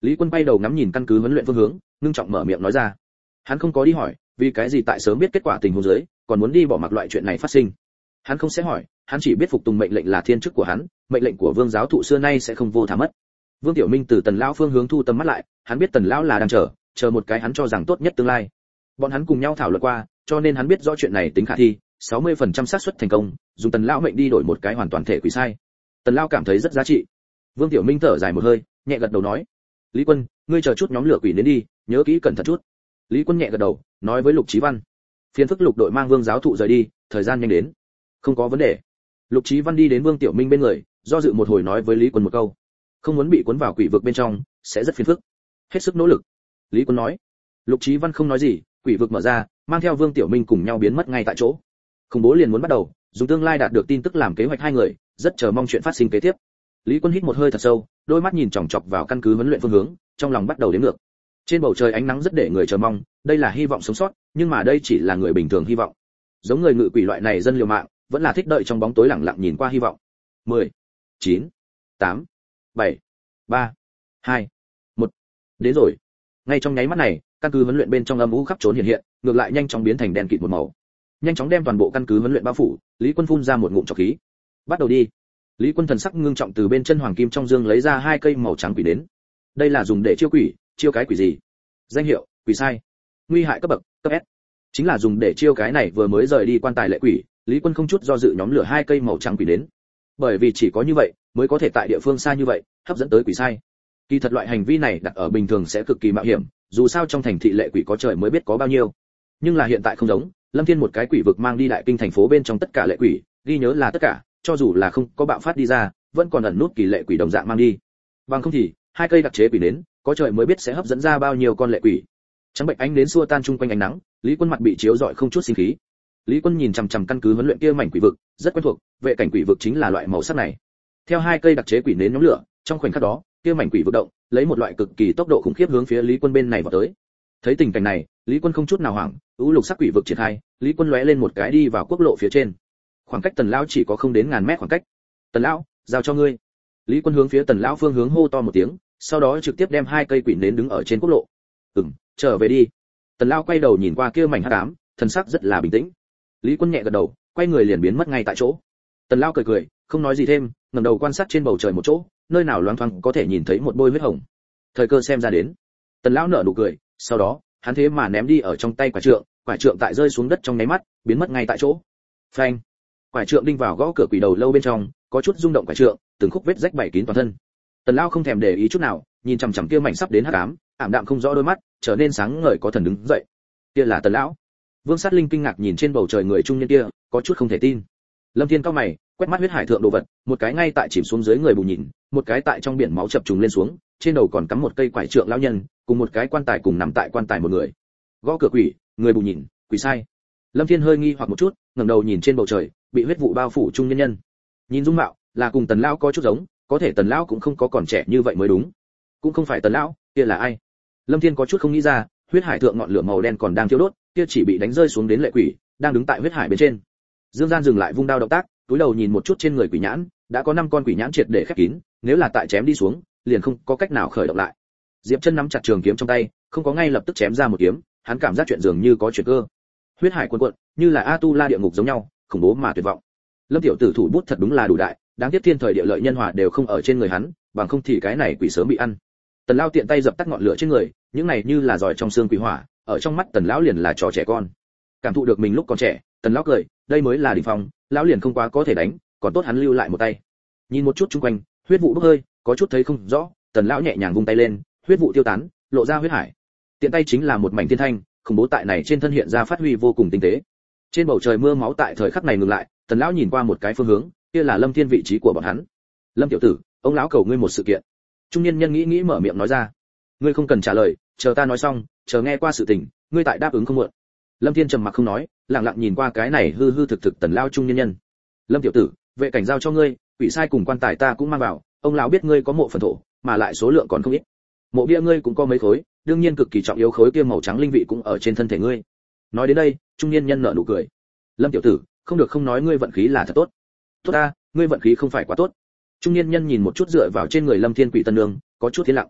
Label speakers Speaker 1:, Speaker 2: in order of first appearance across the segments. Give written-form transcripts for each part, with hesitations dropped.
Speaker 1: Lý Quân bay đầu ngắm nhìn căn cứ huấn luyện phương hướng, ngưng trọng mở miệng nói ra. Hắn không có đi hỏi, vì cái gì tại sớm biết kết quả tình huống dưới, còn muốn đi bỏ mặc loại chuyện này phát sinh. Hắn không sẽ hỏi, hắn chỉ biết phục tùng mệnh lệnh là thiên chức của hắn, mệnh lệnh của Vương giáo thụ xưa nay sẽ không vô thả mất. Vương Tiểu Minh từ Tần lão phương hướng thu tầm mắt lại, hắn biết Tần lão là đang chờ một cái hắn cho rằng tốt nhất tương lai. Bọn hắn cùng nhau thảo luận qua, cho nên hắn biết rõ chuyện này tính khả thi, 60% xác suất thành công, dùng Tần lão mệnh đi đổi một cái hoàn toàn thể quỷ sai. Tần lão cảm thấy rất giá trị. Vương Tiểu Minh thở dài một hơi, nhẹ gật đầu nói: "Lý Quân, ngươi chờ chút nhóm lửa quỷ đến đi, nhớ kỹ cẩn thận chút." Lý Quân nhẹ gật đầu, nói với Lục Chí Văn: "Phiền phức Lục đội mang Vương giáo thụ rời đi, thời gian nhanh đến." "Không có vấn đề." Lục Chí Văn đi đến Vương Tiểu Minh bên người, do dự một hồi nói với Lý Quân một câu: "Không muốn bị cuốn vào quỷ vực bên trong, sẽ rất phiền phức. Hết sức nỗ lực." Lý Quân nói. Lục Chí Văn không nói gì, quỷ vực mở ra, mang theo Vương Tiểu Minh cùng nhau biến mất ngay tại chỗ. Khủng bố liền muốn bắt đầu, dùng tương lai đạt được tin tức làm kế hoạch hai người, rất chờ mong chuyện phát sinh kế tiếp. Lý Quân hít một hơi thật sâu, đôi mắt nhìn chòng chọc vào căn cứ huấn luyện phương hướng, trong lòng bắt đầu đếm ngược. Trên bầu trời ánh nắng rất để người chờ mong, đây là hy vọng sống sót, nhưng mà đây chỉ là người bình thường hy vọng. Giống người ngự quỷ loại này dân liều mạng, vẫn là thích đợi trong bóng tối lặng lặng nhìn qua hy vọng. 10, 9, 8, 7, 3, 2, 1. Đến rồi. Ngay trong nháy mắt này, căn cứ huấn luyện bên trong âm u khắp trốn hiện hiện, ngược lại nhanh chóng biến thành đen kịt một màu. Nhanh chóng đem toàn bộ căn cứ huấn luyện bao phủ, Lý Quân phun ra một ngụm trọc khí. Bắt đầu đi. Lý Quân thần sắc ngưng trọng từ bên chân hoàng kim trong dương lấy ra hai cây màu trắng quỷ đến. Đây là dùng để chiêu quỷ, chiêu cái quỷ gì? Danh hiệu: quỷ sai. Nguy hại cấp bậc: cấp S. Chính là dùng để chiêu cái này vừa mới rời đi quan tài lệ quỷ, Lý Quân không chút do dự nhóm lửa hai cây màu trắng quỷ đến. Bởi vì chỉ có như vậy mới có thể tại địa phương xa như vậy hấp dẫn tới quỷ sai. Kỳ thật loại hành vi này đặt ở bình thường sẽ cực kỳ mạo hiểm, dù sao trong thành thị lệ quỷ có trời mới biết có bao nhiêu. Nhưng là hiện tại không giống, Lâm Thiên một cái quỷ vực mang đi đại kinh thành phố bên trong tất cả lệ quỷ, ghi nhớ là tất cả, cho dù là không có bạo phát đi ra, vẫn còn ẩn nút kỳ lệ quỷ đồng dạng mang đi. Bằng không thì, hai cây đặc chế quỷ nến, có trời mới biết sẽ hấp dẫn ra bao nhiêu con lệ quỷ. Trắng bệnh ánh nến xua tan chung quanh ánh nắng, Lý Quân mặt bị chiếu rọi không chút sinh khí. Lý Quân nhìn chằm chằm căn cứ huấn luyện kia mảnh quỷ vực, rất quen thuộc, vệ cảnh quỷ vực chính là loại màu sắc này. Theo hai cây đặc chế quỷ nến nhóm lửa, trong khoảnh khắc đó, kia mảnh quỷ vực động, lấy một loại cực kỳ tốc độ khủng khiếp hướng phía Lý Quân bên này vào tới. Thấy tình cảnh này, Lý Quân không chút nào hoảng, ưu lục sắc quỷ vực triển khai, Lý Quân lóe lên một cái đi vào quốc lộ phía trên. Khoảng cách Tần lão chỉ có không đến ngàn mét khoảng cách. "Tần lão, giao cho ngươi." Lý Quân hướng phía Tần lão phương hướng hô to một tiếng, sau đó trực tiếp đem hai cây quỷ nến đứng ở trên quốc lộ. Trở về đi." Tần lão quay đầu nhìn qua kia mảnh hắc ám, thần sắc rất là bình tĩnh. Lý Quân nhẹ gật đầu, quay người liền biến mất ngay tại chỗ. Tần lão cười cười, không nói gì thêm, ngẩng đầu quan sát trên bầu trời một chỗ, nơi nào loáng thoáng có thể nhìn thấy một bôi huyết hồng. Thời cơ xem ra đến. Tần lão nở nụ cười, sau đó, hắn thế mà ném đi ở trong tay quả trượng tại rơi xuống đất trong nháy mắt, biến mất ngay tại chỗ. Phanh! Quả trượng đinh vào gõ cửa quỷ đầu lâu bên trong, có chút rung động quả trượng, từng khúc vết rách bảy kín toàn thân. Tần lão không thèm để ý chút nào, nhìn chằm chằm kia mảnh sắp đến hắc ám, ảm đạm không rõ đôi mắt, trở nên sáng ngời có thần đứng dậy. Kia là Tần lão. Vương Sát Linh kinh ngạc nhìn trên bầu trời người trung niên kia, có chút không thể tin. Lâm Thiên cao mày, quét mắt huyết hải thượng đồ vật, một cái ngay tại chìm xuống dưới người bù nhìn, một cái tại trong biển máu chập trùng lên xuống, trên đầu còn cắm một cây quải trượng lão nhân, cùng một cái quan tài cùng nằm tại quan tài một người. Gõ cửa quỷ, người bù nhìn, quỷ sai. Lâm Thiên hơi nghi hoặc một chút, ngẩng đầu nhìn trên bầu trời, bị huyết vụ bao phủ trung nhân nhân. Nhìn dung mạo, là cùng Tần lão có chút giống, có thể Tần lão cũng không có còn trẻ như vậy mới đúng. Cũng không phải Tần lão, kia là ai? Lâm Thiên có chút không nghĩ ra, huyết hải thượng ngọn lửa màu đen còn đang thiêu đốt, kia chỉ bị đánh rơi xuống đến lệ quỷ, đang đứng tại huyết hải bên trên. Dương Gian dừng lại vung đao động tác, túi đầu nhìn một chút trên người quỷ nhãn, đã có 5 con quỷ nhãn triệt để khép kín, nếu là tại chém đi xuống, liền không có cách nào khởi động lại. Diệp Chân nắm chặt trường kiếm trong tay, không có ngay lập tức chém ra một kiếm, hắn cảm giác chuyện dường như có chuyển cơ. Huyết hải cuồn cuộn, như là A-tu-la địa ngục giống nhau, khủng bố mà tuyệt vọng. Lâm tiểu tử thủ bút thật đúng là đủ đại, đáng tiếc thiên thời địa lợi nhân hòa đều không ở trên người hắn, bằng không thì cái này quỷ sớm bị ăn. Tần lão tiện tay dập tắt ngọn lửa trên người, những này như là giỏi trong xương quỷ hỏa, ở trong mắt Tần lão liền là trò trẻ con. Cảm thụ được mình lúc còn trẻ, Tần lão cười, đây mới là đỉnh phong, lão liền không quá có thể đánh, còn tốt hắn lưu lại một tay. Nhìn một chút xung quanh, huyết vụ bốc hơi, có chút thấy không rõ, Tần lão nhẹ nhàng vung tay lên, huyết vụ tiêu tán, lộ ra huyết hải. Tiện tay chính là một mảnh thiên thanh, khủng bố tại này trên thân hiện ra phát huy vô cùng tinh tế. Trên bầu trời mưa máu tại thời khắc này ngừng lại, Tần lão nhìn qua một cái phương hướng, kia là Lâm Thiên vị trí của bọn hắn. Lâm tiểu tử, ông lão cầu ngươi một sự kiện. Trung niên nhân nghĩ nghĩ mở miệng nói ra. Ngươi không cần trả lời, chờ ta nói xong, chờ nghe qua sự tình, ngươi tại đáp ứng không muộn. Lâm Thiên trầm mặc không nói, lặng lặng nhìn qua cái này hư hư thực thực Tần lão trung niên nhân. Lâm tiểu tử, vệ cảnh giao cho ngươi, quỷ sai cùng quan tài ta cũng mang vào, ông lão biết ngươi có mộ phần thổ, mà lại số lượng còn không ít. Mộ bia ngươi cũng có mấy khối, đương nhiên cực kỳ trọng yếu khối kia màu trắng linh vị cũng ở trên thân thể ngươi. Nói đến đây, trung niên nhân nở nụ cười. Lâm tiểu tử, không được không nói ngươi vận khí là thật tốt. Tốt ta, ngươi vận khí không phải quá tốt. Trung niên nhân nhìn một chút dựa vào trên người Lâm Thiên Quỷ Tân Nương, có chút thiên lặng.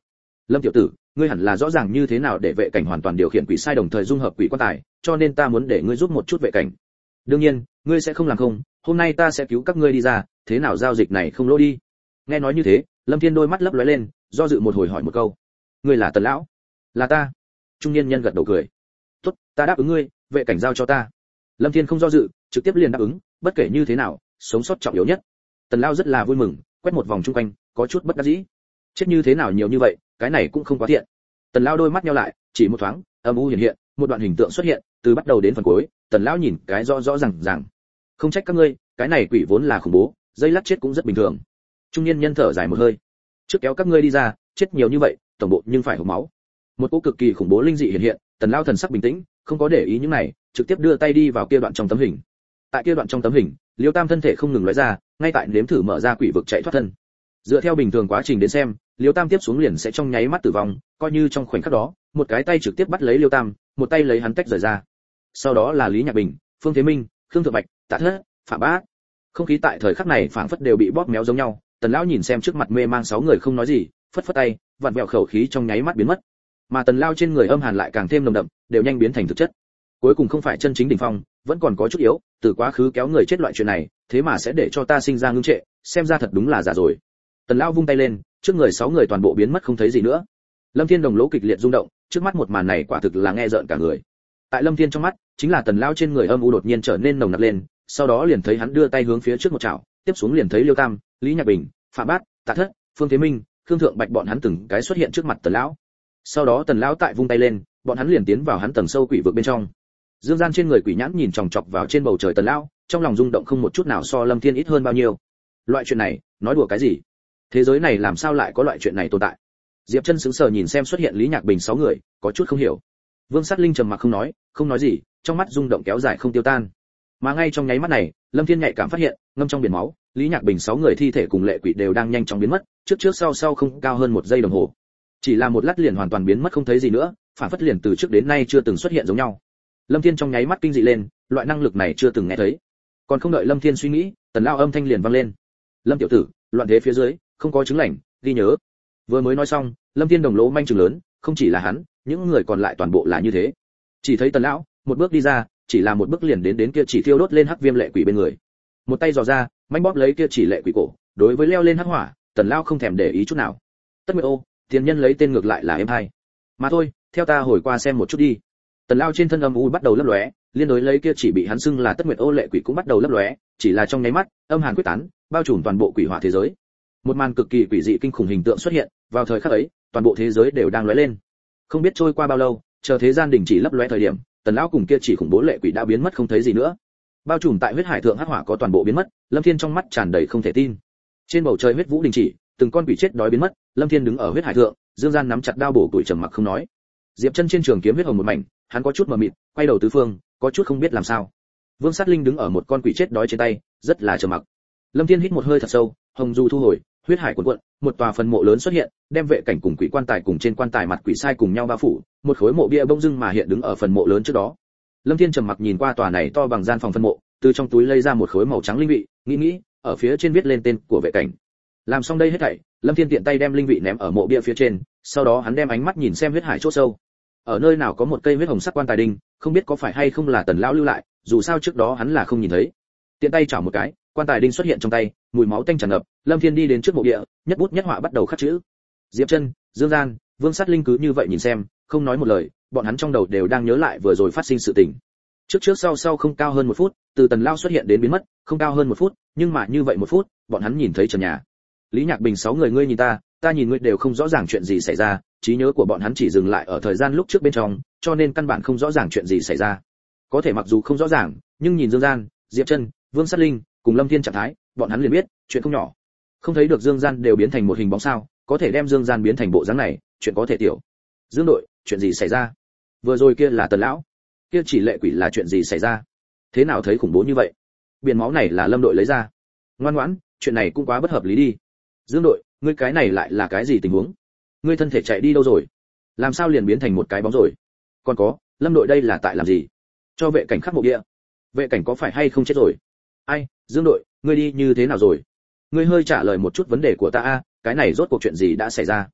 Speaker 1: Lâm tiểu tử, ngươi hẳn là rõ ràng như thế nào để vệ cảnh hoàn toàn điều khiển quỷ sai đồng thời dung hợp quỷ quan tài, cho nên ta muốn để ngươi giúp một chút vệ cảnh. Đương nhiên, ngươi sẽ không làm không, hôm nay ta sẽ cứu các ngươi đi ra, thế nào giao dịch này không lỗ đi. Nghe nói như thế, Lâm Thiên đôi mắt lấp lóe lên, do dự một hồi hỏi một câu. Ngươi là Tần lão? Là ta. Trung niên nhân gật đầu cười. Tốt, ta đáp ứng ngươi, vệ cảnh giao cho ta. Lâm Thiên không do dự, trực tiếp liền đáp ứng, bất kể như thế nào, sống sót trọng yếu nhất. Tần lão rất là vui mừng, quét một vòng chung quanh, có chút bất đắc dĩ. Chết như thế nào nhiều như vậy, cái này cũng không quá thiện. Tần lão đôi mắt nheo lại, chỉ một thoáng, âm u hiện, một đoạn hình tượng xuất hiện, từ bắt đầu đến phần cuối, Tần lão nhìn cái rõ rõ ràng. Không trách các ngươi, cái này quỷ vốn là khủng bố, dây lát chết cũng rất bình thường. Trung niên nhân thở dài một hơi. Trước kéo các ngươi đi ra, chết nhiều như vậy, tổng bộ nhưng phải hộc máu. Một cỗ cực kỳ khủng bố linh dị hiện, Tần lão thần sắc bình tĩnh, không có để ý những này, trực tiếp đưa tay đi vào kia đoạn trong tấm hình. Tại kia đoạn trong tấm hình, Liêu Tam thân thể không ngừng lóe ra, ngay tại nếm thử mở ra quỷ vực chạy thoát thân. Dựa theo bình thường quá trình đến xem, Liêu Tam tiếp xuống liền sẽ trong nháy mắt tử vong, coi như trong khoảnh khắc đó, một cái tay trực tiếp bắt lấy Liêu Tam, một tay lấy hắn tách rời ra. Sau đó là Lý Nhạc Bình, Phương Thế Minh, Khương Thượng Bạch, Tạ Thất, Phạm Bá. Không khí tại thời khắc này phảng phất đều bị bóp méo giống nhau. Tần lão nhìn xem trước mặt mê mang 6 người không nói gì, phất phất tay, vặn vẹo khẩu khí trong nháy mắt biến mất. Mà Tần lão trên người âm hàn lại càng thêm nồng đậm, đều nhanh biến thành thực chất. Cuối cùng không phải chân chính đỉnh phong, vẫn còn có chút yếu, từ quá khứ kéo người chết loại chuyện này, thế mà sẽ để cho ta sinh ra ngưng trệ, xem ra thật đúng là giả rồi. Tần lão vung tay lên, trước người 6 người toàn bộ biến mất không thấy gì nữa. Lâm Thiên đồng lỗ kịch liệt rung động, trước mắt một màn này quả thực là nghe rợn cả người. Tại Lâm Thiên trong mắt, chính là Tần lão trên người âm u đột nhiên trở nên nồng nặc lên, sau đó liền thấy hắn đưa tay hướng phía trước một chảo, tiếp xuống liền thấy Liêu Tam, Lý Nhạc Bình, Phạm Bát, Tạ Thất, Phương Thế Minh, Khương Thượng Bạch bọn hắn từng cái xuất hiện trước mặt Tần lão. Sau đó Tần lão tại vung tay lên, bọn hắn liền tiến vào hắn tầng sâu quỷ vực bên trong. Dương gian trên người quỷ nhãn nhìn chòng chọc vào trên bầu trời Tần lão, trong lòng rung động không một chút nào so Lâm Thiên ít hơn bao nhiêu. Loại chuyện này, nói đùa cái gì? Thế giới này làm sao lại có loại chuyện này tồn tại? Diệp Chân sững sờ nhìn xem xuất hiện Lý Nhạc Bình 6 người, có chút không hiểu. Vương Sát Linh trầm mặc không nói gì, trong mắt rung động kéo dài không tiêu tan. Mà ngay trong nháy mắt này, Lâm Thiên nhạy cảm phát hiện, ngâm trong biển máu, Lý Nhạc Bình 6 người thi thể cùng lệ quỷ đều đang nhanh chóng biến mất, trước sau không cao hơn 1 giây đồng hồ. Chỉ là một lát liền hoàn toàn biến mất không thấy gì nữa, phản phất liền từ trước đến nay chưa từng xuất hiện giống nhau. Lâm Thiên trong nháy mắt kinh dị lên, loại năng lực này chưa từng nghe thấy. Còn không đợi Lâm Thiên suy nghĩ, Tần lão âm thanh liền vang lên. Lâm tiểu tử, loạn thế phía dưới, không có chứng lành, ghi nhớ. Vừa mới nói xong, Lâm Thiên đồng lỗ manh trừng lớn, không chỉ là hắn, những người còn lại toàn bộ là như thế. Chỉ thấy Tần lão một bước đi ra, chỉ là một bước liền đến kia chỉ thiêu đốt lên hắc viêm lệ quỷ bên người. Một tay giò ra, manh bóp lấy kia chỉ lệ quỷ cổ, đối với leo lên hắc hỏa, Tần lão không thèm để ý chút nào. Tất Nguyệt Ô, tiền nhân lấy tên ngược lại là em hai. Mà thôi, theo ta hồi qua xem một chút đi. Tần lão trên thân âm u bắt đầu lấp lóe, liên đối lấy kia chỉ bị hắn xưng là Tất Nguyệt Ô lệ quỷ cũng bắt đầu lấp lóe, chỉ là trong nháy mắt, âm hàn quyết tán, bao trùm toàn bộ quỷ hỏa thế giới. Một màn cực kỳ quỷ dị kinh khủng hình tượng xuất hiện, vào thời khắc ấy, toàn bộ thế giới đều đang lóe lên. Không biết trôi qua bao lâu, chờ thế gian đình chỉ lấp lóe thời điểm, Tần lão cùng kia chỉ khủng bố lệ quỷ đã biến mất không thấy gì nữa. Bao trùm tại huyết hải thượng hắc hỏa có toàn bộ biến mất, Lâm Thiên trong mắt tràn đầy không thể tin. Trên bầu trời huyết vũ đình chỉ, từng con quỷ chết đói biến mất, Lâm Thiên đứng ở huyết hải thượng, dương gian nắm chặt đao bổ tuổi trầm mặc không nói. Diệp Chân trên trường kiếm huyết hồng một mảnh, hắn có chút mờ mịt, quay đầu tứ phương, có chút không biết làm sao. Vương Sát Linh đứng ở một con quỷ chết đói trên tay, rất là trầm mặc. Lâm Thiên hít một hơi thật sâu, hồng du thu hồi, huyết hải cuộn cuộn, một tòa phần mộ lớn xuất hiện, đem vệ cảnh cùng quỷ quan tài cùng trên quan tài mặt quỷ sai cùng nhau bao phủ, một khối mộ bia bông dưng mà hiện đứng ở phần mộ lớn trước đó. Lâm Thiên trầm mặc nhìn qua tòa này to bằng gian phòng phân mộ, từ trong túi lấy ra một khối màu trắng linh vị, nghĩ, ở phía trên viết lên tên của vệ cảnh. Làm xong đây hết thảy, Lâm Thiên tiện tay đem linh vị ném ở mộ bia phía trên, sau đó hắn đem ánh mắt nhìn xem huyết hải chỗ sâu. Ở nơi nào có một cây huyết hồng sắc quan tài đinh, không biết có phải hay không là Tần lão lưu lại, dù sao trước đó hắn là không nhìn thấy. Tiện tay chảo một cái, quan tài đinh xuất hiện trong tay, mùi máu tanh tràn ngập, Lâm Thiên đi đến trước mộ địa, nhất bút nhất họa bắt đầu khắc chữ. Diệp Chân, Dương Gian, Vương Sát Linh cứ như vậy nhìn xem, không nói một lời, bọn hắn trong đầu đều đang nhớ lại vừa rồi phát sinh sự tình. Trước sau không cao hơn 1 phút, từ Tần lão xuất hiện đến biến mất, không cao hơn 1 phút, nhưng mà như vậy 1 phút, bọn hắn nhìn thấy trần nhà. Lý Nhạc Bình 6 người ngươi nhìn ta nhìn ngươi đều không rõ ràng chuyện gì xảy ra, trí nhớ của bọn hắn chỉ dừng lại ở thời gian lúc trước bên trong, cho nên căn bản không rõ ràng chuyện gì xảy ra. Có thể mặc dù không rõ ràng, nhưng nhìn Dương Gian, Diệp Chân, Vương Sát Linh cùng Lâm Thiên trạng thái, bọn hắn liền biết, chuyện không nhỏ. Không thấy được Dương Gian đều biến thành một hình bóng sao, có thể đem Dương Gian biến thành bộ dáng này, chuyện có thể tiểu. Dương đội, chuyện gì xảy ra? Vừa rồi kia là Tần lão, kia chỉ lệ quỷ là chuyện gì xảy ra? Thế nào thấy khủng bố như vậy? Biển máu này là Lâm đội lấy ra. Ngoan ngoãn, chuyện này cũng quá bất hợp lý đi. Dương đội, ngươi cái này lại là cái gì tình huống? Ngươi thân thể chạy đi đâu rồi? Làm sao liền biến thành một cái bóng rồi? Còn có, Lâm đội đây là tại làm gì? Cho vệ cảnh khắc mộ địa. Vệ cảnh có phải hay không chết rồi? Ai, Dương đội, ngươi đi như thế nào rồi? Ngươi hơi trả lời một chút vấn đề của ta a, cái này rốt cuộc chuyện gì đã xảy ra?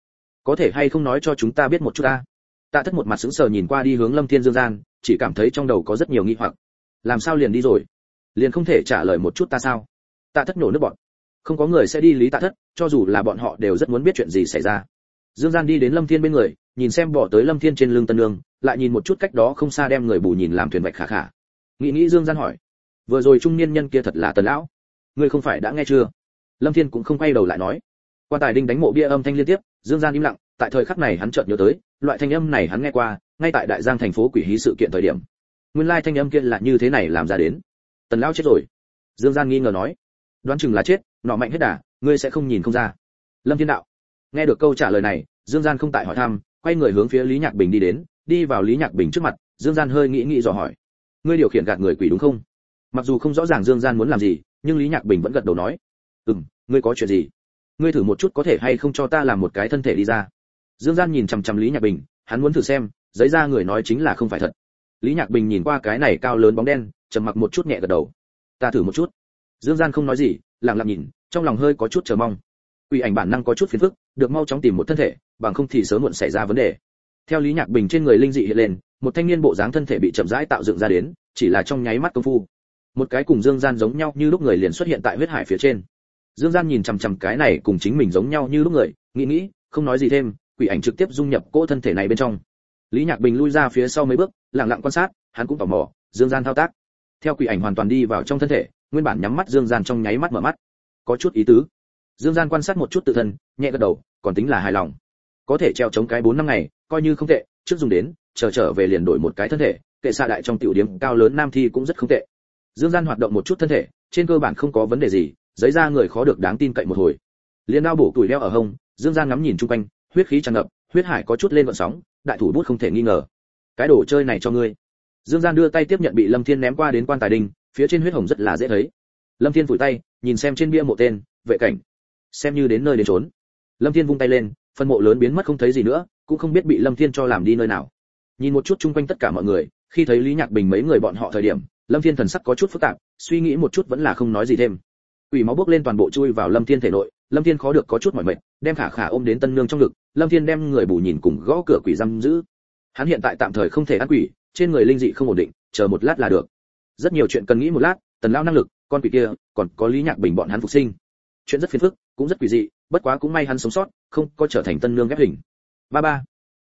Speaker 1: có thể hay không nói cho chúng ta biết một chút ta? Tạ Thất một mặt sững sờ nhìn qua đi hướng Lâm Thiên Dương Gian, chỉ cảm thấy trong đầu có rất nhiều nghi hoặc. Làm sao liền đi rồi? Liền không thể trả lời một chút ta sao? Tạ Thất nổ nước bọt. Không có người sẽ đi lý Tạ Thất, cho dù là bọn họ đều rất muốn biết chuyện gì xảy ra. Dương Gian đi đến Lâm Thiên bên người, nhìn xem bỏ tới Lâm Thiên trên lưng Tân Nương, lại nhìn một chút cách đó không xa đem người bù nhìn làm thuyền vạch khả khả. Nghĩ Dương Gian hỏi, vừa rồi trung niên nhân kia thật là Tần lão, ngươi không phải đã nghe chưa? Lâm Thiên cũng không quay đầu lại nói. Quan tài đinh đánh mộ bia âm thanh liên tiếp, Dương Gian im lặng, tại thời khắc này hắn chợt nhớ tới, loại thanh âm này hắn nghe qua, ngay tại Đại Giang thành phố quỷ hí sự kiện thời điểm. Nguyên lai thanh âm kia là như thế này làm ra đến. Tần lão chết rồi. Dương Gian nghi ngờ nói. Đoán chừng là chết, nọ mạnh hết đà, ngươi sẽ không nhìn không ra. Lâm Thiên đạo. Nghe được câu trả lời này, Dương Gian không tại hỏi thăm, quay người hướng phía Lý Nhạc Bình đi đến, đi vào Lý Nhạc Bình trước mặt, Dương Gian hơi nghĩ dò hỏi. Ngươi điều khiển gạt người quỷ đúng không? Mặc dù không rõ ràng Dương Gian muốn làm gì, nhưng Lý Nhạc Bình vẫn gật đầu nói. Ngươi có chuyện gì? Ngươi thử một chút có thể hay không cho ta làm một cái thân thể đi ra. Dương Gian nhìn chằm chằm Lý Nhạc Bình, hắn muốn thử xem, giấy ra người nói chính là không phải thật. Lý Nhạc Bình nhìn qua cái này cao lớn bóng đen, trầm mặc một chút nhẹ gật đầu. Ta thử một chút. Dương Gian không nói gì, lặng lặng nhìn, trong lòng hơi có chút chờ mong. Quỷ ảnh bản năng có chút phiền phức, được mau chóng tìm một thân thể, bằng không thì sớm muộn xảy ra vấn đề. Theo Lý Nhạc Bình trên người linh dị hiện lên, một thanh niên bộ dáng thân thể bị chậm rãi tạo dựng ra đến, chỉ là trong nháy mắt công phu. Một cái cùng Dương Gian giống nhau như lúc người liền xuất hiện tại huyết hải phía trên. Dương Gian nhìn chằm chằm cái này cùng chính mình giống nhau như lúc người, nghĩ, không nói gì thêm, quỷ ảnh trực tiếp dung nhập cỗ thân thể này bên trong. Lý Nhạc Bình lui ra phía sau mấy bước, lặng lặng quan sát, hắn cũng tò mò, Dương Gian thao tác. Theo quỷ ảnh hoàn toàn đi vào trong thân thể, nguyên bản nhắm mắt Dương Gian trong nháy mắt mở mắt. Có chút ý tứ. Dương Gian quan sát một chút tự thân, nhẹ gật đầu, còn tính là hài lòng. Có thể treo chống cái 4 năm ngày, coi như không tệ, trước dùng đến, trở về liền đổi một cái thân thể, kệ xa đại trong tiểu điểm cao lớn nam thi cũng rất không tệ. Dương Gian hoạt động một chút thân thể, trên cơ bản không có vấn đề gì, giấy ra người khó được đáng tin cậy một hồi. Liên đao bổ tuổi đeo ở hông, Dương Gian ngắm nhìn chung quanh, huyết khí tràn ngập, huyết hải có chút lên gợn sóng, đại thủ bút không thể nghi ngờ. Cái đồ chơi này cho ngươi. Dương Gian đưa tay tiếp nhận bị Lâm Thiên ném qua đến quan tài đình, phía trên huyết hồng rất là dễ thấy. Lâm Thiên phủi tay, nhìn xem trên bia mộ tên, vệ cảnh. Xem như đến nơi đến trốn. Lâm Thiên vung tay lên, phân mộ lớn biến mất không thấy gì nữa, cũng không biết bị Lâm Thiên cho làm đi nơi nào. Nhìn một chút chung quanh tất cả mọi người, khi thấy Lý Nhạc Bình mấy người bọn họ thời điểm, Lâm Thiên thần sắc có chút phức tạp, suy nghĩ một chút vẫn là không nói gì thêm. Quỷ máu bốc lên toàn bộ chui vào Lâm Thiên thể nội, Lâm Thiên khó được có chút mỏi mệt, đem khả khả ôm đến Tân Nương trong ngực, Lâm Thiên đem người bù nhìn cùng gõ cửa quỷ giam giữ. Hắn hiện tại tạm thời không thể ăn quỷ, trên người linh dị không ổn định, chờ một lát là được. Rất nhiều chuyện cần nghĩ một lát, Tần lão năng lực, con quỷ kia, còn có Lý Nhạc Bình bọn hắn phục sinh. Chuyện rất phiền phức, cũng rất quỷ dị, bất quá cũng may hắn sống sót, không có trở thành Tân Nương ghép hình. Ba.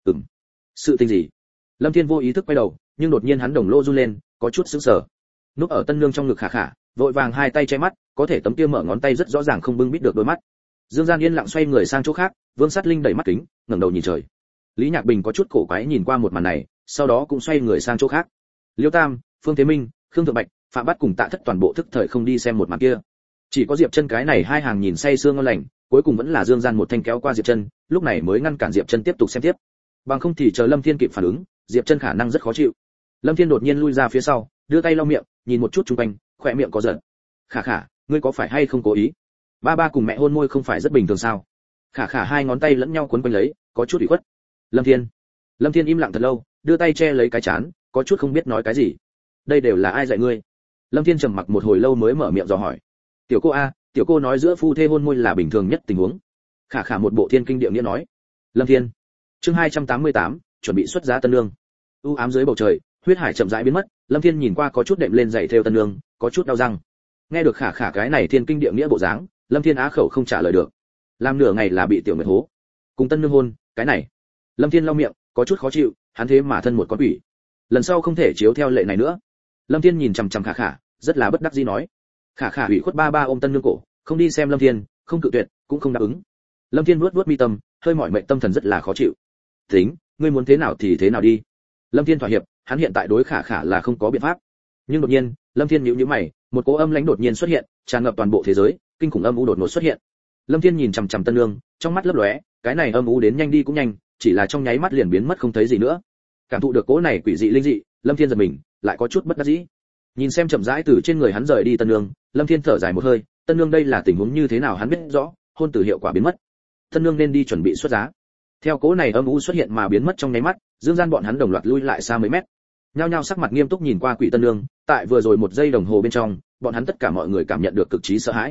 Speaker 1: Sự tình gì? Lâm Thiên vô ý thức quay đầu, nhưng đột nhiên hắn đồng lô run lên, có chút sững sờ. Núp ở Tân Nương trong ngực khả khả, vội vàng hai tay che mắt, có thể tấm kia mở ngón tay rất rõ ràng không bưng bít được đôi mắt. Dương Gian yên lặng xoay người sang chỗ khác, Vương Sát Linh đẩy mắt kính, ngẩng đầu nhìn trời. Lý Nhạc Bình có chút cổ quái nhìn qua một màn này, sau đó cũng xoay người sang chỗ khác. Liêu Tam, Phương Thế Minh, Khương Thượng Bạch, Phạm Bát cùng Tạ Thất toàn bộ thức thời không đi xem một màn kia. Chỉ có Diệp Chân cái này hai hàng nhìn say sưa ngon lành, cuối cùng vẫn là Dương Gian một thanh kéo qua Diệp Chân, lúc này mới ngăn cản Diệp Chân tiếp tục xem tiếp. Bằng không thì chờ Lâm Thiên kịp phản ứng, Diệp Chân khả năng rất khó chịu. Lâm Thiên đột nhiên lui ra phía sau, đưa tay lau miệng, nhìn một chút xung quanh, khóe miệng có giận. Khả khả, ngươi có phải hay không cố ý? Ba cùng mẹ hôn môi không phải rất bình thường sao? Khả khả hai ngón tay lẫn nhau quấn quanh lấy, có chút ủy khuất. Lâm Thiên im lặng thật lâu, đưa tay che lấy cái chán, có chút không biết nói cái gì. Đây đều là ai dạy ngươi? Lâm Thiên trầm mặc một hồi lâu mới mở miệng dò hỏi. Tiểu cô a, tiểu cô nói giữa phu thê hôn môi là bình thường nhất tình huống. Khả khả một bộ thiên kinh địa nghĩa nói. Lâm Thiên. Chương 288, chuẩn bị xuất giá Tân Nương. U ám dưới bầu trời, huyết hải chậm rãi biến mất, Lâm Thiên nhìn qua có chút đệm lên dậy theo Tân Nương, có chút đau răng. Nghe được khả khả cái này thiên kinh địa nghĩa bộ dáng, Lâm Thiên á khẩu không trả lời được. Làm nửa ngày là bị tiểu nguyệt hố. Cùng Tân Nương hôn, cái này. Lâm Thiên lau miệng, có chút khó chịu, hắn thế mà thân một con quỷ. Lần sau không thể chiếu theo lệ này nữa. Lâm Thiên nhìn chằm chằm khả khả, rất là bất đắc dĩ nói. Khả khả ủy khuất ba ôm Tân Nương cổ, không đi xem Lâm Thiên, không cự tuyệt, cũng không đáp ứng. Lâm Thiên vuốt mi tâm, hơi mỏi mệt tâm thần rất là khó chịu. Tính, ngươi muốn thế nào thì thế nào đi. Lâm Thiên thỏa hiệp, hắn hiện tại đối khả khả là không có biện pháp. Nhưng đột nhiên, Lâm Thiên nhíu mày, một cỗ âm lãnh đột nhiên xuất hiện, tràn ngập toàn bộ thế giới, kinh khủng âm u đột ngột xuất hiện. Lâm Thiên nhìn chằm chằm Tân Nương, trong mắt lấp lóe, cái này âm u đến nhanh đi cũng nhanh, chỉ là trong nháy mắt liền biến mất không thấy gì nữa. Cảm thụ được cỗ này quỷ dị linh dị, Lâm Thiên giật mình, lại có chút bất đắc dĩ. Nhìn xem chậm rãi từ trên người hắn rời đi Tân Nương, Lâm Thiên thở dài một hơi, Tân Nương đây là tình huống như thế nào hắn biết rõ, hôn tử hiệu quả biến mất. Tân Nương nên đi chuẩn bị xuất giá. Theo cỗ này âm u xuất hiện mà biến mất trong nháy mắt, Dương Gian bọn hắn đồng loạt lui lại xa mấy mét. Nhao nhao sắc mặt nghiêm túc nhìn qua quỷ Tân Nương, tại vừa rồi một giây đồng hồ bên trong, bọn hắn tất cả mọi người cảm nhận được cực trí sợ hãi.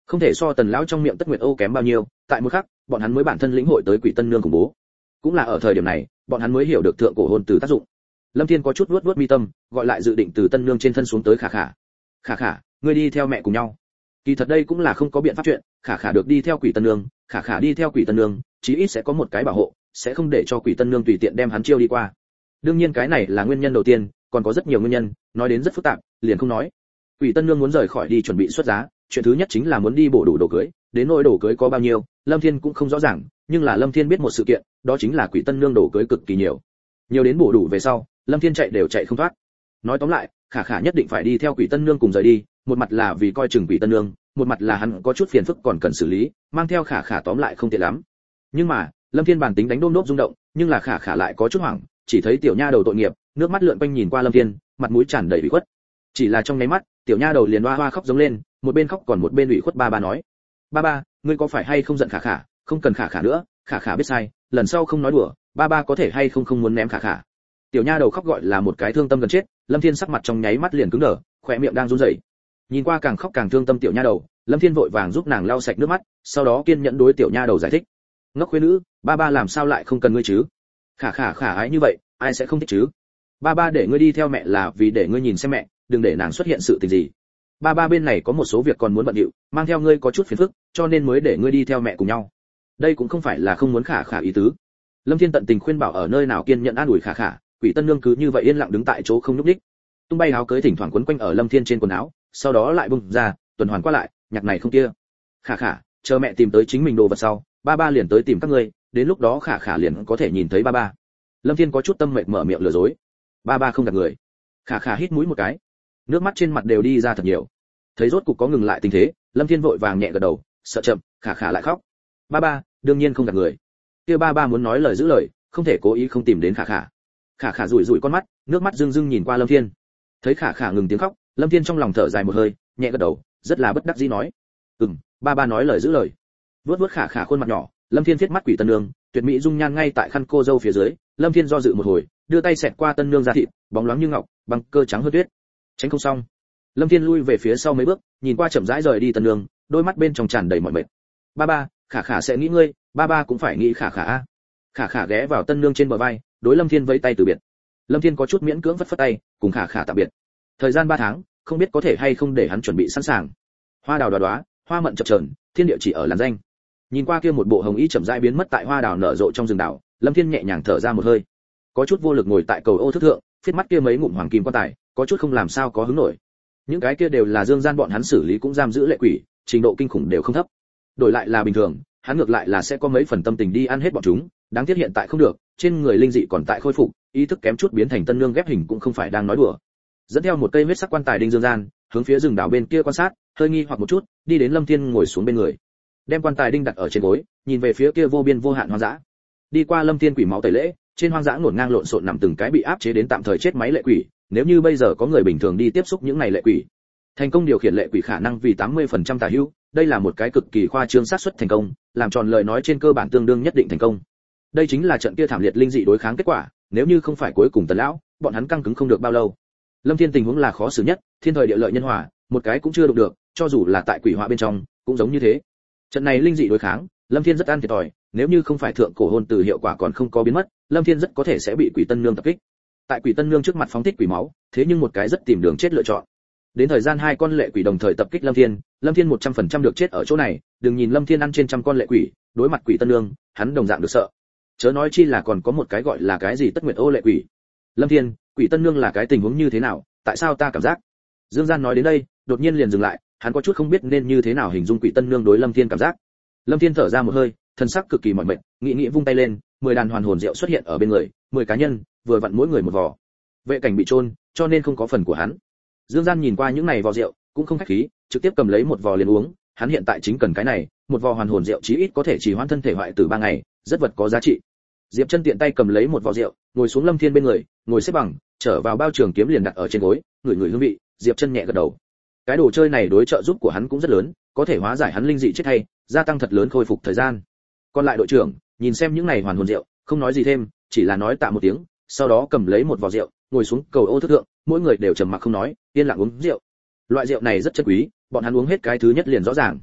Speaker 1: không thể so Tần lão trong miệng Tất Nguyệt Ô kém bao nhiêu. Tại một khắc, bọn hắn mới bản thân lĩnh hội tới Quỷ Tân Nương khủng bố. Cũng là ở thời điểm này, bọn hắn mới hiểu được thượng cổ hôn từ tác dụng. Lâm Thiên có chút vuốt mi tâm, gọi lại dự định từ Tân Nương trên thân xuống tới Khả Khả. Khả Khả, ngươi đi theo mẹ cùng nhau. Kỳ thật đây cũng là không có biện pháp chuyện, Khả Khả được đi theo Quỷ Tân Nương, Khả Khả đi theo Quỷ Tân Nương, chí ít sẽ có một cái bảo hộ, sẽ không để cho Quỷ Tân Nương tùy tiện đem hắn chiêu đi qua. Đương nhiên cái này là nguyên nhân đầu tiên, còn có rất nhiều nguyên nhân, nói đến rất phức tạp, liền không nói. Quỷ Tân Nương muốn rời khỏi đi chuẩn bị xuất giá, chuyện thứ nhất chính là muốn đi bổ đủ đồ cưới, đến nỗi đồ cưới có bao nhiêu, Lâm Thiên cũng không rõ ràng, nhưng là Lâm Thiên biết một sự kiện, đó chính là Quỷ Tân Nương đồ cưới cực kỳ nhiều. Nhiều đến bổ đủ về sau, Lâm Thiên chạy đều chạy không thoát. Nói tóm lại, Khả Khả nhất định phải đi theo Quỷ Tân Nương cùng rời đi, một mặt là vì coi chừng Quỷ Tân Nương, một mặt là hắn có chút phiền phức còn cần xử lý, mang theo Khả Khả tóm lại không tiện lắm. Nhưng mà, Lâm Thiên bản tính đánh đôm đốp rung động, nhưng là Khả Khả lại có chút hoảng, chỉ thấy tiểu nha đầu tội nghiệp, nước mắt lượn quanh nhìn qua Lâm Thiên, mặt mũi tràn đầy ủy khuất. Chỉ là trong nháy mắt, tiểu nha đầu liền oa oa khóc giống lên, một bên khóc còn một bên ủy khuất ba nói: "Ba, ngươi có phải hay không giận Khả Khả, không cần Khả Khả nữa, Khả Khả biết sai, lần sau không nói đùa, ba có thể hay không muốn ném Khả Khả." Tiểu nha đầu khóc gọi là một cái thương tâm gần chết, Lâm Thiên sắc mặt trong nháy mắt liền cứng đờ, khóe miệng đang run rẩy. Nhìn qua càng khóc càng thương tâm tiểu nha đầu, Lâm Thiên vội vàng giúp nàng lau sạch nước mắt, sau đó kiên nhẫn đối tiểu nha đầu giải thích: "Ngốc khuê nữ, ba làm sao lại không cần ngươi chứ? Khả Khả ái như vậy, ai sẽ không thích chứ? Ba để ngươi đi theo mẹ là vì để ngươi nhìn xem mẹ, đừng để nàng xuất hiện sự tình gì. Ba bên này có một số việc còn muốn bận rộn, mang theo ngươi có chút phiền phức, cho nên mới để ngươi đi theo mẹ cùng nhau. Đây cũng không phải là không muốn Khả Khả ý tứ." Lâm Thiên tận tình khuyên bảo ở nơi nào kiên nhẫn an ủi Khả Khả, Quỷ Tân Nương cứ như vậy yên lặng đứng tại chỗ không nhúc nhích. Tung bay áo cưới thỉnh thoảng quấn quanh ở Lâm Thiên trên quần áo, sau đó lại bung ra, tuần hoàn qua lại, nhạc này không kia. Khả Khả, chờ mẹ tìm tới chính mình đồ vật sau, ba liền tới tìm các ngươi, đến lúc đó Khả Khả liền có thể nhìn thấy ba. Lâm Thiên có chút tâm mệt mở miệng lừa dối. Ba không gạt người. Khả Khả hít mũi một cái, nước mắt trên mặt đều đi ra thật nhiều. Thấy rốt cục có ngừng lại tình thế, Lâm Thiên vội vàng nhẹ gật đầu, sợ chậm, Khả Khả lại khóc. Ba, đương nhiên không gạt người. Kia ba muốn nói lời giữ lời, không thể cố ý không tìm đến Khả Khả. Khả Khả rủi con mắt, nước mắt rưng rưng nhìn qua Lâm Thiên. Thấy Khả Khả ngừng tiếng khóc, Lâm Thiên trong lòng thở dài một hơi, nhẹ gật đầu, rất là bất đắc dĩ nói: Ba nói lời giữ lời. Vuốt Khả Khả khuôn mặt nhỏ, Lâm Thiên viết mắt Quỷ Tân Nương, tuyệt mỹ dung nhan ngay tại khăn cô dâu phía dưới, Lâm Thiên do dự một hồi, đưa tay xẹt qua Tân Nương da thịt, bóng loáng như ngọc, băng cơ trắng hơn tuyết. Tránh không xong. Lâm Thiên lui về phía sau mấy bước, nhìn qua chậm rãi rời đi Tân Nương, đôi mắt bên trong tràn đầy mỏi mệt. Ba, Khả Khả sẽ nghĩ ngươi, ba cũng phải nghĩ Khả Khả a. Khả Khả ghé vào Tân Nương trên bờ vai, đối Lâm Thiên vẫy tay từ biệt. Lâm Thiên có chút miễn cưỡng phất tay, cùng Khả Khả tạm biệt. Thời gian 3 tháng, không biết có thể hay không để hắn chuẩn bị sẵn sàng. Hoa đào đóa, hoa mận chập chờn, thiên địa chỉ ở làn danh. Nhìn qua kia một bộ hồng y chậm rãi biến mất tại hoa đào nở rộ trong rừng đào, Lâm Thiên nhẹ nhàng thở ra một hơi. Có chút vô lực ngồi tại cầu ô thức thượng, phiết mắt kia mấy ngụm hoàng kim quan tài, có chút không làm sao có hứng nổi. Những cái kia đều là dương gian bọn hắn xử lý cũng giam giữ lệ quỷ, trình độ kinh khủng đều không thấp. Đổi lại là bình thường, hắn ngược lại là sẽ có mấy phần tâm tình đi ăn hết bọn chúng, đáng tiếc hiện tại không được, trên người linh dị còn tại khôi phục, ý thức kém chút biến thành Tân Nương ghép hình cũng không phải đang nói đùa. Dẫn theo một cây huyết sắc quan tài đinh dương gian, hướng phía rừng đào bên kia quan sát, hơi nghi hoặc một chút, đi đến Lâm Thiên ngồi xuống bên người, đem quan tài đinh đặt ở trên gối, nhìn về phía kia vô biên vô hạn hoang dã. Đi qua Lâm Thiên quỷ máu tẩy lễ, trên hoang dã ngổn ngang lộn xộn nằm từng cái bị áp chế đến tạm thời chết máy lệ quỷ, nếu như bây giờ có người bình thường đi tiếp xúc những này lệ quỷ, thành công điều khiển lệ quỷ khả năng vì 80% tả hữu, đây là một cái cực kỳ khoa trương xác suất thành công, làm tròn lời nói trên cơ bản tương đương nhất định thành công. Đây chính là trận kia thảm liệt linh dị đối kháng kết quả, nếu như không phải cuối cùng Tần lão, bọn hắn căng cứng không được bao lâu. Lâm Thiên tình huống là khó xử nhất, thiên thời địa lợi nhân hòa, một cái cũng chưa đụng được, cho dù là tại quỷ họa bên trong, cũng giống như thế. Trận này linh dị đối kháng, Lâm Thiên rất ăn thiệt thòi, nếu như không phải thượng cổ hôn từ hiệu quả còn không có biến mất, Lâm Thiên rất có thể sẽ bị Quỷ Tân Nương tập kích. Tại Quỷ Tân Nương trước mặt phóng thích quỷ máu, thế nhưng một cái rất tìm đường chết lựa chọn. Đến thời gian 2 con lệ quỷ đồng thời tập kích Lâm Thiên 100% được chết ở chỗ này, đừng nhìn Lâm Thiên ăn trên trăm con lệ quỷ, đối mặt Quỷ Tân Nương, hắn đồng dạng được sợ. Chớ nói chi là còn có một cái gọi là cái gì Tất Nguyệt Ô lệ quỷ. Lâm Thiên, Quỷ Tân Nương là cái tình huống như thế nào, tại sao ta cảm giác? Dương Gian nói đến đây, đột nhiên liền dừng lại, hắn có chút không biết nên như thế nào hình dung Quỷ Tân Nương đối Lâm Thiên cảm giác. Lâm Thiên thở ra một hơi, thân sắc cực kỳ mỏi mệt, nghĩ vung tay lên, 10 đàn hoàn hồn rượu xuất hiện ở bên người, 10 cá nhân, vừa vặn mỗi người một vò. Vệ cảnh bị chôn, cho nên không có phần của hắn. Dương Gian nhìn qua những này vò rượu, cũng không khách khí, trực tiếp cầm lấy một vò liền uống, hắn hiện tại chính cần cái này, một vò hoàn hồn rượu chí ít có thể trì hoãn thân thể hoại tử 3 ngày, rất vật có giá trị. Diệp Chân tiện tay cầm lấy một vò rượu, ngồi xuống Lâm Thiên bên người, ngồi xếp bằng, trở vào bao trường kiếm liền đặt ở trên gối, ngửi hương vị, Diệp Chân nhẹ gật đầu. Cái đồ chơi này đối trợ giúp của hắn cũng rất lớn, có thể hóa giải hắn linh dị chết hay, gia tăng thật lớn khôi phục thời gian. Còn lại đội trưởng, nhìn xem những này hoàn hồn rượu, không nói gì thêm, chỉ là nói tạ một tiếng, sau đó cầm lấy một vò rượu, ngồi xuống cầu ô thức thượng, mỗi người đều trầm mặc không nói, yên lặng uống rượu. Loại rượu này rất chân quý, bọn hắn uống hết cái thứ nhất liền rõ ràng.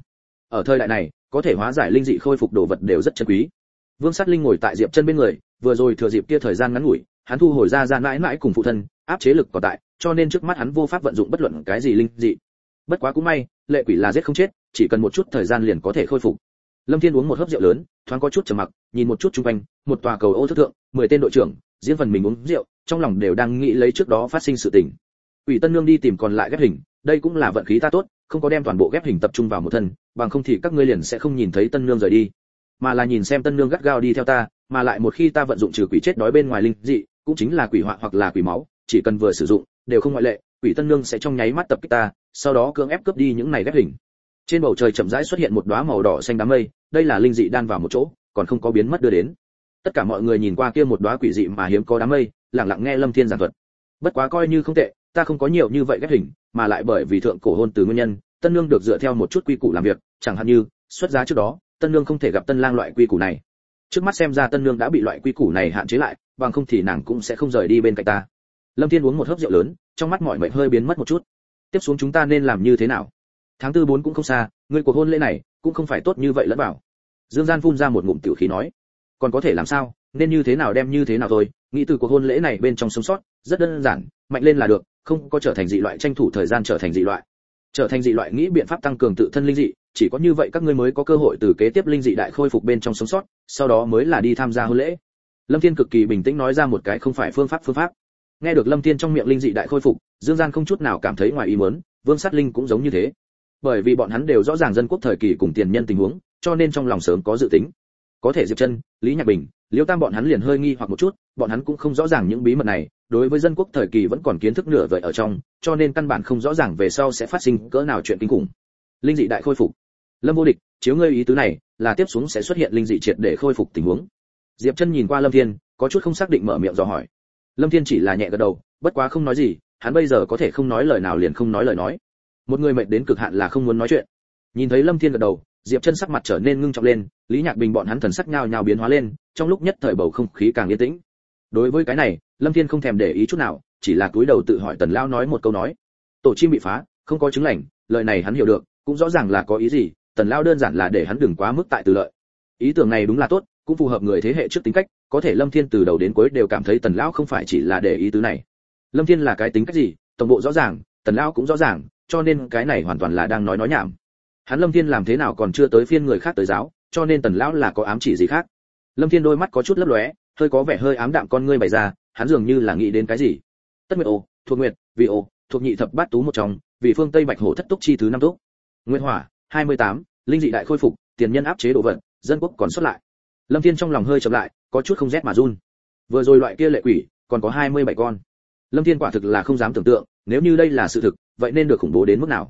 Speaker 1: Ở thời đại này, có thể hóa giải linh dị khôi phục đồ vật đều rất chân quý. Vương Sát Linh ngồi tại Diệp Chân bên người, vừa rồi thừa dịp kia thời gian ngắn ngủi, hắn thu hồi ra mãi mãi cùng phụ thân, áp chế lực còn tại, cho nên trước mắt hắn vô pháp vận dụng bất luận cái gì linh dị. Bất quá cũng may, lệ quỷ là giết không chết, chỉ cần một chút thời gian liền có thể khôi phục. Lâm Thiên uống một hớp rượu lớn, thoáng có chút trầm mặc, nhìn một chút xung quanh, một tòa cầu ô thức thượng, 10 tên đội trưởng, riêng phần mình uống rượu, trong lòng đều đang nghĩ lấy trước đó phát sinh sự tình. Quỷ Tân Nương đi tìm còn lại ghép hình, đây cũng là vận khí ta tốt, không có đem toàn bộ ghép hình tập trung vào một thân, bằng không thì các ngươi liền sẽ không nhìn thấy Tân Nương rời đi, mà là nhìn xem Tân Nương gắt gao đi theo ta, mà lại một khi ta vận dụng trừ quỷ chết đói bên ngoài linh dị, cũng chính là quỷ họa hoặc là quỷ máu, chỉ cần vừa sử dụng, đều không ngoại lệ, Quỷ Tân Nương sẽ trong nháy mắt tập kích ta, sau đó cưỡng ép cướp đi những này ghép hình. Trên bầu trời chậm rãi xuất hiện một đóa màu đỏ xanh đám mây, đây là linh dị đan vào một chỗ, còn không có biến mất đưa đến. Tất cả mọi người nhìn qua kia một đóa quỷ dị mà hiếm có đám mây, lặng lặng nghe Lâm Thiên giảng thuật. Bất quá coi như không tệ, ta không có nhiều như vậy ghép hình, mà lại bởi vì thượng cổ hôn từ nguyên nhân, Tân Nương được dựa theo một chút quy củ làm việc, chẳng hạn như xuất giá trước đó, Tân Nương không thể gặp Tân Lang loại quy củ này. Trước mắt xem ra Tân Nương đã bị loại quy củ này hạn chế lại, bằng không thì nàng cũng sẽ không rời đi bên cạnh ta. Lâm Thiên uống một hớp rượu lớn, trong mắt mọi mệt hơi biến mất một chút. Tiếp xuống chúng ta nên làm như thế nào? Tháng tư 4 cũng không xa, ngươi cuộc hôn lễ này cũng không phải tốt như vậy lẫn vào. Dương Gian phun ra một ngụm tiểu khí nói, còn có thể làm sao, nên như thế nào đem như thế nào thôi, nghĩ từ cuộc hôn lễ này bên trong sống sót, rất đơn giản, mạnh lên là được, không có trở thành dị loại tranh thủ thời gian trở thành dị loại. Trở thành dị loại nghĩ biện pháp tăng cường tự thân linh dị, chỉ có như vậy các ngươi mới có cơ hội từ kế tiếp linh dị đại khôi phục bên trong sống sót, sau đó mới là đi tham gia hôn lễ. Lâm Thiên cực kỳ bình tĩnh nói ra một cái không phải phương pháp. Nghe được Lâm Thiên trong miệng linh dị đại khôi phục, Dương Gian không chút nào cảm thấy ngoài ý muốn, Vương Sát Linh cũng giống như thế. Bởi vì bọn hắn đều rõ ràng dân quốc thời kỳ cùng tiền nhân tình huống, cho nên trong lòng sớm có dự tính. Có thể Diệp Chân, Lý Nhạc Bình, Liễu Tam bọn hắn liền hơi nghi hoặc một chút, bọn hắn cũng không rõ ràng những bí mật này, đối với dân quốc thời kỳ vẫn còn kiến thức nửa vời ở trong, cho nên căn bản không rõ ràng về sau sẽ phát sinh cỡ nào chuyện kinh khủng. Linh dị đại khôi phục. Lâm Vô Địch, chiếu ngươi ý tứ này, là tiếp xuống sẽ xuất hiện linh dị triệt để khôi phục tình huống. Diệp Chân nhìn qua Lâm Thiên, có chút không xác định mở miệng dò hỏi. Lâm Thiên chỉ là nhẹ gật đầu, bất quá không nói gì, hắn bây giờ có thể không nói lời nào liền không nói lời nói. Một người mệt đến cực hạn là không muốn nói chuyện. Nhìn thấy Lâm Thiên gật đầu, Diệp Chân sắc mặt trở nên ngưng trọng lên, Lý Nhạc Bình bọn hắn thần sắc nhao nhao biến hóa lên, trong lúc nhất thời bầu không khí càng yên tĩnh. Đối với cái này, Lâm Thiên không thèm để ý chút nào, chỉ là cúi đầu tự hỏi Tần lão nói một câu nói: "Tổ chim bị phá, không có chứng lành." Lời này hắn hiểu được, cũng rõ ràng là có ý gì, Tần lão đơn giản là để hắn đừng quá mức tại từ lợi. Ý tưởng này đúng là tốt, cũng phù hợp người thế hệ trước tính cách, có thể Lâm Thiên từ đầu đến cuối đều cảm thấy Tần lão không phải chỉ là để ý tứ này. Lâm Thiên là cái tính cách gì, tổng bộ rõ ràng, Tần lão cũng rõ ràng, cho nên cái này hoàn toàn là đang nói nhảm. Hắn Lâm Thiên làm thế nào còn chưa tới phiên người khác tới giáo, cho nên Tần lão là có ám chỉ gì khác. Lâm Thiên đôi mắt có chút lấp lóe, hơi có vẻ hơi ám đạm con ngươi bày ra, hắn dường như là nghĩ đến cái gì. Tất Nguyệt Ô, thuộc Nguyệt, Vì Ô, thuộc nhị thập bát tú một trong, vì phương Tây Bạch Hổ thất túc chi thứ năm túc. Nguyệt Hỏa, 28, linh dị đại khôi phục, tiền nhân áp chế độ vận, dân quốc còn xuất lại. Lâm Thiên trong lòng hơi chậm lại, có chút không rét mà run. Vừa rồi loại kia lệ quỷ, còn có 27 con. Lâm Thiên quả thực là không dám tưởng tượng, nếu như đây là sự thực, vậy nên được khủng bố đến mức nào?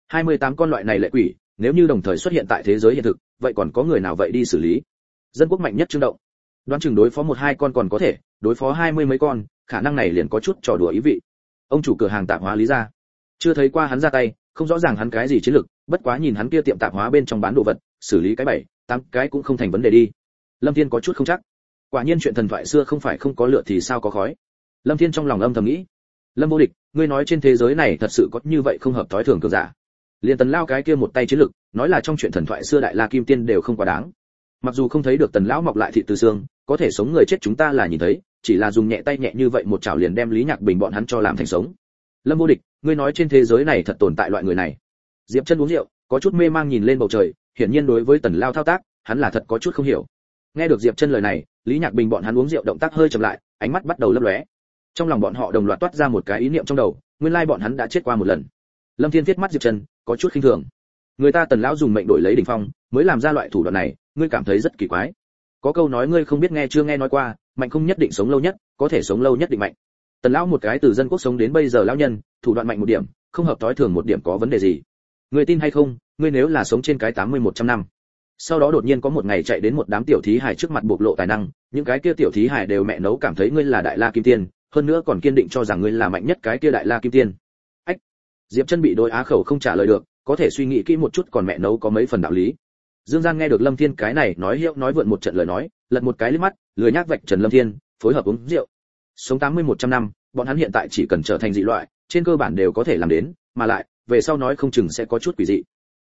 Speaker 1: 28 con loại này lệ quỷ, nếu như đồng thời xuất hiện tại thế giới hiện thực, vậy còn có người nào vậy đi xử lý? Dân quốc mạnh nhất Trương Động, đoán chừng đối phó 1-2 con còn có thể, đối phó 20 mấy con, khả năng này liền có chút trò đùa ý vị. Ông chủ cửa hàng tạp hóa Lý gia, chưa thấy qua hắn ra tay, không rõ ràng hắn cái gì chiến lực, bất quá nhìn hắn kia tiệm tạp hóa bên trong bán đồ vật, xử lý cái 7-8 cái cũng không thành vấn đề đi. Lâm Thiên có chút không chắc. Quả nhiên chuyện thần thoại xưa không phải không có lửa thì sao có khói. Lâm Thiên trong lòng âm thầm nghĩ. Lâm Vô Địch, ngươi nói trên thế giới này thật sự có như vậy không hợp thói thường cường giả? Liên Tần lão cái kia một tay chiến lực, nói là trong chuyện thần thoại xưa đại la kim tiên đều không quá đáng. Mặc dù không thấy được Tần lão mọc lại thịt từ xương, có thể sống người chết chúng ta là nhìn thấy, chỉ là dùng nhẹ tay nhẹ như vậy một chảo liền đem Lý Nhạc Bình bọn hắn cho làm thành sống. Lâm Vô Địch, ngươi nói trên thế giới này thật tồn tại loại người này? Diệp Chân uống rượu, có chút mê mang nhìn lên bầu trời, hiển nhiên đối với Tần lão thao tác, hắn là thật có chút không hiểu. Nghe được Diệp Chân lời này, Lý Nhạc Bình bọn hắn uống rượu động tác hơi chậm lại, ánh mắt bắt đầu lấp lóe. Trong lòng bọn họ đồng loạt toát ra một cái ý niệm trong đầu, nguyên lai bọn hắn đã chết qua một lần. Lâm Thiên viết mắt Diệp Chân, có chút khinh thường. Người ta Tần lão dùng mệnh đổi lấy đỉnh phong, mới làm ra loại thủ đoạn này, ngươi cảm thấy rất kỳ quái. Có câu nói ngươi không biết nghe chưa nghe nói qua, mạnh không nhất định sống lâu nhất, có thể sống lâu nhất định mạnh. Tần lão một cái từ dân quốc sống đến bây giờ lão nhân, thủ đoạn mạnh một điểm, không hợp tối thường một điểm có vấn đề gì. Ngươi tin hay không, ngươi nếu là sống trên cái 80-100 năm, sau đó đột nhiên có một ngày chạy đến một đám tiểu thí hài trước mặt bộc lộ tài năng, những cái kia tiểu thí hài đều mẹ nấu cảm thấy ngươi là đại la kim tiên, hơn nữa còn kiên định cho rằng ngươi là mạnh nhất cái kia đại la kim tiên. Ách. Diệp Chân bị đối á khẩu không trả lời được, có thể suy nghĩ kỹ một chút còn mẹ nấu có mấy phần đạo lý. Dương Gian nghe được Lâm Thiên cái này nói hiệu nói vượn một trận lời nói, lật một cái liếc mắt, lười nhác vạch trần Lâm Thiên, phối hợp uống rượu. Sống 80-100 năm, bọn hắn hiện tại chỉ cần trở thành dị loại, trên cơ bản đều có thể làm đến, mà lại, về sau nói không chừng sẽ có chút quỷ dị.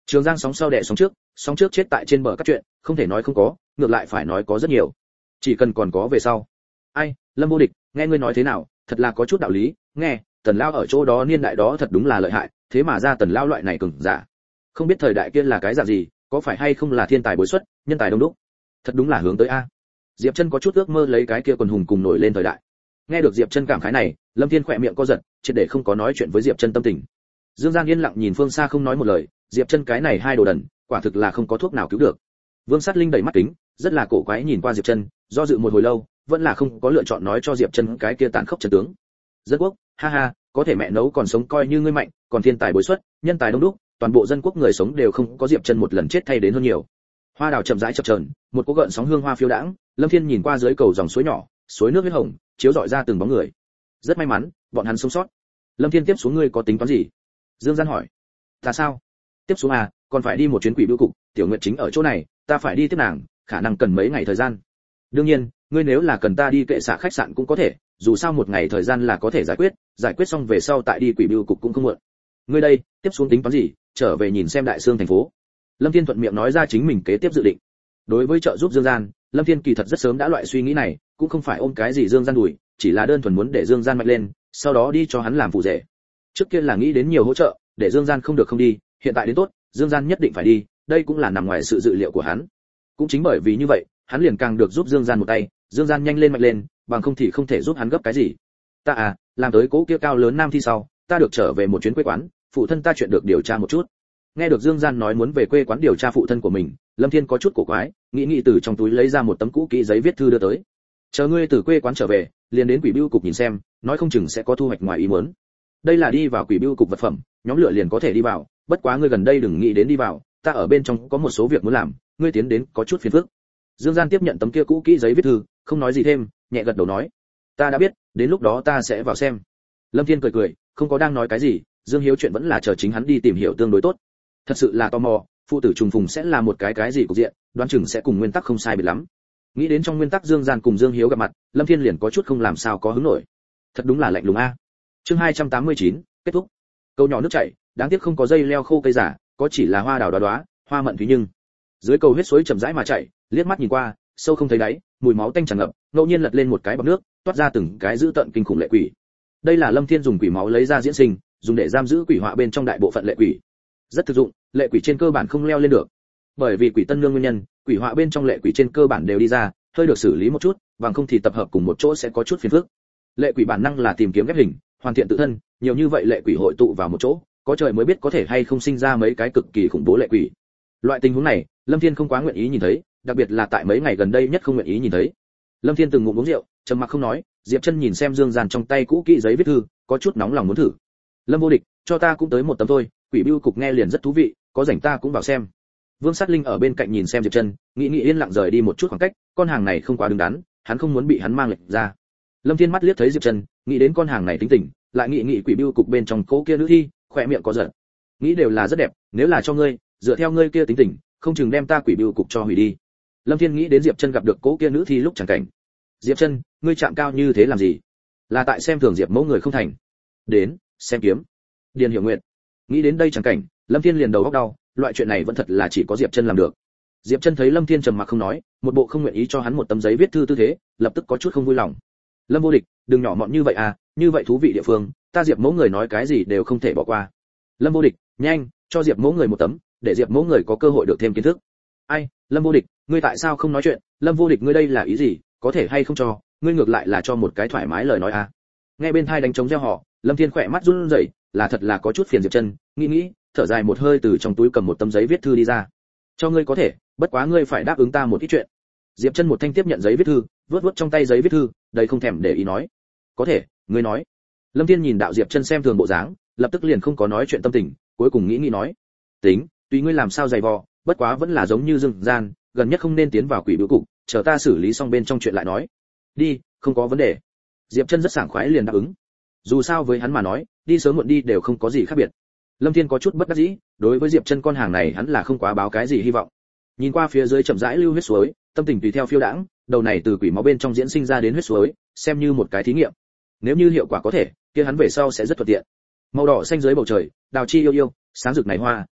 Speaker 1: Trường Giang sóng sau đè sóng trước chết tại trên bờ các chuyện, không thể nói không có, ngược lại phải nói có rất nhiều. Chỉ cần còn có về sau. Ai, Lâm Vô Địch, nghe ngươi nói thế nào, thật là có chút đạo lý, nghe, Tần lão ở chỗ đó niên đại đó thật đúng là lợi hại, thế mà ra Tần lão loại này cường giả. Không biết thời đại kia là cái dạng gì, có phải hay không là thiên tài bối xuất, nhân tài đông đúc. Thật đúng là hướng tới a. Diệp Chân có chút ước mơ lấy cái kia quần hùng cùng nổi lên thời đại. Nghe được Diệp Chân cảm khái này, Lâm Thiên khỏe miệng co giật, triệt để không có nói chuyện với Diệp Chân tâm tình. Dương Giang yên lặng nhìn phương xa không nói một lời, Diệp Chân cái này hai đồ đần, quả thực là không có thuốc nào cứu được. Vương Sát Linh đẩy mắt kính, rất là cổ quái nhìn qua Diệp Chân, do dự một hồi lâu, vẫn là không có lựa chọn nói cho Diệp Chân cái kia tàn khốc chân tướng. Dân quốc, ha ha, có thể mẹ nấu còn sống coi như ngươi mạnh, còn thiên tài bối xuất, nhân tài đông đúc, toàn bộ dân quốc người sống đều không có Diệp Chân một lần chết thay đến hơn nhiều. Hoa đào chậm rãi chập chờn, một cỗ gợn sóng hương hoa phiêu đãng, Lâm Thiên nhìn qua dưới cầu dòng suối nhỏ, suối nước huyết hồng, chiếu rọi ra từng bóng người. Rất may mắn, bọn hắn sống sót. Lâm Thiên tiếp xuống ngươi có tính toán gì? Dương Gian hỏi. Ta sao? Tiếp xuống à, còn phải đi một chuyến quỷ bưu cục, Tiểu Nguyệt chính ở chỗ này, ta phải đi tiếp nàng, khả năng cần mấy ngày thời gian. Đương nhiên, ngươi nếu là cần ta đi kệ xạ khách sạn cũng có thể, dù sao một ngày thời gian là có thể giải quyết xong về sau tại đi quỷ bưu cục cũng không muộn. Ngươi đây, tiếp xuống tính toán gì? Trở về nhìn xem Đại Sương thành phố. Lâm Thiên thuận miệng nói ra chính mình kế tiếp dự định. Đối với trợ giúp Dương Gian, Lâm Thiên kỳ thật rất sớm đã loại suy nghĩ này, cũng không phải ôm cái gì Dương Gian đuổi, chỉ là đơn thuần muốn để Dương Gian mạnh lên, sau đó đi cho hắn làm phụ rể. Trước kia là nghĩ đến nhiều hỗ trợ, để Dương Gian không được không đi, hiện tại đến tốt, Dương Gian nhất định phải đi, đây cũng là nằm ngoài sự dự liệu của hắn. Cũng chính bởi vì như vậy, hắn liền càng được giúp Dương Gian một tay, Dương Gian nhanh lên mạnh lên, bằng không thì không thể giúp hắn gấp cái gì. Ta à, làm tới cố kia cao lớn nam thi sau, ta được trở về một chuyến quê quán, phụ thân ta chuyện được điều tra một chút. Nghe được Dương Gian nói muốn về quê quán điều tra phụ thân của mình, Lâm Thiên có chút cổ quái, nghĩ từ trong túi lấy ra một tấm cũ kỹ giấy viết thư đưa tới. Chờ ngươi từ quê quán trở về, liền đến quỷ bưu cục nhìn xem, nói không chừng sẽ có thu hoạch ngoài ý muốn. Đây là đi vào quỷ bưu cục vật phẩm, nhóm lửa liền có thể đi vào, bất quá ngươi gần đây đừng nghĩ đến đi vào, ta ở bên trong có một số việc muốn làm, ngươi tiến đến có chút phiền phức. Dương Gian tiếp nhận tấm kia cũ kỹ giấy viết thư, không nói gì thêm, nhẹ gật đầu nói, ta đã biết, đến lúc đó ta sẽ vào xem. Lâm Thiên cười, không có đang nói cái gì, Dương Hiếu chuyện vẫn là chờ chính hắn đi tìm hiểu tương đối tốt. Thật sự là tò mò, phụ tử trùng phùng sẽ là một cái gì cục diện, đoán chừng sẽ cùng nguyên tắc không sai biệt lắm. Nghĩ đến trong nguyên tắc Dương Gian cùng Dương Hiếu gặp mặt, Lâm Thiên liền có chút không làm sao có hứng nổi. Thật đúng là lạnh lùng a. Chương 289, kết thúc. Cầu nhỏ nước chảy, đáng tiếc không có dây leo khô cây giả, có chỉ là hoa đào đóa đóa, hoa mận thúy nhưng. Dưới cầu huyết suối chậm rãi mà chảy, liếc mắt nhìn qua, sâu không thấy đáy, mùi máu tanh tràn ngập, ngẫu nhiên lật lên một cái bọt nước, toát ra từng cái dữ tợn kinh khủng lệ quỷ. Đây là Lâm Thiên dùng quỷ máu lấy ra diễn sinh, dùng để giam giữ quỷ họa bên trong đại bộ phận lệ quỷ. Rất thực dụng, lệ quỷ trên cơ bản không leo lên được. Bởi vì quỷ tân nương nguyên nhân, quỷ họa bên trong lệ quỷ trên cơ bản đều đi ra, hơi được xử lý một chút, bằng không thì tập hợp cùng một chỗ sẽ có chút phiền phức. Lệ quỷ bản năng là tìm kiếm ghép hình, hoàn thiện tự thân, nhiều như vậy lệ quỷ hội tụ vào một chỗ, có trời mới biết có thể hay không sinh ra mấy cái cực kỳ khủng bố lệ quỷ. Loại tình huống này, Lâm Thiên không quá nguyện ý nhìn thấy, đặc biệt là tại mấy ngày gần đây nhất không nguyện ý nhìn thấy. Lâm Thiên từng ngụm uống rượu, trầm mặc không nói, Diệp Chân nhìn xem Dương Gian trong tay cũ kỹ giấy viết thư, có chút nóng lòng muốn thử. Lâm Vô Địch, cho ta cũng tới một tấm thôi, quỷ bưu cục nghe liền rất thú vị, có rảnh ta cũng vào xem. Vương Sát Linh ở bên cạnh nhìn xem Diệp Chân, nghĩ yên lặng rời đi một chút khoảng cách, con hàng này không quá đứng đắn, hắn không muốn bị hắn mang lệch ra. Lâm Thiên mắt liếc thấy Diệp Chân, nghĩ đến con hàng này tính tình, lại nghĩ quỷ bưu cục bên trong cố kia nữ thi, khỏe miệng có giận. Nghĩ đều là rất đẹp, nếu là cho ngươi, dựa theo ngươi kia tính tình, không chừng đem ta quỷ bưu cục cho hủy đi. Lâm Thiên nghĩ đến Diệp Chân gặp được cố kia nữ thi lúc chẳng cảnh. Diệp Chân, ngươi chạm cao như thế làm gì? Là tại xem thường Diệp Mẫu người không thành. Đến, xem kiếm. Điền Hiểu Nguyệt. Nghĩ đến đây chẳng cảnh, Lâm Thiên liền đầu óc đau, loại chuyện này vẫn thật là chỉ có Diệp Chân làm được. Diệp Chân thấy Lâm Thiên trầm mặc không nói, một bộ không nguyện ý cho hắn một tấm giấy viết thư tư thế, lập tức có chút không vui lòng. Lâm Vô Địch, đừng nhỏ mọn như vậy à, như vậy thú vị địa phương, ta Diệp Mẫu người nói cái gì đều không thể bỏ qua. Lâm Vô Địch, nhanh, cho Diệp Mẫu người một tấm, để Diệp Mẫu người có cơ hội được thêm kiến thức. Ai, Lâm Vô Địch, ngươi tại sao không nói chuyện? Lâm Vô Địch, ngươi đây là ý gì, có thể hay không cho, ngươi ngược lại là cho một cái thoải mái lời nói à? Nghe bên tai đánh trống reo hò, Lâm Thiên khỏe mắt run rẩy, là thật là có chút phiền Diệp Chân, nghĩ, thở dài một hơi từ trong túi cầm một tấm giấy viết thư đi ra. Cho ngươi có thể, bất quá ngươi phải đáp ứng ta một ít chuyện. Diệp Chân một thanh tiếp nhận giấy viết thư, vuốt trong tay giấy viết thư, đầy không thèm để ý nói. Có thể, ngươi nói. Lâm Thiên nhìn đạo Diệp Chân xem thường bộ dáng, lập tức liền không có nói chuyện tâm tình, cuối cùng nghĩ nói. Tính, tùy ngươi làm sao dày vò, bất quá vẫn là giống như Dương Gian, gần nhất không nên tiến vào quỷ bưu cục, chờ ta xử lý xong bên trong chuyện lại nói. Đi, không có vấn đề. Diệp Chân rất sảng khoái liền đáp ứng. Dù sao với hắn mà nói, đi sớm muộn đi đều không có gì khác biệt. Lâm Thiên có chút bất đắc dĩ, đối với Diệp Chân con hàng này hắn là không quá báo cái gì hy vọng. Nhìn qua phía dưới chậm rãi lưu huyết suối, tâm tình tùy theo phiêu đãng, đầu này từ quỷ máu bên trong diễn sinh ra đến huyết suối, xem như một cái thí nghiệm. Nếu như hiệu quả có thể, kia hắn về sau sẽ rất thuận tiện. Màu đỏ xanh dưới bầu trời, đào chi yêu, sáng rực này hoa,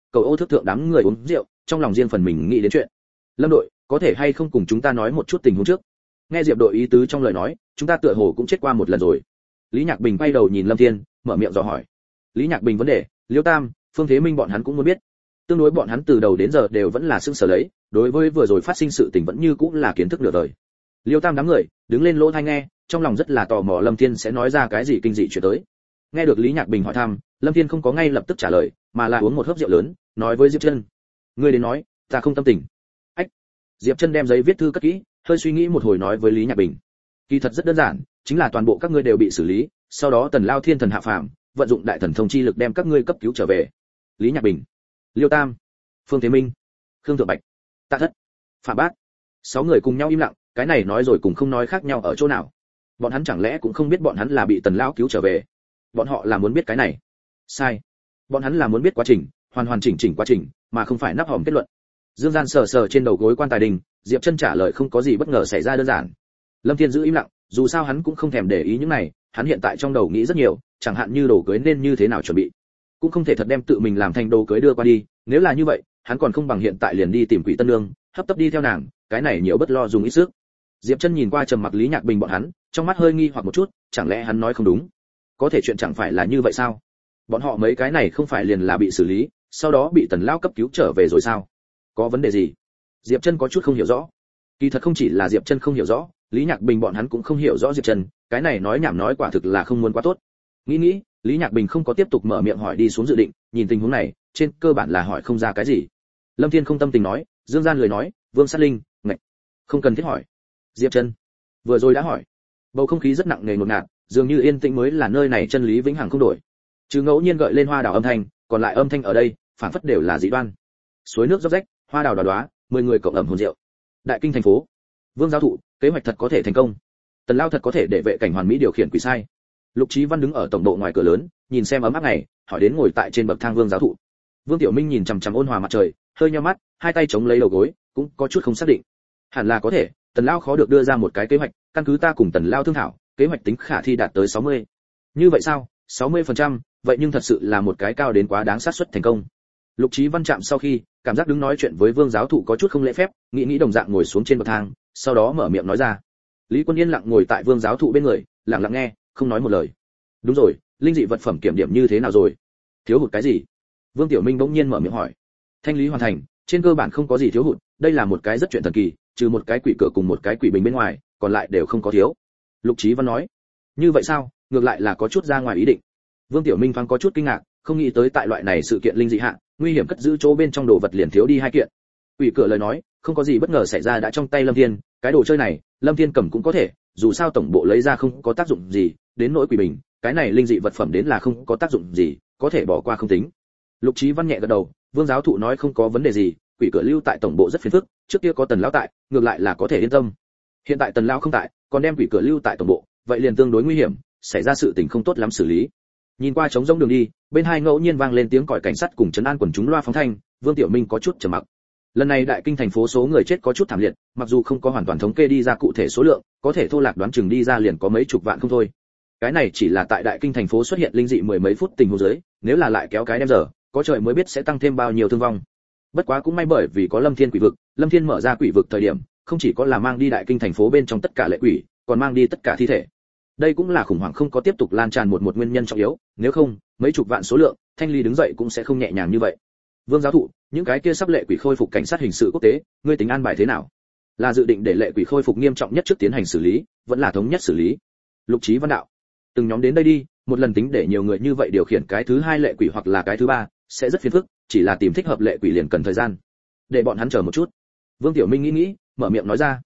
Speaker 1: cầu ô thức thượng đám người uống rượu, trong lòng riêng phần mình nghĩ đến chuyện. Lâm đội, có thể hay không cùng chúng ta nói một chút tình huống trước? Nghe Diệp đội ý tứ trong lời nói, chúng ta tựa hồ cũng chết qua một lần rồi. Lý Nhạc Bình quay đầu nhìn Lâm Thiên, mở miệng dò hỏi. Lý Nhạc Bình vấn đề, Liêu Tam, Phương Thế Minh bọn hắn cũng muốn biết. Tương đối bọn hắn từ đầu đến giờ đều vẫn là sững sờ lấy, đối với vừa rồi phát sinh sự tình vẫn như cũng là kiến thức nửa đời. Liêu Tam đám người đứng lên lỗ tai nghe, trong lòng rất là tò mò Lâm Thiên sẽ nói ra cái gì kinh dị chuyện tới. Nghe được Lý Nhạc Bình hỏi thăm, Lâm Thiên không có ngay lập tức trả lời, mà là uống một hớp rượu lớn, nói với Diệp Chân: "Ngươi đến nói, ta không tâm tình." Ách. Diệp Chân đem giấy viết thư cất kỹ, hơi suy nghĩ một hồi nói với Lý Nhạc Bình: "Kỳ thật rất đơn giản, chính là toàn bộ các ngươi đều bị xử lý, sau đó Tần Lao Thiên thần hạ phàm, vận dụng đại thần thông chi lực đem các ngươi cấp cứu trở về." Lý Nhạc Bình, Liêu Tam, Phương Thế Minh, Khương Thượng Bạch, Tạ Thất, Phạm Bát, 6 người cùng nhau im lặng, cái này nói rồi cùng không nói khác nhau ở chỗ nào. Bọn hắn chẳng lẽ cũng không biết bọn hắn là bị Tần lão cứu trở về? Bọn họ là muốn biết cái này. Sai. Bọn hắn là muốn biết quá trình, hoàn chỉnh quá trình, mà không phải nắp hòm kết luận. Dương Gian sờ sờ trên đầu gối quan tài đình, Diệp Chân trả lời không có gì bất ngờ xảy ra đơn giản. Lâm Thiên giữ im lặng, dù sao hắn cũng không thèm để ý những này, hắn hiện tại trong đầu nghĩ rất nhiều, chẳng hạn như đồ cưới nên như thế nào chuẩn bị. Cũng không thể thật đem tự mình làm thành đồ cưới đưa qua đi, nếu là như vậy, hắn còn không bằng hiện tại liền đi tìm Quỷ Tân Nương, hấp tấp đi theo nàng, cái này nhiều bất lo dùng ít sức. Diệp Chân nhìn qua trầm mặc Lý Nhạc Bình bọn hắn, trong mắt hơi nghi hoặc một chút, chẳng lẽ hắn nói không đúng? Có thể chuyện chẳng phải là như vậy sao? Bọn họ mấy cái này không phải liền là bị xử lý, sau đó bị Tần lão cấp cứu trở về rồi sao? Có vấn đề gì? Diệp Chân có chút không hiểu rõ. Kỳ thật không chỉ là Diệp Chân không hiểu rõ, Lý Nhạc Bình bọn hắn cũng không hiểu rõ Diệp Chân, cái này nói nhảm nói quả thực là không muốn quá tốt. Nghĩ, Lý Nhạc Bình không có tiếp tục mở miệng hỏi đi xuống dự định, nhìn tình huống này, trên cơ bản là hỏi không ra cái gì. Lâm Thiên không tâm tình nói, Dương Gian lười nói, Vương Sát Linh, ngạch, không cần thiết hỏi. Diệp Chân, vừa rồi đã hỏi. Bầu không khí rất nặng nề ngột ngạt, dường như yên tĩnh mới là nơi này chân lý vĩnh hằng không đổi. Chứ ngẫu nhiên gợi lên hoa đào âm thanh, còn lại âm thanh ở đây, phản phất đều là dị đoan. Suối nước róc rách, hoa đào đóa, 10 người cộng ẩm hồn rượu. Đại kinh thành phố. Vương giáo thụ, kế hoạch thật có thể thành công. Tần Lao thật có thể để vệ cảnh hoàn mỹ điều khiển quỷ sai. Lục Chí Văn đứng ở tổng bộ ngoài cửa lớn, nhìn xem ấm áp này, hỏi đến ngồi tại trên bậc thang Vương giáo thụ. Vương Tiểu Minh nhìn chằm chằm ôn hòa mặt trời, hơi nheo mắt, hai tay chống lấy đầu gối, cũng có chút không xác định. Hẳn là có thể, Tần Lao khó được đưa ra một cái kế hoạch, căn cứ ta cùng Tần Lao thương thảo, kế hoạch tính khả thi đạt tới 60. Như vậy sao? 60%, vậy nhưng thật sự là một cái cao đến quá đáng xác suất thành công. Lục Chí Văn chạm sau khi, cảm giác đứng nói chuyện với Vương giáo thụ có chút không lễ phép, nghĩ đồng dạng ngồi xuống trên bậc thang, sau đó mở miệng nói ra. Lý Quân Yên lặng ngồi tại Vương giáo thụ bên người, lặng lặng nghe, không nói một lời. Đúng rồi, linh dị vật phẩm kiểm điểm như thế nào rồi? Thiếu hụt cái gì? Vương Tiểu Minh bỗng nhiên mở miệng hỏi. Thanh lý hoàn thành, trên cơ bản không có gì thiếu hụt, đây là một cái rất chuyện thần kỳ, trừ một cái quỷ cửa cùng một cái quỷ bình bên ngoài, còn lại đều không có thiếu. Lục Chí Văn nói. Như vậy sao? Ngược lại là có chút ra ngoài ý định. Vương Tiểu Minh thoáng có chút kinh ngạc, không nghĩ tới tại loại này sự kiện linh dị hạ, nguy hiểm cất giữ chỗ bên trong đồ vật liền thiếu đi hai kiện. Quỷ cửa lời nói, không có gì bất ngờ xảy ra đã trong tay Lâm Thiên, cái đồ chơi này, Lâm Thiên cầm cũng có thể, dù sao tổng bộ lấy ra không có tác dụng gì, đến nỗi quỷ bình, cái này linh dị vật phẩm đến là không có tác dụng gì, có thể bỏ qua không tính. Lục Chí Văn nhẹ gật đầu, Vương giáo thụ nói không có vấn đề gì, quỷ cửa lưu tại tổng bộ rất phiền phức, trước kia có Tần lão tại, ngược lại là có thể yên tâm. Hiện tại Tần lão không tại, còn đem quỷ cửa lưu tại tổng bộ, vậy liền tương đối nguy hiểm, xảy ra sự tình không tốt lắm xử lý. Nhìn qua trống rỗng đường đi, bên hai ngẫu nhiên vang lên tiếng còi cảnh sát cùng trấn an quần chúng loa phóng thanh, Vương Tiểu Minh có chút trầm mặc. Lần này đại kinh thành phố số người chết có chút thảm liệt, mặc dù không có hoàn toàn thống kê đi ra cụ thể số lượng, có thể thô lạc đoán chừng đi ra liền có mấy chục vạn không thôi. Cái này chỉ là tại đại kinh thành phố xuất hiện linh dị mười mấy phút tình huống dưới, nếu là lại kéo cái đem giờ, có trời mới biết sẽ tăng thêm bao nhiêu thương vong. Bất quá cũng may bởi vì có Lâm Thiên quỷ vực, Lâm Thiên mở ra quỷ vực thời điểm, không chỉ có là mang đi đại kinh thành phố bên trong tất cả lệ quỷ, còn mang đi tất cả thi thể. Đây cũng là khủng hoảng không có tiếp tục lan tràn một nguyên nhân trọng yếu, nếu không, mấy chục vạn số lượng, Thanh Ly đứng dậy cũng sẽ không nhẹ nhàng như vậy. Vương giáo thụ, những cái kia sắp lệ quỷ khôi phục cảnh sát hình sự quốc tế, ngươi tính an bài thế nào? Là dự định để lệ quỷ khôi phục nghiêm trọng nhất trước tiến hành xử lý, vẫn là thống nhất xử lý? Lục Chí Văn đạo, từng nhóm đến đây đi, một lần tính để nhiều người như vậy điều khiển cái thứ hai lệ quỷ hoặc là cái thứ ba, sẽ rất phiền phức, chỉ là tìm thích hợp lệ quỷ liền cần thời gian. Để bọn hắn chờ một chút. Vương Tiểu Minh nghĩ, mở miệng nói ra.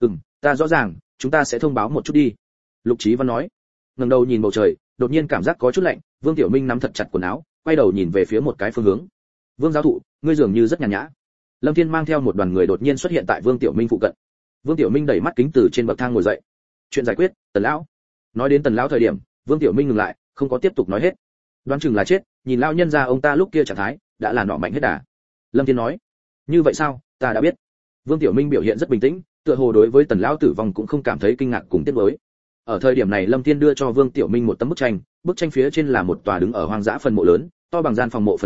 Speaker 1: Ta rõ ràng, chúng ta sẽ thông báo một chút đi. Lục Chí Văn nói. Ngẩng đầu nhìn bầu trời, đột nhiên cảm giác có chút lạnh, Vương Tiểu Minh nắm thật chặt quần áo, quay đầu nhìn về phía một cái phương hướng. Vương giáo thụ, ngươi dường như rất nhàn nhã. Lâm Thiên mang theo một đoàn người đột nhiên xuất hiện tại Vương Tiểu Minh phụ cận. Vương Tiểu Minh đẩy mắt kính từ trên bậc thang ngồi dậy. Chuyện giải quyết, Tần lão. Nói đến Tần lão thời điểm, Vương Tiểu Minh ngừng lại, không có tiếp tục nói hết. Đoán chừng là chết, nhìn lão nhân gia ông ta lúc kia trạng thái, đã là nọ mạnh hết đà. Lâm Thiên nói. Như vậy sao, ta đã biết. Vương Tiểu Minh biểu hiện rất bình tĩnh, tựa hồ đối với Tần lão tử vong cũng không cảm thấy kinh ngạc cùng tiếc nuối. Ở thời điểm này Lâm Thiên đưa cho Vương Tiểu Minh một tấm bức tranh phía trên là một tòa đứng ở hoang dã phần mộ lớn, to bằng gian phòng mộ phần thượng,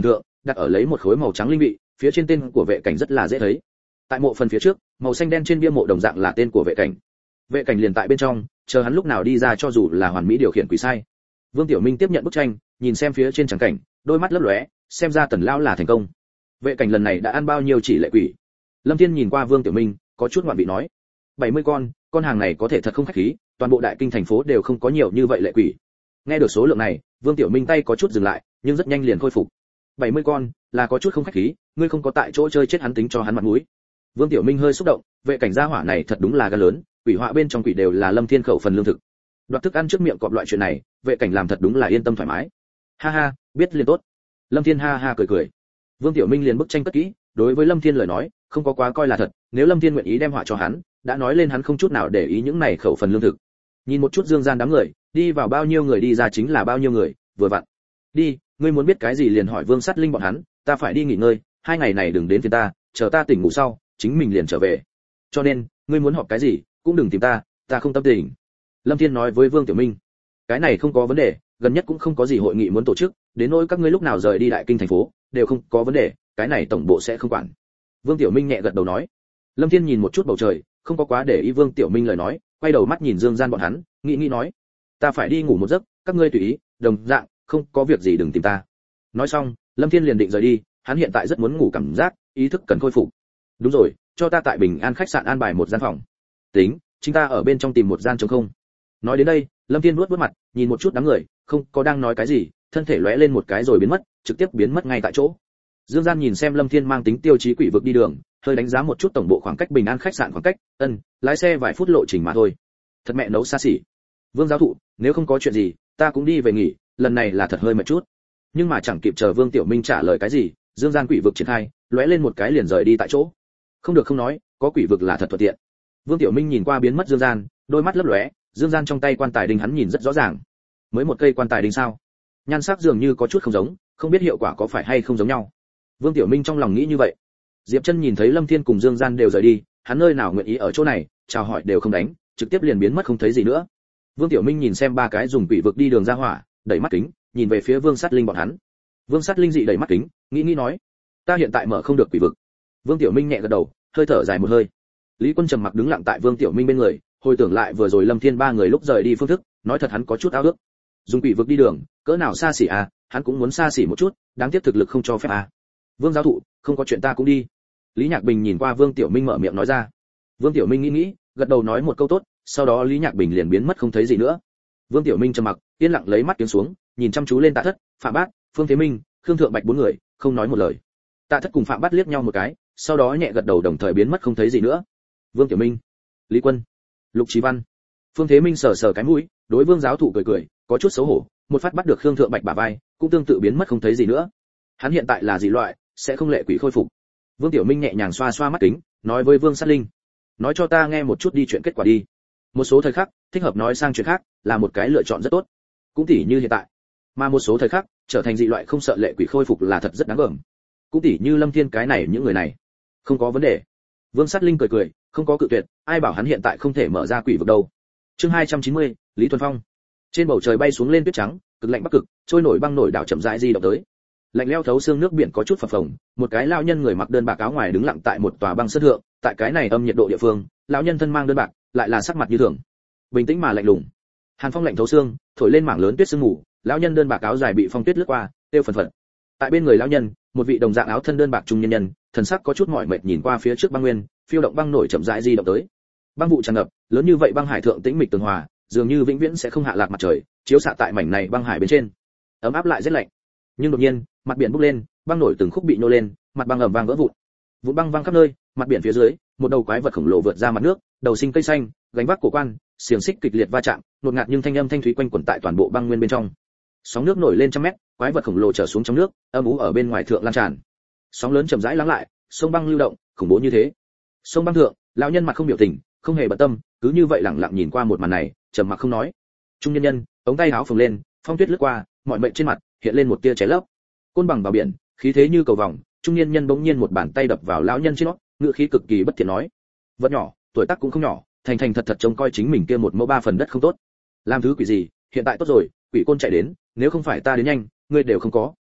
Speaker 1: đặt ở lấy một khối màu trắng linh vị, phía trên tên của vệ cảnh rất là dễ thấy. Tại mộ phần phía trước, màu xanh đen trên bia mộ đồng dạng là tên của vệ cảnh. Vệ cảnh liền tại bên trong, chờ hắn lúc nào đi ra cho dù là hoàn mỹ điều khiển quỷ sai. Vương Tiểu Minh tiếp nhận bức tranh, nhìn xem phía trên tràng cảnh, đôi mắt lấp lóe, xem ra Tần lão là thành công. Vệ cảnh lần này đã ăn bao nhiêu chỉ lệ quỷ? Lâm Thiên nhìn qua Vương Tiểu Minh, có chút ngoạn vị nói: 70 con hàng này có thể thật không khách khí, toàn bộ đại kinh thành phố đều không có nhiều như vậy lệ quỷ. Nghe được số lượng này, Vương Tiểu Minh tay có chút dừng lại, nhưng rất nhanh liền khôi phục. 70 con, là có chút không khách khí, ngươi không có tại chỗ chơi chết hắn tính cho hắn mặt mũi. Vương Tiểu Minh hơi xúc động, vệ cảnh gia hỏa này thật đúng là gan lớn, quỷ họa bên trong quỷ đều là Lâm Thiên khẩu phần lương thực. Đoạt thức ăn trước miệng cọp loại chuyện này, vệ cảnh làm thật đúng là yên tâm thoải mái. Ha ha, biết liền tốt. Lâm Thiên ha ha cười cười. Vương Tiểu Minh liền bức tranh cất kỹ, đối với Lâm Thiên lời nói, không có quá coi là thật, nếu Lâm Thiên nguyện ý đem họa cho hắn, đã nói lên hắn không chút nào để ý những này khẩu phần lương thực. Nhìn một chút dương gian đám người, đi vào bao nhiêu người đi ra chính là bao nhiêu người, vừa vặn. Đi, ngươi muốn biết cái gì liền hỏi Vương Sát Linh bọn hắn, ta phải đi nghỉ ngơi, 2 ngày này đừng đến phiền ta, chờ ta tỉnh ngủ sau, chính mình liền trở về. Cho nên, ngươi muốn họp cái gì, cũng đừng tìm ta không tâm tình. Lâm Thiên nói với Vương Tiểu Minh. Cái này không có vấn đề, gần nhất cũng không có gì hội nghị muốn tổ chức, đến nỗi các ngươi lúc nào rời đi đại kinh thành phố, đều không có vấn đề, cái này tổng bộ sẽ không quản. Vương Tiểu Minh nhẹ gật đầu nói. Lâm Thiên nhìn một chút bầu trời, không có quá để ý Vương Tiểu Minh lời nói, quay đầu mắt nhìn Dương Gian bọn hắn, nghĩ nói, ta phải đi ngủ một giấc, các ngươi tùy ý, đồng dạng, không có việc gì đừng tìm ta. Nói xong, Lâm Thiên liền định rời đi, hắn hiện tại rất muốn ngủ cảm giác, ý thức cần khôi phục. Đúng rồi, cho ta tại Bình An khách sạn an bài một gian phòng. Tính, chúng ta ở bên trong tìm một gian trống không. Nói đến đây, Lâm Thiên vuốt mặt, nhìn một chút đám người, không có đang nói cái gì, thân thể lóe lên một cái rồi biến mất, trực tiếp biến mất ngay tại chỗ. Dương Gian nhìn xem Lâm Thiên mang tính tiêu chí quỷ vực đi đường, hơi đánh giá một chút tổng bộ khoảng cách Bình An khách sạn khoảng cách, lái xe vài phút lộ trình mà thôi. Thật mẹ nấu xa xỉ. Vương giáo thụ, nếu không có chuyện gì, ta cũng đi về nghỉ, lần này là thật hơi mệt chút. Nhưng mà chẳng kịp chờ Vương Tiểu Minh trả lời cái gì, Dương Gian quỷ vực triển khai, lóe lên một cái liền rời đi tại chỗ. Không được không nói, có quỷ vực là thật thuận tiện. Vương Tiểu Minh nhìn qua biến mất Dương Gian, đôi mắt lấp lóe, Dương Gian trong tay quan tài đinh hắn nhìn rất rõ ràng. Mới một cây quan tài đinh sao? Nhan sắc dường như có chút không giống, không biết hiệu quả có phải hay không giống nhau. Vương Tiểu Minh trong lòng nghĩ như vậy. Diệp Chân nhìn thấy Lâm Thiên cùng Dương Gian đều rời đi, hắn nơi nào nguyện ý ở chỗ này, chào hỏi đều không đánh, trực tiếp liền biến mất không thấy gì nữa. Vương Tiểu Minh nhìn xem 3 cái dùng quỷ vực đi đường ra hỏa, đẩy mắt kính, nhìn về phía Vương Sát Linh bọn hắn. Vương Sát Linh dị đẩy mắt kính, nghĩ nói, ta hiện tại mở không được quỷ vực. Vương Tiểu Minh nhẹ gật đầu, hơi thở dài một hơi. Lý Quân trầm mặc đứng lặng tại Vương Tiểu Minh bên người, hồi tưởng lại vừa rồi Lâm Thiên 3 người lúc rời đi phương thức, nói thật hắn có chút ao ước. Dùng quỷ vực đi đường, cỡ nào xa xỉ à, hắn cũng muốn xa xỉ một chút, đáng tiếc thực lực không cho phép à. Vương giáo thụ, không có chuyện ta cũng đi. Lý Nhạc Bình nhìn qua Vương Tiểu Minh mở miệng nói ra. Vương Tiểu Minh nghĩ, gật đầu nói một câu tốt, sau đó Lý Nhạc Bình liền biến mất không thấy gì nữa. Vương Tiểu Minh trầm mặc, yên lặng lấy mắt kiếm xuống, nhìn chăm chú lên Tạ Thất, Phạm Bát, Phương Thế Minh, Khương Thượng Bạch 4 người, không nói một lời. Tạ Thất cùng Phạm Bát liếc nhau một cái, sau đó nhẹ gật đầu đồng thời biến mất không thấy gì nữa. Vương Tiểu Minh, Lý Quân, Lục Chí Văn, Phương Thế Minh sờ sờ cái mũi, đối Vương giáo thụ cười, có chút xấu hổ, một phát bắt được Khương Thượng Bạch bả vai, cũng tương tự biến mất không thấy gì nữa. Hắn hiện tại là dị loại, sẽ không lệ quỷ khôi phục. Vương Tiểu Minh nhẹ nhàng xoa xoa mắt kính, nói với Vương Sát Linh, nói cho ta nghe một chút đi chuyện kết quả đi. Một số thời khắc, thích hợp nói sang chuyện khác, là một cái lựa chọn rất tốt. Cũng tỉ như hiện tại, mà một số thời khắc, trở thành dị loại không sợ lệ quỷ khôi phục là thật rất đáng gờm. Cũng tỉ như Lâm Thiên cái này những người này, không có vấn đề. Vương Sát Linh cười, không có cự tuyệt, ai bảo hắn hiện tại không thể mở ra quỷ vực đâu. Chương 290, Lý Thuần Phong. Trên bầu trời bay xuống lên tuyết trắng, cực lạnh bắc cực, trôi nổi băng nổi đảo chậm rãi di động tới. Lạnh lẽo thấu xương nước biển có chút phập phồng, một cái lão nhân người mặc đơn bạc áo ngoài đứng lặng tại một tòa băng sơn thượng, tại cái này âm nhiệt độ địa phương, lão nhân thân mang đơn bạc, lại là sắc mặt như thường, bình tĩnh mà lạnh lùng. Hàn phong lạnh thấu xương, thổi lên mảng lớn tuyết sương mù, lão nhân đơn bạc áo dài bị phong tuyết lướt qua, tiêu phần phật. Tại bên người lão nhân, một vị đồng dạng áo thân đơn bạc trung nhân nhân, thần sắc có chút mỏi mệt nhìn qua phía trước băng nguyên, phiêu động băng nổi chậm rãi di động tới. Băng vụ tràn ngập, lớn như vậy băng hải thượng tĩnh mịch tường hòa, dường như vĩnh viễn sẽ không hạ lạc mặt trời, chiếu xạ tại mảnh này băng hải bên trên, ấm áp lại rất lạnh. Nhưng đột nhiên, mặt biển bốc lên, băng nổi từng khúc bị nhô lên, mặt băng ầm vang vỡ vụn. Vụn băng văng khắp nơi, mặt biển phía dưới, một đầu quái vật khổng lồ vượt ra mặt nước, đầu sinh cây xanh, gánh vác cổ quan, xiềng xích kịch liệt va chạm, đột ngạt nhưng thanh âm thanh thúy quanh quẩn tại toàn bộ băng nguyên bên trong. Sóng nước nổi lên trăm mét, quái vật khổng lồ trở xuống trong nước, âm u ở bên ngoài thượng lan tràn. Sóng lớn chậm rãi lắng lại, sông băng lưu động, khủng bố như thế. Sông băng thượng, lão nhân mặt không biểu tình, không hề bận tâm, cứ như vậy lặng lặng nhìn qua một màn này, trầm mặc không nói. Trung nhân nhân, ống tay áo phồng lên, phong tuyết lướt qua, mọi mệnh trên mặt hiện lên một tia cháy lấp. Côn bằng vào biển, khí thế như cầu vồng, trung niên nhân bỗng nhiên một bàn tay đập vào lão nhân trên nó, ngựa khí cực kỳ bất thiện nói: "Vật nhỏ, tuổi tác cũng không nhỏ, thành thành thật thật trông coi chính mình kia 1 mẫu 3 phần đất không tốt. Làm thứ quỷ gì, hiện tại tốt rồi, quỷ côn chạy đến, nếu không phải ta đến nhanh, ngươi đều không có."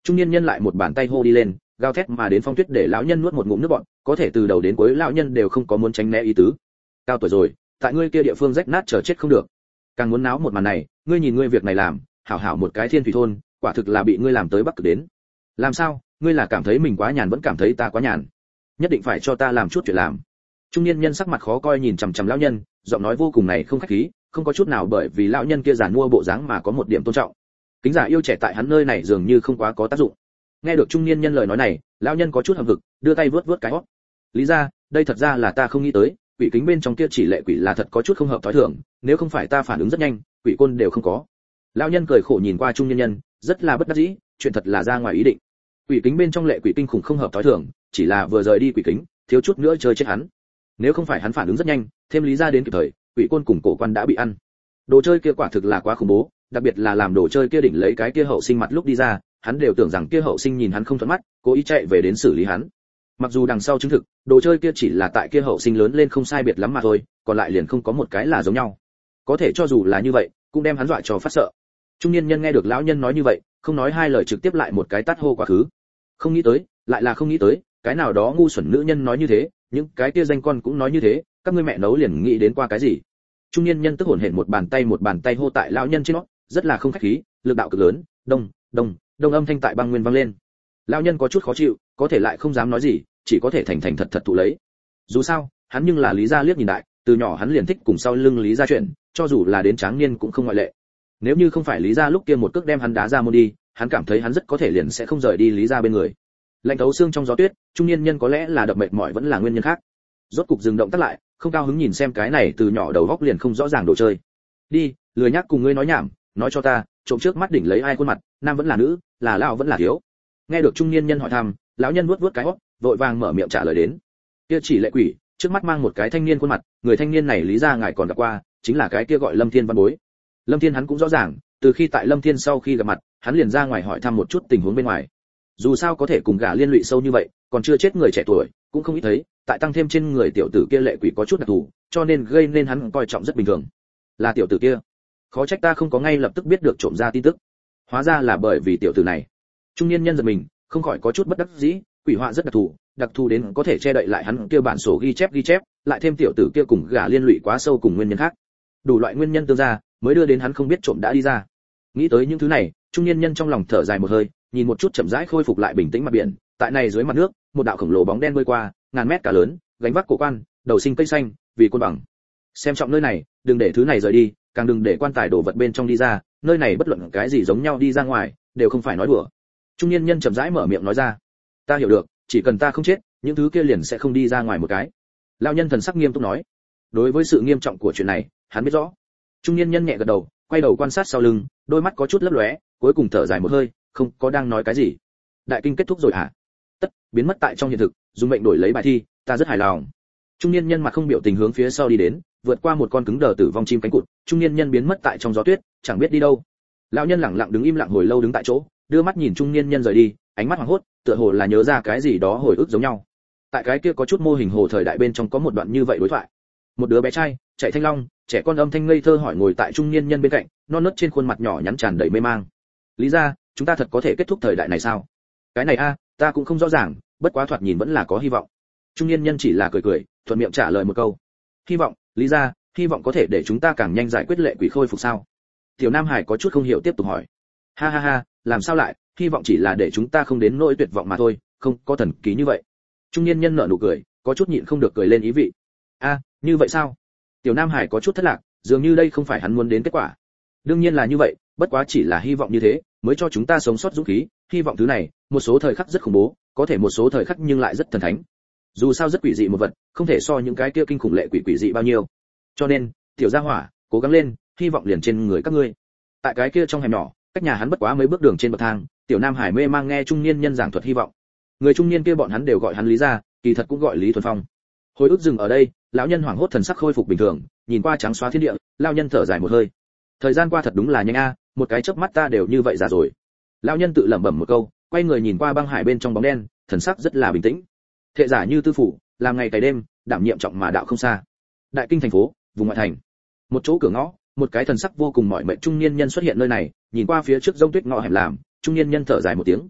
Speaker 1: Trung niên nhân lại một bàn tay hô đi lên, gào thét mà đến Phong Tuyết để lão nhân nuốt một ngụm nước bọt, có thể từ đầu đến cuối lão nhân đều không có muốn tránh né ý tứ. Cao tuổi rồi, tại ngươi kia địa phương rách nát chờ chết không được. Càng muốn náo một màn này, ngươi nhìn ngươi việc này làm, hảo hảo một cái Thiên Thủy thôn, quả thực là bị ngươi làm tới Bắc Cực đến. Làm sao, ngươi là cảm thấy mình quá nhàn vẫn cảm thấy ta quá nhàn? Nhất định phải cho ta làm chút chuyện làm. Trung niên nhân sắc mặt khó coi nhìn chằm chằm lão nhân, giọng nói vô cùng này không khách khí, không có chút nào bởi vì lão nhân kia giàn mua bộ dáng mà có một điểm tôn trọng. Kính giả yêu trẻ tại hắn nơi này dường như không quá có tác dụng. Nghe được trung niên nhân lời nói này, lão nhân có chút hậm hực, đưa tay vuốt vuốt cái hót. Lý ra, đây thật ra là ta không nghĩ tới, quỷ kính bên trong kia chỉ lệ quỷ là thật có chút không hợp thói thường, nếu không phải ta phản ứng rất nhanh, quỷ côn đều không có. Lão nhân cười khổ nhìn qua trung niên nhân, rất là bất đắc dĩ, chuyện thật là ra ngoài ý định. Quỷ kính bên trong lệ quỷ kinh khủng không hợp thói thường, chỉ là vừa rời đi quỷ kính, thiếu chút nữa chơi chết hắn. Nếu không phải hắn phản ứng rất nhanh, thêm lý ra đến kịp thời, quỷ côn cùng cổ quan đã bị ăn. Đồ chơi kia quả thực là quá khủng bố, đặc biệt là làm đồ chơi kia đỉnh lấy cái kia hậu sinh mặt lúc đi ra, hắn đều tưởng rằng kia hậu sinh nhìn hắn không thuận mắt, cố ý chạy về đến xử lý hắn. Mặc dù đằng sau chứng thực, đồ chơi kia chỉ là tại kia hậu sinh lớn lên không sai biệt lắm mà thôi, còn lại liền không có một cái là giống nhau. Có thể cho dù là như vậy, cũng đem hắn dọa cho phát sợ. Trung niên nhân nghe được lão nhân nói như vậy, không nói hai lời trực tiếp lại một cái tát hô quá khứ. Không nghĩ tới, lại là không nghĩ tới, cái nào đó ngu xuẩn nữ nhân nói như thế, những cái kia danh con cũng nói như thế, các ngươi mẹ nấu liền nghĩ đến qua cái gì? Trung niên nhân tức hổn hển một bàn tay hô tại lão nhân trên nó, rất là không khách khí, lực đạo cực lớn, đông, đông, đông âm thanh tại băng nguyên vang lên. Lão nhân có chút khó chịu, có thể lại không dám nói gì, chỉ có thể thành thành thật thật thụ lấy. Dù sao, hắn nhưng là Lý gia liếc nhìn đại, từ nhỏ hắn liền thích cùng sau lưng Lý gia chuyện, cho dù là đến tráng niên cũng không ngoại lệ. Nếu như không phải Lý gia lúc kia một cước đem hắn đá ra môn đi, hắn cảm thấy hắn rất có thể liền sẽ không rời đi Lý gia bên người. Lạnh thấu xương trong gió tuyết, trung niên nhân có lẽ là đập mệt mỏi vẫn là nguyên nhân khác. Rốt cục dừng động tác lại, không cao hứng nhìn xem cái này từ nhỏ đầu góc liền không rõ ràng đồ chơi. Đi, lười nhắc cùng ngươi nói nhảm, nói cho ta, trộm trước mắt đỉnh lấy ai khuôn mặt, nam vẫn là nữ, là lão vẫn là thiếu. Nghe được trung niên nhân hỏi thăm, lão nhân vuốt vuốt cái hót, vội vàng mở miệng trả lời đến. Kia chỉ lệ quỷ, trước mắt mang một cái thanh niên khuôn mặt, người thanh niên này Lý gia ngài còn gặp qua, chính là cái kia gọi Lâm Thiên Văn Bối. Lâm Thiên hắn cũng rõ ràng, từ khi tại Lâm Thiên sau khi gặp mặt, hắn liền ra ngoài hỏi thăm một chút tình huống bên ngoài. Dù sao có thể cùng gã liên lụy sâu như vậy, còn chưa chết người trẻ tuổi, cũng không ít thấy, tại tăng thêm trên người tiểu tử kia lệ quỷ có chút đặc thù, cho nên gây nên hắn coi trọng rất bình thường. Là tiểu tử kia, khó trách ta không có ngay lập tức biết được trộm ra tin tức. Hóa ra là bởi vì tiểu tử này. Trung niên nhân giật mình, không khỏi có chút bất đắc dĩ, quỷ họa rất đặc thù đến có thể che đậy lại hắn kia bản sổ ghi chép, lại thêm tiểu tử kia cùng gã liên lụy quá sâu cùng nguyên nhân khác. Đủ loại nguyên nhân tương ra, mới đưa đến hắn không biết trộm đã đi ra. Nghĩ tới những thứ này, trung niên nhân trong lòng thở dài một hơi, nhìn một chút chậm rãi khôi phục lại bình tĩnh mặt biển, tại này dưới mặt nước, một đạo khổng lồ bóng đen bơi qua, ngàn mét cả lớn, gánh vác cổ quan, đầu sinh cây xanh, vì côn bằng. Xem trọng nơi này, đừng để thứ này rời đi, càng đừng để quan tài đổ vật bên trong đi ra, nơi này bất luận cái gì giống nhau đi ra ngoài, đều không phải nói đùa. Trung niên nhân chậm rãi mở miệng nói ra, ta hiểu được, chỉ cần ta không chết, những thứ kia liền sẽ không đi ra ngoài một cái. Lão nhân thần sắc nghiêm túc nói. Đối với sự nghiêm trọng của chuyện này, hắn biết rõ. Trung niên nhân nhẹ gật đầu, quay đầu quan sát sau lưng, đôi mắt có chút lấp lóe, cuối cùng thở dài một hơi, không có đang nói cái gì. Đại kinh kết thúc rồi hả? Tất biến mất tại trong hiện thực, dùng mệnh đổi lấy bài thi, ta rất hài lòng. Trung niên nhân mặt không biểu tình hướng phía sau đi đến, vượt qua một con cứng đờ tử vong chim cánh cụt, trung niên nhân biến mất tại trong gió tuyết, chẳng biết đi đâu. Lão nhân lặng lặng đứng im lặng hồi lâu đứng tại chỗ, đưa mắt nhìn trung niên nhân rời đi, ánh mắt hoảng hốt, tựa hồ là nhớ ra cái gì đó hồi ức giống nhau. Tại cái kia có chút mô hình hồ thời đại bên trong có một đoạn như vậy đối thoại. Một đứa bé trai, chạy thanh long, trẻ con âm thanh ngây thơ hỏi ngồi tại trung niên nhân bên cạnh, non nớt trên khuôn mặt nhỏ nhắn tràn đầy mê mang. Lý ra, chúng ta thật có thể kết thúc thời đại này sao? Cái này a, ta cũng không rõ ràng, bất quá thoạt nhìn vẫn là có hy vọng. Trung niên nhân chỉ là cười cười, thuận miệng trả lời một câu. Hy vọng, Lý ra, hy vọng có thể để chúng ta càng nhanh giải quyết lệ quỷ khôi phục sao? Tiểu Nam Hải có chút không hiểu tiếp tục hỏi. Ha ha ha, làm sao lại, hy vọng chỉ là để chúng ta không đến nỗi tuyệt vọng mà thôi, không có thần kỳ như vậy. Trung niên nhân nở nụ cười, có chút nhịn không được cười lên ý vị. A, như vậy sao? Tiểu Nam Hải có chút thất lạc, dường như đây không phải hắn muốn đến kết quả. Đương nhiên là như vậy, bất quá chỉ là hy vọng như thế, mới cho chúng ta sống sót dũng khí, hy vọng thứ này, một số thời khắc rất khủng bố, có thể một số thời khắc nhưng lại rất thần thánh. Dù sao rất quỷ dị một vật, không thể so những cái kia kinh khủng lệ quỷ dị bao nhiêu. Cho nên, tiểu gia hỏa, cố gắng lên, hy vọng liền trên người các ngươi. Tại cái kia trong hẻm nhỏ, cách nhà hắn bất quá mấy bước đường trên bậc thang, tiểu Nam Hải mê mang nghe trung niên nhân giảng thuật hy vọng. Người trung niên kia bọn hắn đều gọi hắn Lý gia, kỳ thật cũng gọi Lý Thuần Phong. Hồi ức dừng ở đây, lão nhân hoảng hốt thần sắc khôi phục bình thường, nhìn qua trắng xóa thiên địa, lão nhân thở dài một hơi. Thời gian qua thật đúng là nhanh a, một cái chớp mắt ta đều như vậy già rồi. Lão nhân tự lẩm bẩm một câu, quay người nhìn qua băng hải bên trong bóng đen, thần sắc rất là bình tĩnh. Thệ giả như tư phủ, làm ngày cày đêm, đảm nhiệm trọng mà đạo không xa. Đại kinh thành phố, vùng ngoại thành. Một chỗ cửa ngõ, một cái thần sắc vô cùng mỏi mệt trung niên nhân xuất hiện nơi này, nhìn qua phía trước rông tuyết ngõ hẻm làm, trung niên nhân thở dài một tiếng.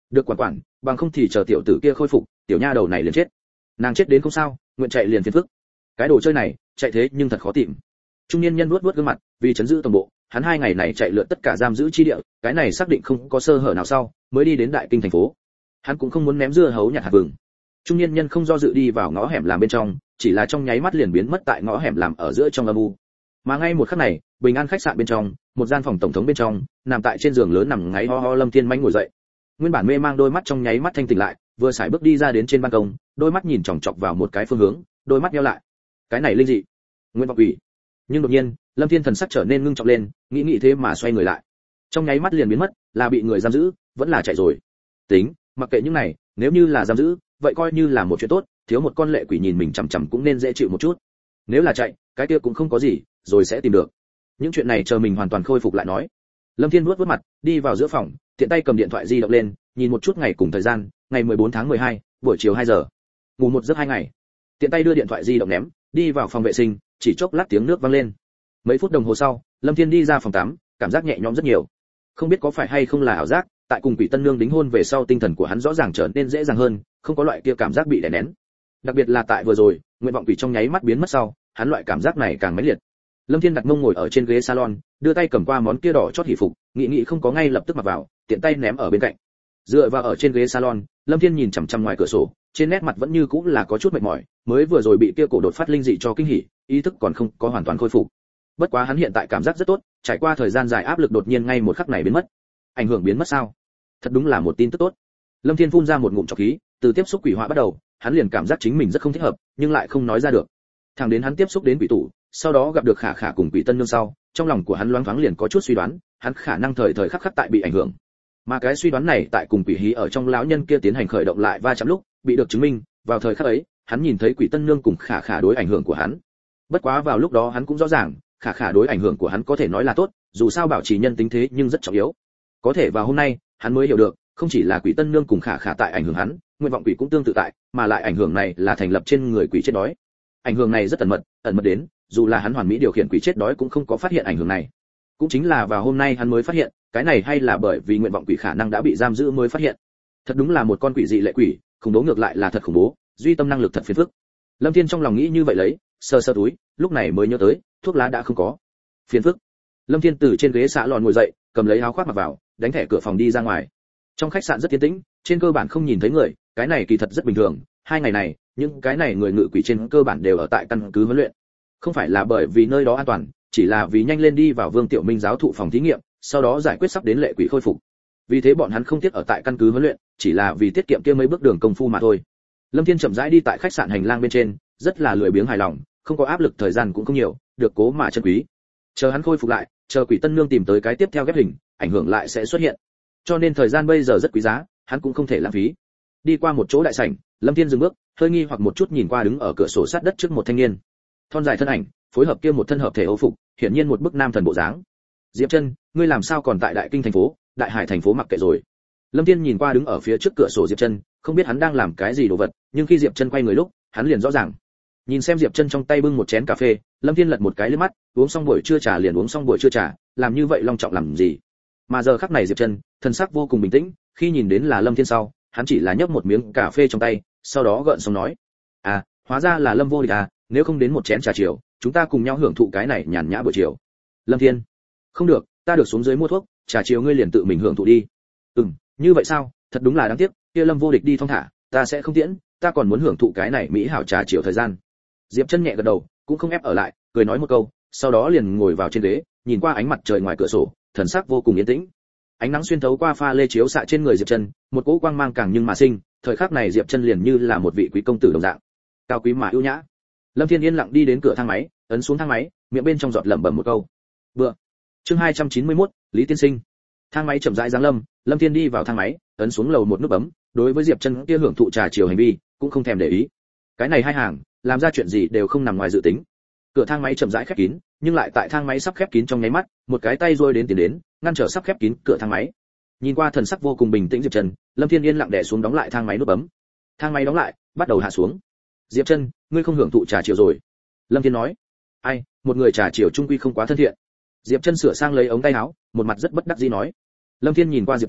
Speaker 1: được quản quản, bằng không thì chờ tiểu tử kia khôi phục, tiểu nha đầu này liền chết. Nàng chết đến không sao, nguyện chạy liền phiền phức. Cái đồ chơi này, chạy thế nhưng thật khó tìm. Trung niên nhân vuốt vuốt gương mặt, vì trấn giữ tổng bộ, hắn 2 ngày này chạy lượn tất cả giam giữ chi địa, cái này xác định không có sơ hở nào sau, mới đi đến đại kinh thành phố. Hắn cũng không muốn ném dưa hấu nhặt hạt vừng. Trung niên nhân không do dự đi vào ngõ hẻm làm bên trong, chỉ là trong nháy mắt liền biến mất tại ngõ hẻm làm ở giữa trong âm u. Mà ngay một khắc này, Bình An khách sạn bên trong, một gian phòng tổng thống bên trong, nằm tại trên giường lớn nằm ngáy ho ho Lâm Thiên Manh ngồi dậy. Nguyên bản mê mang đôi mắt trong nháy mắt thanh tỉnh lại, vừa sải bước đi ra đến trên ban công, đôi mắt nhìn chòng chọc vào một cái phương hướng, đôi mắt nheo lại. Cái này linh dị, nguyên vọng quỷ. Nhưng đột nhiên, Lâm Thiên thần sắc trở nên ngưng trọng lên, nghĩ thế mà xoay người lại. Trong nháy mắt liền biến mất, là bị người giam giữ, vẫn là chạy rồi. Tính, mặc kệ những này, nếu như là giam giữ, vậy coi như là một chuyện tốt, thiếu một con lệ quỷ nhìn mình chằm chằm cũng nên dễ chịu một chút. Nếu là chạy, cái kia cũng không có gì, rồi sẽ tìm được. Những chuyện này chờ mình hoàn toàn khôi phục lại nói. Lâm Thiên vuốt mặt, đi vào giữa phòng, tiện tay cầm điện thoại di động lên, nhìn một chút ngày cùng thời gian, ngày 14 tháng 12, buổi chiều 2 giờ. Ngủ một giấc 2 ngày. Tiện tay đưa điện thoại di động ném, đi vào phòng vệ sinh, chỉ chốc lát tiếng nước vang lên. Mấy phút đồng hồ sau, Lâm Thiên đi ra phòng tắm, cảm giác nhẹ nhõm rất nhiều. Không biết có phải hay không là ảo giác, tại cùng Quỷ Tân Nương đính hôn về sau tinh thần của hắn rõ ràng trở nên dễ dàng hơn, không có loại kia cảm giác bị đè nén. Đặc biệt là tại vừa rồi, nguyện vọng quỷ trong nháy mắt biến mất sau, hắn loại cảm giác này càng mãnh liệt. Lâm Thiên đặt mông ngồi ở trên ghế salon, đưa tay cầm qua món kia đỏ chót hỷ phục, nghĩ không có ngay lập tức mặc vào, tiện tay ném ở bên cạnh. Dựa vào ở trên ghế salon, Lâm Thiên nhìn chằm chằm ngoài cửa sổ, trên nét mặt vẫn như cũ là có chút mệt mỏi, mới vừa rồi bị kia cổ đột phát linh dị cho kinh hỉ, ý thức còn không có hoàn toàn khôi phục. Bất quá hắn hiện tại cảm giác rất tốt, trải qua thời gian dài áp lực đột nhiên ngay một khắc này biến mất. Ảnh hưởng biến mất sao? Thật đúng là một tin tức tốt. Lâm Thiên phun ra một ngụm trọc khí, từ tiếp xúc quỷ họa bắt đầu, hắn liền cảm giác chính mình rất không thích hợp, nhưng lại không nói ra được. Thẳng đến hắn tiếp xúc đến quỷ tủ, sau đó gặp được Khả Khả cùng Quỷ Tân Nương sau, trong lòng của hắn loáng thoáng liền có chút suy đoán, hắn khả năng thời khắc tại bị ảnh hưởng. Mà cái suy đoán này tại cùng quỷ hí ở trong lão nhân kia tiến hành khởi động lại va chạm lúc, bị được chứng minh, vào thời khắc ấy, hắn nhìn thấy Quỷ Tân Nương cùng Khả Khả đối ảnh hưởng của hắn. Bất quá vào lúc đó hắn cũng rõ ràng, Khả Khả đối ảnh hưởng của hắn có thể nói là tốt, dù sao bảo trì nhân tính thế nhưng rất trọng yếu. Có thể vào hôm nay, hắn mới hiểu được, không chỉ là Quỷ Tân Nương cùng Khả Khả tại ảnh hưởng hắn, nguyện vọng quỷ cũng tương tự tại, mà lại ảnh hưởng này là thành lập trên người quỷ chết đói. Ảnh hưởng này rất ẩn mật đến, dù là hắn hoàn mỹ điều khiển quỷ chết đói cũng không có phát hiện ảnh hưởng này. Cũng chính là vào hôm nay hắn mới phát hiện, cái này hay là bởi vì nguyện vọng quỷ khả năng đã bị giam giữ mới phát hiện. Thật đúng là một con quỷ dị lệ quỷ, khủng bố ngược lại là thật khủng bố, duy tâm năng lực thật phiền phức. Lâm Thiên trong lòng nghĩ như vậy lấy, sờ sờ túi, lúc này mới nhớ tới, thuốc lá đã không có. Phiền phức. Lâm Thiên từ trên ghế xạ lòn ngồi dậy, cầm lấy áo khoác mặc vào, đánh thẻ cửa phòng đi ra ngoài. Trong khách sạn rất yên tĩnh, trên cơ bản không nhìn thấy người, cái này kỳ thật rất bình thường. 2 ngày này, những cái này người ngự quỷ trên cơ bản đều ở tại căn cứ huấn luyện. Không phải là bởi vì nơi đó an toàn, chỉ là vì nhanh lên đi vào Vương Tiểu Minh giáo thụ phòng thí nghiệm, sau đó giải quyết sắp đến lệ quỷ khôi phục. Vì thế bọn hắn không tiếc ở tại căn cứ huấn luyện, chỉ là vì tiết kiệm kia mấy bước đường công phu mà thôi. Lâm Thiên chậm rãi đi tại khách sạn hành lang bên trên, rất là lười biếng hài lòng, không có áp lực, thời gian cũng không nhiều, được cố mà trân quý. Chờ hắn khôi phục lại, chờ Quỷ Tân Nương tìm tới cái tiếp theo ghép hình, ảnh hưởng lại sẽ xuất hiện. Cho nên thời gian bây giờ rất quý giá, hắn cũng không thể lãng phí. Đi qua một chỗ đại sảnh, Lâm Thiên dừng bước, hơi nghi hoặc một chút nhìn qua đứng ở cửa sổ sát đất trước một thanh niên. Thon dài thân ảnh, phối hợp kia một thân hợp thể âu phục, hiển nhiên một bức nam thần bộ dáng. Diệp Chân, ngươi làm sao còn tại Đại Kinh thành phố, Đại Hải thành phố mặc kệ rồi? Lâm Thiên nhìn qua đứng ở phía trước cửa sổ Diệp Chân, không biết hắn đang làm cái gì đồ vật, nhưng khi Diệp Chân quay người lúc, hắn liền rõ ràng. Nhìn xem Diệp Chân trong tay bưng một chén cà phê, Lâm Thiên lật một cái liếc mắt, uống xong buổi trưa trà liền uống xong buổi trưa trà, làm như vậy long trọng làm gì? Mà giờ khắc này Diệp Chân, thần sắc vô cùng bình tĩnh, khi nhìn đến là Lâm Thiên sau, hắn chỉ là nhấp một miếng cà phê trong tay, sau đó gợn xong nói: "À, hóa ra là Lâm Vô Địch à, nếu không đến một chén trà chiều, chúng ta cùng nhau hưởng thụ cái này nhàn nhã buổi chiều." Lâm Thiên: "Không được, ta được xuống dưới mua thuốc, trà chiều ngươi liền tự mình hưởng thụ đi." Như vậy sao, thật đúng là đáng tiếc, kia Lâm Vô Địch đi thong thả, ta sẽ không tiễn, ta còn muốn hưởng thụ cái này mỹ hảo trà chiều thời gian. Diệp Chân nhẹ gật đầu, cũng không ép ở lại, cười nói một câu, sau đó liền ngồi vào trên ghế, nhìn qua ánh mặt trời ngoài cửa sổ, thần sắc vô cùng yên tĩnh. Ánh nắng xuyên thấu qua pha lê chiếu xạ trên người Diệp Chân, một cỗ quang mang càng nhưng mà sinh, thời khắc này Diệp Chân liền như là một vị quý công tử đồng dạng, cao quý mà ưu nhã. Lâm Thiên yên lặng đi đến cửa thang máy, ấn xuống thang máy, miệng bên trong giọt lẩm bẩm một câu: "Bữa." Chương 291, Lý tiên sinh. Thang máy chậm rãi giáng lâm, Lâm Thiên đi vào thang máy, ấn xuống lầu một nút bấm, đối với Diệp Chân kia hưởng thụ trà chiều hành vi, cũng không thèm để ý. Cái này hai hàng, làm ra chuyện gì đều không nằm ngoài dự tính. Cửa thang máy chậm rãi khép kín, nhưng lại tại thang máy sắp khép kín trong nháy mắt, một cái tay duỗi đến tiến đến, ngăn trở sắp khép kín cửa thang máy. Nhìn qua thần sắc vô cùng bình tĩnh Diệp Chân, Lâm Thiên yên lặng đè xuống đóng lại thang máy nút bấm. Thang máy đóng lại, bắt đầu hạ xuống. "Diệp Chân, ngươi không hưởng thụ trà chiều rồi." Lâm Thiên nói. "Ai, một người trà chiều trung quy không quá thân thiện." Diệp Chân sửa sang lấy ống tay áo, một mặt rất bất đắc dĩ nói. Lâm Thiên nhìn qua Diệp Chân,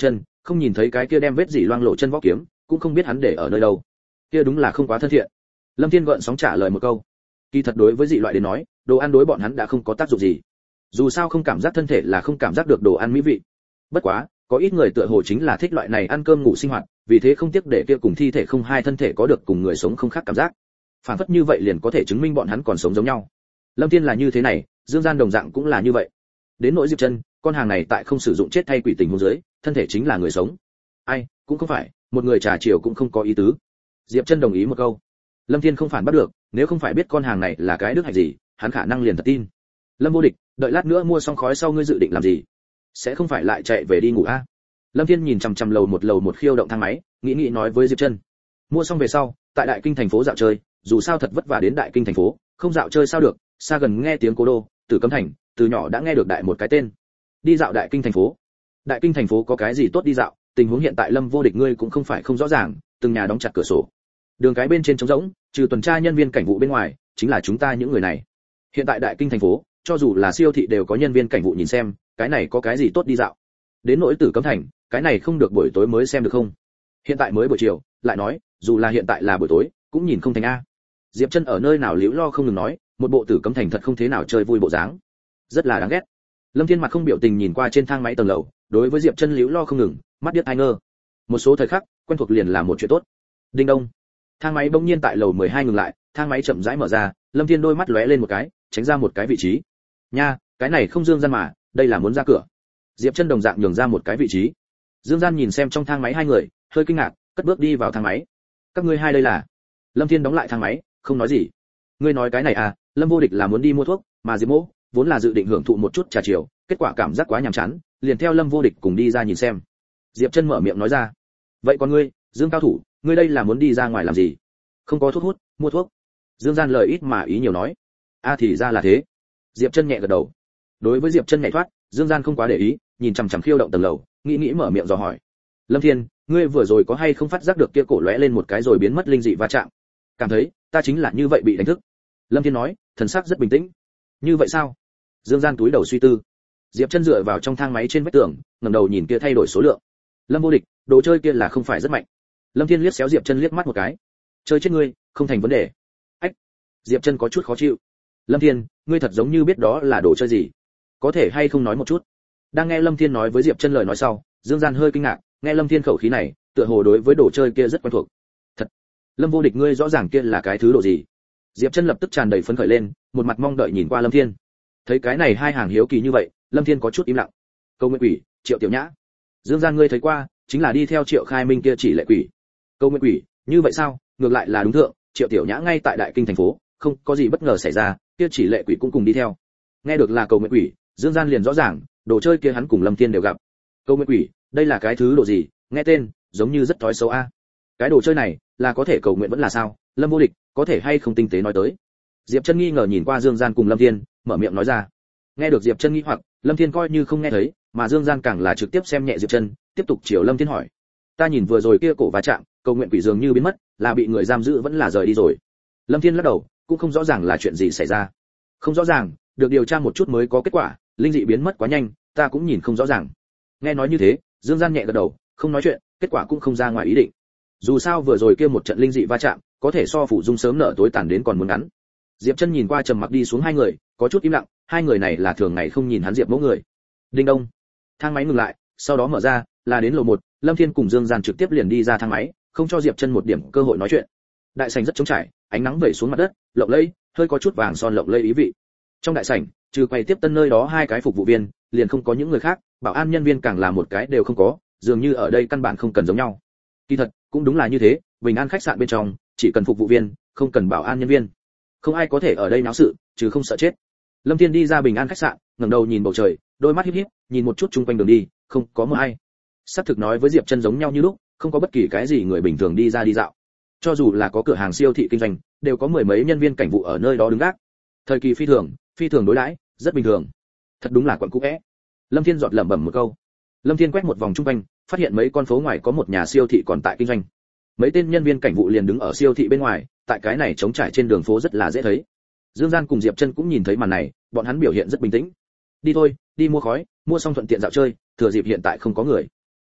Speaker 1: không nhìn thấy cái kia đem vết dỉ loang lộ chân võ kiếm, cũng không biết hắn để ở nơi đâu. Kia đúng là không quá thân thiện. Lâm Thiên gợn sóng trả lời một câu. Kỳ thật đối với dị loại đến nói, đồ ăn đối bọn hắn đã không có tác dụng gì. Dù sao không cảm giác thân thể là không cảm giác được đồ ăn mỹ vị. Bất quá, có ít người tựa hồ chính là thích loại này ăn cơm ngủ sinh hoạt, vì thế không tiếc để kia cùng thi thể không hai thân thể có được cùng người sống không khác cảm giác. Phản phất như vậy liền có thể chứng minh bọn hắn còn sống giống nhau. Lâm Thiên là như thế này, Dương Gian đồng dạng cũng là như vậy. Đến nỗi Diệp Chân, con hàng này tại không sử dụng chết thay quỷ tình huống dưới, thân thể chính là người sống. Ai, cũng không phải, một người trà chiều cũng không có ý tứ. Diệp Chân đồng ý một câu. Lâm Thiên không phản bắt được, nếu không phải biết con hàng này là cái đức hạnh gì, hắn khả năng liền thật tin. Lâm Vô Địch, đợi lát nữa mua xong khói sau ngươi dự định làm gì? Sẽ không phải lại chạy về đi ngủ a? Lâm Thiên nhìn chằm chằm lầu một khiêu động thang máy, nghĩ nói với Diệp Chân. Mua xong về sau, tại Đại Kinh thành phố dạo chơi, dù sao thật vất vả đến Đại Kinh thành phố, không dạo chơi sao được, xa gần nghe tiếng cố đô, Tử Cấm thành, từ nhỏ đã nghe được đại một cái tên. Đi dạo Đại Kinh thành phố. Đại Kinh thành phố có cái gì tốt đi dạo, tình huống hiện tại Lâm Vô Địch ngươi cũng không phải không rõ ràng, từng nhà đóng chặt cửa sổ. Đường cái bên trên trống rỗng, trừ tuần tra nhân viên cảnh vụ bên ngoài, chính là chúng ta những người này. Hiện tại Đại Kinh thành phố, cho dù là siêu thị đều có nhân viên cảnh vụ nhìn xem, cái này có cái gì tốt đi dạo. Đến nỗi Tử Cấm thành, cái này không được buổi tối mới xem được không? Hiện tại mới buổi chiều, lại nói, dù là hiện tại là buổi tối, cũng nhìn không thành a. Diệp Chân ở nơi nào liễu lo không ngừng nói, một bộ Tử Cấm thành thật không thế nào chơi vui bộ dáng, rất là đáng ghét. Lâm Thiên mặt không biểu tình nhìn qua trên thang máy tầng lầu, đối với Diệp Chân liễu lo không ngừng, mắt điếc tai ngơ. Một số thời khắc, quen thuộc liền là một chuyện tốt. Đinh đông. Thang máy bỗng nhiên tại lầu 12 ngừng lại, thang máy chậm rãi mở ra, Lâm Thiên đôi mắt lóe lên một cái, tránh ra một cái vị trí. Nha, cái này không Dương Gian mà, đây là muốn ra cửa. Diệp Chân đồng dạng nhường ra một cái vị trí. Dương Gian nhìn xem trong thang máy hai người, hơi kinh ngạc, cất bước đi vào thang máy. Các ngươi hai đây là? Lâm Thiên đóng lại thang máy, không nói gì. Ngươi nói cái này à? Lâm Vô Địch là muốn đi mua thuốc, mà Diệp Mỗ vốn là dự định hưởng thụ một chút trà chiều, kết quả cảm giác quá nhàm chán, liền theo Lâm Vô Địch cùng đi ra nhìn xem. Diệp Chân mở miệng nói ra. Vậy còn ngươi, Dương cao thủ, ngươi đây là muốn đi ra ngoài làm gì? Không có thuốc hút, mua thuốc. Dương Gian lời ít mà ý nhiều nói. A thì ra là thế. Diệp Chân nhẹ gật đầu. Đối với Diệp Chân nhảy thoát, Dương Gian không quá để ý, nhìn chằm chằm khiêu động tầng lầu, nghĩ mở miệng dò hỏi. Lâm Thiên, ngươi vừa rồi có hay không phát giác được kia cổ lóe lên một cái rồi biến mất linh dị va chạm? Cảm thấy, ta chính là như vậy bị đánh thức. Lâm Thiên nói, thần sắc rất bình tĩnh. Như vậy sao? Dương Gian túi đầu suy tư. Diệp Chân dựa vào trong thang máy trên vách tường, ngẩng đầu nhìn kia thay đổi số lượng. Lâm Vô Địch, đồ chơi kia là không phải rất mạnh. Lâm Thiên liếc xéo Diệp Chân liếc mắt một cái. Chơi chết ngươi, không thành vấn đề. Ách. Diệp Chân có chút khó chịu. Lâm Thiên, ngươi thật giống như biết đó là đồ chơi gì, có thể hay không nói một chút? Đang nghe Lâm Thiên nói với Diệp Chân lời nói sau, Dương Gian hơi kinh ngạc, nghe Lâm Thiên khẩu khí này, tựa hồ đối với đồ chơi kia rất quen thuộc. Thật. Lâm Vô Địch ngươi rõ ràng kia là cái thứ đồ gì? Diệp Chân lập tức tràn đầy phấn khởi lên, một mặt mong đợi nhìn qua Lâm Thiên. Thấy cái này hai hàng hiếu kỳ như vậy, Lâm Thiên có chút im lặng. Câu Nguyệt Quỷ, Triệu Tiểu Nhã. Dương Gian ngươi thấy qua, chính là đi theo Triệu Khai Minh kia chỉ lệ quỷ. Câu Nguyệt Quỷ, như vậy sao? Ngược lại là đúng thượng, Triệu Tiểu Nhã ngay tại Đại Kinh thành phố, không có gì bất ngờ xảy ra, kia chỉ lệ quỷ cũng cùng đi theo. Nghe được là Cầu Nguyệt Quỷ, Dương Gian liền rõ ràng, đồ chơi kia hắn cùng Lâm Thiên đều gặp. Cầu Nguyệt Quỷ, đây là cái thứ đồ gì? Nghe tên, giống như rất thói xấu a. Cái đồ chơi này, là có thể cầu nguyện vẫn là sao? Lâm Vô Địch, có thể hay không tinh tế nói tới? Diệp Chân nghi ngờ nhìn qua Dương Gian cùng Lâm Thiên, mở miệng nói ra. Nghe được Diệp Chân nghi hoặc, Lâm Thiên coi như không nghe thấy, mà Dương Gian càng là trực tiếp xem nhẹ Diệp Chân, tiếp tục chiều Lâm Thiên hỏi. Ta nhìn vừa rồi kia cổ va chạm, cầu nguyện quỷ dường như biến mất, là bị người giam giữ vẫn là rời đi rồi. Lâm Thiên lắc đầu, cũng không rõ ràng là chuyện gì xảy ra. Không rõ ràng, được điều tra một chút mới có kết quả, linh dị biến mất quá nhanh, ta cũng nhìn không rõ ràng. Nghe nói như thế, Dương Gian nhẹ gật đầu, không nói chuyện, kết quả cũng không ra ngoài ý định. Dù sao vừa rồi kia một trận linh dị va chạm, có thể so phủ dung sớm nở tối tàn đến còn muốn ngắn. Diệp Chân nhìn qua trầm mặc đi xuống hai người, có chút im lặng, hai người này là thường ngày không nhìn hắn Diệp Mẫu người. Đinh đông. Thang máy ngừng lại, sau đó mở ra, là đến lầu 1, Lâm Thiên cùng Dương Gian trực tiếp liền đi ra thang máy, không cho Diệp Chân một điểm cơ hội nói chuyện. Đại sảnh rất trống trải, ánh nắng vẩy xuống mặt đất, lộng lẫy, hơi có chút vàng son lộng lẫy ý vị. Trong đại sảnh, trừ quầy tiếp tân nơi đó hai cái phục vụ viên, liền không có những người khác, bảo an nhân viên càng là một cái đều không có, dường như ở đây căn bản không cần giống nhau. Kỳ thật, cũng đúng là như thế, Bình An khách sạn bên trong, chỉ cần phục vụ viên, không cần bảo an nhân viên. Không ai có thể ở đây náo sự, trừ không sợ chết. Lâm Thiên đi ra Bình An khách sạn, ngẩng đầu nhìn bầu trời, đôi mắt híp híp, nhìn một chút chung quanh đường đi, không có một ai. Sắp thực nói với Diệp Chân giống nhau như lúc, không có bất kỳ cái gì người bình thường đi ra đi dạo. Cho dù là có cửa hàng siêu thị kinh doanh, đều có mười mấy nhân viên cảnh vụ ở nơi đó đứng gác. Thời kỳ phi thường đối đãi, rất bình thường. Thật đúng là quận cũ é. Lâm Thiên giọt lẩm bẩm một câu. Lâm Thiên quét một vòng chung quanh, phát hiện mấy con phố ngoài có một nhà siêu thị còn tại kinh doanh. Mấy tên nhân viên cảnh vụ liền đứng ở siêu thị bên ngoài, tại cái này trống trải trên đường phố rất là dễ thấy. Dương Gian cùng Diệp Chân cũng nhìn thấy màn này, bọn hắn biểu hiện rất bình tĩnh. Đi thôi, đi mua khói, mua xong thuận tiện dạo chơi, thừa dịp hiện tại không có người.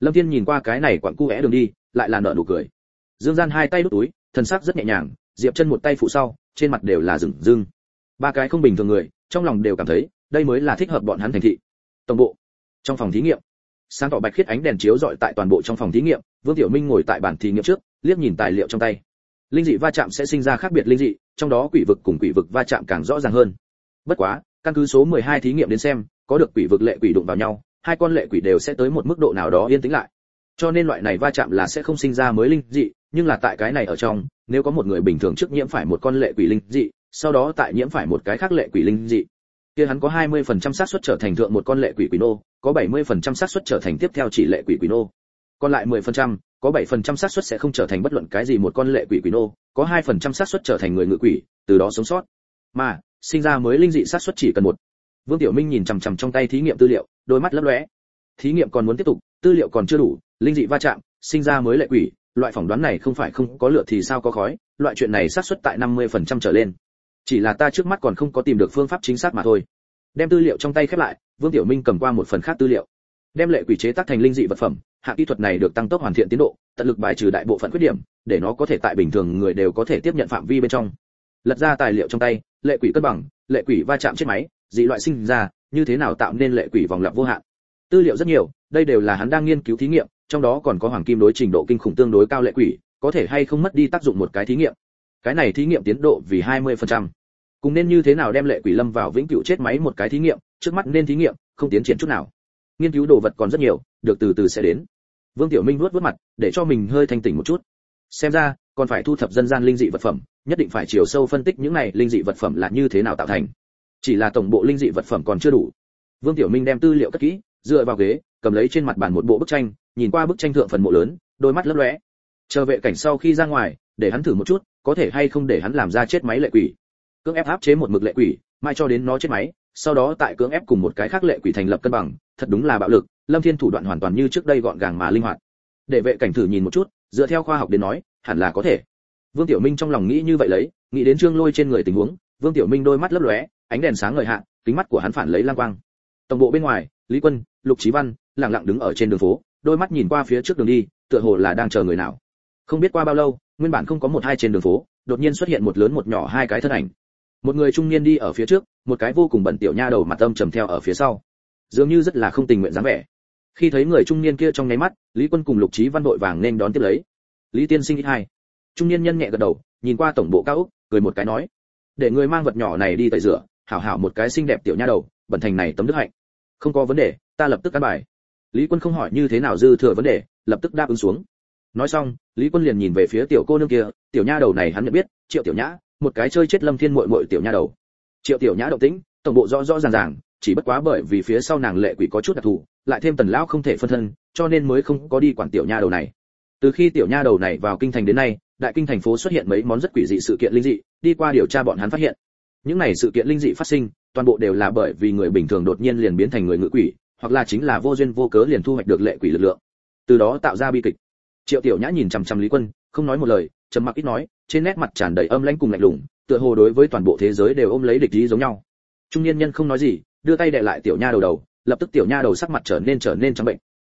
Speaker 1: Lâm Thiên nhìn qua cái này quặng cu đường đi, lại là nở nụ cười. Dương Gian hai tay đút túi, thần sắc rất nhẹ nhàng, Diệp Chân một tay phụ sau, trên mặt đều là rừng rưng. Ba cái không bình thường người, trong lòng đều cảm thấy, đây mới là thích hợp bọn hắn thành thị. Tổng bộ, trong phòng thí nghiệm, sáng tỏ bạch khiết ánh đèn chiếu rọi tại toàn bộ trong phòng thí nghiệm, Vương Tiểu Minh ngồi tại bàn thí nghiệm trước, liếc nhìn tài liệu trong tay. Linh dị va chạm sẽ sinh ra khác biệt linh dị, trong đó quỷ vực cùng quỷ vực va chạm càng rõ ràng hơn. Bất quá, căn cứ số 12 thí nghiệm đến xem, có được quỷ vực lệ quỷ đụng vào nhau, hai con lệ quỷ đều sẽ tới một mức độ nào đó yên tĩnh lại. Cho nên loại này va chạm là sẽ không sinh ra mới linh dị, nhưng là tại cái này ở trong, nếu có một người bình thường trước nhiễm phải một con lệ quỷ linh dị, sau đó tại nhiễm phải một cái khác lệ quỷ linh dị, kia hắn có 20% xác suất trở thành thượng một con lệ quỷ quỷ nô, có 70% xác suất trở thành tiếp theo chỉ lệ quỷ quỷ nô. Còn lại 10%, có 7% xác suất sẽ không trở thành bất luận cái gì một con lệ quỷ quỷ nô, có 2% xác suất trở thành người ngự quỷ, từ đó sống sót. Mà, sinh ra mới linh dị xác suất chỉ cần một. Vương Tiểu Minh nhìn chằm chằm trong tay thí nghiệm tư liệu, đôi mắt lấp lóe. Thí nghiệm còn muốn tiếp tục, tư liệu còn chưa đủ, linh dị va chạm, sinh ra mới lệ quỷ, loại phỏng đoán này không phải không có lửa thì sao có khói, loại chuyện này xác suất tại 50% trở lên. Chỉ là ta trước mắt còn không có tìm được phương pháp chính xác mà thôi. Đem tư liệu trong tay khép lại, Vương Tiểu Minh cầm qua một phần khác tư liệu. Đem lệ quỷ chế tác thành linh dị vật phẩm, hạng kỹ thuật này được tăng tốc hoàn thiện tiến độ, tận lực bài trừ đại bộ phận khuyết điểm, để nó có thể tại bình thường người đều có thể tiếp nhận phạm vi bên trong. Lật ra tài liệu trong tay, lệ quỷ cân bằng, lệ quỷ va chạm chết máy, dị loại sinh ra, như thế nào tạo nên lệ quỷ vòng lặp vô hạn. Tư liệu rất nhiều, đây đều là hắn đang nghiên cứu thí nghiệm, trong đó còn có hoàng kim đối trình độ kinh khủng tương đối cao lệ quỷ, có thể hay không mất đi tác dụng một cái thí nghiệm. Cái này thí nghiệm tiến độ vì 20%. Cùng nên như thế nào đem lệ quỷ lâm vào vĩnh cửu chết máy một cái thí nghiệm, trước mắt nên thí nghiệm, không tiến triển chút nào. Nghiên cứu đồ vật còn rất nhiều, được từ từ sẽ đến. Vương Tiểu Minh vuốt mặt, để cho mình hơi thanh tỉnh một chút. Xem ra, còn phải thu thập dân gian linh dị vật phẩm, nhất định phải chiều sâu phân tích những này linh dị vật phẩm là như thế nào tạo thành. Chỉ là tổng bộ linh dị vật phẩm còn chưa đủ. Vương Tiểu Minh đem tư liệu cất kỹ, dựa vào ghế, cầm lấy trên mặt bàn một bộ bức tranh, nhìn qua bức tranh thượng phần mộ lớn, đôi mắt lấp lóe. Chờ vệ cảnh sau khi ra ngoài, để hắn thử một chút, có thể hay không để hắn làm ra chết máy lệ quỷ. Cưỡng ép áp chế một mực lệ quỷ, mai cho đến nó chết máy, sau đó tại cưỡng ép cùng một cái khác lệ quỷ thành lập cân bằng, thật đúng là bạo lực. Lâm Thiên thủ đoạn hoàn toàn như trước đây gọn gàng mà linh hoạt. Để vệ cảnh thử nhìn một chút, dựa theo khoa học đến nói, hẳn là có thể. Vương Tiểu Minh trong lòng nghĩ như vậy lấy, nghĩ đến Trương Lôi trên người tình huống, Vương Tiểu Minh đôi mắt lấp lóe, ánh đèn sáng ngời hạ, kính mắt của hắn phản lấy lang quang. Tổng bộ bên ngoài, Lý Quân, Lục Chí Văn lặng lặng đứng ở trên đường phố, đôi mắt nhìn qua phía trước đường đi, tựa hồ là đang chờ người nào. Không biết qua bao lâu, nguyên bản không có một hai trên đường phố, đột nhiên xuất hiện một lớn một nhỏ hai cái thân ảnh. Một người trung niên đi ở phía trước, một cái vô cùng bẩn tiểu nha đầu mặt âm trầm theo ở phía sau, dường như rất là không tình nguyện dáng vẻ. Khi thấy người trung niên kia trong nháy mắt, Lý Quân cùng Lục Chí Văn vội vàng nên đón tiếp lấy. Lý tiên sinh ít hai. Trung niên nhân nhẹ gật đầu, nhìn qua tổng bộ cao ốc, cười một cái nói: để người mang vật nhỏ này đi tẩy rửa, hảo hảo một cái xinh đẹp tiểu nha đầu, bẩn thành này tấm đức hạnh. Không có vấn đề, ta lập tức ăn bài. Lý Quân không hỏi như thế nào dư thừa vấn đề, lập tức đáp ứng xuống. Nói xong, Lý Quân liền nhìn về phía tiểu cô nương kia, tiểu nha đầu này hắn nhận biết, Triệu Tiểu Nhã, một cái chơi chết Lâm Thiên muội muội tiểu nha đầu. Triệu Tiểu Nhã động tĩnh, tổng bộ rõ rõ ràng ràng, chỉ bất quá bởi vì phía sau nàng lệ quỷ có chút đặc thù, lại thêm Tần lão không thể phân thân, cho nên mới không có đi quản tiểu nha đầu này. Từ khi tiểu nha đầu này vào kinh thành đến nay, đại kinh thành phố xuất hiện mấy món rất quỷ dị sự kiện linh dị, đi qua điều tra bọn hắn phát hiện, những này sự kiện linh dị phát sinh, toàn bộ đều là bởi vì người bình thường đột nhiên liền biến thành người ngự quỷ, hoặc là chính là vô duyên vô cớ liền thu hoạch được lệ quỷ lực lượng, từ đó tạo ra bi kịch. Triệu Tiểu Nhã nhìn chằm chằm Lý Quân, không nói một lời, trầm mặc ít nói, trên nét mặt tràn đầy âm lãnh cùng lạnh lùng, tựa hồ đối với toàn bộ thế giới đều ôm lấy địch ý giống nhau. Trung niên nhân không nói gì, đưa tay đè lại tiểu nha đầu, lập tức tiểu nha đầu sắc mặt trở nên trắng bệnh.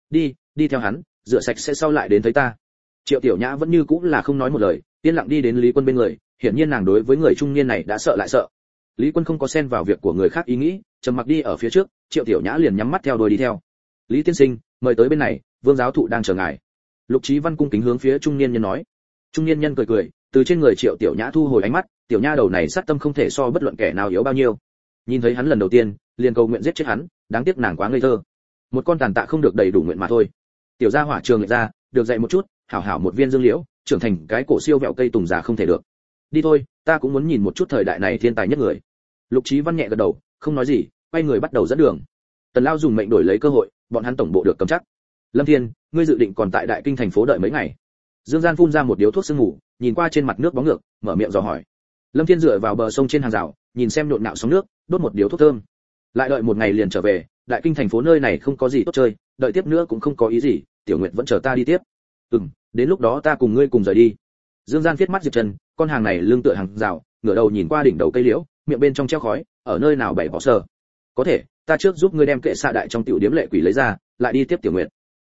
Speaker 1: Đi theo hắn, rửa sạch sẽ sau lại đến thấy ta. Triệu Tiểu Nhã vẫn như cũng là không nói một lời, yên lặng đi đến Lý Quân bên người, hiển nhiên nàng đối với người trung niên này đã sợ lại sợ. Lý Quân không có xen vào việc của người khác ý nghĩ, trầm mặc đi ở phía trước, Triệu Tiểu Nhã liền nhắm mắt theo đuôi đi theo. Lý tiên sinh, mời tới bên này, Vương giáo thụ đang chờ ngài. Lục Chí Văn cung kính hướng phía trung niên nhân nói. Trung niên nhân cười, từ trên người Triệu Tiểu Nhã thu hồi ánh mắt, tiểu nha đầu này sát tâm không thể so bất luận kẻ nào yếu bao nhiêu. Nhìn thấy hắn lần đầu tiên, liền cầu nguyện giết chết hắn, đáng tiếc nàng quá ngây thơ. Một con tàn tạ không được đầy đủ nguyện mà thôi. Tiểu gia hỏa trường lệch ra, được dạy một chút, hảo hảo một viên dương liễu, trưởng thành cái cổ siêu vẹo cây tùng già không thể được. Đi thôi, ta cũng muốn nhìn một chút thời đại này thiên tài nhất người. Lục Chí Văn nhẹ gật đầu, không nói gì, quay người bắt đầu dẫn đường. Tần Lao dùng mệnh đổi lấy cơ hội, bọn hắn tổng bộ được cầm chắc. Lâm Thiên, ngươi dự định còn tại đại kinh thành phố đợi mấy ngày? Dương Gian phun ra một điếu thuốc sương mù, nhìn qua trên mặt nước bóng ngược, mở miệng dò hỏi. Lâm Thiên dựa vào bờ sông trên hàng rào, nhìn xem nhộn nhạo sóng nước, đốt một điếu thuốc thơm. Lại đợi một ngày liền trở về, đại kinh thành phố nơi này không có gì tốt chơi, đợi tiếp nữa cũng không có ý gì, Tiểu Nguyệt vẫn chờ ta đi tiếp. Đến lúc đó ta cùng ngươi cùng rời đi. Dương Gian viết mắt Diệp Trần, con hàng này lưng tựa hàng rào, ngửa đầu nhìn qua đỉnh đầu cây liễu, miệng bên trong treo khói, ở nơi nào bảy bỏ sờ. Có thể, ta trước giúp ngươi đem kệ xạ đại trong tiểu điếm lệ quỷ lấy ra, lại đi tiếp Tiểu Nguyệt.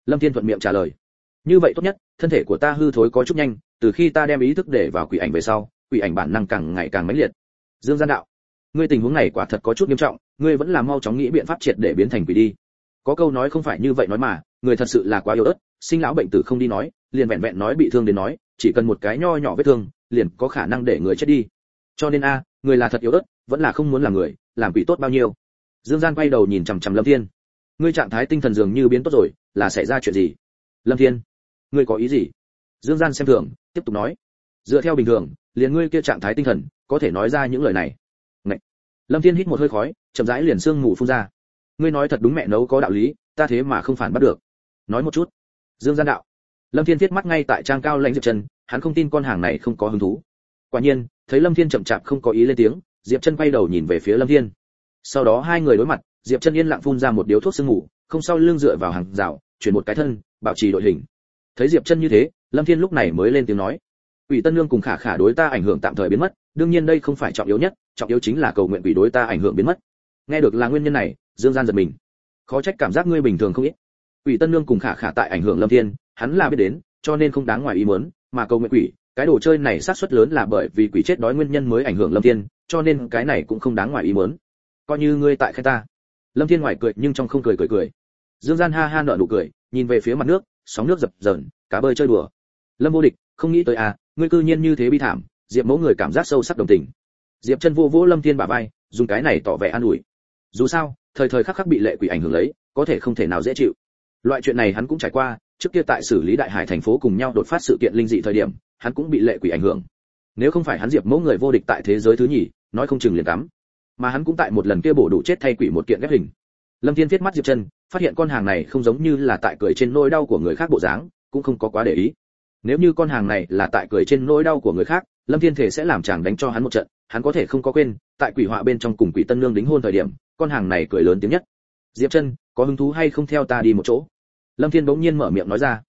Speaker 1: Lâm Thiên thuận miệng trả lời. Như vậy tốt nhất, thân thể của ta hư thối có chút nhanh, từ khi ta đem ý thức để vào quỷ ảnh về sau, quỷ ảnh bản năng càng ngày càng mãnh liệt. Dương Gian đạo, ngươi tình huống này quả thật có chút nghiêm trọng, ngươi vẫn là mau chóng nghĩ biện pháp triệt để biến thành quỷ đi. Có câu nói không phải như vậy nói mà, người thật sự là quá yếu ớt, sinh lão bệnh tử không đi nói, liền vẹn vẹn nói bị thương đến nói, chỉ cần một cái nho nhỏ vết thương, liền có khả năng để người chết đi. Cho nên người là thật yếu ớt, vẫn là không muốn làm người, làm quỷ tốt bao nhiêu. Dương Gian quay đầu nhìn chằm chằm Lâm Thiên. Ngươi trạng thái tinh thần dường như biến tốt rồi, là xảy ra chuyện gì? Lâm Thiên, ngươi có ý gì? Dương Gian xem thường, tiếp tục nói. Dựa theo bình thường, liền ngươi kia trạng thái tinh thần, có thể nói ra những lời này. Ngậy. Lâm Thiên hít một hơi khói, chậm rãi liền sương mù phun ra. Ngươi nói thật đúng mẹ nấu có đạo lý, ta thế mà không phản bắt được. Nói một chút. Dương Gian đạo. Lâm Thiên viết mắt ngay tại trang cao lãnh Diệp Chân, hắn không tin con hàng này không có hứng thú. Quả nhiên, thấy Lâm Thiên chậm chạp không có ý lên tiếng, Diệp Chân quay đầu nhìn về phía Lâm Thiên. Sau đó hai người đối mặt, Diệp Chân yên lặng phun ra một điếu thuốc sương mù, không sau lưng dựa vào hàng rào, chuyển một cái thân, bảo trì đội hình. Thấy Diệp Chân như thế, Lâm Thiên lúc này mới lên tiếng nói: "Quỷ Tân Nương cùng Khả Khả đối ta ảnh hưởng tạm thời biến mất, đương nhiên đây không phải trọng yếu nhất, trọng yếu chính là cầu nguyện quỷ đối ta ảnh hưởng biến mất." Nghe được là nguyên nhân này, Dương Gian giật mình. Khó trách cảm giác ngươi bình thường không ít. Quỷ Tân Nương cùng Khả Khả tại ảnh hưởng Lâm Thiên, hắn là biết đến, cho nên không đáng ngoài ý muốn, mà cầu nguyện quỷ, cái đồ chơi này xác suất lớn là bởi vì quỷ chết đói nguyên nhân mới ảnh hưởng Lâm Thiên, cho nên cái này cũng không đáng ngoài ý muốn. Coi như ngươi tại khen ta. Lâm Thiên ngoài cười nhưng trong không cười. Dương Gian ha ha nở nụ cười, nhìn về phía mặt nước, sóng nước dập dờn, cá bơi chơi đùa. Lâm Vô Địch, không nghĩ tới ngươi cư nhiên như thế bi thảm. Diệp Mẫu người cảm giác sâu sắc đồng tình. Diệp Chân vô vỗ Lâm Thiên bả vai, dùng cái này tỏ vẻ an ủi. Dù sao, thời thời khắc khắc bị lệ quỷ ảnh hưởng lấy, có thể không thể nào dễ chịu. Loại chuyện này hắn cũng trải qua, trước kia tại xử lý Đại Hải thành phố cùng nhau đột phát sự kiện linh dị thời điểm, hắn cũng bị lệ quỷ ảnh hưởng. Nếu không phải hắn Diệp Mẫu người vô địch tại thế giới thứ nhì, nói không chừng liền cắm. Mà hắn cũng tại một lần kia bổ đủ chết thay quỷ một kiện ghép hình. Lâm Thiên viết mắt Diệp Chân, phát hiện con hàng này không giống như là tại cười trên nỗi đau của người khác bộ dáng, cũng không có quá để ý. Nếu như con hàng này là tại cười trên nỗi đau của người khác, Lâm Thiên thể sẽ làm chàng đánh cho hắn một trận, hắn có thể không có quên, tại quỷ họa bên trong cùng quỷ Tân Nương đính hôn thời điểm, con hàng này cười lớn tiếng nhất. Diệp Chân, có hứng thú hay không theo ta đi một chỗ? Lâm Thiên bỗng nhiên mở miệng nói ra.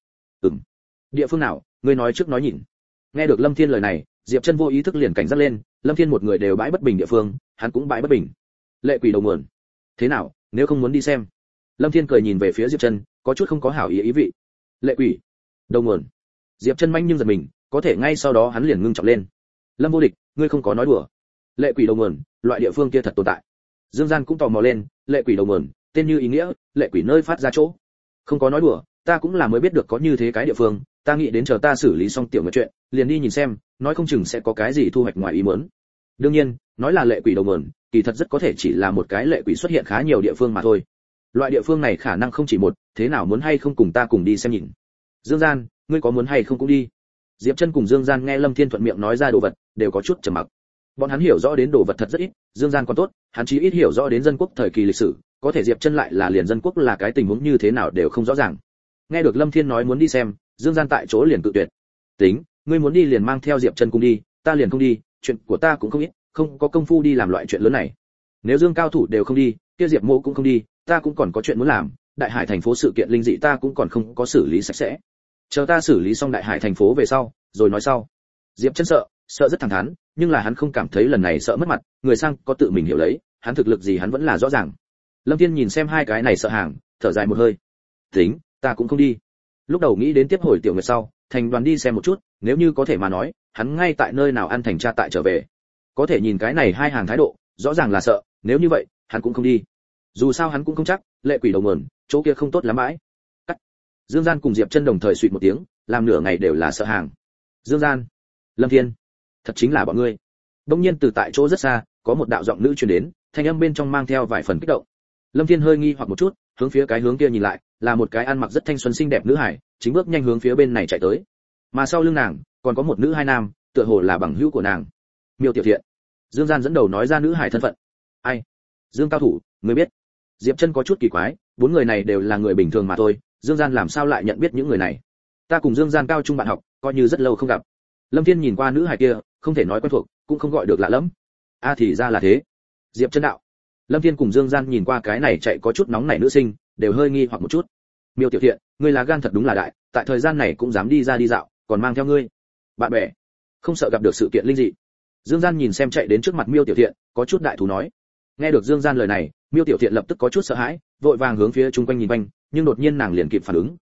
Speaker 1: Địa phương nào, ngươi nói trước nói nhìn. Nghe được Lâm Thiên lời này, Diệp Chân vô ý thức liền cảnh giác lên, Lâm Thiên một người đều bãi bất bình địa phương, hắn cũng bãi bất bình. Lệ quỷ đầu nguồn. Thế nào, nếu không muốn đi xem? Lâm Thiên cười nhìn về phía Diệp Chân, có chút không có hảo ý vị. Lệ quỷ đầu nguồn. Diệp Chân manh nhưng giật mình, có thể ngay sau đó hắn liền ngưng trọng lên. Lâm Vô Địch, ngươi không có nói đùa. Lệ quỷ đầu nguồn, loại địa phương kia thật tồn tại. Dương Gian cũng tò mò lên, lệ quỷ đầu nguồn, tên như ý nghĩa, lệ quỷ nơi phát ra chỗ. Không có nói đùa, ta cũng là mới biết được có như thế cái địa phương, ta nghĩ đến chờ ta xử lý xong tiểu nguyệt chuyện, liền đi nhìn xem, nói không chừng sẽ có cái gì thu hoạch ngoài ý muốn. Đương nhiên, nói là lệ quỷ đầu nguồn, kỳ thật rất có thể chỉ là một cái lệ quỷ xuất hiện khá nhiều địa phương mà thôi. Loại địa phương này khả năng không chỉ một, thế nào muốn hay không cùng ta cùng đi xem nhìn. Dương Gian, ngươi có muốn hay không cũng đi. Diệp Chân cùng Dương Gian nghe Lâm Thiên thuận miệng nói ra đồ vật, đều có chút trầm mặc. Bọn hắn hiểu rõ đến đồ vật thật rất ít, Dương Gian còn tốt, hắn chí ít hiểu rõ đến dân quốc thời kỳ lịch sử, có thể Diệp Chân lại là liền dân quốc là cái tình huống như thế nào đều không rõ ràng. Nghe được Lâm Thiên nói muốn đi xem, Dương Gian tại chỗ liền cự tuyệt. Tính, ngươi muốn đi liền mang theo Diệp Chân cùng đi, ta liền không đi, chuyện của ta cũng không ít, không có công phu đi làm loại chuyện lớn này. Nếu Dương cao thủ đều không đi, kia Diệp Mộ cũng không đi, ta cũng còn có chuyện muốn làm, Đại Hải thành phố sự kiện linh dị ta cũng còn không có xử lý sạch sẽ. Chờ ta xử lý xong Đại Hải thành phố về sau, rồi nói sau. Diệp Chân sợ rất thẳng thắn, nhưng là hắn không cảm thấy lần này sợ mất mặt, người sang có tự mình hiểu lấy, hắn thực lực gì hắn vẫn là rõ ràng. Lâm Thiên nhìn xem hai cái này sợ hàng, thở dài một hơi. Tính, ta cũng không đi. Lúc đầu nghĩ đến tiếp hồi tiểu nguyệt sau, thành đoàn đi xem một chút, nếu như có thể mà nói, hắn ngay tại nơi nào ăn thành cha tại trở về. Có thể nhìn cái này hai hàng thái độ, rõ ràng là sợ, nếu như vậy, hắn cũng không đi. Dù sao hắn cũng không chắc, lệ quỷ đầu nguồn, chỗ kia không tốt lắm bãi. Cắt. Dương Gian cùng Diệp Chân đồng thời suýt một tiếng, làm nửa ngày đều là sợ hàng. Dương Gian, Lâm Thiên, thật chính là bọn ngươi. Đột nhiên từ tại chỗ rất xa, có một đạo giọng nữ truyền đến, thanh âm bên trong mang theo vài phần kích động. Lâm Thiên hơi nghi hoặc một chút, hướng phía cái hướng kia nhìn lại, là một cái ăn mặc rất thanh xuân xinh đẹp nữ hải, chính bước nhanh hướng phía bên này chạy tới. Mà sau lưng nàng, còn có một nữ hai nam, tựa hồ là bằng hữu của nàng. Miêu Tiểu Thiện. Dương Gian dẫn đầu nói ra nữ hải thân phận. Ai? Dương cao thủ, ngươi biết? Diệp Chân có chút kỳ quái, bốn người này đều là người bình thường mà thôi, Dương Gian làm sao lại nhận biết những người này? Ta cùng Dương Gian cao trung bạn học, coi như rất lâu không gặp. Lâm Thiên nhìn qua nữ hải kia, không thể nói quen thuộc, cũng không gọi được lạ lắm. Thì ra là thế. Diệp Chân đạo. Lâm Thiên cùng Dương Gian nhìn qua cái này chạy có chút nóng nảy nữ sinh, đều hơi nghi hoặc một chút. Miêu Tiểu Thiện, ngươi là gan thật đúng là đại, tại thời gian này cũng dám đi ra đi dạo, còn mang theo ngươi bạn bè, không sợ gặp được sự kiện linh dị. Dương Gian nhìn xem chạy đến trước mặt Miêu Tiểu Thiện, có chút đại thú nói. Nghe được Dương Gian lời này, Miêu Tiểu Thiện lập tức có chút sợ hãi, vội vàng hướng phía chung quanh nhìn quanh, nhưng đột nhiên nàng liền kịp phản ứng,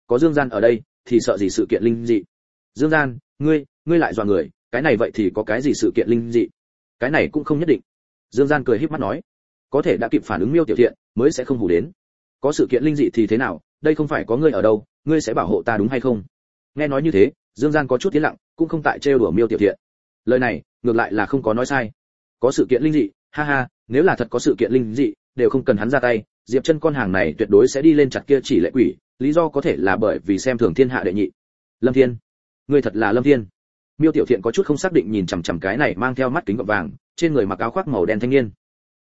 Speaker 1: có Dương Gian ở đây thì sợ gì sự kiện linh dị. Dương Gian, ngươi lại dọa người, cái này vậy thì có cái gì sự kiện linh dị? Cái này cũng không nhất định. Dương Gian cười híp mắt nói, có thể đã kịp phản ứng Miêu Tiểu Thiện mới sẽ không hù đến. Có sự kiện linh dị thì thế nào, đây không phải có ngươi ở đâu, ngươi sẽ bảo hộ ta đúng hay không? Nghe nói như thế, Dương Gian có chút tiến lặng, cũng không tại trêu đùa Miêu Tiểu Thiện. Lời này, ngược lại là không có nói sai. Có sự kiện linh dị, ha ha, nếu là thật có sự kiện linh dị, đều không cần hắn ra tay, Diệp Chân con hàng này tuyệt đối sẽ đi lên chặt kia chỉ lệ quỷ, lý do có thể là bởi vì xem thường thiên hạ đệ nhị. Lâm Thiên, ngươi thật là Lâm Thiên. Miêu Tiểu Thiện có chút không xác định nhìn chằm chằm cái này mang theo mắt kính gọng vàng, trên người mặc áo khoác màu đen thanh niên.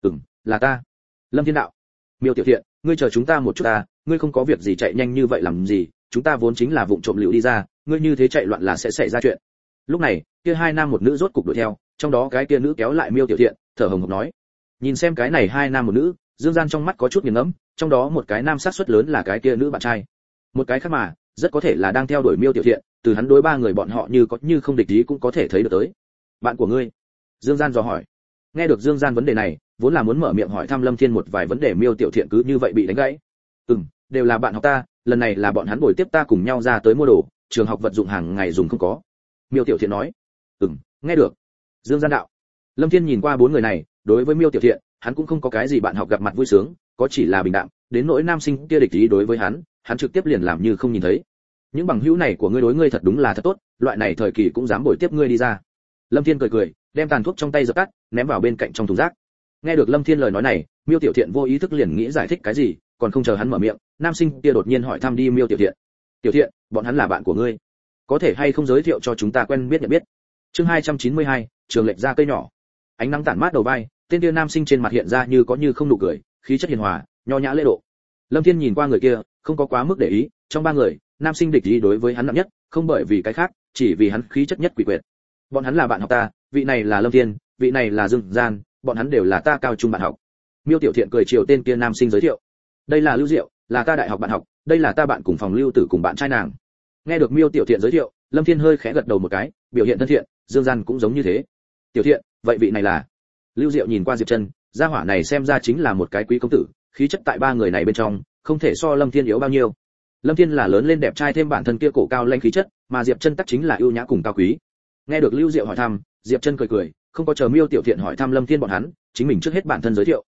Speaker 1: Là ta. Lâm Thiên đạo. Miêu Tiểu Thiện, ngươi chờ chúng ta một chút ta, ngươi không có việc gì chạy nhanh như vậy làm gì, chúng ta vốn chính là vụng trộm liễu đi ra, ngươi như thế chạy loạn là sẽ xảy ra chuyện. Lúc này, kia hai nam một nữ rốt cục đuổi theo, trong đó cái kia nữ kéo lại Miêu Tiểu Thiện, thở hổn hển nói. Nhìn xem cái này hai nam một nữ, Dương Gian trong mắt có chút nghiền ngẫm, trong đó một cái nam sát suất lớn là cái kia nữ bạn trai. Một cái khác mà, rất có thể là đang theo đuổi Miêu Tiểu Thiện, từ hắn đối ba người bọn họ như có như không địch ý cũng có thể thấy được tới. Bạn của ngươi? Dương Gian dò hỏi. Nghe được Dương Gian vấn đề này, vốn là muốn mở miệng hỏi thăm Lâm Thiên một vài vấn đề, Miêu Tiểu Thiện cứ như vậy bị đánh gãy. Đều là bạn học ta, lần này là bọn hắn buổi tiếp ta cùng nhau ra tới mua đồ, trường học vật dụng hàng ngày dùng không có. Miêu Tiểu Thiện nói. Nghe được. Dương Gian đạo. Lâm Thiên nhìn qua bốn người này, đối với Miêu Tiểu Thiện, hắn cũng không có cái gì bạn học gặp mặt vui sướng, có chỉ là bình đạm, đến nỗi nam sinh kia địch ý đối với hắn trực tiếp liền làm như không nhìn thấy. Những bằng hữu này của ngươi đối ngươi thật đúng là thật tốt, loại này thời kỳ cũng dám buổi tiếp ngươi đi ra. Lâm Thiên cười, đem tàn thuốc trong tay dập tắt, ném vào bên cạnh trong thùng rác. Nghe được Lâm Thiên lời nói này, Miêu Tiểu Thiện vô ý thức liền nghĩ giải thích cái gì, còn không chờ hắn mở miệng, nam sinh kia đột nhiên hỏi thăm đi Miêu Tiểu Thiện. Tiểu Thiện, bọn hắn là bạn của ngươi, có thể hay không giới thiệu cho chúng ta quen biết nhận biết? Chương 292, trường lệch ra cây nhỏ. Ánh nắng tản mát đầu vai, tên kia nam sinh trên mặt hiện ra như có như không nụ cười, khí chất hiền hòa, nho nhã lễ độ. Lâm Thiên nhìn qua người kia, không có quá mức để ý, trong ba người, nam sinh địch ý đối với hắn nặng nhất, không bởi vì cái khác, chỉ vì hắn khí chất nhất quỷ quyệt. Bọn hắn là bạn học ta, vị này là Lâm Thiên, vị này là Dương Gian, bọn hắn đều là ta cao trung bạn học. Miêu Tiểu Thiện cười chiều tên kia nam sinh giới thiệu. Đây là Lưu Diệu, là ta đại học bạn học, đây là ta bạn cùng phòng Lưu Tử cùng bạn trai nàng. Nghe được Miêu Tiểu Thiện giới thiệu, Lâm Thiên hơi khẽ gật đầu một cái, biểu hiện thân thiện, Dương Gian cũng giống như thế. Tiểu Thiện, vậy vị này là? Lưu Diệu nhìn qua Diệp Chân, gia hỏa này xem ra chính là một cái quý công tử, khí chất tại ba người này bên trong, không thể so Lâm Thiên yếu bao nhiêu. Lâm Thiên là lớn lên đẹp trai thêm bản thân kia cổ cao lãnh khí chất, mà Diệp Chân tắc chính là ưu nhã cùng cao quý. Nghe được Lưu Diệu hỏi thăm, Diệp Chân cười, không có chờ Miêu Tiểu Thiện hỏi thăm Lâm Thiên bọn hắn, chính mình trước hết bản thân giới thiệu.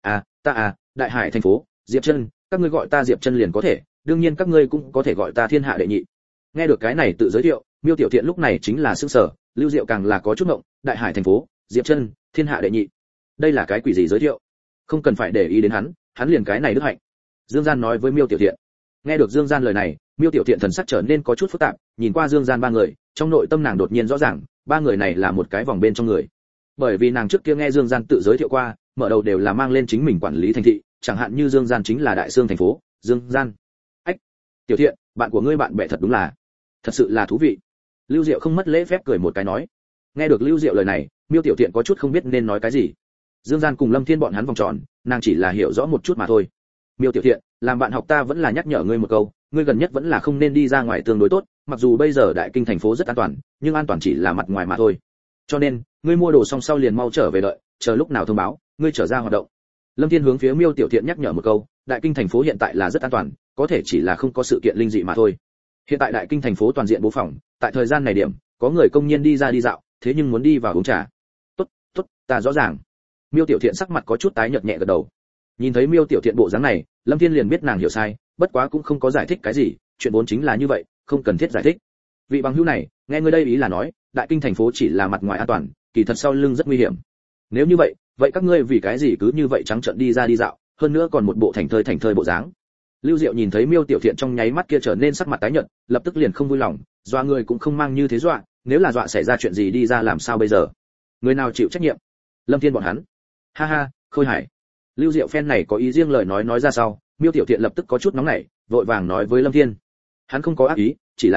Speaker 1: Đại Hải thành phố, Diệp Chân, các ngươi gọi ta Diệp Chân liền có thể, đương nhiên các ngươi cũng có thể gọi ta thiên hạ đệ nhị. Nghe được cái này tự giới thiệu, Miêu Tiểu Thiện lúc này chính là sững sờ, Lưu Diệu càng là có chút ngộng, Đại Hải thành phố, Diệp Chân, thiên hạ đệ nhị. Đây là cái quỷ gì giới thiệu? Không cần phải để ý đến hắn liền cái này đức hạnh. Dương Gian nói với Miêu Tiểu Thiện. Nghe được Dương Gian lời này, Miêu Tiểu Thiện thần sắc trở nên có chút phức tạp, nhìn qua Dương Gian ba người, trong nội tâm nàng đột nhiên rõ ràng, ba người này là một cái vòng bên trong người. Bởi vì nàng trước kia nghe Dương Gian tự giới thiệu qua, mở đầu đều là mang lên chính mình quản lý thành thị, chẳng hạn như Dương Gian chính là Đại Sương thành phố, Dương Gian. Ách, Tiểu Thiện, bạn của ngươi bạn bè thật đúng là, thật sự là thú vị. Lưu Diệu không mất lễ phép cười một cái nói. Nghe được Lưu Diệu lời này, Miêu Tiểu Thiện có chút không biết nên nói cái gì. Dương Gian cùng Lâm Thiên bọn hắn vòng tròn, nàng chỉ là hiểu rõ một chút mà thôi. Miêu Tiểu Thiện, làm bạn học ta vẫn là nhắc nhở ngươi một câu, ngươi gần nhất vẫn là không nên đi ra ngoài tương đối tốt, mặc dù bây giờ Đại Kinh thành phố rất an toàn, nhưng an toàn chỉ là mặt ngoài mà thôi. Cho nên, ngươi mua đồ xong sau liền mau trở về đợi, chờ lúc nào thông báo, ngươi trở ra hoạt động. Lâm Thiên hướng phía Miêu Tiểu Thiện nhắc nhở một câu, Đại Kinh thành phố hiện tại là rất an toàn, có thể chỉ là không có sự kiện linh dị mà thôi. Hiện tại Đại Kinh thành phố toàn diện bố phòng, tại thời gian này điểm, có người công nhân đi ra đi dạo, thế nhưng muốn đi vào uống trà. Tốt, ta rõ ràng. Miêu Tiểu Thiện sắc mặt có chút tái nhợt nhẹ gật đầu. Nhìn thấy Miêu Tiểu Thiện bộ dáng này, Lâm Thiên liền biết nàng hiểu sai, bất quá cũng không có giải thích cái gì, chuyện vốn chính là như vậy, không cần thiết giải thích. Vị bằng hữu này, nghe ngươi đây ý là nói, Đại Kinh thành phố chỉ là mặt ngoài an toàn, kỳ thật sau lưng rất nguy hiểm. Nếu như vậy, vậy các ngươi vì cái gì cứ như vậy trắng trợn đi ra đi dạo, hơn nữa còn một bộ thành thơi bộ dáng. Lưu Diệu nhìn thấy Miêu Tiểu Thiện trong nháy mắt kia trở nên sắc mặt tái nhợt, lập tức liền không vui lòng, dọa người cũng không mang như thế dọa, nếu là dọa xảy ra chuyện gì đi ra làm sao bây giờ? Người nào chịu trách nhiệm? Lâm Thiên bọn hắn. Ha, Khôi Hải. Lưu Diệu phen này có ý riêng lời nói ra sau, Miêu Tiểu Thiện lập tức có chút nóng nảy, vội vàng nói với Lâm Thiên. Hắn không có ác ý, chỉ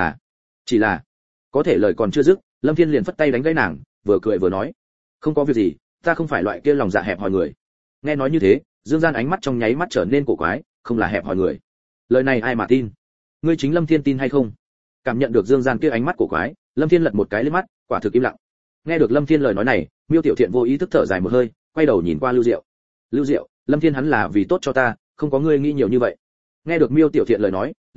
Speaker 1: là. Có thể lời còn chưa dứt, Lâm Thiên liền phất tay đánh gãy nàng, vừa cười vừa nói, không có việc gì, ta không phải loại kia lòng dạ hẹp hòi người. Nghe nói như thế, Dương Gian ánh mắt trong nháy mắt trở nên cổ quái, không là hẹp hòi người. Lời này ai mà tin? Ngươi chính Lâm Thiên tin hay không? Cảm nhận được Dương Gian kia ánh mắt cổ quái, Lâm Thiên lật một cái lên mắt, quả thực im lặng. Nghe được Lâm Thiên lời nói này, Miêu Tiểu Thiện vô ý thức thở dài một hơi, quay đầu nhìn qua Lưu Diệu. Lưu Diệu, Lâm Thiên hắn là vì tốt cho ta, không có ngươi nghĩ nhiều như vậy. Nghe được Miêu Tiểu Thiện lời nói,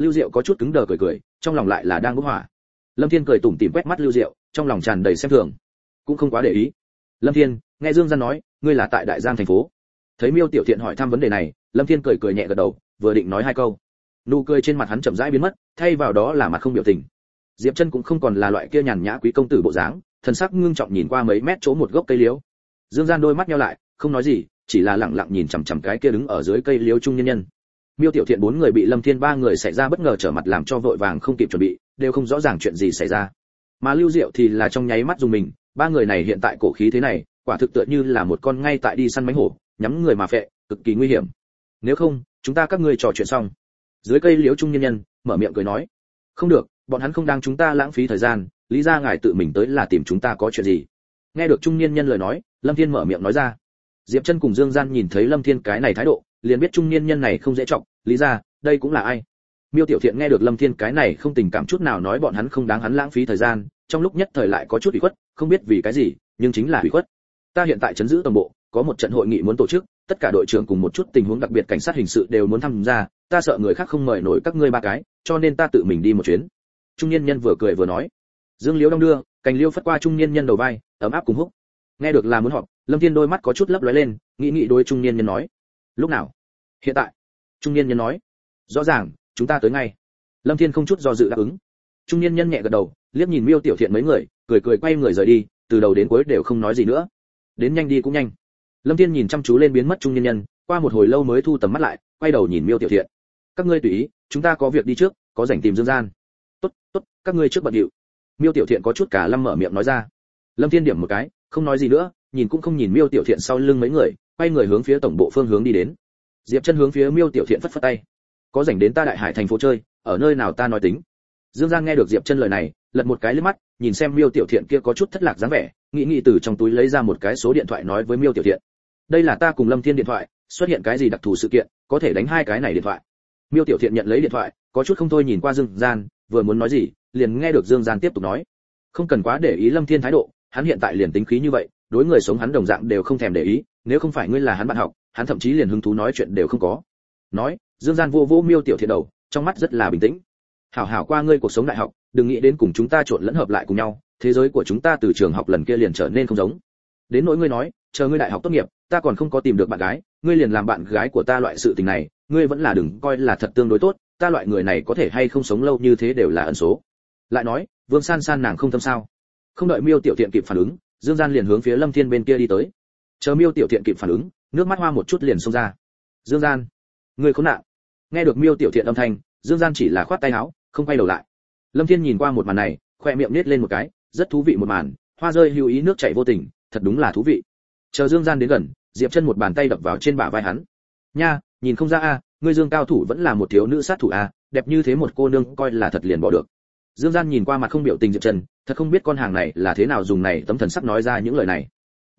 Speaker 1: Lưu Diệu có chút cứng đờ cười cười, trong lòng lại là đang bốc hỏa. Lâm Thiên cười tủm tỉm quét mắt Lưu Diệu, trong lòng tràn đầy xem thường, cũng không quá để ý. Lâm Thiên, nghe Dương Gian nói, ngươi là tại Đại Giang thành phố. Thấy Miêu Tiểu Thiện hỏi thăm vấn đề này, Lâm Thiên cười cười nhẹ gật đầu, vừa định nói hai câu, nụ cười trên mặt hắn chậm rãi biến mất, thay vào đó là mặt không biểu tình. Diệp Chân cũng không còn là loại kia nhàn nhã quý công tử bộ dáng, thần sắc ngưng trọng nhìn qua mấy mét chỗ một gốc cây liễu. Dương Gian đôi mắt nheo lại, không nói gì, chỉ là lặng lặng nhìn chằm chằm cái kia đứng ở dưới cây liễu trung nhân nhân. Miêu Tiểu Thiện bốn người bị Lâm Thiên ba người xảy ra bất ngờ trở mặt làm cho vội vàng không kịp chuẩn bị, đều không rõ ràng chuyện gì xảy ra. Mà Lưu Diệu thì là trong nháy mắt dùng mình, ba người này hiện tại cổ khí thế này, quả thực tựa như là một con ngay tại đi săn mãnh hổ, nhắm người mà phệ, cực kỳ nguy hiểm. Nếu không, chúng ta các ngươi trò chuyện xong. Dưới cây liễu trung nhân nhân mở miệng cười nói, không được, bọn hắn không đang chúng ta lãng phí thời gian, lý ra ngài tự mình tới là tìm chúng ta có chuyện gì. Nghe được trung niên nhân lời nói, Lâm Thiên mở miệng nói ra. Diệp Chân cùng Dương Gian nhìn thấy Lâm Thiên cái này thái độ, liền biết trung niên nhân này không dễ trọng, lý ra, đây cũng là ai. Miêu Tiểu Thiện nghe được Lâm Thiên cái này không tình cảm chút nào nói bọn hắn không đáng hắn lãng phí thời gian, trong lúc nhất thời lại có chút ủy khuất, không biết vì cái gì, nhưng chính là ủy khuất. Ta hiện tại trấn giữ tổng bộ, có một trận hội nghị muốn tổ chức, tất cả đội trưởng cùng một chút tình huống đặc biệt cảnh sát hình sự đều muốn tham gia, ta sợ người khác không mời nổi các ngươi ba cái, cho nên ta tự mình đi một chuyến. Trung niên nhân vừa cười vừa nói. Dương Liễu đong đưa, cành liễu phất qua trung niên nhân đầu vai, ấm áp cùng húc. Nghe được là muốn họp, Lâm Thiên đôi mắt có chút lấp lóe lên, nghĩ đối trung niên nhân nói. Lúc nào? Hiện tại. Trung niên nhân nói. Rõ ràng, chúng ta tới ngay. Lâm Thiên không chút do dự đáp ứng. Trung niên nhân nhẹ gật đầu, liếc nhìn Miêu Tiểu Thiện mấy người, cười quay người rời đi, từ đầu đến cuối đều không nói gì nữa. Đến nhanh đi cũng nhanh. Lâm Thiên nhìn chăm chú lên biến mất trung niên nhân, qua một hồi lâu mới thu tầm mắt lại, quay đầu nhìn Miêu Tiểu Thiện. Các ngươi tùy ý, chúng ta có việc đi trước, có rảnh tìm Dương Gian. Tốt, các ngươi trước bận điệu. Miêu Tiểu Thiện có chút cả lâm mở miệng nói ra. Lâm Thiên điểm một cái, không nói gì nữa, nhìn cũng không nhìn Miêu Tiểu Thiện sau lưng mấy người, quay người hướng phía tổng bộ phương hướng đi đến. Diệp Chân hướng phía Miêu Tiểu Thiện phất phất tay. Có rảnh đến ta Đại Hải thành phố chơi, ở nơi nào ta nói tính. Dương Giang nghe được Diệp Chân lời này, lật một cái liếc mắt, nhìn xem Miêu Tiểu Thiện kia có chút thất lạc dáng vẻ, nghĩ từ trong túi lấy ra một cái số điện thoại nói với Miêu Tiểu Thiện. Đây là ta cùng Lâm Thiên điện thoại, xuất hiện cái gì đặc thù sự kiện, có thể đánh hai cái này điện thoại. Miêu Tiểu Thiện nhận lấy điện thoại, có chút không thôi nhìn qua Dương Gian, vừa muốn nói gì, liền nghe được Dương Gian tiếp tục nói. Không cần quá để ý Lâm Thiên thái độ, hắn hiện tại liền tính khí như vậy, đối người sống hắn đồng dạng đều không thèm để ý, nếu không phải ngươi là hắn bạn học, hắn thậm chí liền hứng thú nói chuyện đều không có. Nói, Dương Gian vô Miêu Tiểu Thiện đầu, trong mắt rất là bình tĩnh. Hảo qua ngươi cuộc sống đại học, đừng nghĩ đến cùng chúng ta trộn lẫn hợp lại cùng nhau, thế giới của chúng ta từ trường học lần kia liền trở nên không giống. Đến nỗi ngươi nói, chờ ngươi đại học tốt nghiệp, ta còn không có tìm được bạn gái, ngươi liền làm bạn gái của ta loại sự tình này, ngươi vẫn là đừng coi là thật tương đối tốt, ta loại người này có thể hay không sống lâu như thế đều là ẩn số. Lại nói, Vương San San nàng không tâm sao? Không đợi Miêu Tiểu Thiện kịp phản ứng, Dương Gian liền hướng phía Lâm Thiên bên kia đi tới. Chờ Miêu Tiểu Thiện kịp phản ứng, nước mắt hoa một chút liền xông ra. Dương Gian, ngươi khốn nạn! Nghe được Miêu Tiểu Thiện âm thanh, Dương Gian chỉ là khoát tay áo, không quay đầu lại. Lâm Thiên nhìn qua một màn này, khoe miệng nết lên một cái, rất thú vị một màn, hoa rơi hữu ý nước chảy vô tình, thật đúng là thú vị. Chờ Dương Gian đến gần, Diệp Chân một bàn tay đập vào trên bả vai hắn. Nha, nhìn không ra a, ngươi Dương cao thủ vẫn là một thiếu nữ sát thủ a, đẹp như thế một cô nương coi là thật liền bỏ được. Dương Gian nhìn qua mặt không biểu tình Diệp Chân, thật không biết con hàng này là thế nào dùng này tấm thần sắc nói ra những lời này.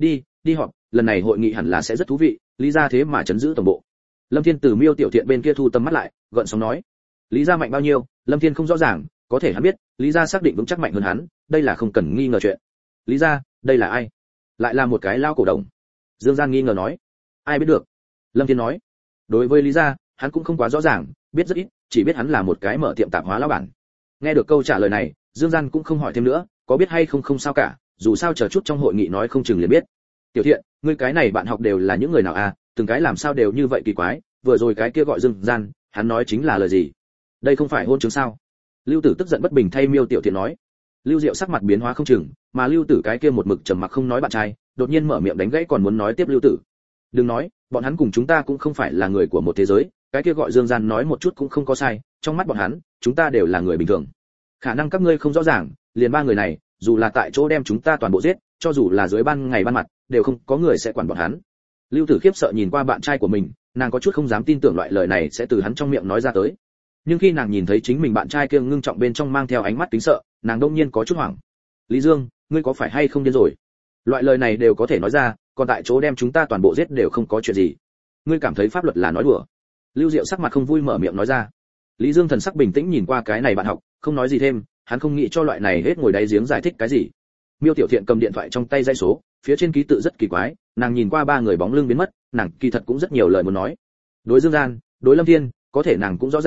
Speaker 1: Đi họp, lần này hội nghị hẳn là sẽ rất thú vị, lý gia thế mà trấn giữ tổng bộ. Lâm Thiên từ Miêu Tiểu Thiện bên kia thu tầm mắt lại, gợn sóng nói. Lý gia mạnh bao nhiêu, Lâm Thiên không rõ ràng, có thể hắn biết, Lý gia xác định vững chắc mạnh hơn hắn, đây là không cần nghi ngờ chuyện. Lý gia, đây là ai? Lại là một cái lao cổ đồng. Dương Gian nghi ngờ nói. Ai biết được? Lâm Thiên nói. Đối với Lý gia, hắn cũng không quá rõ ràng, biết rất ít, chỉ biết hắn là một cái mở tiệm tạp hóa lão bản. Nghe được câu trả lời này, Dương Gian cũng không hỏi thêm nữa, có biết hay không không sao cả, dù sao chờ chút trong hội nghị nói không chừng liền biết. Tiểu Thiện, ngươi cái này bạn học đều là những người nào à, từng cái làm sao đều như vậy kỳ quái, vừa rồi cái kia gọi Dương Gian, hắn nói chính là lời gì? Đây không phải hôn chứng sao? Lưu Tử tức giận bất bình thay Miêu Tiểu Thiện nói. Lưu Diệu sắc mặt biến hóa không chừng, mà Lưu Tử cái kia một mực trầm mặc không nói bạn trai, đột nhiên mở miệng đánh gãy còn muốn nói tiếp Lưu Tử. Đừng nói, bọn hắn cùng chúng ta cũng không phải là người của một thế giới, cái kia gọi Dương Gian nói một chút cũng không có sai, trong mắt bọn hắn, chúng ta đều là người bình thường. Khả năng các ngươi không rõ ràng, liền ba người này, dù là tại chỗ đem chúng ta toàn bộ giết, cho dù là dưới ban ngày ban mặt, đều không có người sẽ quản bọn hắn. Lưu Tử khiếp sợ nhìn qua bạn trai của mình, nàng có chút không dám tin tưởng loại lời này sẽ từ hắn trong miệng nói ra tới. Nhưng khi nàng nhìn thấy chính mình bạn trai kia ngưng trọng bên trong mang theo ánh mắt kính sợ, nàng đông nhiên có chút hoảng. Lý Dương, ngươi có phải hay không điên rồi? Loại lời này đều có thể nói ra, còn tại chỗ đem chúng ta toàn bộ giết đều không có chuyện gì. Ngươi cảm thấy pháp luật là nói đùa? Lưu Diệu sắc mặt không vui mở miệng nói ra. Lý Dương thần sắc bình tĩnh nhìn qua cái này bạn học, không nói gì thêm, hắn không nghĩ cho loại này hết ngồi đáy giếng giải thích cái gì. Miêu Tiểu Thiện cầm điện thoại trong tay dãy số, phía trên ký tự rất kỳ quái, nàng nhìn qua ba người bóng lưng biến mất, nàng kỳ thật cũng rất nhiều lời muốn nói. Đối Dương Gian, đối Lâm Thiên, có thể nàng cũng rõ ràng,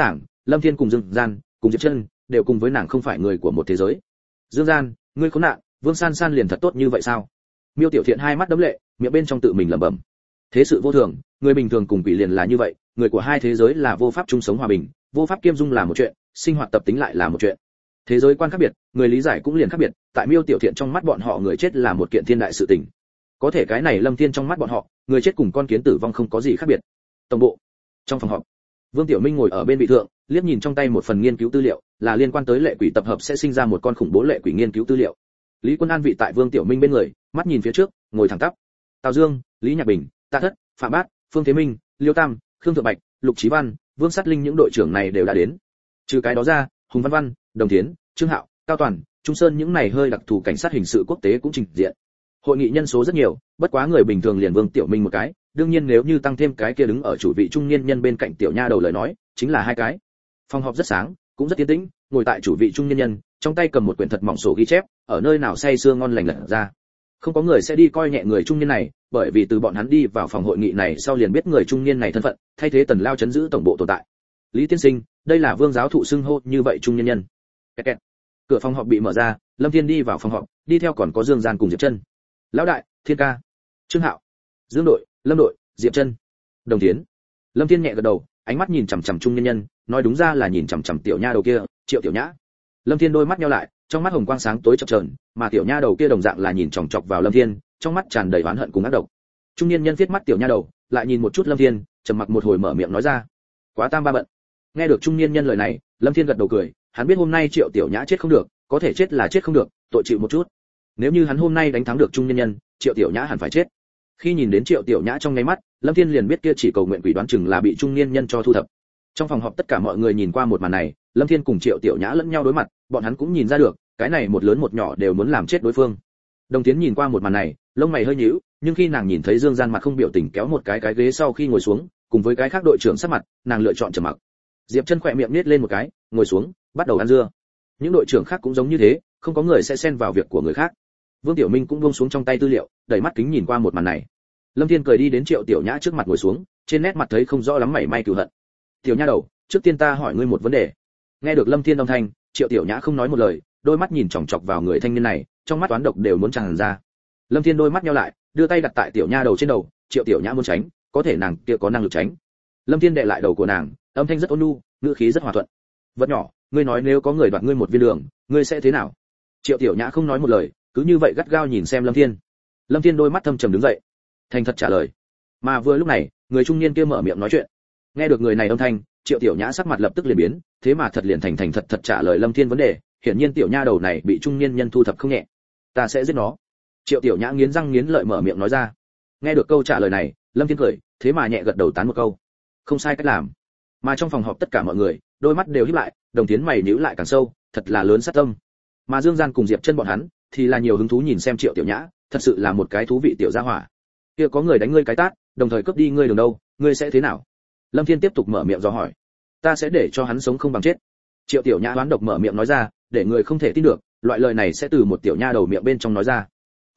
Speaker 1: Lâm Thiên cùng Dương Gian cùng Diệp Chân đều cùng với nàng không phải người của một thế giới. Dương Gian, ngươi khốn nạn, Vương San San liền thật tốt như vậy sao? Miêu Tiểu Thiện hai mắt đấm lệ, miệng bên trong tự mình lẩm bẩm. Thế sự vô thường, người bình thường cùng quỷ liền là như vậy, người của hai thế giới là vô pháp chung sống hòa bình, vô pháp kiêm dung là một chuyện, sinh hoạt tập tính lại là một chuyện. Thế giới quan khác biệt, người lý giải cũng liền khác biệt, tại Miêu Tiểu Thiện trong mắt bọn họ người chết là một kiện thiên đại sự tình. Có thể cái này Lâm Thiên trong mắt bọn họ, người chết cùng con kiến tử vong không có gì khác biệt. Tổng bộ, trong phòng họp, Vương Tiểu Minh ngồi ở bên vị thượng, liếc nhìn trong tay một phần nghiên cứu tư liệu, là liên quan tới lệ quỷ tập hợp sẽ sinh ra một con khủng bố lệ quỷ nghiên cứu tư liệu. Lý Quân An vị tại Vương Tiểu Minh bên người, mắt nhìn phía trước, ngồi thẳng tắp. Tào Dương, Lý Nhạc Bình, Tạ Thất, Phạm Bát, Phương Thế Minh, Liêu Tam, Khương Thượng Bạch, Lục Chí Văn, Vương Sát Linh những đội trưởng này đều đã đến. Trừ cái đó ra, Hùng Văn Văn, Đồng Thiến, Trương Hạo, Cao Toàn, Trung Sơn những này hơi đặc thù cảnh sát hình sự quốc tế cũng trình diện. Hội nghị nhân số rất nhiều, bất quá người bình thường liền Vương Tiểu Minh một cái, đương nhiên nếu như tăng thêm cái kia đứng ở chủ vị trung niên nhân bên cạnh tiểu nha đầu lời nói, chính là hai cái. Phòng họp rất sáng, cũng rất yên tĩnh, ngồi tại chủ vị trung niên nhân, trong tay cầm một quyển thật mỏng sổ ghi chép, ở nơi nào say sưa ngon lành lật ra. Không có người sẽ đi coi nhẹ người trung niên này, bởi vì từ bọn hắn đi vào phòng hội nghị này sau liền biết người trung niên này thân phận, thay thế Tần Lao chấn giữ tổng bộ tồn tại. Lý tiên sinh, đây là Vương giáo thụ xưng hô như vậy trung niên nhân. Kẹt kẹt. Cửa phòng họp bị mở ra, Lâm Thiên đi vào phòng họp, đi theo còn có Dương Gian cùng Diệp Chân. Lão đại, Thiên ca, Trương Hạo, Dương đội, Lâm đội, Diệp Chân, Đồng Thiến. Lâm Thiên nhẹ gật đầu, ánh mắt nhìn chằm chằm trung niên nhân, nói đúng ra là nhìn chằm chằm tiểu nha đầu kia, Triệu Tiểu Nhã. Lâm Thiên đôi mắt nheo lại, trong mắt hồng quang sáng tối chập chờn, mà tiểu nha đầu kia đồng dạng là nhìn chòng chọc vào Lâm Thiên, trong mắt tràn đầy oán hận cùng ác độc. Trung niên nhân viết mắt tiểu nha đầu, lại nhìn một chút Lâm Thiên, trầm mặc một hồi mở miệng nói ra: "Quá tam ba bận." Nghe được trung niên nhân lời này, Lâm Thiên gật đầu cười, hắn biết hôm nay Triệu Tiểu Nhã chết không được, có thể chết là chết không được, tội chịu một chút. Nếu như hắn hôm nay đánh thắng được trung niên nhân, Triệu Tiểu Nhã hẳn phải chết. Khi nhìn đến Triệu Tiểu Nhã trong ngay mắt, Lâm Thiên liền biết kia chỉ cầu nguyện quỷ đoán chừng là bị trung niên nhân cho thu thập. Trong phòng họp tất cả mọi người nhìn qua một màn này, Lâm Thiên cùng Triệu Tiểu Nhã lẫn nhau đối mặt, bọn hắn cũng nhìn ra được, cái này một lớn một nhỏ đều muốn làm chết đối phương. Đồng Tiến nhìn qua một màn này, lông mày hơi nhíu, nhưng khi nàng nhìn thấy Dương Gian mặt không biểu tình kéo một cái ghế sau khi ngồi xuống, cùng với cái khác đội trưởng sát mặt, nàng lựa chọn trầm mặc. Diệp Chân khỏe miệng nhếch lên một cái, ngồi xuống, bắt đầu ăn dưa. Những đội trưởng khác cũng giống như thế, không có người sẽ xen vào việc của người khác. Vương Tiểu Minh cũng buông xuống trong tay tư liệu, đẩy mắt kính nhìn qua một màn này. Lâm Thiên cười đi đến Triệu Tiểu Nhã trước mặt ngồi xuống, trên nét mặt thấy không rõ lắm mảy may cừu hận. "Tiểu nha đầu, trước tiên ta hỏi ngươi một vấn đề." Nghe được Lâm Thiên âm thanh, Triệu Tiểu Nhã không nói một lời, đôi mắt nhìn chòng chọc vào người thanh niên này, trong mắt toán độc đều muốn tràn ra. Lâm Thiên đôi mắt nheo lại, đưa tay đặt tại tiểu nha đầu trên đầu, Triệu Tiểu Nhã muốn tránh, có thể nàng kia có năng lực tránh. Lâm Thiên đè lại đầu của nàng, âm thanh rất ôn nhu, ngữ khí rất hòa thuận. "Vật nhỏ, ngươi nói nếu có người đoạt ngươi một viên đường, ngươi sẽ thế nào?" Triệu Tiểu Nhã không nói một lời, cứ như vậy gắt gao nhìn xem Lâm Thiên. Lâm Thiên đôi mắt thâm trầm đứng dậy, thành thật trả lời. Mà vừa lúc này, người trung niên kia mở miệng nói chuyện. Nghe được người này âm thanh, Triệu Tiểu Nhã sắc mặt lập tức liền biến, thế mà thật liền thành thật trả lời Lâm Thiên vấn đề, hiển nhiên tiểu nha đầu này bị trung niên nhân thu thập không nhẹ. "Ta sẽ giết nó." Triệu Tiểu Nhã nghiến răng nghiến lợi mở miệng nói ra. Nghe được câu trả lời này, Lâm Thiên cười, thế mà nhẹ gật đầu tán một câu. Không sai cách làm. Mà trong phòng họp tất cả mọi người, đôi mắt đều híp lại, Đồng Tiến mày nhíu lại càng sâu, thật là lớn sát tâm. Mà Dương Gian cùng Diệp Chân bọn hắn thì là nhiều hứng thú nhìn xem Triệu Tiểu Nhã, thật sự là một cái thú vị tiểu gia hỏa. Kia có người đánh ngươi cái tát, đồng thời cướp đi ngươi đường đâu, ngươi sẽ thế nào? Lâm Thiên tiếp tục mở miệng dò hỏi. "Ta sẽ để cho hắn sống không bằng chết." Triệu Tiểu Nhã đoán độc mở miệng nói ra, để người không thể tin được, loại lời này sẽ từ một tiểu nha đầu miệng bên trong nói ra.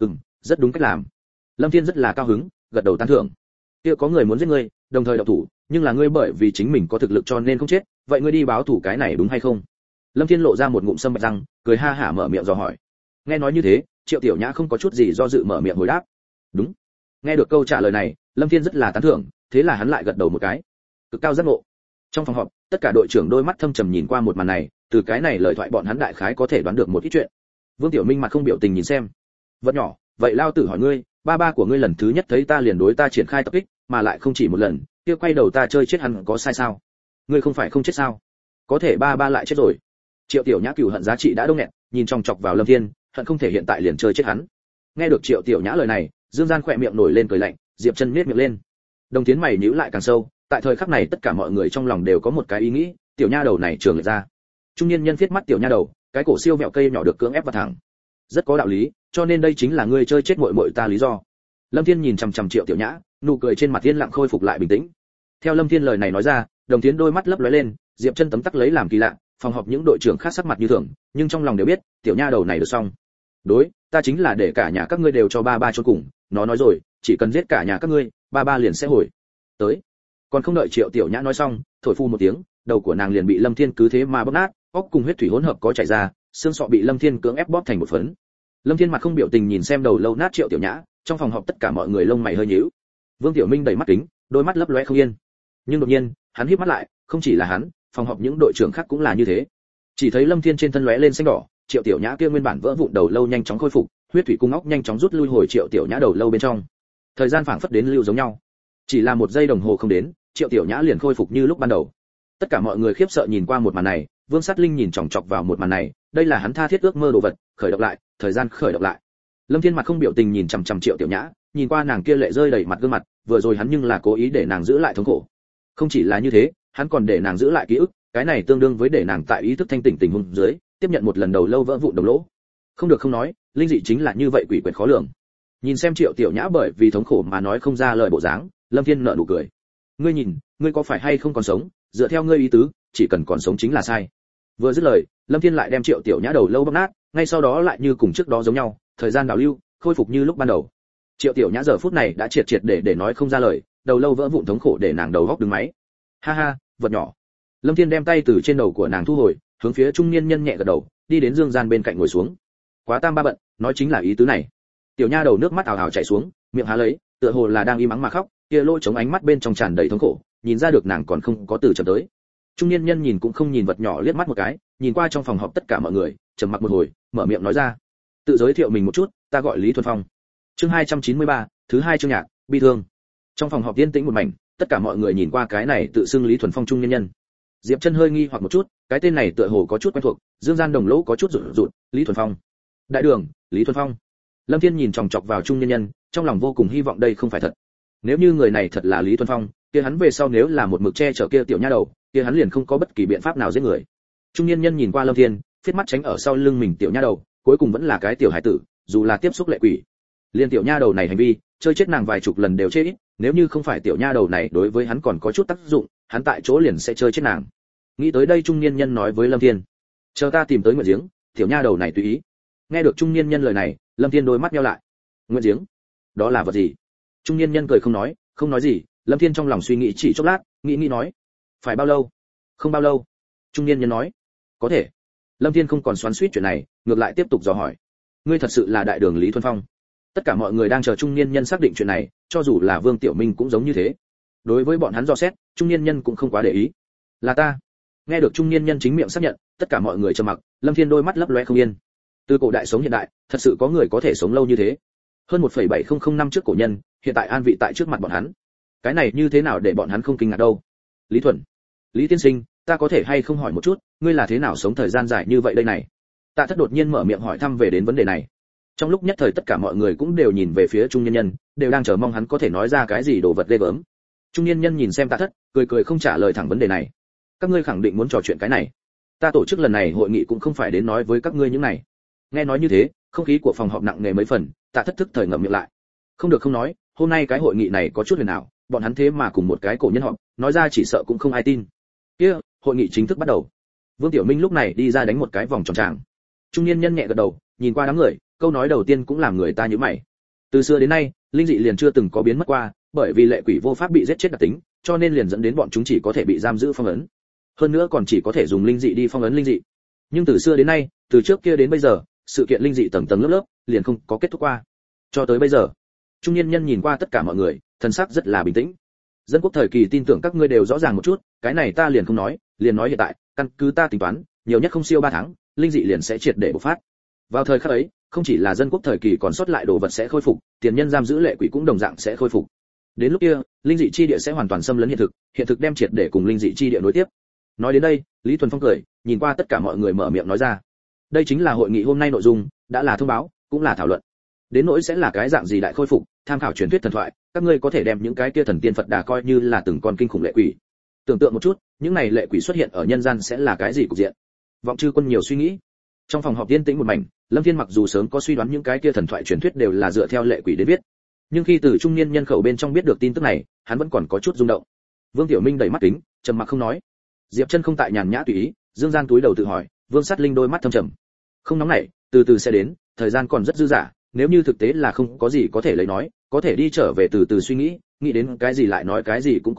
Speaker 1: Rất đúng cách làm. Lâm Thiên rất là cao hứng, gật đầu tán thưởng. Kia có người muốn giết ngươi, đồng thời động thủ, nhưng là ngươi bởi vì chính mình có thực lực cho nên không chết, vậy ngươi đi báo thủ cái này đúng hay không? Lâm Thiên lộ ra một ngụm sâm bạch răng, cười ha hả mở miệng dò hỏi. Nghe nói như thế, Triệu Tiểu Nhã không có chút gì do dự mở miệng hồi đáp. Đúng. Nghe được câu trả lời này, Lâm Thiên rất là tán thưởng, thế là hắn lại gật đầu một cái. Cực cao giác ngộ. Trong phòng họp, tất cả đội trưởng đôi mắt thâm trầm nhìn qua một màn này, từ cái này lời thoại bọn hắn đại khái có thể đoán được một ít chuyện. Vương Tiểu Minh mặt không biểu tình nhìn xem. "Vật nhỏ, vậy lao tử hỏi ngươi, ba của ngươi lần thứ nhất thấy ta liền đối ta triển khai tập kích, mà lại không chỉ một lần, kia quay đầu ta chơi chết hắn có sai sao? Ngươi không phải không chết sao? Có thể ba lại chết rồi." Triệu Tiểu Nhã cừu hận giá trị đã đông nghẹt, nhìn chòng chọc vào Lâm Thiên, hận không thể hiện tại liền chơi chết hắn. Nghe được Triệu Tiểu Nhã lời này, Dương Gian khỏe miệng nổi lên cười lạnh, Diệp Chân nhếch miệng lên. Đồng Tiến mày nhíu lại càng sâu, tại thời khắc này tất cả mọi người trong lòng đều có một cái ý nghĩ, tiểu nha đầu này trường lại ra. Trung niên nhân viết mắt tiểu nha đầu, cái cổ siêu mẹo cây nhỏ được cưỡng ép vào thẳng. Rất có đạo lý, cho nên đây chính là ngươi chơi chết muội muội ta lý do. Lâm Thiên nhìn chằm chằm Triệu Tiểu Nhã, nụ cười trên mặt yên lặng khôi phục lại bình tĩnh. Theo Lâm Thiên lời này nói ra, Đồng Tiến đôi mắt lấp lóe lên, Diệp Chân tấm tắc lấy làm kỳ lạ, phòng họp những đội trưởng khác sắc mặt như thường, nhưng trong lòng đều biết, tiểu nha đầu này được xong. Đối, ta chính là để cả nhà các ngươi đều cho ba chôn cùng, nó nói rồi, chỉ cần giết cả nhà các ngươi, ba liền sẽ hồi tới. Còn không đợi Triệu Tiểu Nhã nói xong, thổi phu một tiếng, đầu của nàng liền bị Lâm Thiên cứ thế mà bóp nát, óc cùng huyết thủy hỗn hợp có chảy ra, xương sọ bị Lâm Thiên cưỡng ép bóp thành một phấn. Lâm Thiên mặt không biểu tình nhìn xem đầu lâu nát Triệu Tiểu Nhã, trong phòng họp tất cả mọi người lông mày hơi nhíu. Vương Tiểu Minh đầy mắt kính, đôi mắt lấp lóe không yên. Nhưng đột nhiên, hắn híp mắt lại, không chỉ là hắn, phòng họp những đội trưởng khác cũng là như thế. Chỉ thấy Lâm Thiên trên thân lóe lên xanh đỏ, Triệu Tiểu Nhã kia nguyên bản vỡ vụn đầu lâu nhanh chóng khôi phục, huyết thủy cung óc nhanh chóng rút lui hồi Triệu Tiểu Nhã đầu lâu bên trong. Thời gian phảng phất đến lưu giống nhau. Chỉ là một giây đồng hồ không đến, Triệu Tiểu Nhã liền khôi phục như lúc ban đầu. Tất cả mọi người khiếp sợ nhìn qua một màn này, Vương Sát Linh nhìn chòng chọc vào một màn này, đây là hắn tha thiết ước mơ đồ vật, khởi động lại, thời gian khởi động lại. Lâm Thiên mặt không biểu tình nhìn chằm chằm Triệu Tiểu Nhã, nhìn qua nàng kia lệ rơi đầy mặt gương mặt, vừa rồi hắn nhưng là cố ý để nàng giữ lại thống khổ. Không chỉ là như thế, hắn còn để nàng giữ lại ký ức, cái này tương đương với để nàng tại ý thức thanh tỉnh tình huống dưới, tiếp nhận một lần đầu lâu vỡ vụn đồng lỗ. Không được không nói, linh dị chính là như vậy quỷ quyệt khó lường. Nhìn xem Triệu Tiểu Nhã bởi vì thống khổ mà nói không ra lời bộ dáng, Lâm Thiên nở nụ cười. Ngươi nhìn, ngươi có phải hay không còn sống, dựa theo ngươi ý tứ, chỉ cần còn sống chính là sai. Vừa dứt lời, Lâm Thiên lại đem Triệu Tiểu Nhã đầu lâu bóp nát, ngay sau đó lại như cùng trước đó giống nhau, thời gian đảo lưu, khôi phục như lúc ban đầu. Triệu Tiểu Nhã giờ phút này đã triệt triệt để nói không ra lời, đầu lâu vỡ vụn thống khổ để nàng đầu góc đứng máy. Ha ha, vật nhỏ. Lâm Thiên đem tay từ trên đầu của nàng thu hồi, hướng phía trung niên nhân nhẹ gật đầu, đi đến dương gian bên cạnh ngồi xuống. Quá tam ba bận, nói chính là ý tứ này. Tiểu Nha đầu nước mắt ào ào chảy xuống, miệng há lấy, tựa hồ là đang im ắng mà khóc, kia lỗ trống ánh mắt bên trong tràn đầy thống khổ, nhìn ra được nàng còn không có từ chậm tới. Trung niên nhân nhìn cũng không nhìn vật nhỏ liếc mắt một cái, nhìn qua trong phòng họp tất cả mọi người, trầm mặc một hồi, mở miệng nói ra. Tự giới thiệu mình một chút, ta gọi Lý Thuần Phong. Chương 293, thứ hai chương nhạc, bi thương. Trong phòng họp yên tĩnh một mảnh, tất cả mọi người nhìn qua cái này tự xưng Lý Thuần Phong trung niên nhân. Diệp Chân hơi nghi hoặc một chút, cái tên này tựa hồ có chút quen thuộc, dương gian đồng lỗ có chút rụt rụt, Lý Thuần Phong. Đại đường, Lý Thuần Phong. Lâm Thiên nhìn chòng chọc vào trung niên nhân, trong lòng vô cùng hy vọng đây không phải thật. Nếu như người này thật là Lý Thuần Phong, kia hắn về sau nếu là một mực che chở kia tiểu nha đầu, kia hắn liền không có bất kỳ biện pháp nào giết người. Trung niên nhân nhìn qua Lâm Thiên, phiết mắt tránh ở sau lưng mình tiểu nha đầu, cuối cùng vẫn là cái tiểu hải tử, dù là tiếp xúc lệ quỷ. Liên tiểu nha đầu này hành vi, chơi chết nàng vài chục lần đều chết ít, nếu như không phải tiểu nha đầu này đối với hắn còn có chút tác dụng, hắn tại chỗ liền sẽ chơi chết nàng. Nghĩ tới đây trung niên nhân nói với Lâm Thiên, chờ ta tìm tới nguyện giếng, tiểu nha đầu này tùy ý. Nghe được trung niên nhân lời này, Lâm Thiên đôi mắt nheo lại. Nguyện giếng? Đó là vật gì? Trung niên nhân cười không nói gì. Lâm Thiên trong lòng suy nghĩ chỉ chốc lát, nghĩ nói, phải bao lâu? Không bao lâu. Trung niên nhân nói, có thể. Lâm Thiên không còn xoắn xuýt chuyện này, ngược lại tiếp tục dò hỏi, ngươi thật sự là đại đường Lý Thuần Phong? Tất cả mọi người đang chờ trung niên nhân xác định chuyện này, cho dù là Vương Tiểu Minh cũng giống như thế. Đối với bọn hắn dò xét, trung niên nhân cũng không quá để ý. Là ta. Nghe được trung niên nhân chính miệng xác nhận, tất cả mọi người trầm mặc, Lâm Thiên đôi mắt lấp lóe không yên. Từ cổ đại sống hiện đại, thật sự có người có thể sống lâu như thế. Hơn 1,700 năm trước cổ nhân, hiện tại an vị tại trước mặt bọn hắn. Cái này như thế nào để bọn hắn không kinh ngạc đâu? Lý Thuần, Lý tiên sinh, ta có thể hay không hỏi một chút, ngươi là thế nào sống thời gian dài như vậy đây này? Tạ Thất đột nhiên mở miệng hỏi thăm về đến vấn đề này. Trong lúc nhất thời tất cả mọi người cũng đều nhìn về phía trung niên nhân, đều đang chờ mong hắn có thể nói ra cái gì đồ vật ghê gớm. Trung niên nhân nhìn xem Tạ Thất, cười không trả lời thẳng vấn đề này. Các ngươi khẳng định muốn trò chuyện cái này. Ta tổ chức lần này hội nghị cũng không phải đến nói với các ngươi những này. Nghe nói như thế, không khí của phòng họp nặng nề mấy phần, Tạ Thất thức thời ngậm miệng lại. Không được không nói, hôm nay cái hội nghị này có chút huyền ảo, bọn hắn thế mà cùng một cái cổ nhân họp, nói ra chỉ sợ cũng không ai tin. Kia, hội nghị chính thức bắt đầu. Vương Tiểu Minh lúc này đi ra đánh một cái vòng tròn tràng. Trung niên nhân nhẹ gật đầu, nhìn qua đám người, câu nói đầu tiên cũng làm người ta nhíu mày. Từ xưa đến nay, linh dị liền chưa từng có biến mất qua, bởi vì lệ quỷ vô pháp bị giết chết đặc tính, cho nên liền dẫn đến bọn chúng chỉ có thể bị giam giữ phong ấn. Hơn nữa còn chỉ có thể dùng linh dị đi phong ấn linh dị. Nhưng từ xưa đến nay, từ trước kia đến bây giờ, sự kiện linh dị tầng tầng lớp lớp, liền không có kết thúc qua. Cho tới bây giờ, trung niên nhân nhìn qua tất cả mọi người, thần sắc rất là bình tĩnh. Dân quốc thời kỳ tin tưởng các ngươi đều rõ ràng một chút, cái này ta liền không nói, liền nói hiện tại, căn cứ ta tính toán, nhiều nhất không siêu 3 tháng, linh dị liền sẽ triệt để bộc phát. Vào thời khắc ấy, không chỉ là dân quốc thời kỳ còn sót lại đồ vật sẽ khôi phục, tiền nhân giam giữ lệ quỷ cũng đồng dạng sẽ khôi phục. Đến lúc kia, linh dị chi địa sẽ hoàn toàn xâm lấn hiện thực đem triệt để cùng linh dị chi địa nối tiếp. Nói đến đây, Lý Thuần Phong cười, nhìn qua tất cả mọi người mở miệng nói ra. Đây chính là hội nghị hôm nay nội dung, đã là thông báo, cũng là thảo luận. Đến nỗi sẽ là cái dạng gì đại khôi phục, tham khảo truyền thuyết thần thoại, các ngươi có thể đem những cái kia thần tiên Phật Đà coi như là từng con kinh khủng lệ quỷ. Tưởng tượng một chút, những này lệ quỷ xuất hiện ở nhân gian sẽ là cái gì cục diện? Vọng Chư Quân nhiều suy nghĩ. Trong phòng họp yên tĩnh một mảnh, Lâm Thiên mặc dù sớm có suy đoán những cái kia thần thoại truyền thuyết đều là dựa theo lệ quỷ đến viết, nhưng khi từ trung niên nhân khẩu bên trong biết được tin tức này, hắn vẫn còn có chút rung động. Vương Tiểu Minh đầy mắt kính, trầm mặc không nói. Diệp Chân không tại nhàn nhã tùy ý, Dương Gian túi đầu tự hỏi, Vương Sát Linh đôi mắt thâm trầm. Không nóng nảy, từ từ sẽ đến, thời gian còn rất dư dả, nếu như thực tế là không có gì có thể lấy nói, có thể đi trở về từ từ suy nghĩ, nghĩ đến cái gì lại nói cái gì cũng có thể,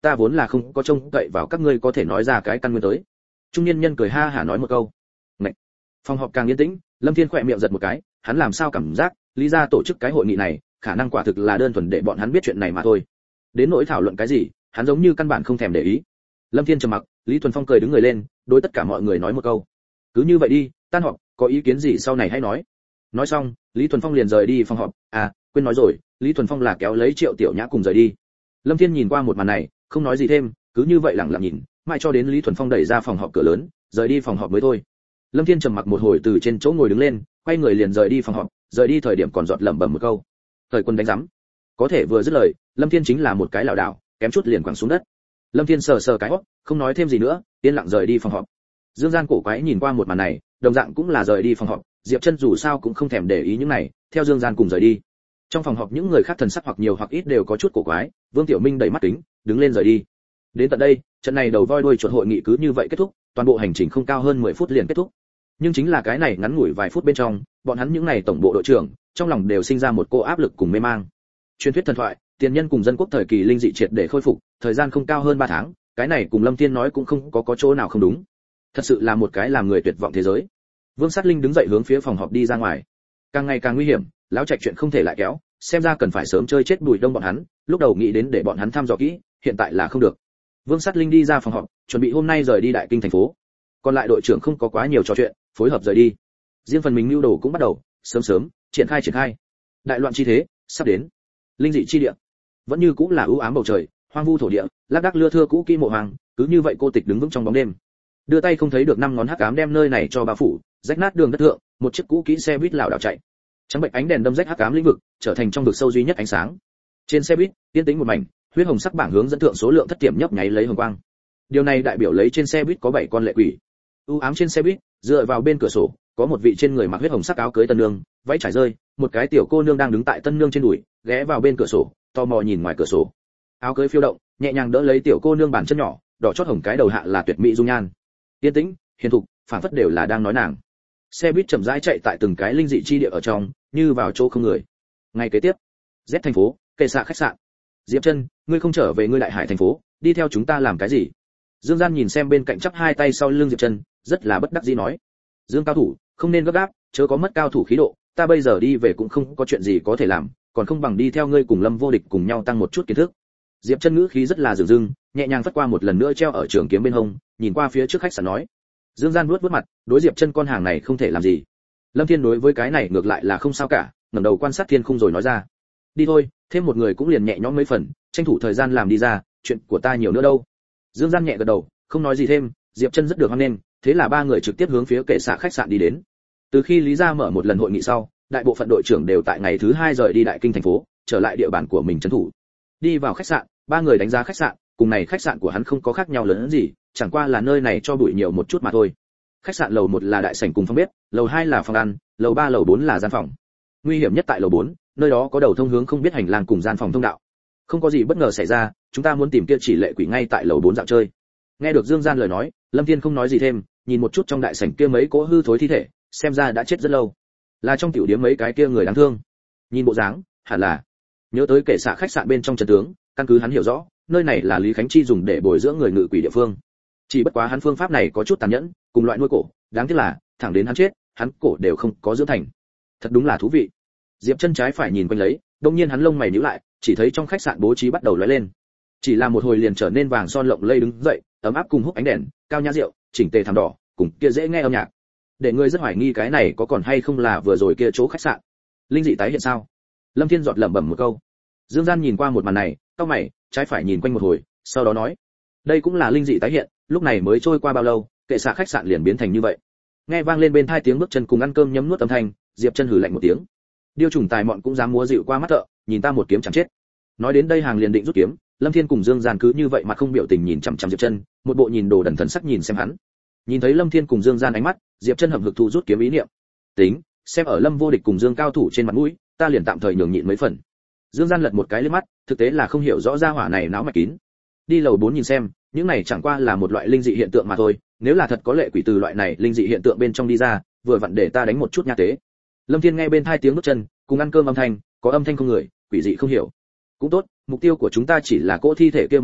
Speaker 1: ta vốn là không có trông cậy vào các ngươi có thể nói ra cái căn nguyên tới. Trung niên nhân cười ha hả nói một câu. Ngậy. Phòng họp càng yên tĩnh, Lâm Thiên khỏe miệng giật một cái, hắn làm sao cảm giác Lý gia tổ chức cái hội nghị này khả năng quả thực là đơn thuần để bọn hắn biết chuyện này mà thôi. Đến nỗi thảo luận cái gì, hắn giống như căn bản không thèm để ý. Lâm Thiên trầm mặc, Lý Thuần Phong cười đứng người lên, đối tất cả mọi người nói một câu. Cứ như vậy đi, tan họp, có ý kiến gì sau này hãy nói. Nói xong, Lý Thuần Phong liền rời đi phòng họp. À, quên nói rồi, Lý Thuần Phong là kéo lấy Triệu Tiểu Nhã cùng rời đi. Lâm Thiên nhìn qua một màn này, không nói gì thêm, cứ như vậy lặng lặng nhìn, mãi cho đến Lý Thuần Phong đẩy ra phòng họp cửa lớn, rời đi phòng họp mới thôi. Lâm Thiên trầm mặc một hồi từ trên chỗ ngồi đứng lên, quay người liền rời đi phòng họp, rời đi thời điểm còn giọt lẩm bẩm một câu. Thời quân đánh rắm. Có thể vừa dứt lời, Lâm Thiên chính là một cái lảo đảo, kém chút liền quẳng xuống đất. Lâm Thiên sờ sờ cái hốc, không nói thêm gì nữa, yên lặng rời đi phòng họp. Dương Gian cổ quái nhìn qua một màn này, đồng dạng cũng là rời đi phòng họp, Diệp Chân dù sao cũng không thèm để ý những này, theo Dương Gian cùng rời đi. Trong phòng họp những người khác thần sắc hoặc nhiều hoặc ít đều có chút cổ quái, Vương Tiểu Minh đẩy mắt kính, đứng lên rời đi. Đến tận đây, trận này đầu voi đuôi chuột hội nghị cứ như vậy kết thúc, toàn bộ hành trình không cao hơn 10 phút liền kết thúc. Nhưng chính là cái này ngắn ngủi vài phút bên trong, bọn hắn những này tổng bộ đội trưởng, trong lòng đều sinh ra một cô áp lực cùng mê mang. Truyền thuyết thần thoại, tiền nhân cùng dân quốc thời kỳ linh dị triệt để khôi phục, thời gian không cao hơn 3 tháng, cái này cùng Lâm Thiên nói cũng không có chỗ nào không đúng. Thật sự là một cái làm người tuyệt vọng thế giới. Vương Sát Linh đứng dậy hướng phía phòng họp đi ra ngoài. Càng ngày càng nguy hiểm, lão Trạch chuyện không thể lại kéo, xem ra cần phải sớm chơi chết Bùi Đông bọn hắn, lúc đầu nghĩ đến để bọn hắn thăm dò kỹ, hiện tại là không được. Vương Sát Linh đi ra phòng họp, chuẩn bị hôm nay rời đi Đại Kinh thành phố. Còn lại đội trưởng không có quá nhiều trò chuyện, phối hợp rời đi. Riêng phần mình lưu đồ cũng bắt đầu, sớm triển khai. Đại loạn chi thế sắp đến. Linh dị chi địa, vẫn như cũng là u ám bầu trời, hoang vu thổ địa, lác đác lưa thưa cũ kỹ mộ hoàng, cứ như vậy cô tịch đứng vững trong bóng đêm. Đưa tay không thấy được 5 ngón hắc ám đem nơi này cho bao phủ, rách nát đường đất thượng, một chiếc cũ kỹ xe buýt lảo đảo chạy. Trắng bệnh ánh đèn đâm rách hắc ám lĩnh vực, trở thành trong vực sâu duy nhất ánh sáng. Trên xe buýt, yên tĩnh một mảnh, huyết hồng sắc bảng hướng dẫn thượng số lượng thất tiệm nhấp nháy lấy hồng quang. Điều này đại biểu lấy trên xe buýt có 7 con lệ quỷ. U ám trên xe buýt, dựa vào bên cửa sổ, có một vị trên người mặc huyết hồng sắc áo cưới tân nương, váy trải rơi, một cái tiểu cô nương đang đứng tại tân nương trên đùi, ghé vào bên cửa sổ, tò mò nhìn ngoài cửa sổ. Áo cưới phiêu động, nhẹ nhàng đỡ lấy tiểu cô nương bàn chân nhỏ, đỏ chót hồng cái đầu hạ là tuyệt mỹ dung nhan. Yên tĩnh, hiền thục, phảng phất đều là đang nói nàng. Xe buýt chậm rãi chạy tại từng cái linh dị chi địa ở trong, như vào chỗ không người. Ngày kế tiếp, Z thành phố, kệ xạ khách sạn. Diệp Chân, ngươi không trở về ngươi Đại Hải thành phố, đi theo chúng ta làm cái gì? Dương Gian nhìn xem bên cạnh chắp hai tay sau lưng Diệp Chân, rất là bất đắc dĩ nói. Dương cao thủ, không nên gấp gáp, chớ có mất cao thủ khí độ, ta bây giờ đi về cũng không có chuyện gì có thể làm, còn không bằng đi theo ngươi cùng Lâm Vô Địch cùng nhau tăng một chút kiến thức. Diệp Chân ngữ khí rất là dửng dưng, nhẹ nhàng phất qua một lần nữa treo ở trường kiếm bên hông, nhìn qua phía trước khách sạn nói. Dương Gian vuốt mặt, đối Diệp Chân con hàng này không thể làm gì. Lâm Thiên đối với cái này ngược lại là không sao cả, ngẩng đầu quan sát thiên khung rồi nói ra. Đi thôi, thêm một người cũng liền nhẹ nhõm mấy phần, tranh thủ thời gian làm đi ra, chuyện của ta nhiều nữa đâu. Dương Gian nhẹ gật đầu, không nói gì thêm, Diệp Chân rất được hoan nghênh, thế là 3 người trực tiếp hướng phía kệ xạ khách sạn đi đến. Từ khi Lý gia mở một lần hội nghị sau, đại bộ phận đội trưởng đều tại ngày thứ 2 rời đi Đại Kinh thành phố, trở lại địa bàn của mình trấn thủ. Đi vào khách sạn, 3 người đánh giá khách sạn, cùng này khách sạn của hắn không có khác nhau lớn gì, chẳng qua là nơi này cho bụi nhiều một chút mà thôi. Khách sạn lầu 1 là đại sảnh cùng phòng bếp, lầu 2 là phòng ăn, lầu 3 lầu 4 là gian phòng. Nguy hiểm nhất tại lầu 4, nơi đó có đầu thông hướng không biết hành lang cùng gian phòng thông đạo. Không có gì bất ngờ xảy ra, chúng ta muốn tìm kia chỉ lệ quỷ ngay tại lầu 4 dạo chơi. Nghe được Dương Gian lời nói, Lâm Thiên không nói gì thêm, nhìn một chút trong đại sảnh kia mấy cỗ hư thối thi thể, xem ra đã chết rất lâu. Là trong tiểu điếm mấy cái kia người đáng thương. Nhìn bộ dáng, hẳn là nhớ tới kệ xạ khách sạn bên trong trận tướng, căn cứ hắn hiểu rõ, nơi này là Lý Khánh Chi dùng để bồi dưỡng người ngự quỷ địa phương. Chỉ bất quá hắn phương pháp này có chút tàn nhẫn, cùng loại nuôi cổ, đáng tiếc là, thẳng đến hắn chết, hắn cổ đều không có dưỡng thành. Thật đúng là thú vị. Diệp Chân trái phải nhìn quanh lấy, đột nhiên hắn lông mày nhíu lại, chỉ thấy trong khách sạn bố trí bắt đầu lóe lên. Chỉ là một hồi liền trở nên vàng son lộng lẫy đứng dậy, ấm áp cùng hút ánh đèn, cao nhã rượu, chỉnh tề thảm đỏ, cùng kia dễ nghe âm nhạc. Để người rất hoài nghi cái này có còn hay không là vừa rồi kia chỗ khách sạn. Linh dị tái hiện sao? Lâm Thiên giọt lẩm bẩm một câu. Dương Gian nhìn qua một màn này, cau mày, trái phải nhìn quanh một hồi, sau đó nói: "Đây cũng là linh dị tái hiện, lúc này mới trôi qua bao lâu, kệ xạ khách sạn liền biến thành như vậy." Nghe vang lên bên tai tiếng bước chân cùng ăn cơm nhấm nuốt âm thanh, Diệp Chân hừ lạnh một tiếng. Điêu trùng tài mọn cũng dám múa dịu qua mắt thợ, nhìn ta một kiếm chẳng chết. Nói đến đây hàng liền định rút kiếm, Lâm Thiên cùng Dương Gian cứ như vậy mà không biểu tình nhìn chằm chằm Diệp Chân, một bộ nhìn đồ đần thần sắc nhìn xem hắn. Nhìn thấy Lâm Thiên cùng Dương Gian ánh mắt, Diệp Chân hậm hực thu rút kiếm ý niệm. Tính, xem ở Lâm Vô Địch cùng Dương cao thủ trên mặt mũi, ta liền tạm thời nhường nhịn mấy phần. Dương Gian lật một cái lên mắt, thực tế là không hiểu rõ ra hỏa này náo mạch kín. Đi lầu 4 nhìn xem, những này chẳng qua là một loại linh dị hiện tượng mà thôi, nếu là thật có lệ quỷ từ loại này linh dị hiện tượng bên trong đi ra, vừa vặn để ta đánh một chút nha tế. Lâm Thiên nghe bên tai tiếng bước chân, cùng ăn cơm âm thanh, có âm thanh không người, quỷ dị không hiểu. Cũng tốt, mục tiêu của chúng ta chỉ là cỗ thi thể kia mà thôi,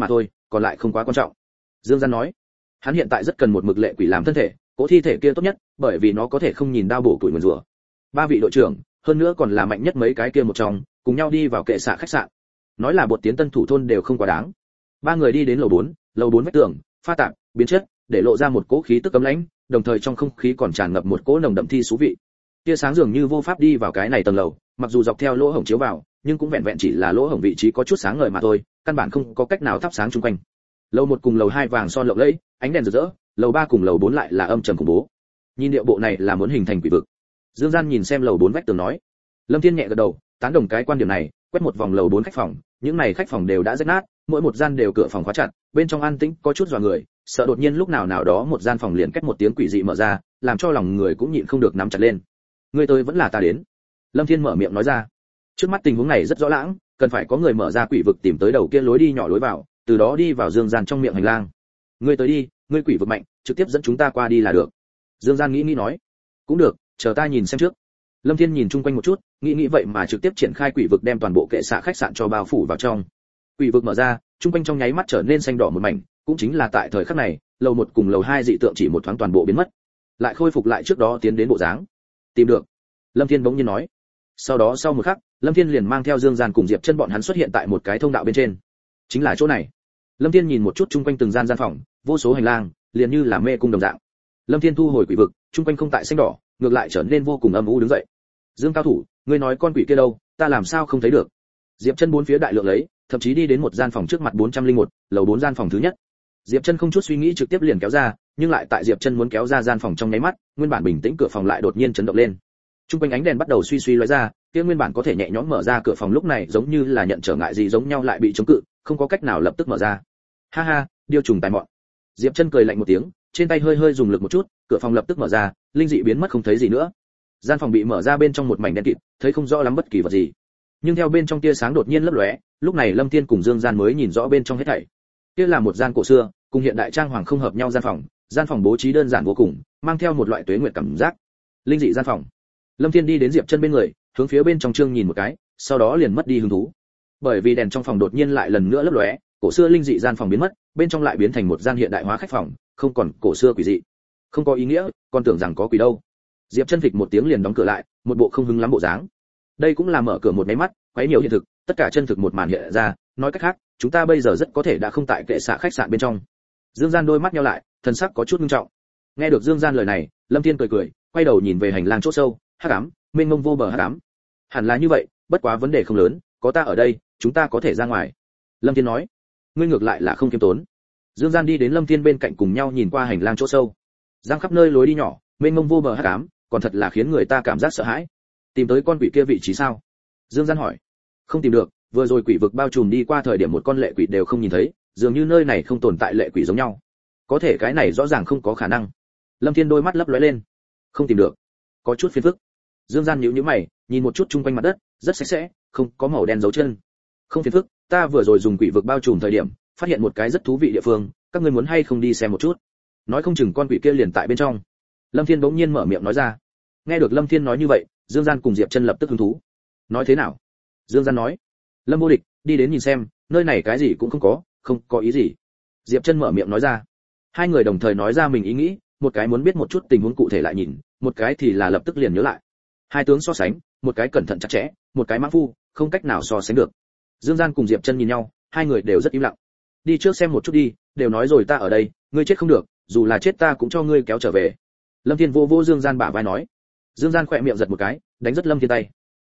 Speaker 1: còn lại không quá quan trọng. Dương Gian nói, hắn hiện tại rất cần một mực lệ quỷ làm thân thể, cỗ thi thể kia tốt nhất, bởi vì nó có thể không nhìn đao bổ củi nguyền rủa. Ba vị đội trưởng, hơn nữa còn là mạnh nhất mấy cái kia một trong, cùng nhau đi vào kệ xạ khách sạn. Nói là bột tiến tân thủ thôn đều không quá đáng. Ba người đi đến lầu 4 vách tường, pha tạp, biến chất, để lộ ra một cỗ khí tức cấm lãnh, đồng thời trong không khí còn tràn ngập một cỗ nồng đậm thi xú vị. Tia sáng dường như vô pháp đi vào cái này tầng lầu, mặc dù dọc theo lỗ hổng chiếu vào, nhưng cũng vẹn vẹn chỉ là lỗ hổng vị trí có chút sáng ngời mà thôi, căn bản không có cách nào thắp sáng xung quanh. Lầu 1 cùng lầu 2 vàng son lộng lẫy, ánh đèn rực rỡ, lầu 3 cùng lầu 4 lại là âm trầm khủng bố. Nhìn điệu bộ này là muốn hình thành quỷ vực. Dương Gian nhìn xem lầu 4 vách tường nói. Lâm Thiên nhẹ gật đầu, tán đồng cái quan điểm này, quét một vòng lầu 4 khách phòng, những này khách phòng đều đã rách nát, mỗi một gian đều cửa phòng khóa chặt, bên trong an tĩnh có chút dọa người, sợ đột nhiên lúc nào nào đó một gian phòng liền cách một tiếng quỷ dị mở ra, làm cho lòng người cũng nhịn không được nắm chặt lên. Người tới vẫn là ta đến. Lâm Thiên mở miệng nói ra. Trước mắt tình huống này rất rõ lãng, cần phải có người mở ra quỷ vực tìm tới đầu kia lối đi nhỏ lối vào, từ đó đi vào Dương Gian trong miệng hành lang. Ngươi tới đi, ngươi quỷ vực mạnh, trực tiếp dẫn chúng ta qua đi là được. Dương Gian nghĩ nói. Cũng được, chờ ta nhìn xem trước. Lâm Thiên nhìn chung quanh một chút, nghĩ vậy mà trực tiếp triển khai quỷ vực đem toàn bộ kệ xạ khách sạn cho bao phủ vào trong. Quỷ vực mở ra, chung quanh trong nháy mắt trở nên xanh đỏ một mảnh, cũng chính là tại thời khắc này, lầu 1 cùng lầu 2 dị tượng chỉ một thoáng toàn bộ biến mất, lại khôi phục lại trước đó tiến đến bộ dáng. Tìm được. Lâm Thiên bỗng nhiên nói. Sau đó sau một khắc, Lâm Thiên liền mang theo Dương Gian cùng Diệp Chân bọn hắn xuất hiện tại một cái thông đạo bên trên. Chính là chỗ này. Lâm Thiên nhìn một chút chung quanh từng gian phòng, vô số hành lang, liền như là mê cung đồng dạng. Lâm Thiên thu hồi quỷ vực, chung quanh không tại xanh đỏ, ngược lại trở nên vô cùng âm u đứng dậy. Dương cao thủ, ngươi nói con quỷ kia đâu, ta làm sao không thấy được? Diệp Chân bốn phía đại lượng lấy, thậm chí đi đến một gian phòng trước mặt 401, lầu 4 gian phòng thứ nhất. Diệp Chân không chút suy nghĩ trực tiếp liền kéo ra, nhưng lại tại Diệp Chân muốn kéo ra gian phòng trong nháy mắt, nguyên bản bình tĩnh cửa phòng lại đột nhiên chấn động lên. Trung quanh ánh đèn bắt đầu suy lóe ra, kia nguyên bản có thể nhẹ nhõm mở ra cửa phòng lúc này giống như là nhận trở ngại gì giống nhau lại bị chống cự, không có cách nào lập tức mở ra. Ha ha, điêu trùng tài mọn. Diệp Chân cười lạnh một tiếng, trên tay hơi dùng lực một chút, cửa phòng lập tức mở ra, linh dị biến mất không thấy gì nữa. Gian phòng bị mở ra bên trong một mảnh đen kịt, thấy không rõ lắm bất kỳ vật gì. Nhưng theo bên trong tia sáng đột nhiên lấp lóe, lúc này Lâm Thiên cùng Dương Gian mới nhìn rõ bên trong hết thảy. Kia là một gian cổ xưa, cùng hiện đại trang hoàng không hợp nhau gian phòng bố trí đơn giản vô cùng, mang theo một loại tuế nguyệt cảm giác. Linh dị gian phòng. Lâm Thiên đi đến Diệp Chân bên người, hướng phía bên trong trương nhìn một cái, sau đó liền mất đi hứng thú. Bởi vì đèn trong phòng đột nhiên lại lần nữa lấp lóe, cổ xưa linh dị gian phòng biến mất, bên trong lại biến thành một gian hiện đại hóa khách phòng, không còn cổ xưa quỷ dị. Không có ý nghĩa, còn tưởng rằng có quỷ đâu. Diệp Chân phịch một tiếng liền đóng cửa lại, một bộ không hứng lắm bộ dáng. Đây cũng là mở cửa một cái mắt, quấy nhiều hiện thực, tất cả chân thực một màn hiện ra, nói cách khác, chúng ta bây giờ rất có thể đã không tại kệ xạ khách sạn bên trong. Dương Gian đôi mắt nheo lại, thần sắc có chút nghiêm trọng. Nghe được Dương Gian lời này, Lâm Thiên cười, quay đầu nhìn về hành lang chỗ sâu, hắc ám, mênh mông vô bờ hắc ám. Hẳn là như vậy, bất quá vấn đề không lớn, có ta ở đây, chúng ta có thể ra ngoài. Lâm Thiên nói. Ngươi ngược lại là không kiêm tốn. Dương Gian đi đến Lâm Thiên bên cạnh cùng nhau nhìn qua hành lang chỗ sâu. Giang khắp nơi lối đi nhỏ, mênh mông vô bờ hắc ám, còn thật là khiến người ta cảm giác sợ hãi. Tìm tới con quỷ kia vị trí sao? Dương Gian hỏi. Không tìm được, vừa rồi quỷ vực bao trùm đi qua thời điểm một con lệ quỷ đều không nhìn thấy, dường như nơi này không tồn tại lệ quỷ giống nhau. Có thể cái này rõ ràng không có khả năng. Lâm Thiên đôi mắt lấp lóe lên. Không tìm được, có chút phiền phức. Dương Gian nhíu mày, nhìn một chút chung quanh mặt đất, rất sạch sẽ, không có màu đen dấu chân. Không phiền phức, ta vừa rồi dùng quỷ vực bao trùm thời điểm, phát hiện một cái rất thú vị địa phương, các ngươi muốn hay không đi xem một chút? Nói không chừng con quỷ kia liền tại bên trong. Lâm Thiên bỗng nhiên mở miệng nói ra. Nghe được Lâm Thiên nói như vậy, Dương Gian cùng Diệp Chân lập tức hứng thú. Nói thế nào? Dương Gian nói. Lâm Vô Địch, đi đến nhìn xem, nơi này cái gì cũng không có ý gì. Diệp Chân mở miệng nói ra. Hai người đồng thời nói ra mình ý nghĩ, một cái muốn biết một chút tình huống cụ thể lại nhìn, một cái thì là lập tức liền nhớ lại. Hai tướng so sánh, một cái cẩn thận chặt chẽ, một cái mãng phu, không cách nào so sánh được. Dương Gian cùng Diệp Chân nhìn nhau, hai người đều rất im lặng. Đi trước xem một chút đi, đều nói rồi ta ở đây, ngươi chết không được, dù là chết ta cũng cho ngươi kéo trở về. Lâm Thiên vô Dương Gian bả vai nói. Dương Gian khỏe miệng giật một cái, đánh rất Lâm Thiên tay.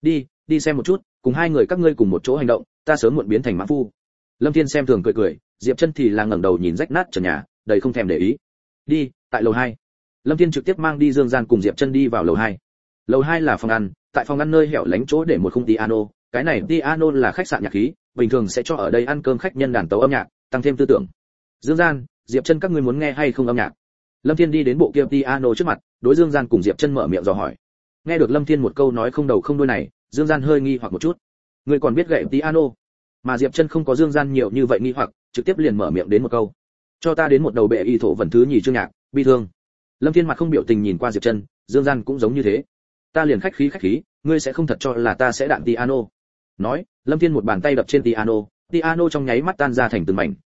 Speaker 1: Đi xem một chút, cùng hai người các ngươi cùng một chỗ hành động, ta sớm muộn biến thành mãng phu. Lâm Thiên xem thường cười, Diệp Chân thì là ngẩng đầu nhìn rách nát trần nhà, đầy không thèm để ý. Đi, tại lầu 2. Lâm Thiên trực tiếp mang đi Dương Gian cùng Diệp Chân đi vào lầu 2. Lầu 2 là phòng ăn, tại phòng ăn nơi hẻo lánh chỗ để một khung piano, cái này piano là khách sạn nhạc khí, bình thường sẽ cho ở đây ăn cơm khách nhân đàn tấu âm nhạc, tăng thêm tư tưởng. Dương Gian, Diệp Chân các ngươi muốn nghe hay không âm nhạc? Lâm Thiên đi đến bộ kia piano trước mặt, đối Dương Gian cùng Diệp Chân mở miệng dò hỏi. Nghe được Lâm Thiên một câu nói không đầu không đuôi này, Dương Gian hơi nghi hoặc một chút. Ngươi còn biết gậy piano? Mà Diệp Chân không có Dương Gian nhiều như vậy nghi hoặc, trực tiếp liền mở miệng đến một câu. Cho ta đến một đầu bệ y thổ vần thứ nhì chương nhạc, bi thương. Lâm Thiên mặt không biểu tình nhìn qua Diệp Chân, Dương Gian cũng giống như thế. Ta liền khách khí, ngươi sẽ không thật cho là ta sẽ đạn piano. Nói, Lâm Thiên một bàn tay đập trên piano trong nháy mắt tan ra thành từng mảnh,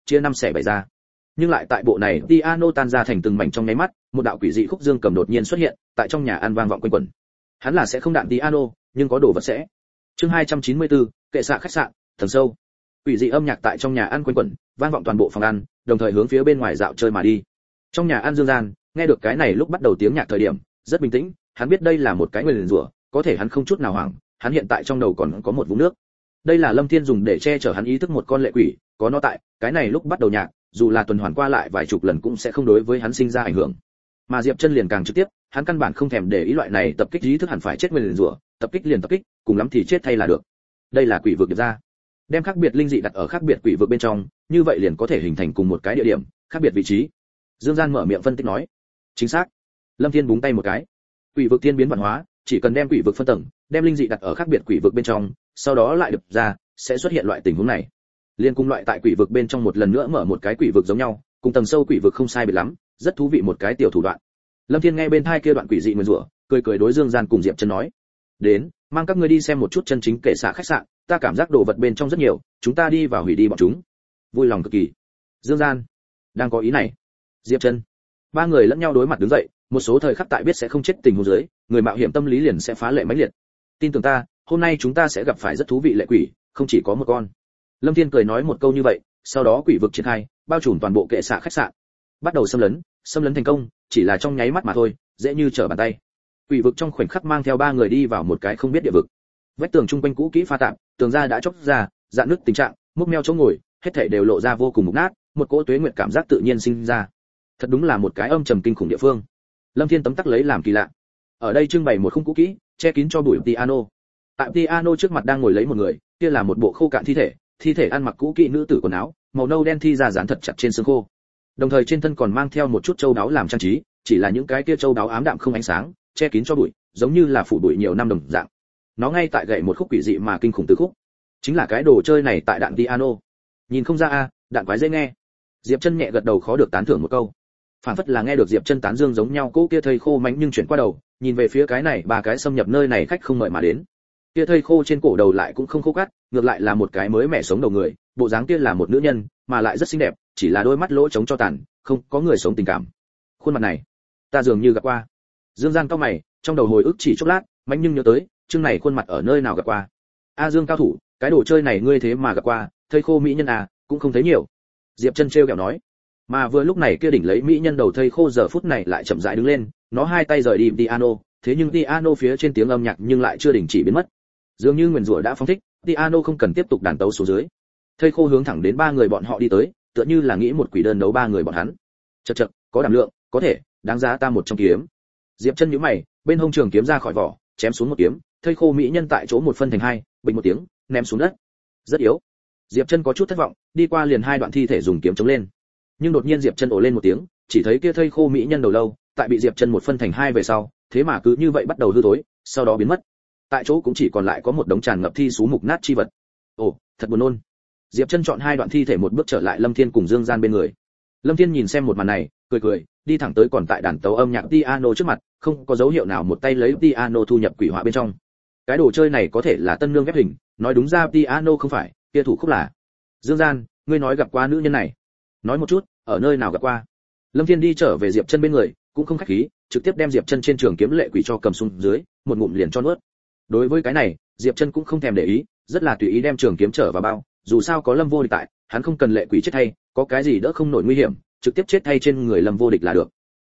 Speaker 1: chia năm xẻ bảy ra. Nhưng lại tại bộ này piano tan ra thành từng mảnh trong nháy mắt, một đạo quỷ dị khúc dương cầm đột nhiên xuất hiện, tại trong nhà ăn vang vọng quanh quẩn. Hắn là sẽ không đạn piano, nhưng có đồ vật sẽ. Chương 294, kệ xạ khách sạn, tầng sâu. Quỷ dị âm nhạc tại trong nhà ăn quanh quẩn, vang vọng toàn bộ phòng ăn, đồng thời hướng phía bên ngoài dạo chơi mà đi. Trong nhà ăn Dương Gian, nghe được cái này lúc bắt đầu tiếng nhạc thời điểm, rất bình tĩnh, hắn biết đây là một cái nguyền rủa, có thể hắn không chút nào hoảng, hắn hiện tại trong đầu còn có một vũng nước. Đây là Lâm Thiên dùng để che chở hắn ý thức một con lệ quỷ, có nó tại, cái này lúc bắt đầu nhạc, dù là tuần hoàn qua lại vài chục lần cũng sẽ không đối với hắn sinh ra ảnh hưởng. Mà Diệp Chân liền càng trực tiếp, hắn căn bản không thèm để ý loại này tập kích ý thức hẳn phải chết nguyền rủa, tập kích liền tập kích, cùng lắm thì chết thay là được. Đây là quỷ vực điệp ra. Đem khác biệt linh dị đặt ở khác biệt quỷ vực bên trong, như vậy liền có thể hình thành cùng một cái địa điểm, khác biệt vị trí. Dương Gian mở miệng phân tích nói. Chính xác. Lâm Thiên búng tay một cái. Quỷ vực thiên biến văn hóa, chỉ cần đem quỷ vực phân tầng, đem linh dị đặt ở khác biệt quỷ vực bên trong, sau đó lại đập ra, sẽ xuất hiện loại tình huống này. Liên cùng loại tại quỷ vực bên trong một lần nữa mở một cái quỷ vực giống nhau, cùng tầng sâu quỷ vực không sai biệt lắm, rất thú vị một cái tiểu thủ đoạn. Lâm Thiên nghe bên tai kia đoạn quỷ dị nguyên rủa, cười cười đối Dương Gian cùng Diệp Chân nói: "Đến, mang các ngươi đi xem một chút chân chính kệ xạ khách sạn, ta cảm giác đồ vật bên trong rất nhiều, chúng ta đi vào hủy đi bọn chúng." Vui lòng cực kỳ. Dương Gian đang có ý này. Diệp Chân, ba người lẫn nhau đối mặt đứng dậy, một số thời khắc tại biết sẽ không chết tình huống dưới, người mạo hiểm tâm lý liền sẽ phá lệ mãnh liệt. Tin tưởng ta, hôm nay chúng ta sẽ gặp phải rất thú vị lệ quỷ, không chỉ có một con. Lâm Thiên cười nói một câu như vậy, sau đó quỷ vực triển khai, bao trùm toàn bộ kệ xạ khách sạn. Bắt đầu xâm lấn thành công, chỉ là trong nháy mắt mà thôi, dễ như trở bàn tay. Quỷ vực trong khoảnh khắc mang theo ba người đi vào một cái không biết địa vực. Vách tường chung quanh cũ kỹ pha tạp, tường ra đã chóc ra, rạn nứt tình trạng, múc meo chỗ ngồi, hết thảy đều lộ ra vô cùng mục nát, một cỗ tuế nguyệt cảm giác tự nhiên sinh ra. Thật đúng là một cái âm trầm kinh khủng địa phương. Lâm Thiên tấm tắc lấy làm kỳ lạ. Ở đây trưng bày một khung cũ kỹ, che kín cho bụi piano. Tại piano trước mặt đang ngồi lấy một người, kia là một bộ khô cạn thi thể ăn mặc cũ kỹ nữ tử quần áo, màu nâu đen thi ra dán thật chặt trên xương khô. Đồng thời trên thân còn mang theo một chút châu đáo làm trang trí, chỉ là những cái kia châu đáo ám đạm không ánh sáng, che kín cho bụi, giống như là phủ bụi nhiều năm đồng dạng. Nó ngay tại gậy một khúc quỷ dị mà kinh khủng từ khúc. Chính là cái đồ chơi này tại đạn piano. Nhìn không ra a, đạn quái dễ nghe. Diệp Chân nhẹ gật đầu khó được tán thưởng một câu. Phản phất là nghe được Diệp Chân tán dương giống nhau, cô kia thây khô mánh nhưng chuyển qua đầu, nhìn về phía cái này ba cái xâm nhập nơi này khách không mời mà đến. Kia thây khô trên cổ đầu lại cũng không khô cắt, ngược lại là một cái mới mẻ sống đầu người, bộ dáng kia là một nữ nhân, mà lại rất xinh đẹp, chỉ là đôi mắt lỗ trống cho tàn, không có người sống tình cảm. Khuôn mặt này, ta dường như gặp qua. Dương Gian cau mày, trong đầu hồi ức chỉ chốc lát, mánh nhưng nhớ tới, chương này khuôn mặt ở nơi nào gặp qua. A Dương cao thủ, cái đồ chơi này ngươi thế mà gặp qua, thây khô mỹ nhân à, cũng không thấy nhiều. Diệp Chân trêu ghẹo nói. Mà vừa lúc này kia đỉnh lấy mỹ nhân đầu thây khô giờ phút này lại chậm rãi đứng lên, nó hai tay rời đi piano, thế nhưng piano phía trên tiếng âm nhạc nhưng lại chưa đình chỉ biến mất. Dường như nguyền rủa đã phóng thích, piano không cần tiếp tục đàn tấu xuống dưới. Thây khô hướng thẳng đến ba người bọn họ đi tới, tựa như là nghĩ một quỷ đơn đấu ba người bọn hắn. Chậc chậc, có đảm lượng, có thể, đáng giá ta một trong kiếm. Diệp Chân nhíu mày, bên hông trường kiếm ra khỏi vỏ, chém xuống một kiếm, thây khô mỹ nhân tại chỗ một phân thành hai, bình một tiếng, ném xuống đất. Rất yếu. Diệp Chân có chút thất vọng, đi qua liền hai đoạn thi thể dùng kiếm chống lên. Nhưng đột nhiên Diệp Chân ồ lên một tiếng, chỉ thấy kia thây khô mỹ nhân đầu lâu, tại bị Diệp Chân một phân thành hai về sau, thế mà cứ như vậy bắt đầu hư tối, sau đó biến mất. Tại chỗ cũng chỉ còn lại có một đống tràn ngập thi sú mục nát chi vật. Ồ, thật buồn nôn. Diệp Chân chọn hai đoạn thi thể một bước trở lại Lâm Thiên cùng Dương Gian bên người. Lâm Thiên nhìn xem một màn này, cười cười, đi thẳng tới còn tại đàn tấu âm nhạc piano trước mặt, không có dấu hiệu nào một tay lấy piano thu nhập quỷ họa bên trong. Cái đồ chơi này có thể là tân nương ghép hình, nói đúng ra piano không phải, kia thủ khúc là. Dương Gian, ngươi nói gặp qua nữ nhân này? Nói một chút, ở nơi nào gặp qua? Lâm Thiên đi trở về Diệp Chân bên người, cũng không khách khí, trực tiếp đem Diệp Chân trên trường kiếm lệ quỷ cho cầm xuống dưới, một ngụm liền cho nuốt. Đối với cái này, Diệp Chân cũng không thèm để ý, rất là tùy ý đem trường kiếm trở vào bao, dù sao có Lâm Vô Địch tại, hắn không cần lệ quỷ chết thay, có cái gì đỡ không nổi nguy hiểm, trực tiếp chết thay trên người Lâm Vô Địch là được.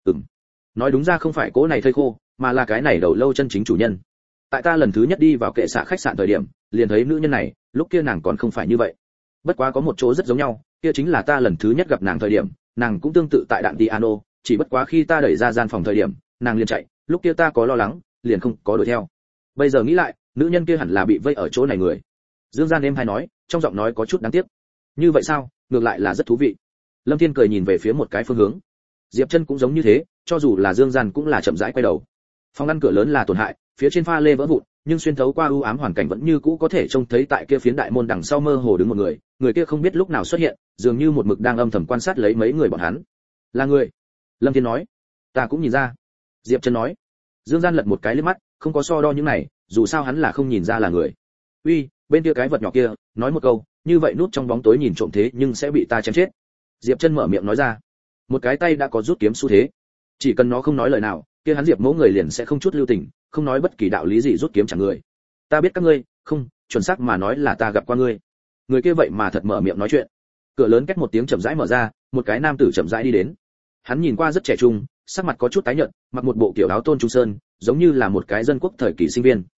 Speaker 1: Nói đúng ra không phải cố này thây khô, mà là cái này đầu lâu chân chính chủ nhân. Tại ta lần thứ nhất đi vào kệ xạ khách sạn thời điểm, liền thấy nữ nhân này, lúc kia nàng còn không phải như vậy. Bất quá có một chỗ rất giống nhau, kia chính là ta lần thứ nhất gặp nàng thời điểm, nàng cũng tương tự tại đạn piano, chỉ bất quá khi ta đẩy ra gian phòng thời điểm, nàng liền chạy, lúc kia ta có lo lắng, liền không có đuổi theo. Bây giờ nghĩ lại, nữ nhân kia hẳn là bị vây ở chỗ này người. Dương Gian em hay nói, trong giọng nói có chút đáng tiếc. Như vậy sao, ngược lại là rất thú vị. Lâm Thiên cười nhìn về phía một cái phương hướng. Diệp Chân cũng giống như thế, cho dù là Dương Gian cũng là chậm rãi quay đầu. Phòng ngăn cửa lớn là tổn hại, phía trên pha lê vỡ vụn, nhưng xuyên thấu qua u ám hoàn cảnh vẫn như cũ có thể trông thấy tại kia phiến đại môn đằng sau mơ hồ đứng một người, người kia không biết lúc nào xuất hiện, dường như một mực đang âm thầm quan sát lấy mấy người bọn hắn. Là người. Lâm Thiên nói. Ta cũng nhìn ra. Diệp Chân nói. Dương Gian lật một cái liếc mắt, không có so đo những này, dù sao hắn là không nhìn ra là người. Uy, bên kia cái vật nhỏ kia, nói một câu, như vậy núp trong bóng tối nhìn trộm thế nhưng sẽ bị ta chém chết, Diệp Chân mở miệng nói ra. Một cái tay đã có rút kiếm xu thế. Chỉ cần nó không nói lời nào, kia hắn Diệp Mẫu người liền sẽ không chút lưu tình, không nói bất kỳ đạo lý gì rút kiếm chẳng người. Ta biết các ngươi, không, chuẩn xác mà nói là ta gặp qua ngươi. Người kia vậy mà thật mở miệng nói chuyện. Cửa lớn két một tiếng chậm rãi mở ra, một cái nam tử chậm rãi đi đến. Hắn nhìn qua rất trẻ trung, sắc mặt có chút tái nhợt, mặc một bộ kiểu áo tôn trung sơn, giống như là một cái dân quốc thời kỳ sinh viên.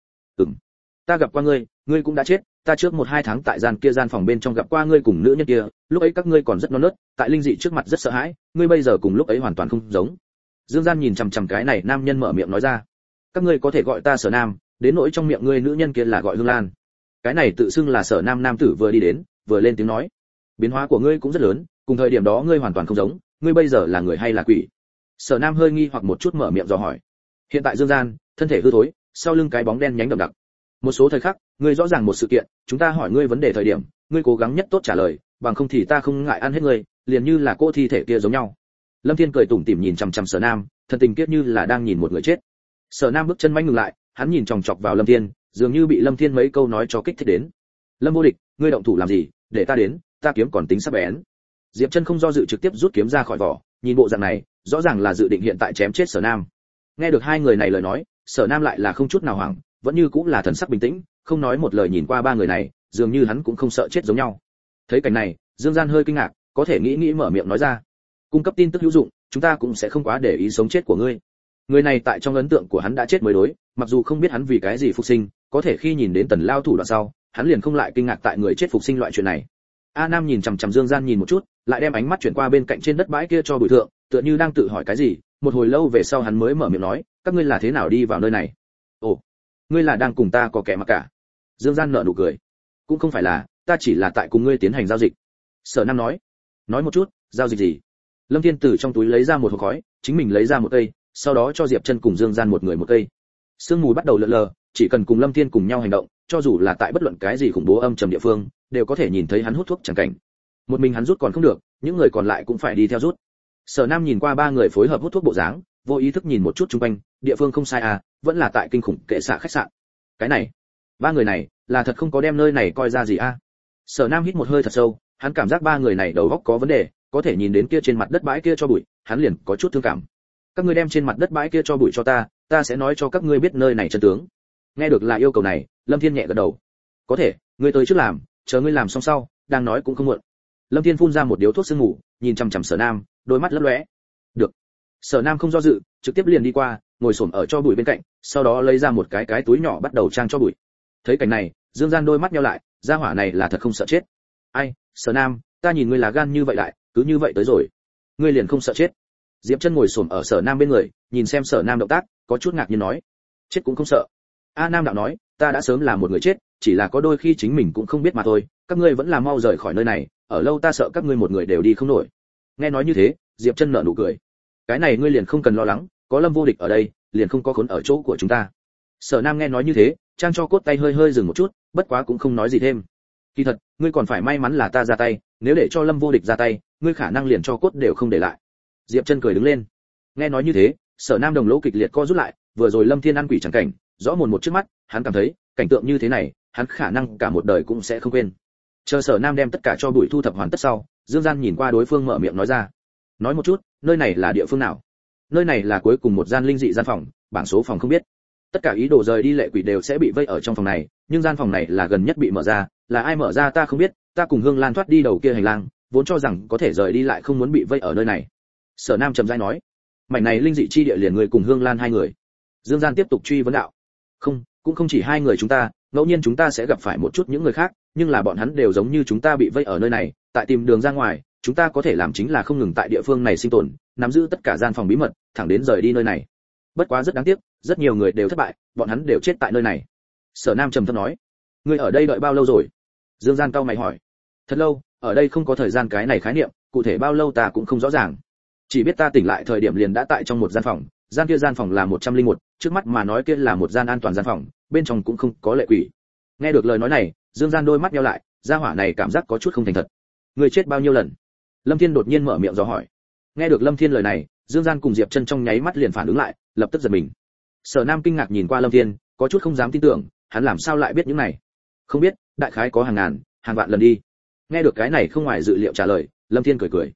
Speaker 1: Ta gặp qua ngươi, ngươi cũng đã chết, ta trước 1-2 tháng tại gian phòng bên trong gặp qua ngươi cùng nữ nhân kia, lúc ấy các ngươi còn rất non nớt, tại linh dị trước mặt rất sợ hãi, ngươi bây giờ cùng lúc ấy hoàn toàn không giống. Dương Gian nhìn chằm chằm cái này nam nhân mở miệng nói ra. Các ngươi có thể gọi ta Sở Nam, đến nỗi trong miệng ngươi nữ nhân kia là gọi Hương Lan. Cái này tự xưng là Sở Nam nam tử vừa đi đến, vừa lên tiếng nói. Biến hóa của ngươi cũng rất lớn, cùng thời điểm đó ngươi hoàn toàn không giống, ngươi bây giờ là người hay là quỷ? Sở Nam hơi nghi hoặc một chút mở miệng dò hỏi. Hiện tại Dương Gian, thân thể hư thối, sau lưng cái bóng đen nhánh đậm đặc. Một số thời khắc, ngươi rõ ràng một sự kiện, chúng ta hỏi ngươi vấn đề thời điểm, ngươi cố gắng nhất tốt trả lời, bằng không thì ta không ngại ăn hết ngươi, liền như là cô thi thể kia giống nhau. Lâm Thiên cười tủm tỉm nhìn chằm chằm Sở Nam, thần tình kiết như là đang nhìn một người chết. Sở Nam bước chân manh ngừng lại, hắn nhìn chòng chọc vào Lâm Thiên, dường như bị Lâm Thiên mấy câu nói cho kích thích đến. Lâm vô địch, ngươi động thủ làm gì, để ta đến, ta kiếm còn tính sắc bén. Diệp Chân không do dự trực tiếp rút kiếm ra khỏi vỏ, nhìn bộ dạng này, rõ ràng là dự định hiện tại chém chết Sở Nam. Nghe được hai người này lời nói, Sở Nam lại là không chút nào hoảng, vẫn như cũng là thần sắc bình tĩnh, không nói một lời nhìn qua ba người này, dường như hắn cũng không sợ chết giống nhau. Thấy cảnh này, Dương Gian hơi kinh ngạc, có thể nghĩ mở miệng nói ra. Cung cấp tin tức hữu dụng, chúng ta cũng sẽ không quá để ý sống chết của ngươi. Người này tại trong ấn tượng của hắn đã chết mới đối, mặc dù không biết hắn vì cái gì phục sinh, có thể khi nhìn đến Tần Lao thủ đoạn sau, hắn liền không lại kinh ngạc tại người chết phục sinh loại chuyện này. A Nam nhìn chằm chằm Dương Gian nhìn một chút, lại đem ánh mắt chuyển qua bên cạnh trên đất bãi kia cho Bùi Thượng, tựa như đang tự hỏi cái gì, một hồi lâu về sau hắn mới mở miệng nói, các ngươi là thế nào đi vào nơi này? Ồ, ngươi là đang cùng ta có kẻ mà cả? Dương Gian nở nụ cười. Cũng không phải là, ta chỉ là tại cùng ngươi tiến hành giao dịch. Sở Nam nói. Nói một chút, giao dịch gì? Lâm Thiên từ trong túi lấy ra một hộp khói, chính mình lấy ra một cây, sau đó cho Diệp Chân cùng Dương Gian một người một cây. Sương mù bắt đầu lượn lờ, chỉ cần cùng Lâm Thiên cùng nhau hành động, cho dù là tại bất luận cái gì khủng bố âm trầm địa phương, đều có thể nhìn thấy hắn hút thuốc chẳng cảnh. Một mình hắn rút còn không được, những người còn lại cũng phải đi theo rút. Sở Nam nhìn qua ba người phối hợp hút thuốc bộ dáng, vô ý thức nhìn một chút xung quanh, địa phương không sai à, vẫn là tại kinh khủng kệ xạ khách sạn. Cái này, ba người này là thật không có đem nơi này coi ra gì a. Sở Nam hít một hơi thật sâu, hắn cảm giác ba người này đầu óc có vấn đề, có thể nhìn đến kia trên mặt đất bãi kia cho bụi, hắn liền có chút thương cảm. Các ngươi đem trên mặt đất bãi kia cho bụi cho ta, ta sẽ nói cho các ngươi biết nơi này chân tướng. Nghe được là yêu cầu này, Lâm Thiên nhẹ gật đầu. Có thể, ngươi tới trước làm, chờ ngươi làm xong sau, đang nói cũng không muộn. Lâm Thiên phun ra một điếu thuốc sương ngủ, nhìn chằm chằm Sở Nam, đôi mắt lấp lóe. Được. Sở Nam không do dự, trực tiếp liền đi qua, ngồi xổm ở cho bụi bên cạnh, sau đó lấy ra một cái túi nhỏ bắt đầu trang cho bụi. Thấy cảnh này, Dương Gian đôi mắt nheo lại, gia hỏa này là thật không sợ chết. Ai, Sở Nam, ta nhìn ngươi là gan như vậy đại, cứ như vậy tới rồi, ngươi liền không sợ chết? Diệp Chân ngồi xổm ở Sở Nam bên người, nhìn xem Sở Nam động tác, có chút ngạc nhiên nói, chết cũng không sợ. A Nam đạo nói, ta đã sớm là một người chết, chỉ là có đôi khi chính mình cũng không biết mà thôi, các ngươi vẫn là mau rời khỏi nơi này, ở lâu ta sợ các ngươi một người đều đi không nổi. Nghe nói như thế, Diệp Chân nở nụ cười. Cái này ngươi liền không cần lo lắng, có Lâm vô địch ở đây, liền không có khốn ở chỗ của chúng ta. Sở Nam nghe nói như thế, trang cho cốt tay hơi dừng một chút, bất quá cũng không nói gì thêm. Kỳ thật, ngươi còn phải may mắn là ta ra tay, nếu để cho Lâm vô địch ra tay, ngươi khả năng liền cho cốt đều không để lại. Diệp Chân cười đứng lên. Nghe nói như thế, Sở Nam đồng lỗ kịch liệt co rút lại, vừa rồi Lâm Thiên ăn quỷ chẳng cảnh, rõ mồn một trước mắt, hắn cảm thấy, cảnh tượng như thế này, hắn khả năng cả một đời cũng sẽ không quên. Chờ Sở Nam đem tất cả cho bụi thu thập hoàn tất sau, Dương Gian nhìn qua đối phương mở miệng nói ra. Nói một chút, nơi này là địa phương nào? Nơi này là cuối cùng một gian linh dị gian phòng, bảng số phòng không biết. Tất cả ý đồ rời đi lệ quỷ đều sẽ bị vây ở trong phòng này, nhưng gian phòng này là gần nhất bị mở ra, là ai mở ra ta không biết, ta cùng Hương Lan thoát đi đầu kia hành lang, vốn cho rằng có thể rời đi lại không muốn bị vây ở nơi này. Sở Nam trầm rãi nói, mảnh này linh dị chi địa liền người cùng Hương Lan hai người. Dương Gian tiếp tục truy vấn đạo, không, cũng không chỉ hai người chúng ta, ngẫu nhiên chúng ta sẽ gặp phải một chút những người khác, nhưng là bọn hắn đều giống như chúng ta bị vây ở nơi này, tại tìm đường ra ngoài, chúng ta có thể làm chính là không ngừng tại địa phương này sinh tồn, nắm giữ tất cả gian phòng bí mật, thẳng đến rời đi nơi này. Bất quá rất đáng tiếc, rất nhiều người đều thất bại, bọn hắn đều chết tại nơi này. Sở Nam trầm thấp nói, ngươi ở đây đợi bao lâu rồi? Dương Gian cau mày hỏi. Thật lâu, ở đây không có thời gian cái này khái niệm, cụ thể bao lâu ta cũng không rõ ràng. Chỉ biết ta tỉnh lại thời điểm liền đã tại trong một gian phòng, gian kia gian phòng là 101, trước mắt mà nói kia là một gian an toàn gian phòng, bên trong cũng không có lệ quỷ. Nghe được lời nói này, Dương Gian đôi mắt nheo lại, gia hỏa này cảm giác có chút không thành thật. Người chết bao nhiêu lần? Lâm Thiên đột nhiên mở miệng dò hỏi. Nghe được Lâm Thiên lời này, Dương Gian cùng Diệp Chân trong nháy mắt liền phản ứng lại, lập tức giật mình. Sở Nam kinh ngạc nhìn qua Lâm Thiên, có chút không dám tin tưởng, hắn làm sao lại biết những này? Không biết, đại khái có hàng ngàn, hàng vạn lần đi. Nghe được cái này không ngoài dự liệu trả lời, Lâm Thiên cười cười.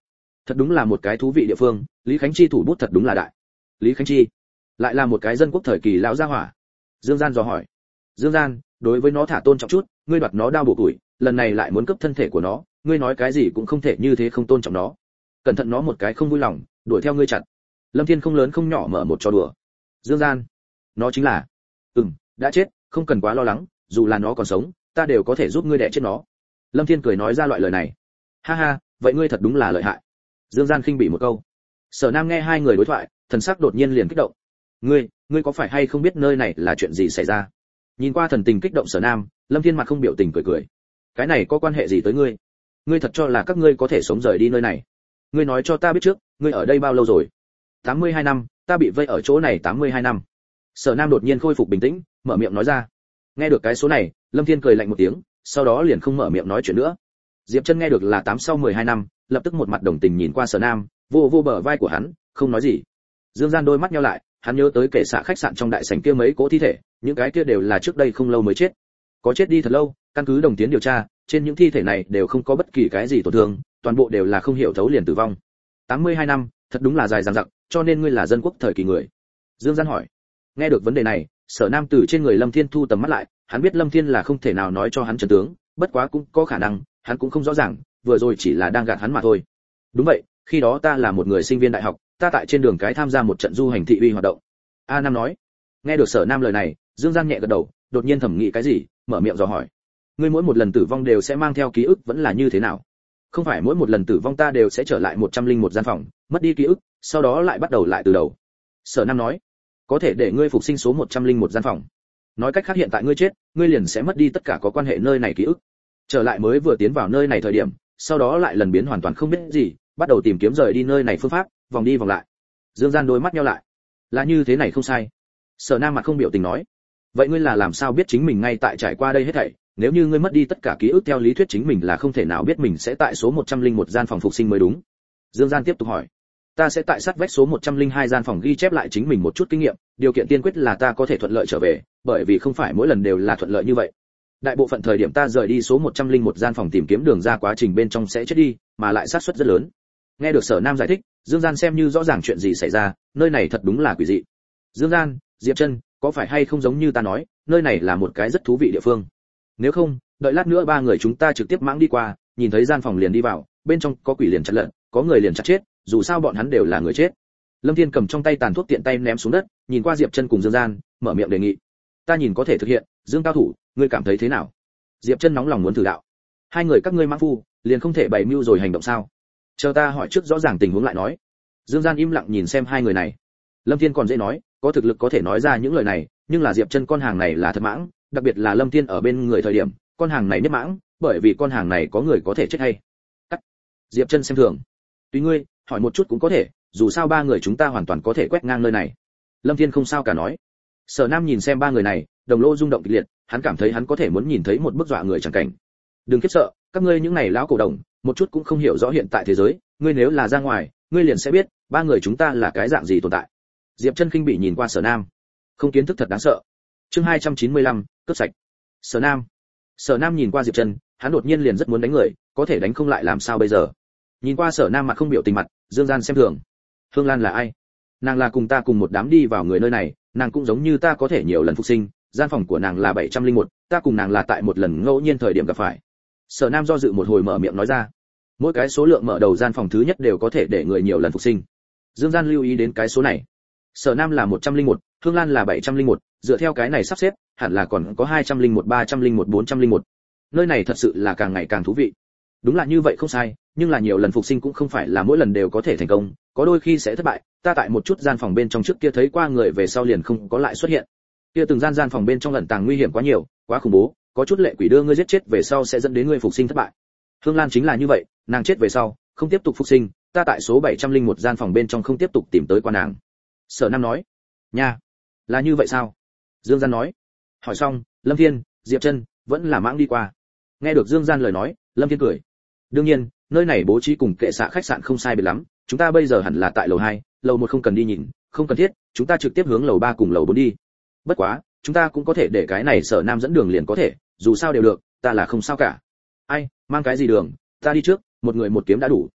Speaker 1: Thật đúng là một cái thú vị địa phương, Lý Khánh Chi thủ bút thật đúng là đại. Lý Khánh Chi lại là một cái dân quốc thời kỳ lão gia hỏa. Dương Gian dò hỏi. Dương Gian, đối với nó thả tôn trọng chút, ngươi đoạt nó đao bổ tuổi, lần này lại muốn cướp thân thể của nó, ngươi nói cái gì cũng không thể như thế không tôn trọng nó. Cẩn thận nó một cái không vui lòng, đuổi theo ngươi chặt. Lâm Thiên không lớn không nhỏ mở một trò đùa. Dương Gian, nó chính là, đã chết, không cần quá lo lắng, dù là nó còn sống, ta đều có thể giúp ngươi đẻ chết nó. Lâm Thiên cười nói ra loại lời này. Ha ha, vậy ngươi thật đúng là lợi hại. Dương Gian khinh bỉ một câu. Sở Nam nghe hai người đối thoại, thần sắc đột nhiên liền kích động. Ngươi có phải hay không biết nơi này là chuyện gì xảy ra? Nhìn qua thần tình kích động Sở Nam, Lâm Thiên mặt không biểu tình cười cười. Cái này có quan hệ gì tới ngươi? Ngươi thật cho là các ngươi có thể sống rời đi nơi này? Ngươi nói cho ta biết trước, ngươi ở đây bao lâu rồi? 82 năm, ta bị vây ở chỗ này 82 năm. Sở Nam đột nhiên khôi phục bình tĩnh, mở miệng nói ra. Nghe được cái số này, Lâm Thiên cười lạnh một tiếng, sau đó liền không mở miệng nói chuyện nữa. Diệp Chân nghe được là 8 sau 12 năm, lập tức một mặt đồng tình nhìn qua Sở Nam, vô bờ vai của hắn, không nói gì. Dương Gian đôi mắt nheo lại, hắn nhớ tới kệ xạ khách sạn trong đại sảnh kia mấy cỗ thi thể, những cái kia đều là trước đây không lâu mới chết. Có chết đi thật lâu, căn cứ đồng tiến điều tra, trên những thi thể này đều không có bất kỳ cái gì tổn thương, toàn bộ đều là không hiểu thấu liền tử vong. 82 năm, thật đúng là dài dằng dặc, cho nên ngươi là dân quốc thời kỳ người. Dương Gian hỏi. Nghe được vấn đề này, Sở Nam từ trên người Lâm Thiên thu tầm mắt lại, hắn biết Lâm Thiên là không thể nào nói cho hắn chân tướng, bất quá cũng có khả năng, hắn cũng không rõ ràng, vừa rồi chỉ là đang gạt hắn mà thôi. Đúng vậy, khi đó ta là một người sinh viên đại học, ta tại trên đường cái tham gia một trận du hành thị uy hoạt động. A Nam nói. Nghe được Sở Nam lời này, Dương Gian nhẹ gật đầu, đột nhiên thẩm nghĩ cái gì, mở miệng dò hỏi. Ngươi mỗi một lần tử vong đều sẽ mang theo ký ức vẫn là như thế nào? Không phải mỗi một lần tử vong ta đều sẽ trở lại 101 gian phòng, mất đi ký ức, sau đó lại bắt đầu lại từ đầu. Sở Nam nói. Có thể để ngươi phục sinh số 101 gian phòng. Nói cách khác hiện tại ngươi chết, ngươi liền sẽ mất đi tất cả có quan hệ nơi này ký ức. Trở lại mới vừa tiến vào nơi này thời điểm, sau đó lại lần biến hoàn toàn không biết gì, bắt đầu tìm kiếm rời đi nơi này phương pháp, vòng đi vòng lại. Dương Gian đôi mắt nheo lại. Là như thế này không sai. Sở Nam mặt không biểu tình nói. Vậy ngươi là làm sao biết chính mình ngay tại trải qua đây hết thảy? Nếu như ngươi mất đi tất cả ký ức theo lý thuyết chính mình là không thể nào biết mình sẽ tại số 101 gian phòng phục sinh mới đúng. Dương Gian tiếp tục hỏi. Ta sẽ tại sát vách số 102 gian phòng ghi chép lại chính mình một chút kinh nghiệm, điều kiện tiên quyết là ta có thể thuận lợi trở về, bởi vì không phải mỗi lần đều là thuận lợi như vậy. Đại bộ phận thời điểm ta rời đi số 101 gian phòng tìm kiếm đường ra quá trình bên trong sẽ chết đi, mà lại xác suất rất lớn. Nghe được Sở Nam giải thích, Dương Gian xem như rõ ràng chuyện gì xảy ra, nơi này thật đúng là quỷ dị. Dương Gian, Diệp Chân, có phải hay không giống như ta nói, nơi này là một cái rất thú vị địa phương. Nếu không, đợi lát nữa ba người chúng ta trực tiếp mãng đi qua, nhìn thấy gian phòng liền đi vào, bên trong có quỷ liền chặt lợn, có người liền chặt chết, dù sao bọn hắn đều là người chết. Lâm Thiên cầm trong tay tàn thuốc tiện tay ném xuống đất, nhìn qua Diệp Chân cùng Dương Gian, mở miệng đề nghị. Ta nhìn có thể thực hiện, Dương cao thủ, ngươi cảm thấy thế nào? Diệp Chân nóng lòng muốn thử đạo. Hai người các ngươi mãng phu, liền không thể bày mưu rồi hành động sao? Chờ ta hỏi trước rõ ràng tình huống lại nói. Dương Gian im lặng nhìn xem hai người này. Lâm Thiên còn dễ nói, có thực lực có thể nói ra những lời này, nhưng là Diệp Chân con hàng này là thật mãng, đặc biệt là Lâm Thiên ở bên người thời điểm, con hàng này nhất mãng, bởi vì con hàng này có người có thể chết hay. Cắt. Diệp Chân xem thường. Tùy ngươi, hỏi một chút cũng có thể, dù sao ba người chúng ta hoàn toàn có thể quét ngang nơi này. Lâm Thiên không sao cả nói. Sở Nam nhìn xem ba người này, đồng lô rung động kịch liệt, hắn cảm thấy hắn có thể muốn nhìn thấy một bức dọa người chẳng cảnh. Đừng khiếp sợ, các ngươi những này lão cổ đồng, một chút cũng không hiểu rõ hiện tại thế giới, ngươi nếu là ra ngoài, ngươi liền sẽ biết, ba người chúng ta là cái dạng gì tồn tại. Diệp Chân khinh bị nhìn qua Sở Nam. Không kiến thức thật đáng sợ. Chương 295, cướp sạch. Sở Nam nhìn qua Diệp Chân, hắn đột nhiên liền rất muốn đánh người, có thể đánh không lại làm sao bây giờ. Nhìn qua Sở Nam mặt không biểu tình mặt, Dương Gian xem thường. Hương Lan là ai? Nàng là cùng ta cùng một đám đi vào người nơi này, nàng cũng giống như ta có thể nhiều lần phục sinh, gian phòng của nàng là 701, ta cùng nàng là tại một lần ngẫu nhiên thời điểm gặp phải. Sở Nam do dự một hồi mở miệng nói ra. Mỗi cái số lượng mở đầu gian phòng thứ nhất đều có thể để người nhiều lần phục sinh. Dương Gian lưu ý đến cái số này. Sở Nam là 101, Hương Lan là 701, dựa theo cái này sắp xếp, hẳn là còn có 201, 301, 401. Nơi này thật sự là càng ngày càng thú vị. Đúng là như vậy không sai, nhưng là nhiều lần phục sinh cũng không phải là mỗi lần đều có thể thành công, có đôi khi sẽ thất bại. Ta tại một chút gian phòng bên trong trước kia thấy qua người về sau liền không có lại xuất hiện. Kia từng gian phòng bên trong ẩn tàng nguy hiểm quá nhiều, quá khủng bố, có chút lệ quỷ đưa ngươi giết chết về sau sẽ dẫn đến ngươi phục sinh thất bại. Hương Lan chính là như vậy, nàng chết về sau, không tiếp tục phục sinh, ta tại số 701 gian phòng bên trong không tiếp tục tìm tới qua nàng. Sở Nam nói. Nha, là như vậy sao? Dương Gian nói. Hỏi xong, Lâm Thiên, Diệp Chân vẫn là mãng đi qua. Nghe được Dương Gian lời nói, Lâm Thiên cười. Đương nhiên, nơi này bố trí cùng kệ xạ khách sạn không sai biệt lắm, chúng ta bây giờ hẳn là tại lầu 2, lầu 1 không cần đi nhìn, không cần thiết, chúng ta trực tiếp hướng lầu 3 cùng lầu 4 đi. Bất quá, chúng ta cũng có thể để cái này Sở Nam dẫn đường liền có thể, dù sao đều được, ta là không sao cả. Ai, mang cái gì đường, ta đi trước, một người một kiếm đã đủ.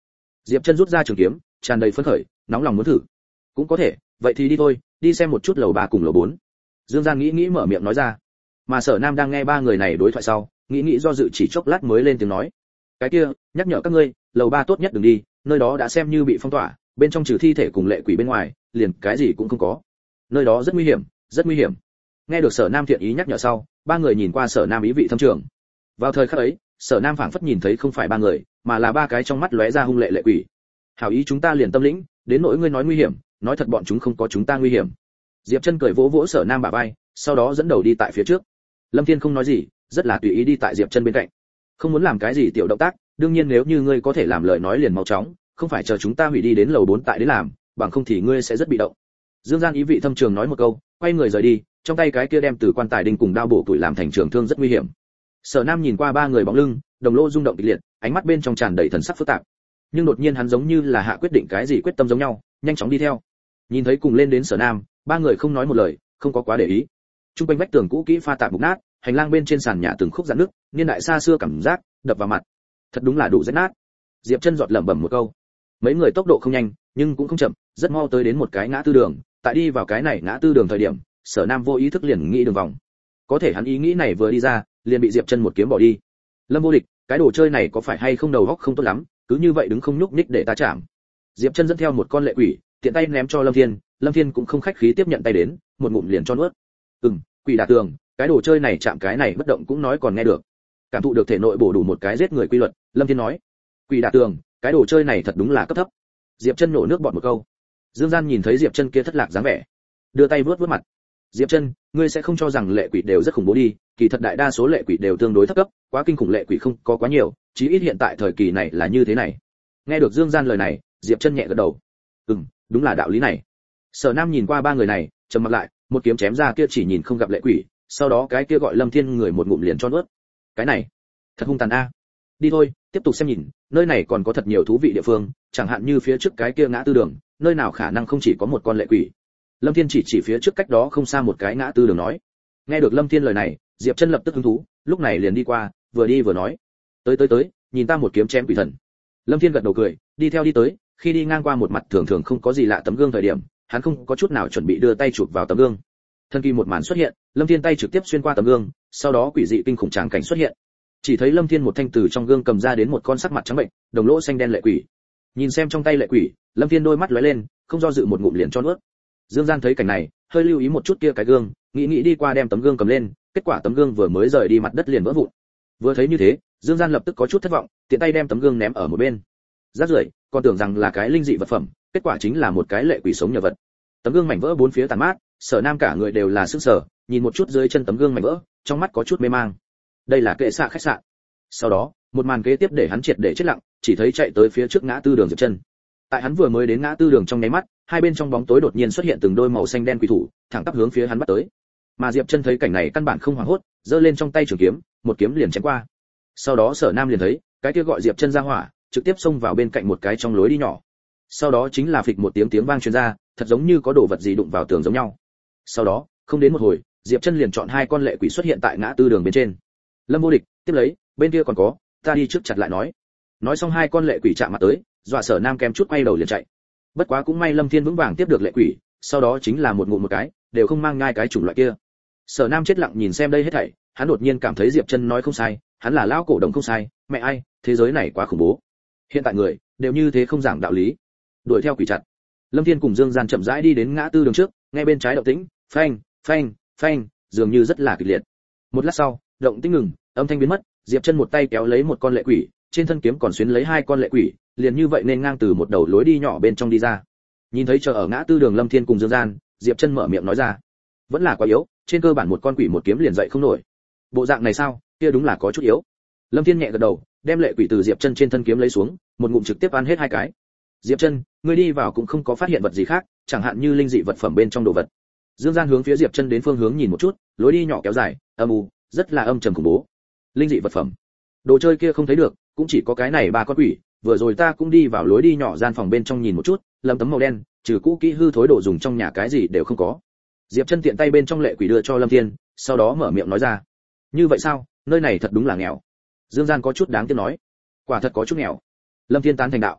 Speaker 1: Diệp Chân rút ra trường kiếm, tràn đầy phấn khởi, nóng lòng muốn thử. Cũng có thể, vậy thì đi thôi, đi xem một chút lầu 3 cùng lầu 4. Dương Gian nghĩ mở miệng nói ra. Mà Sở Nam đang nghe ba người này đối thoại sau, nghĩ do dự chỉ chốc lát mới lên tiếng nói. Cái kia, nhắc nhở các ngươi, lầu 3 tốt nhất đừng đi, nơi đó đã xem như bị phong tỏa, bên trong trừ thi thể cùng lệ quỷ bên ngoài, liền cái gì cũng không có. Nơi đó rất nguy hiểm, rất nguy hiểm. Nghe được Sở Nam thiện ý nhắc nhở sau, ba người nhìn qua Sở Nam ý vị thâm trường. Vào thời khắc ấy, Sở Nam phảng phất nhìn thấy không phải ba người, mà là ba cái trong mắt lóe ra hung lệ lệ quỷ. Hảo ý chúng ta liền tâm lĩnh, đến nỗi ngươi nói nguy hiểm, nói thật bọn chúng không có chúng ta nguy hiểm. Diệp Chân cười vỗ vỗ Sở Nam bả vai, sau đó dẫn đầu đi tại phía trước. Lâm Thiên không nói gì, rất là tùy ý đi tại Diệp Chân bên cạnh. Không muốn làm cái gì tiểu động tác, đương nhiên nếu như ngươi có thể làm lời nói liền mau chóng, không phải chờ chúng ta hủy đi đến lầu 4 tại đến làm, bằng không thì ngươi sẽ rất bị động. Dương Gian ý vị thâm trường nói một câu, quay người rời đi, trong tay cái kia đem từ quan tài đinh cùng đao bổ tuổi làm thành trường thương rất nguy hiểm. Sở Nam nhìn qua ba người bóng lưng, đồng lô rung động kịch liệt, ánh mắt bên trong tràn đầy thần sắc phức tạp. Nhưng đột nhiên hắn giống như là hạ quyết định cái gì quyết tâm giống nhau, nhanh chóng đi theo. Nhìn thấy cùng lên đến Sở Nam, ba người không nói một lời, không có quá để ý. Trung quanh vách tường cũ kỹ pha tạp mục nát, hành lang bên trên sàn nhà từng khúc rạn nứt, niên đại xa xưa cảm giác đập vào mặt. Thật đúng là đủ rách nát. Diệp Chân giọt lẩm bẩm một câu. Mấy người tốc độ không nhanh, nhưng cũng không chậm, rất mau tới đến một cái ngã tư đường, tại đi vào cái này ngã tư đường thời điểm, Sở Nam vô ý thức liền nghĩ đường vòng. Có thể hắn ý nghĩ này vừa đi ra, liền bị Diệp Chân một kiếm bỏ đi. Lâm Vô Địch, cái đồ chơi này có phải hay không đầu óc không tốt lắm, cứ như vậy đứng không nhúc nhích để ta chạm. Diệp Chân dẫn theo một con lệ quỷ, tiện tay ném cho Lâm Thiên, Lâm Thiên cũng không khách khí tiếp nhận tay đến, một ngụm liền cho nuốt. Quỷ đả tường, cái đồ chơi này chạm cái này bất động cũng nói còn nghe được. Cảm thụ được thể nội bổ đủ một cái giết người quy luật, Lâm Thiên nói. Quỷ đả tường, cái đồ chơi này thật đúng là cấp thấp. Diệp Chân nổ nước bọt một câu. Dương Gian nhìn thấy Diệp Chân kia thất lạc dáng vẻ, đưa tay vuốt mặt. Diệp Chân, ngươi sẽ không cho rằng lệ quỷ đều rất khủng bố đi, kỳ thật đại đa số lệ quỷ đều tương đối thấp cấp, quá kinh khủng lệ quỷ không có quá nhiều, chí ít hiện tại thời kỳ này là như thế này. Nghe được Dương Gian lời này, Diệp Chân nhẹ gật đầu. Đúng là đạo lý này. Sở Nam nhìn qua ba người này, trầm mặt lại, một kiếm chém ra kia chỉ nhìn không gặp lệ quỷ, sau đó cái kia gọi Lâm Thiên người một ngụm liền cho nuốt. Cái này, thật hung tàn a. Đi thôi, tiếp tục xem nhìn, nơi này còn có thật nhiều thú vị địa phương, chẳng hạn như phía trước cái kia ngã tư đường, nơi nào khả năng không chỉ có một con lệ quỷ. Lâm Thiên chỉ phía trước cách đó không xa một cái ngã tư đường nói. Nghe được Lâm Thiên lời này, Diệp Chân lập tức hứng thú, lúc này liền đi qua, vừa đi vừa nói: tới, nhìn ta một kiếm chém quỷ thần." Lâm Thiên gật đầu cười, đi theo đi tới, khi đi ngang qua một mặt thường thường không có gì lạ tấm gương thời điểm, hắn không có chút nào chuẩn bị đưa tay chụp vào tấm gương. Thần kỳ một màn xuất hiện, Lâm Thiên tay trực tiếp xuyên qua tấm gương, sau đó quỷ dị kinh khủng tràng cảnh xuất hiện. Chỉ thấy Lâm Thiên một thanh từ trong gương cầm ra đến một con sắc mặt trắng bệnh, đồng lỗ xanh đen lệ quỷ. Nhìn xem trong tay lệ quỷ, Lâm Thiên đôi mắt lóe lên, không do dự một ngụm liền cho nuốt. Dương Gian thấy cảnh này, hơi lưu ý một chút kia cái gương, nghĩ đi qua đem tấm gương cầm lên, kết quả tấm gương vừa mới rời đi mặt đất liền vỡ vụn. Vừa thấy như thế, Dương Gian lập tức có chút thất vọng, tiện tay đem tấm gương ném ở một bên. Rác rưởi, còn tưởng rằng là cái linh dị vật phẩm, kết quả chính là một cái lệ quỷ sống nhờ vật. Tấm gương mảnh vỡ bốn phía tàn mát, Sở Nam cả người đều là sững sờ, nhìn một chút dưới chân tấm gương mảnh vỡ, trong mắt có chút mê mang. Đây là kệ xạ khách sạn. Sau đó, một màn kế tiếp để hắn triệt để chết lặng, chỉ thấy chạy tới phía trước ngã tư đường Diệp Chân. Tại hắn vừa mới đến ngã tư đường trong nháy mắt, hai bên trong bóng tối đột nhiên xuất hiện từng đôi màu xanh đen quỷ thủ, thẳng tắp hướng phía hắn bắt tới. Mà Diệp Chân thấy cảnh này căn bản không hoảng hốt, giơ lên trong tay trường kiếm, một kiếm liền chém qua. Sau đó Sở Nam liền thấy, cái kia gọi Diệp Chân ra hỏa, trực tiếp xông vào bên cạnh một cái trong lối đi nhỏ. Sau đó chính là phịch một tiếng vang truyền ra, thật giống như có đồ vật gì đụng vào tường giống nhau. Sau đó, không đến một hồi, Diệp Chân liền chọn hai con lệ quỷ xuất hiện tại ngã tư đường bên trên. Lâm Vô Địch, tiếp lấy, bên kia còn có, ta đi trước chặt lại nói. Nói xong hai con lệ quỷ chạm mặt tới, dọa Sở Nam kém chút quay đầu liền chạy. Bất quá cũng may Lâm Thiên vững vàng tiếp được lệ quỷ, sau đó chính là một ngụm một cái, đều không mang ngai cái chủng loại kia. Sở Nam chết lặng nhìn xem đây hết thảy, hắn đột nhiên cảm thấy Diệp Chân nói không sai, hắn là lão cổ đồng không sai, mẹ ai, thế giới này quá khủng bố. Hiện tại người đều như thế không giảng đạo lý. Đuổi theo quỷ chặt. Lâm Thiên cùng Dương Gian chậm rãi đi đến ngã tư đường trước, nghe bên trái động tĩnh, phanh, phanh, phanh, dường như rất là kịch liệt. Một lát sau, động tĩnh ngừng, âm thanh biến mất, Diệp Chân một tay kéo lấy một con lệ quỷ, trên thân kiếm còn xuyến lấy hai con lệ quỷ, liền như vậy nên ngang từ một đầu lối đi nhỏ bên trong đi ra. Nhìn thấy chờ ở ngã tư đường Lâm Thiên cùng Dương Gian, Diệp Chân mở miệng nói ra: "Vẫn là quá yếu, trên cơ bản một con quỷ một kiếm liền dậy không nổi. Bộ dạng này sao, kia đúng là có chút yếu." Lâm Thiên nhẹ gật đầu, đem lệ quỷ từ Diệp Chân trên thân kiếm lấy xuống, một ngụm trực tiếp ăn hết hai cái. "Diệp Chân, ngươi đi vào cũng không có phát hiện vật gì khác, chẳng hạn như linh dị vật phẩm bên trong đồ vật." Dương Gian hướng phía Diệp Chân đến phương hướng nhìn một chút, lối đi nhỏ kéo dài, âm u, rất là âm trầm khủng bố. Linh dị vật phẩm, đồ chơi kia không thấy được, cũng chỉ có cái này ba con quỷ, vừa rồi ta cũng đi vào lối đi nhỏ gian phòng bên trong nhìn một chút, lấm tấm màu đen, trừ cũ kỹ hư thối đồ dùng trong nhà cái gì đều không có. Diệp Chân tiện tay bên trong lệ quỷ đưa cho Lâm Thiên, sau đó mở miệng nói ra: "Như vậy sao, nơi này thật đúng là nghèo." Dương Gian có chút đáng tiếc nói: "Quả thật có chút nghèo." Lâm Thiên tán thành đạo: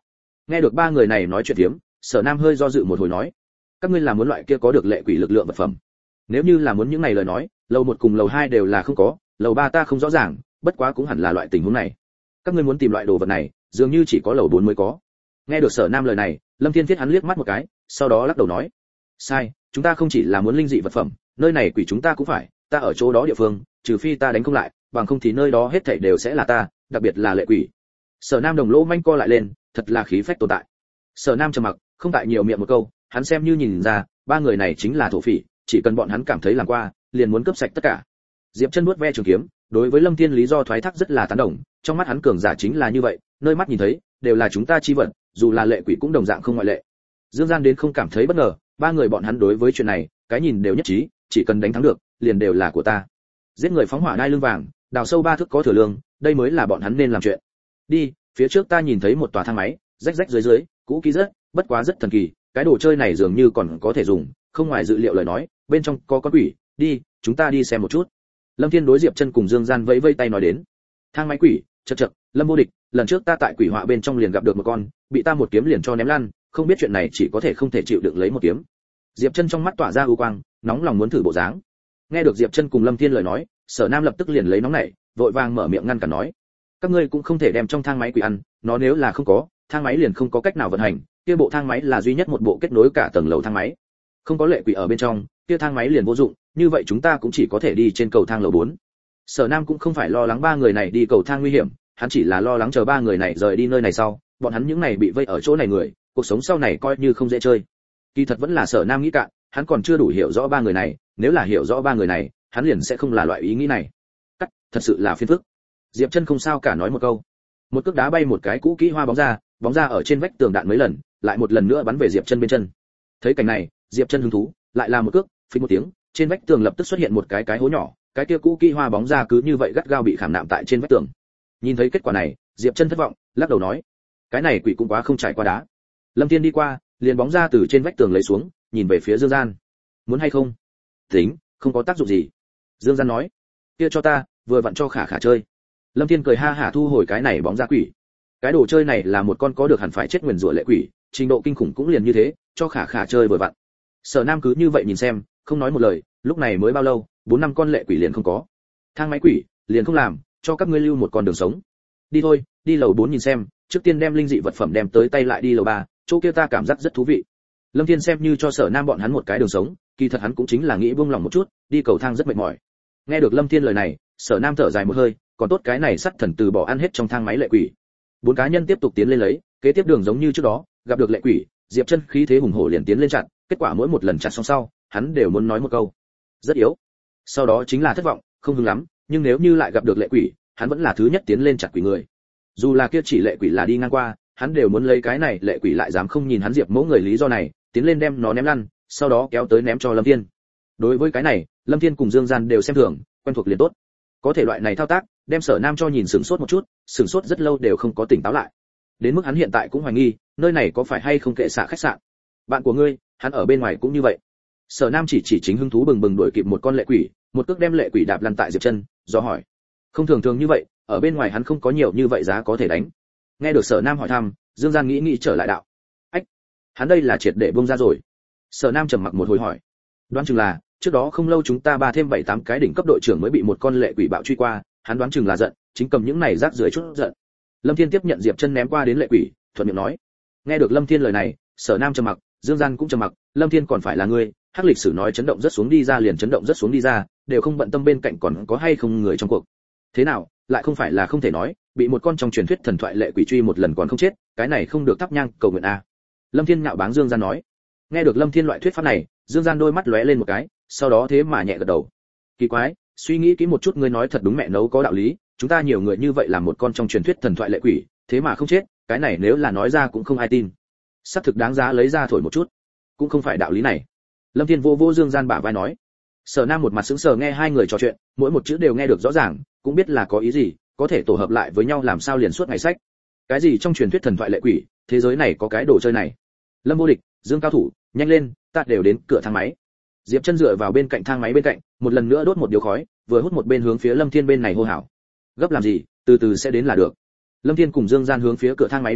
Speaker 1: Nghe được ba người này nói chuyện tiếm, Sở Nam hơi do dự một hồi nói, các ngươi là muốn loại kia có được lệ quỷ lực lượng vật phẩm? Nếu như là muốn những này lời nói, lầu 1 cùng lầu 2 đều là không có, lầu 3 ta không rõ ràng, bất quá cũng hẳn là loại tình huống này. Các ngươi muốn tìm loại đồ vật này, dường như chỉ có lầu 4 mới có. Nghe được Sở Nam lời này, Lâm Thiên Thiết hắn liếc mắt một cái, sau đó lắc đầu nói, sai, chúng ta không chỉ là muốn linh dị vật phẩm, nơi này quỷ chúng ta cũng phải, ta ở chỗ đó địa phương, trừ phi ta đánh không lại, bằng không thì nơi đó hết thảy đều sẽ là ta, đặc biệt là lệ quỷ. Sở Nam đồng lỗ manh co lại lên, thật là khí phách tồn tại. Sở Nam trầm mặc, không tại nhiều miệng một câu, hắn xem như nhìn ra, ba người này chính là thổ phỉ, chỉ cần bọn hắn cảm thấy làm qua, liền muốn cướp sạch tất cả. Diệp Chân nuốt ve trường kiếm, đối với Lâm Thiên lý do thoái thác rất là tán đồng, trong mắt hắn cường giả chính là như vậy, nơi mắt nhìn thấy, đều là chúng ta chi vật, dù là lệ quỷ cũng đồng dạng không ngoại lệ. Dương Gian đến không cảm thấy bất ngờ, ba người bọn hắn đối với chuyện này, cái nhìn đều nhất trí, chỉ cần đánh thắng được, liền đều là của ta. Giết người phóng hỏa đai lưng vàng, đào sâu 3 thước có thừa lương, đây mới là bọn hắn nên làm chuyện. Đi, phía trước ta nhìn thấy một tòa thang máy, rách rách dưới, cũ kỹ rất, bất quá rất thần kỳ, cái đồ chơi này dường như còn có thể dùng, không ngoài dự liệu lời nói, bên trong có con quỷ, đi, chúng ta đi xem một chút. Lâm Thiên đối Diệp Chân cùng Dương Gian vẫy vẫy tay nói đến. Thang máy quỷ, chậc, Lâm vô địch, lần trước ta tại quỷ họa bên trong liền gặp được một con, bị ta một kiếm liền cho ném lăn, không biết chuyện này chỉ có thể không thể chịu đựng lấy một kiếm. Diệp Chân trong mắt tỏa ra ưu quang, nóng lòng muốn thử bộ dáng. Nghe được Diệp Chân cùng Lâm Thiên lời nói, Sở Nam lập tức liền lấy nóng nảy, vội vàng mở miệng ngăn cản nói: các ngươi cũng không thể đem trong thang máy quỷ ăn, nó nếu là không có, thang máy liền không có cách nào vận hành, kia bộ thang máy là duy nhất một bộ kết nối cả tầng lầu thang máy. Không có lệ quỷ ở bên trong, kia thang máy liền vô dụng, như vậy chúng ta cũng chỉ có thể đi trên cầu thang lầu 4. Sở Nam cũng không phải lo lắng ba người này đi cầu thang nguy hiểm, hắn chỉ là lo lắng chờ ba người này rời đi nơi này sau, bọn hắn những này bị vây ở chỗ này người, cuộc sống sau này coi như không dễ chơi. Kỳ thật vẫn là Sở Nam nghĩ cạn, hắn còn chưa đủ hiểu rõ ba người này, nếu là hiểu rõ ba người này, hắn liền sẽ không là loại ý nghĩ này. Cắt, thật sự là phiền phức. Diệp Chân không sao cả nói một câu. Một cước đá bay một cái cũ kỹ hoa bóng ra ở trên vách tường đạn mấy lần, lại một lần nữa bắn về Diệp Chân bên chân. Thấy cảnh này, Diệp Chân hứng thú, lại là một cước, phình một tiếng, trên vách tường lập tức xuất hiện một cái hố nhỏ, cái kia cũ kỹ hoa bóng ra cứ như vậy gắt gao bị khảm nạm tại trên vách tường. Nhìn thấy kết quả này, Diệp Chân thất vọng, lắc đầu nói: cái này quỷ cũng quá không trải qua đá. Lâm Thiên đi qua, liền bóng ra từ trên vách tường lấy xuống, nhìn về phía Dương Gian. Muốn hay không? Tính, không có tác dụng gì. Dương Gian nói: kia cho ta, vừa vặn cho Khả Khả chơi. Lâm Thiên cười ha hả thu hồi cái này bóng ra quỷ. Cái đồ chơi này là một con có được hẳn phải chết nguyền rủa lệ quỷ, trình độ kinh khủng cũng liền như thế, cho Khả Khả chơi vừa vặn. Sở Nam cứ như vậy nhìn xem, không nói một lời, lúc này mới bao lâu, 4-5 con lệ quỷ liền không có. Thang máy quỷ, liền không làm, cho các ngươi lưu một con đường sống. Đi thôi, đi lầu 4 nhìn xem, trước tiên đem linh dị vật phẩm đem tới tay lại đi lầu 3, chỗ kia ta cảm giác rất thú vị. Lâm Thiên xem như cho Sở Nam bọn hắn một cái đường sống, kỳ thật hắn cũng chính là nghĩ buông lòng một chút, đi cầu thang rất mệt mỏi. Nghe được Lâm Thiên lời này, Sở Nam thở dài một hơi, còn tốt cái này sắt thần từ bỏ ăn hết trong thang máy lệ quỷ. 4 cá nhân tiếp tục tiến lên lấy, kế tiếp đường giống như trước đó, gặp được lệ quỷ, Diệp Chân khí thế hùng hổ liền tiến lên chặn, kết quả mỗi một lần chặn xong sau, hắn đều muốn nói một câu, rất yếu. Sau đó chính là thất vọng, không hứng lắm, nhưng nếu như lại gặp được lệ quỷ, hắn vẫn là thứ nhất tiến lên chặt quỷ người. Dù là kia chỉ lệ quỷ là đi ngang qua, hắn đều muốn lấy cái này lệ quỷ lại dám không nhìn hắn Diệp Mẫu người lý do này, tiến lên đem nó ném lăn, sau đó kéo tới ném cho Lâm Thiên. Đối với cái này, Lâm Thiên cùng Dương Gian đều xem thường, quen thuộc liền tốt. Có thể loại này thao tác, đem Sở Nam cho nhìn sửng sốt một chút, sửng sốt rất lâu đều không có tỉnh táo lại. Đến mức hắn hiện tại cũng hoài nghi, nơi này có phải hay không kệ xạ khách sạn. Bạn của ngươi, hắn ở bên ngoài cũng như vậy. Sở Nam chỉ chính hứng thú bừng bừng đuổi kịp một con lệ quỷ, một cước đem lệ quỷ đạp lăn tại Diệp Chân, do hỏi. Không thường thường như vậy, ở bên ngoài hắn không có nhiều như vậy giá có thể đánh. Nghe được Sở Nam hỏi thăm, Dương Gian nghĩ trở lại đạo. Ách, hắn đây là triệt để buông ra rồi. Sở Nam trầm mặc một hồi hỏi. Đoán chừng là, trước đó không lâu chúng ta 3 thêm 7-8 cái đỉnh cấp đội trưởng mới bị một con lệ quỷ bạo truy qua, hắn đoán chừng là giận, chính cầm những này rác rưởi chút giận. Lâm Thiên tiếp nhận Diệp Chân ném qua đến lệ quỷ, thuận miệng nói. Nghe được Lâm Thiên lời này, Sở Nam trầm mặc, Dương Gian cũng trầm mặc, Lâm Thiên còn phải là ngươi, hắc lịch sử nói chấn động rất xuống đi ra liền chấn động rất xuống đi ra, đều không bận tâm bên cạnh còn có hay không người trong cuộc. Thế nào, lại không phải là không thể nói, bị một con trong truyền thuyết thần thoại lệ quỷ truy một lần còn không chết, cái này không được thắp nhang cầu nguyện a. Lâm Thiên nhạo báng Dương Gian nói. Nghe được Lâm Thiên loại thuyết pháp này, Dương Gian đôi mắt lóe lên một cái, sau đó thế mà nhẹ gật đầu. Kỳ quái, suy nghĩ kỹ một chút ngươi nói thật đúng mẹ nấu có đạo lý, chúng ta nhiều người như vậy làm một con trong truyền thuyết thần thoại lệ quỷ, thế mà không chết, cái này nếu là nói ra cũng không ai tin. Sắp thực đáng giá lấy ra thổi một chút, cũng không phải đạo lý này. Lâm Thiên vô Dương Gian bả vai nói. Sở Nam một mặt sững sờ nghe hai người trò chuyện, mỗi một chữ đều nghe được rõ ràng, cũng biết là có ý gì, có thể tổ hợp lại với nhau làm sao liền suốt ngày sách. Cái gì trong truyền thuyết thần thoại lệ quỷ, thế giới này có cái đồ chơi này. Lâm vô địch, Dương cao thủ, nhanh lên, ta đều đến cửa thang máy. Diệp Chân dựa vào bên cạnh thang máy bên cạnh, một lần nữa đốt một điếu khói, vừa hút một bên hướng phía Lâm Thiên bên này hô hào. Gấp làm gì, từ từ sẽ đến là được. Lâm Thiên cùng Dương Gian hướng phía cửa thang máy đi đến,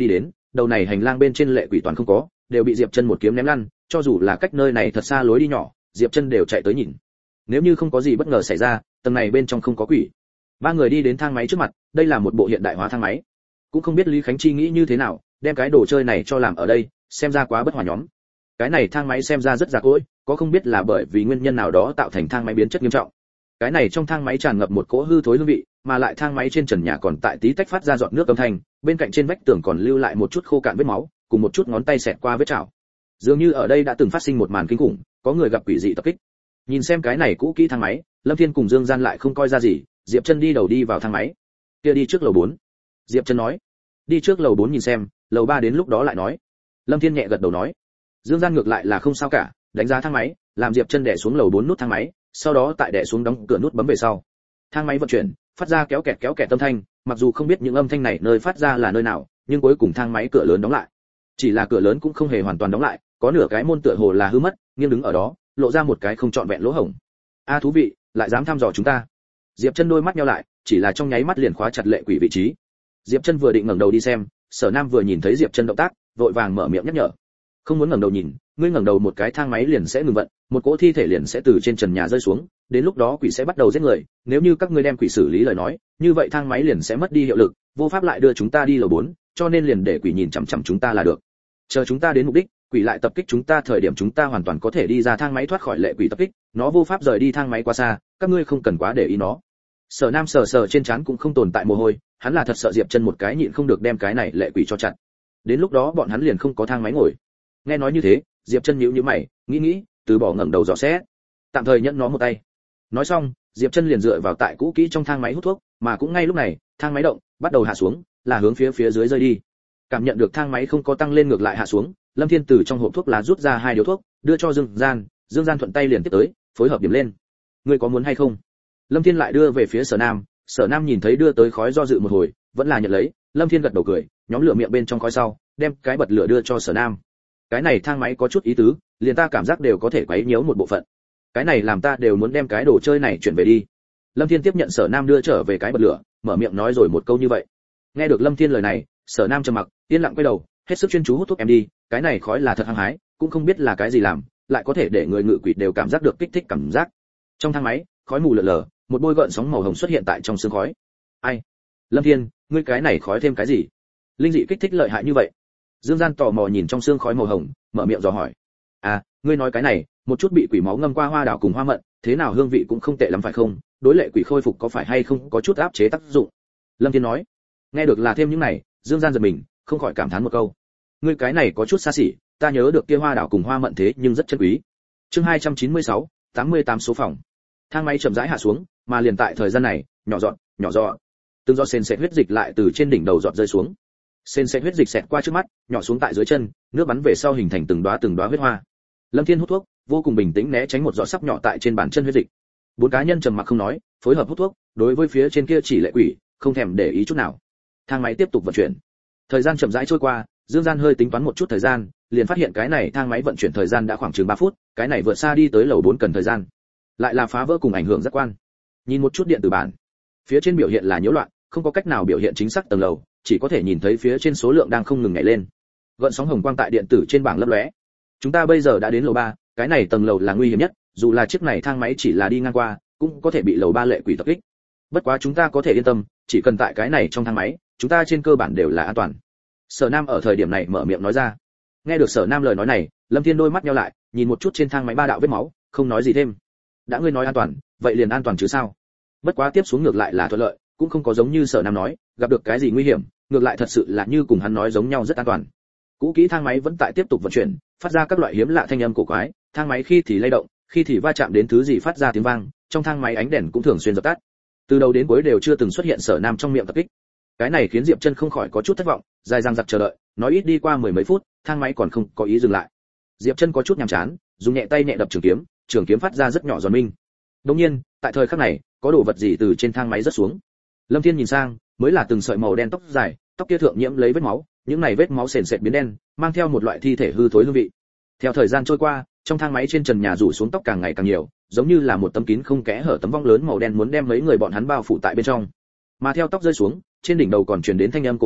Speaker 1: đầu này hành lang bên trên lệ quỷ toàn không có, đều bị Diệp Chân một kiếm ném lăn, cho dù là cách nơi này thật xa lối đi nhỏ, Diệp Chân đều chạy tới nhìn. Nếu như không có gì bất ngờ xảy ra, tầng này bên trong không có quỷ. Ba người đi đến thang máy trước mặt, đây là một bộ hiện đại hóa thang máy. Cũng không biết Lý Khánh Chi nghĩ như thế nào, đem cái đồ chơi này cho làm ở đây, xem ra quá bất hòa nhóm. Cái này thang máy xem ra rất già cỗi, có không biết là bởi vì nguyên nhân nào đó tạo thành thang máy biến chất nghiêm trọng. Cái này trong thang máy tràn ngập một cỗ hư thối hương vị, mà lại thang máy trên trần nhà còn tại tí tách phát ra giọt nước âm thanh, bên cạnh trên vách tường còn lưu lại một chút khô cạn vết máu, cùng một chút ngón tay xẹt qua vết chảo. Dường như ở đây đã từng phát sinh một màn kinh khủng, có người gặp quỷ dị tập kích. Nhìn xem cái này cũ kỹ thang máy, Lâm Thiên cùng Dương Gian lại không coi ra gì, Diệp Chân đi đầu đi vào thang máy. Kia đi trước lầu 4. Diệp Chân nói. Đi trước lầu 4 nhìn xem, lầu 3 đến lúc đó lại nói. Lâm Thiên nhẹ gật đầu nói. Dương Gian ngược lại là không sao cả, đánh giá thang máy, làm Diệp Chân đè xuống lầu 4 nút thang máy, sau đó tại đè xuống đóng cửa nút bấm về sau. Thang máy vận chuyển, phát ra kéo kẹt âm thanh, mặc dù không biết những âm thanh này nơi phát ra là nơi nào, nhưng cuối cùng thang máy cửa lớn đóng lại. Chỉ là cửa lớn cũng không hề hoàn toàn đóng lại, có nửa cái môn tựa hồ là hư mất, nghiêng đứng ở đó, lộ ra một cái không trọn vẹn lỗ hổng. A thú vị, lại dám thăm dò chúng ta. Diệp Chân đôi mắt nheo lại, chỉ là trong nháy mắt liền khóa chặt lệ quỷ vị trí. Diệp Chân vừa định ngẩng đầu đi xem, Sở Nam vừa nhìn thấy Diệp Chân động tác, vội vàng mở miệng nhắc nhở. Không muốn ngẩng đầu nhìn, ngươi ngẩng đầu một cái thang máy liền sẽ ngừng vận, một cỗ thi thể liền sẽ từ trên trần nhà rơi xuống, đến lúc đó quỷ sẽ bắt đầu giết người, nếu như các ngươi đem quỷ xử lý lời nói, như vậy thang máy liền sẽ mất đi hiệu lực, vô pháp lại đưa chúng ta đi lầu 4, cho nên liền để quỷ nhìn chằm chằm chúng ta là được. Chờ chúng ta đến mục đích, quỷ lại tập kích chúng ta thời điểm chúng ta hoàn toàn có thể đi ra thang máy thoát khỏi lệ quỷ tập kích, nó vô pháp rời đi thang máy quá xa, các ngươi không cần quá để ý nó. Sở Nam sờ trên trán cũng không tồn tại mồ hôi, hắn là thật sợ Diệp Chân một cái nhịn không được đem cái này lệ quỷ cho chặn. Đến lúc đó bọn hắn liền không có thang máy ngồi. Nghe nói như thế, Diệp Chân nhíu nhíu mày, nghĩ, từ bỏ ngẩng đầu dò xét, tạm thời nhẫn nó một tay. Nói xong, Diệp Chân liền dựa vào tại cũ kỹ trong thang máy hút thuốc, mà cũng ngay lúc này, thang máy động, bắt đầu hạ xuống, là hướng phía dưới rơi đi. Cảm nhận được thang máy không có tăng lên ngược lại hạ xuống, Lâm Thiên từ trong hộp thuốc lá rút ra 2 điếu thuốc, đưa cho Dương Gian thuận tay liền tiếp tới, phối hợp điểm lên. Ngươi có muốn hay không? Lâm Thiên lại đưa về phía Sở Nam nhìn thấy đưa tới khói do dự một hồi, vẫn là nhận lấy, Lâm Thiên gật đầu cười, nhóm lửa miệng bên trong khói sau, đem cái bật lửa đưa cho Sở Nam. Cái này thang máy có chút ý tứ, liền ta cảm giác đều có thể quấy nhiễu một bộ phận. Cái này làm ta đều muốn đem cái đồ chơi này chuyển về đi. Lâm Thiên tiếp nhận Sở Nam đưa trở về cái bật lửa, mở miệng nói rồi một câu như vậy. Nghe được Lâm Thiên lời này, Sở Nam trầm mặc, yên lặng quay đầu, hết sức chuyên chú hút thuốc em đi, cái này khói là thật hăng hái, cũng không biết là cái gì làm, lại có thể để người ngự quỷ đều cảm giác được kích thích cảm giác. Trong thang máy, khói mù lờ lờ, một bôi gợn sóng màu hồng xuất hiện tại trong sương khói. Ai? Lâm Thiên, ngươi cái này khói thêm cái gì? Linh dị kích thích lợi hại như vậy? Dương Gian tò mò nhìn trong sương khói màu hồng, mở miệng dò hỏi. À, ngươi nói cái này, một chút bị quỷ máu ngâm qua hoa đào cùng hoa mận, thế nào hương vị cũng không tệ lắm phải không? Đối lệ quỷ khôi phục có phải hay không có chút áp chế tác dụng? Lâm Thiên nói. Nghe được là thêm những này, Dương Gian giật mình, không khỏi cảm thán một câu. Ngươi cái này có chút xa xỉ, ta nhớ được kia hoa đào cùng hoa mận thế nhưng rất chân quý. Chương 296, 88 số phòng. Thang máy chậm rãi hạ xuống, mà liền tại thời gian này, nhỏ giọt, từng giọt sền sệt huyết dịch lại từ trên đỉnh đầu giọt rơi xuống. Sền sệt huyết dịch xẹt qua trước mắt, nhỏ xuống tại dưới chân, nước bắn về sau hình thành từng đóa huyết hoa. Lâm Thiên hút thuốc, vô cùng bình tĩnh né tránh một giọt sắp nhỏ tại trên bàn chân huyết dịch. 4 cá nhân trầm mặc không nói, phối hợp hút thuốc, đối với phía trên kia chỉ lệ quỷ, không thèm để ý chút nào. Thang máy tiếp tục vận chuyển. Thời gian chậm rãi trôi qua, Dương Gian hơi tính toán một chút thời gian, liền phát hiện cái này thang máy vận chuyển thời gian đã khoảng chừng 3 phút, cái này vượt xa đi tới lầu 4 cần thời gian. Lại là phá vỡ cùng ảnh hưởng giác quan. Nhìn một chút điện tử bản, phía trên biểu hiện là nhiễu loạn, không có cách nào biểu hiện chính xác tầng lầu, chỉ có thể nhìn thấy phía trên số lượng đang không ngừng nhảy lên. Gợn sóng hồng quang tại điện tử trên bảng lấp lóe. Chúng ta bây giờ đã đến lầu 3, cái này tầng lầu là nguy hiểm nhất, dù là chiếc này thang máy chỉ là đi ngang qua, cũng có thể bị lầu 3 lệ quỷ tập kích. Bất quá chúng ta có thể yên tâm, chỉ cần tại cái này trong thang máy, chúng ta trên cơ bản đều là an toàn. Sở Nam ở thời điểm này mở miệng nói ra. Nghe được Sở Nam lời nói này, Lâm Thiên đôi mắt nheo lại, nhìn một chút trên thang máy 3 đạo vết máu, không nói gì thêm. Đã ngươi nói an toàn, vậy liền an toàn chứ sao? Bất quá tiếp xuống ngược lại là thuận lợi, cũng không có giống như Sở Nam nói, gặp được cái gì nguy hiểm, ngược lại thật sự là như cùng hắn nói giống nhau rất an toàn. Cũ kỹ thang máy vẫn tại tiếp tục vận chuyển, phát ra các loại hiếm lạ thanh âm cổ quái, thang máy khi thì lay động, khi thì va chạm đến thứ gì phát ra tiếng vang, trong thang máy ánh đèn cũng thường xuyên dập tắt. Từ đầu đến cuối đều chưa từng xuất hiện Sở Nam trong miệng tập kích. Cái này khiến Diệp Chân không khỏi có chút thất vọng, dài dằng dặc chờ đợi, nói ít đi qua 10 mấy phút, thang máy còn không có ý dừng lại. Diệp Chân có chút nhàm chán, dùng nhẹ tay nhẹ đập trường kiếm phát ra rất nhỏ giòn minh. Đương nhiên, tại thời khắc này, có đồ vật gì từ trên thang máy rớt xuống. Lâm Thiên nhìn sang, mới là từng sợi màu đen tóc dài, tóc kia thượng nhiễm lấy vết máu, những này vết máu sền sệt biến đen, mang theo một loại thi thể hư thối hương vị. Theo thời gian trôi qua, trong thang máy trên trần nhà rủ xuống tóc càng ngày càng nhiều, giống như là một tấm kín không kẽ hở tấm vong lớn màu đen muốn đem mấy người bọn hắn bao phủ tại bên trong. Mà theo tóc rơi xuống, trên đỉnh đầu còn truyền đến thanh âm cổ quái,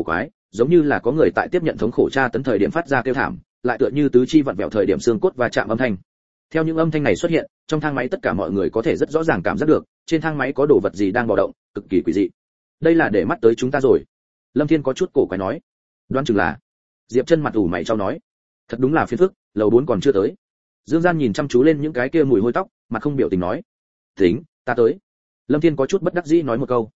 Speaker 1: giống như là có người tại tiếp nhận thống khổ tra tấn thời điểm phát ra kêu thảm, lại tựa như tứ chi vặn vẹo thời điểm xương cốt va chạm âm thanh. Theo những âm thanh này xuất hiện, trong thang máy tất cả mọi người có thể rất rõ ràng cảm giác được, trên thang máy có đồ vật gì đang bạo động, cực kỳ quỷ dị. Đây là để mắt tới chúng ta rồi. Lâm Thiên có chút cổ quái nói. Đoán chừng là. Diệp Chân mặt ủ mày chau nói. Thật đúng là phiền phức, lầu 4 còn chưa tới. Dương Gian nhìn chăm chú lên những cái kia mùi hôi tóc, mặt không biểu tình nói. Tính, ta tới. Lâm Thiên có chút bất đắc dĩ nói một câu.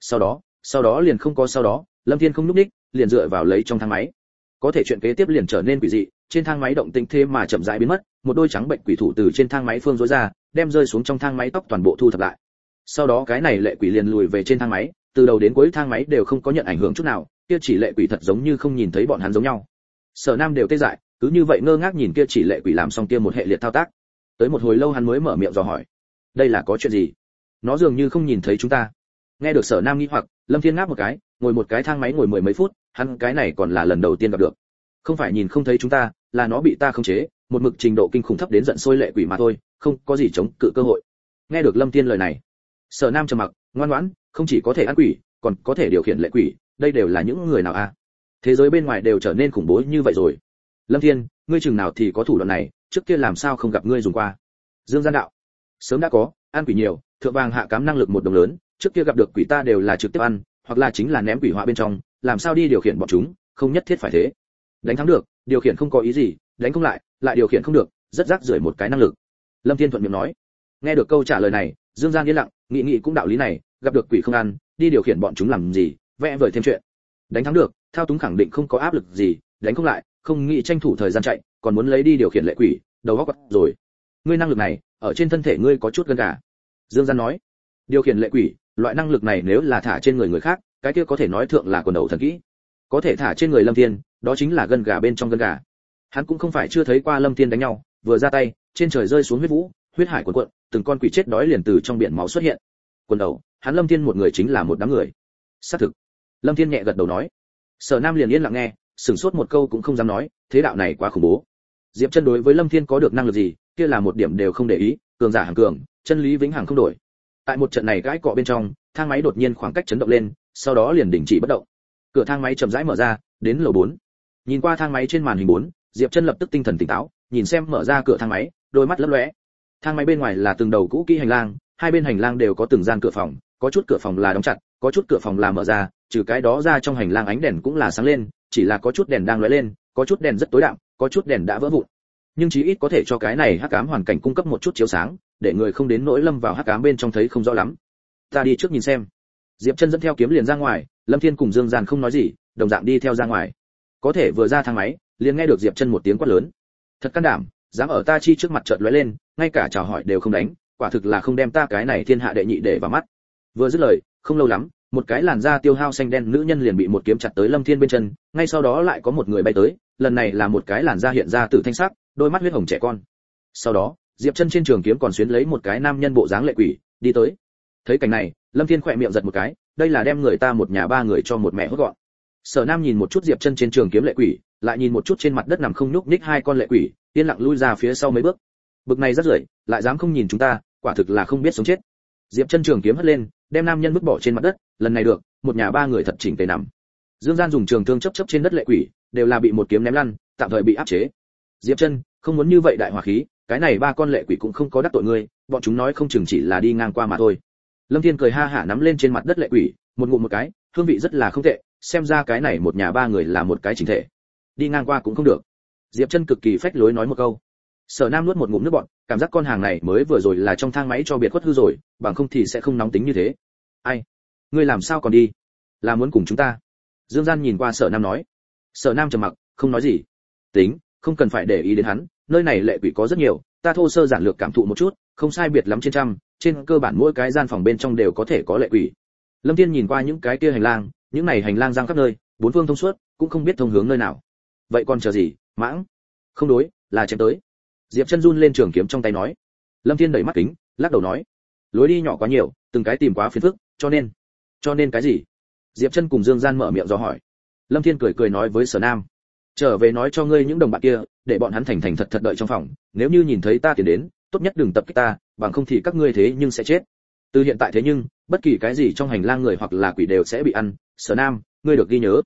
Speaker 1: Sau đó liền không có sau đó, Lâm Thiên không nhúc nhích, liền dựa vào lấy trong thang máy. Có thể chuyện kế tiếp liền trở nên quỷ dị, trên thang máy động tĩnh thế mà chậm rãi biến mất, một đôi trắng bệnh quỷ thủ từ trên thang máy phương rối ra, đem rơi xuống trong thang máy tóc toàn bộ thu thập lại. Sau đó cái này lệ quỷ liền lùi về trên thang máy, từ đầu đến cuối thang máy đều không có nhận ảnh hưởng chút nào, kia chỉ lệ quỷ thật giống như không nhìn thấy bọn hắn giống nhau. Sở Nam đều tê dại, cứ như vậy ngơ ngác nhìn kia chỉ lệ quỷ làm xong kia một hệ liệt thao tác. Tới một hồi lâu hắn mới mở miệng dò hỏi, đây là có chuyện gì? Nó dường như không nhìn thấy chúng ta. Nghe được Sở Nam nghi hoặc, Lâm Thiên ngáp một cái, ngồi một cái thang máy ngồi mười mấy phút, hắn cái này còn là lần đầu tiên gặp được. Không phải nhìn không thấy chúng ta, là nó bị ta khống chế, một mực trình độ kinh khủng thấp đến giận sôi lệ quỷ mà thôi, không có gì chống cự cơ hội. Nghe được Lâm Thiên lời này, Sở Nam trầm mặc, ngoan ngoãn, không chỉ có thể ăn quỷ, còn có thể điều khiển lệ quỷ, đây đều là những người nào a? Thế giới bên ngoài đều trở nên khủng bố như vậy rồi. Lâm Thiên, ngươi chừng nào thì có thủ đoạn này, trước kia làm sao không gặp ngươi dùng qua? Dương Gian đạo, sớm đã có, ăn quỷ nhiều, thượng vàng hạ cám năng lực một đồng lớn, trước kia gặp được quỷ ta đều là trực tiếp ăn, hoặc là chính là ném quỷ họa bên trong, làm sao đi điều khiển bọn chúng, không nhất thiết phải thế. Đánh thắng được, điều khiển không có ý gì, đánh không lại, lại điều khiển không được, rất rác rưởi một cái năng lực. Lâm Thiên thuận miệng nói. Nghe được câu trả lời này, Dương Gian yên lặng, nghĩ cũng đạo lý này, gặp được quỷ không ăn, đi điều khiển bọn chúng làm gì, vẽ vời thêm chuyện. Đánh thắng được, thao túng khẳng định không có áp lực gì, đánh không lại, không nghĩ tranh thủ thời gian chạy, còn muốn lấy đi điều khiển lệ quỷ, đầu óc rồi. Ngươi năng lực này, ở trên thân thể ngươi có chút gân gà. Dương Gian nói. Điều khiển lệ quỷ, loại năng lực này nếu là thả trên người khác, cái kia có thể nói thượng là quần đầu thần kỹ. Có thể thả trên người Lâm Thiên, đó chính là gân gà bên trong gân gà. Hắn cũng không phải chưa thấy qua Lâm Thiên đánh nhau, vừa ra tay, trên trời rơi xuống huyết vũ, huyết hải cuồn cuộn, từng con quỷ chết đói liền từ trong biển máu xuất hiện. Quần đầu, hắn Lâm Thiên một người chính là một đám người. Xác thực. Lâm Thiên nhẹ gật đầu nói. Sở Nam liền yên lặng nghe, sửng sốt một câu cũng không dám nói, thế đạo này quá khủng bố. Diệp Chân đối với Lâm Thiên có được năng lực gì, kia là một điểm đều không để ý, cường giả hàng cường, chân lý vĩnh hằng không đổi. Tại một trận này gãi cọ bên trong, thang máy đột nhiên khoảng cách chấn động lên, sau đó liền đình chỉ bất động. Cửa thang máy chậm rãi mở ra, đến lầu 4. Nhìn qua thang máy trên màn hình 4, Diệp Chân lập tức tinh thần tỉnh táo, nhìn xem mở ra cửa thang máy, đôi mắt lấp lóe. Thang máy bên ngoài là từng đầu cũ kỹ hành lang, hai bên hành lang đều có từng gian cửa phòng, có chút cửa phòng là đóng chặt, có chút cửa phòng là mở ra, trừ cái đó ra trong hành lang ánh đèn cũng là sáng lên, chỉ là có chút đèn đang lóe lên, có chút đèn rất tối đạm, có chút đèn đã vỡ vụn. Nhưng chí ít có thể cho cái này hắc ám hoàn cảnh cung cấp một chút chiếu sáng, để người không đến nỗi lâm vào hắc ám bên trong thấy không rõ lắm. Ta đi trước nhìn xem. Diệp Chân dẫn theo kiếm liền ra ngoài, Lâm Thiên cùng Dương Gian không nói gì, đồng dạng đi theo ra ngoài. Có thể vừa ra thang máy, liền nghe được Diệp Chân một tiếng quát lớn. Thật can đảm, dám ở ta chi trước mặt chợt lóe lên, ngay cả chào hỏi đều không đánh, quả thực là không đem ta cái này thiên hạ đệ nhị để vào mắt. Vừa dứt lời, không lâu lắm, một cái làn da tiêu hao xanh đen nữ nhân liền bị một kiếm chặt tới Lâm Thiên bên chân, ngay sau đó lại có một người bay tới, lần này là một cái làn da hiện ra tử thanh sắc, đôi mắt huyết hồng trẻ con. Sau đó, Diệp Chân trên trường kiếm còn xuyến lấy một cái nam nhân bộ dáng lệ quỷ, đi tới. Thấy cảnh này, Lâm Thiên khỏe miệng giật một cái, đây là đem người ta một nhà ba người cho một mẹ hốt gọn. Sở Nam nhìn một chút Diệp Chân trên trường kiếm lệ quỷ, lại nhìn một chút trên mặt đất nằm không nhúc nhích hai con lệ quỷ, yên lặng lui ra phía sau mấy bước. Bực này rất rưởi, lại dám không nhìn chúng ta, quả thực là không biết sống chết. Diệp Chân trường kiếm hất lên, đem nam nhân vứt bỏ trên mặt đất, lần này được, một nhà ba người thật chỉnh tề nằm. Dương Gian dùng trường thương chớp chớp trên đất lệ quỷ, đều là bị một kiếm ném lăn, tạm thời bị áp chế. Diệp Chân, không muốn như vậy đại hỏa khí, cái này ba con lệ quỷ cũng không có đắc tội ngươi, bọn chúng nói không chừng chỉ là đi ngang qua mà thôi. Lâm Thiên cười ha hả nắm lên trên mặt đất lệ quỷ, một ngụm một cái, hương vị rất là không tệ, xem ra cái này một nhà ba người là một cái chỉnh thể. Đi ngang qua cũng không được. Diệp Chân cực kỳ phách lối nói một câu. Sở Nam nuốt một ngụm nước bọt, cảm giác con hàng này mới vừa rồi là trong thang máy cho biệt khuất hư rồi, bằng không thì sẽ không nóng tính như thế. Ai? Ngươi làm sao còn đi? Là muốn cùng chúng ta? Dương Gian nhìn qua Sở Nam nói. Sở Nam trầm mặc, không nói gì. Tính, không cần phải để ý đến hắn, nơi này lệ quỷ có rất nhiều, ta thô sơ giản lược cảm thụ một chút, không sai biệt lắm trên trăm, trên cơ bản mỗi cái gian phòng bên trong đều có thể có lệ quỷ. Lâm Thiên nhìn qua những cái kia hành lang, những này hành lang giang khắp nơi, bốn phương thông suốt, cũng không biết thông hướng nơi nào. Vậy còn chờ gì, mãng? Không đối, là chém tới. Diệp Chân run lên trường kiếm trong tay nói. Lâm Thiên đẩy mắt kính, lắc đầu nói, lối đi nhỏ quá nhiều, từng cái tìm quá phiền phức, cho nên cái gì? Diệp Chân cùng Dương Gian mở miệng dò hỏi. Lâm Thiên cười cười nói với Sở Nam, trở về nói cho ngươi những đồng bạn kia, để bọn hắn thành thành thật thật đợi trong phòng, nếu như nhìn thấy ta tiến đến, tốt nhất đừng tập kích ta, bằng không thì các ngươi thế nhưng sẽ chết. Từ hiện tại thế nhưng, bất kỳ cái gì trong hành lang người hoặc là quỷ đều sẽ bị ăn. Sở Nam, ngươi được ghi nhớ.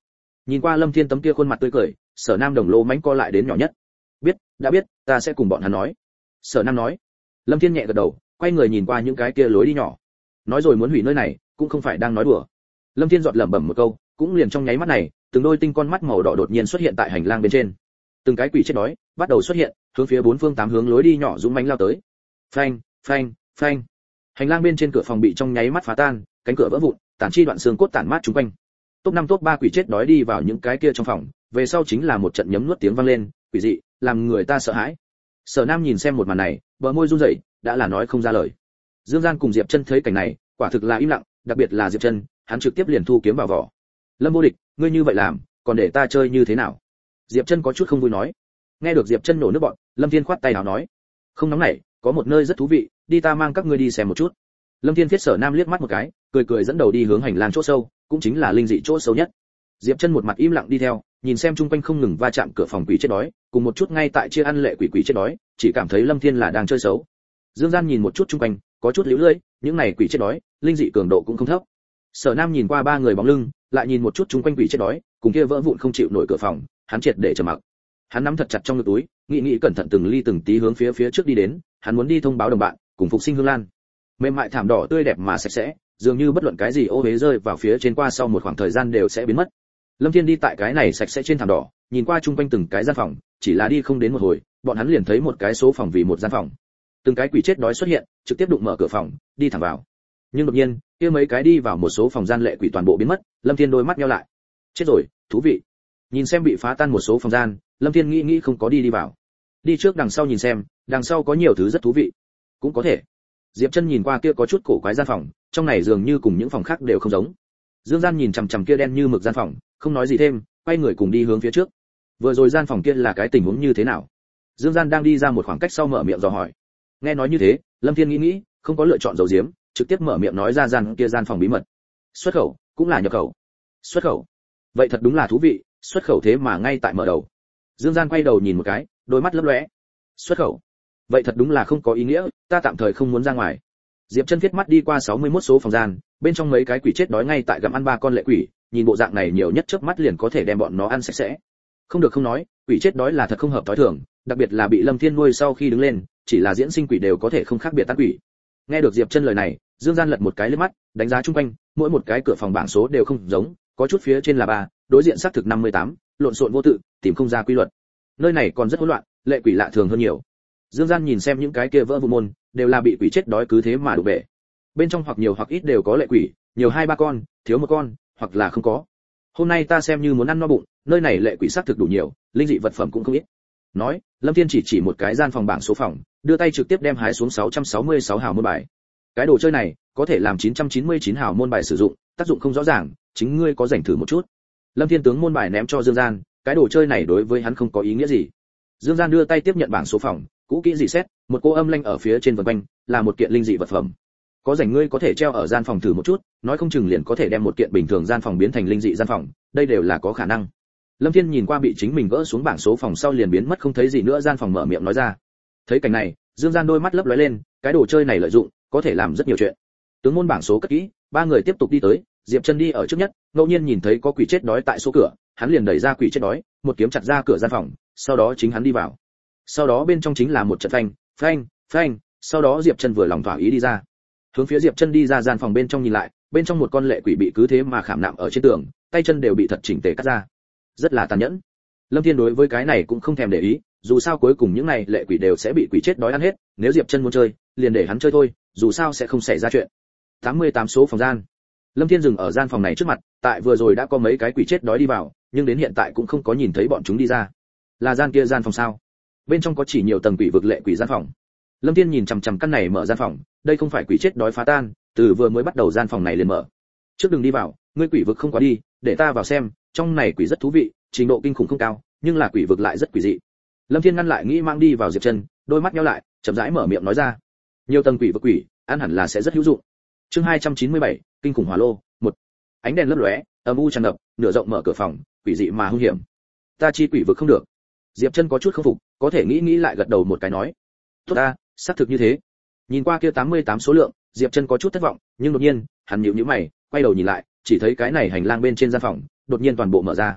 Speaker 1: Nhìn qua Lâm Thiên tấm kia khuôn mặt tươi cười, Sở Nam đồng lô mánh co lại đến nhỏ nhất. Đã biết, ta sẽ cùng bọn hắn nói. Sở Nam nói. Lâm Thiên nhẹ gật đầu, quay người nhìn qua những cái kia lối đi nhỏ. Nói rồi muốn hủy nơi này, cũng không phải đang nói đùa. Lâm Thiên giọt lẩm bẩm một câu, cũng liền trong nháy mắt này, từng đôi tinh con mắt màu đỏ đột nhiên xuất hiện tại hành lang bên trên. Từng cái quỷ chết đói bắt đầu xuất hiện, hướng phía bốn phương tám hướng lối đi nhỏ dũng mãnh lao tới. Phanh, phanh, phanh. Hành lang bên trên cửa phòng bị trong nháy mắt phá tan, cánh cửa vỡ vụn, tản chi đoạn xương cốt tản mát chúng quanh. Top 5 top 3 quỷ chết đói đi vào những cái kia trong phòng, về sau chính là một trận nhấm nuốt tiếng vang lên, quỷ dị, làm người ta sợ hãi. Sở Nam nhìn xem một màn này, bờ môi run rẩy, đã là nói không ra lời. Dương Gian cùng Diệp Chân thấy cảnh này, quả thực là im lặng, đặc biệt là Diệp Chân, hắn trực tiếp liền thu kiếm vào vỏ. Lâm vô địch, ngươi như vậy làm, còn để ta chơi như thế nào? Diệp Chân có chút không vui nói. Nghe được Diệp Chân nổ nước bọn, Lâm Thiên khoát tay áo nói, không nóng nảy, có một nơi rất thú vị, đi ta mang các ngươi đi xem một chút. Lâm Thiên viết Sở Nam liếc mắt một cái, cười cười dẫn đầu đi hướng hành lang chỗ sâu, cũng chính là linh dị chỗ sâu nhất. Diệp Chân một mặt im lặng đi theo, nhìn xem chung quanh không ngừng va chạm cửa phòng quỷ chết đói, cùng một chút ngay tại chia ăn lệ quỷ chết đói, chỉ cảm thấy Lâm Thiên là đang chơi xấu. Dương Gian nhìn một chút chung quanh, có chút liễu lưỡi, những này quỷ chết đói, linh dị cường độ cũng không thấp. Sở Nam nhìn qua ba người bóng lưng, lại nhìn một chút chung quanh quỷ chết đói, cùng kia vỡ vụn không chịu nổi cửa phòng, hắn triệt để trầm mặc. Hắn nắm thật chặt trong ngực túi, nghĩ cẩn thận từng ly từng tí hướng phía trước đi đến, hắn muốn đi thông báo đồng bạn, cùng phục sinh Hương Lan. Mềm mại thảm đỏ tươi đẹp mà sạch sẽ, dường như bất luận cái gì ô uế rơi vào phía trên qua sau một khoảng thời gian đều sẽ biến mất. Lâm Thiên đi tại cái này sạch sẽ trên thảm đỏ, nhìn qua chung quanh từng cái gian phòng, chỉ là đi không đến một hồi, bọn hắn liền thấy một cái số phòng vì một gian phòng. Từng cái quỷ chết đói xuất hiện, trực tiếp đụng mở cửa phòng, đi thẳng vào. Nhưng đột nhiên, kia mấy cái đi vào một số phòng gian lệ quỷ toàn bộ biến mất, Lâm Thiên đôi mắt nheo lại. Chết rồi, thú vị. Nhìn xem bị phá tan một số phòng gian, Lâm Thiên nghĩ không có đi vào. Đi trước đằng sau nhìn xem, đằng sau có nhiều thứ rất thú vị. Cũng có thể. Diệp Chân nhìn qua kia có chút cổ quái gian phòng, trong này dường như cùng những phòng khác đều không giống. Dương Gian nhìn chằm chằm kia đen như mực gian phòng, không nói gì thêm, quay người cùng đi hướng phía trước. Vừa rồi gian phòng kia là cái tình huống như thế nào? Dương Gian đang đi ra một khoảng cách sau mở miệng dò hỏi. Nghe nói như thế, Lâm Thiên nghĩ, không có lựa chọn giấu giếm, trực tiếp mở miệng nói ra gian phòng bí mật. Xuất khẩu, cũng là nhập khẩu. Xuất khẩu. Vậy thật đúng là thú vị, xuất khẩu thế mà ngay tại mở đầu. Dương Gian quay đầu nhìn một cái, đôi mắt lấp lóe. Xuất khẩu. Vậy thật đúng là không có ý nghĩa, ta tạm thời không muốn ra ngoài. Diệp Chân viết mắt đi qua 61 số phòng gian, bên trong mấy cái quỷ chết đói ngay tại gặm ăn ba con lệ quỷ, nhìn bộ dạng này nhiều nhất chớp mắt liền có thể đem bọn nó ăn sạch sẽ. Không được không nói, quỷ chết đói là thật không hợp thói thường, đặc biệt là bị Lâm Thiên nuôi sau khi đứng lên, chỉ là diễn sinh quỷ đều có thể không khác biệt tan quỷ. Nghe được Diệp Chân lời này, Dương Gian lật một cái liếc mắt, đánh giá chung quanh, mỗi một cái cửa phòng bảng số đều không giống, có chút phía trên là 3, đối diện xác thực 58, lộn xộn vô tự, tìm không ra quy luật. Nơi này còn rất hỗn loạn, lệ quỷ lạ thường hơn nhiều. Dương Gian nhìn xem những cái kia vỡ vụn môn, đều là bị quỷ chết đói cứ thế mà đục bể. Bên trong hoặc nhiều hoặc ít đều có lệ quỷ, nhiều 2-3 con, thiếu một con, hoặc là không có. Hôm nay ta xem như muốn ăn no bụng, nơi này lệ quỷ xác thực đủ nhiều, linh dị vật phẩm cũng không ít. Nói, Lâm Thiên chỉ một cái gian phòng bảng số phòng, đưa tay trực tiếp đem hái xuống 666 hào môn bài. Cái đồ chơi này, có thể làm 999 hào môn bài sử dụng, tác dụng không rõ ràng, chính ngươi có rảnh thử một chút. Lâm Thiên tướng môn bài ném cho Dương Gian, cái đồ chơi này đối với hắn không có ý nghĩa gì. Dương Gian đưa tay tiếp nhận bảng số phòng, cũ kỹ dị xét, một cô âm lanh ở phía trên vần quanh, là một kiện linh dị vật phẩm. Có rảnh ngươi có thể treo ở gian phòng thử một chút, nói không chừng liền có thể đem một kiện bình thường gian phòng biến thành linh dị gian phòng, đây đều là có khả năng. Lâm Thiên nhìn qua bị chính mình gỡ xuống bảng số phòng sau liền biến mất không thấy gì nữa gian phòng mở miệng nói ra. Thấy cảnh này, Dương Gian đôi mắt lấp lóe lên, cái đồ chơi này lợi dụng, có thể làm rất nhiều chuyện. Tướng môn bảng số cất kỹ, ba người tiếp tục đi tới, Diệp Chân đi ở trước nhất, ngẫu nhiên nhìn thấy có quỷ chết đói tại số cửa, hắn liền đẩy ra quỷ chết đói, một kiếm chặt ra cửa gian phòng, sau đó chính hắn đi vào. Sau đó bên trong chính là một trận phanh, sau đó Diệp Chân vừa lòng thỏa ý đi ra. Hướng phía Diệp Chân đi ra gian phòng bên trong nhìn lại, bên trong một con lệ quỷ bị cứ thế mà khảm nạm ở trên tường, tay chân đều bị thật chỉnh tề cắt ra. Rất là tàn nhẫn. Lâm Thiên đối với cái này cũng không thèm để ý, dù sao cuối cùng những này lệ quỷ đều sẽ bị quỷ chết đói ăn hết, nếu Diệp Chân muốn chơi, liền để hắn chơi thôi, dù sao sẽ không xảy ra chuyện. 88 số phòng gian. Lâm Thiên dừng ở gian phòng này trước mặt, tại vừa rồi đã có mấy cái quỷ chết đói đi vào, nhưng đến hiện tại cũng không có nhìn thấy bọn chúng đi ra. Là gian kia gian phòng sao? Bên trong có chỉ nhiều tầng quỷ vực lệ quỷ gian phòng. Lâm Thiên nhìn chằm chằm căn này mở gian phòng, đây không phải quỷ chết đói phá tan, từ vừa mới bắt đầu gian phòng này liền mở. Trước đừng đi vào, ngươi quỷ vực không quá đi, để ta vào xem, trong này quỷ rất thú vị, trình độ kinh khủng không cao, nhưng là quỷ vực lại rất quỷ dị. Lâm Thiên ngăn lại nghĩ mang đi vào Diệp Chân, đôi mắt nhíu lại, chậm rãi mở miệng nói ra. Nhiều tầng quỷ vực quỷ, ăn hẳn là sẽ rất hữu dụng. Chương 297, kinh khủng hỏa lô, 1. Ánh đèn lấp lóe, âm u tràn ngập, nửa rộng mở cửa phòng, quỷ dị mà hung hiểm. Ta chi quỷ vực không được. Diệp Chân có chút không phục, có thể nghĩ lại gật đầu một cái nói. Tốt ta, xác thực như thế. Nhìn qua kia 88 số lượng, Diệp Chân có chút thất vọng, nhưng đột nhiên, hắn nhíu mày, quay đầu nhìn lại, chỉ thấy cái này hành lang bên trên gian phòng, đột nhiên toàn bộ mở ra.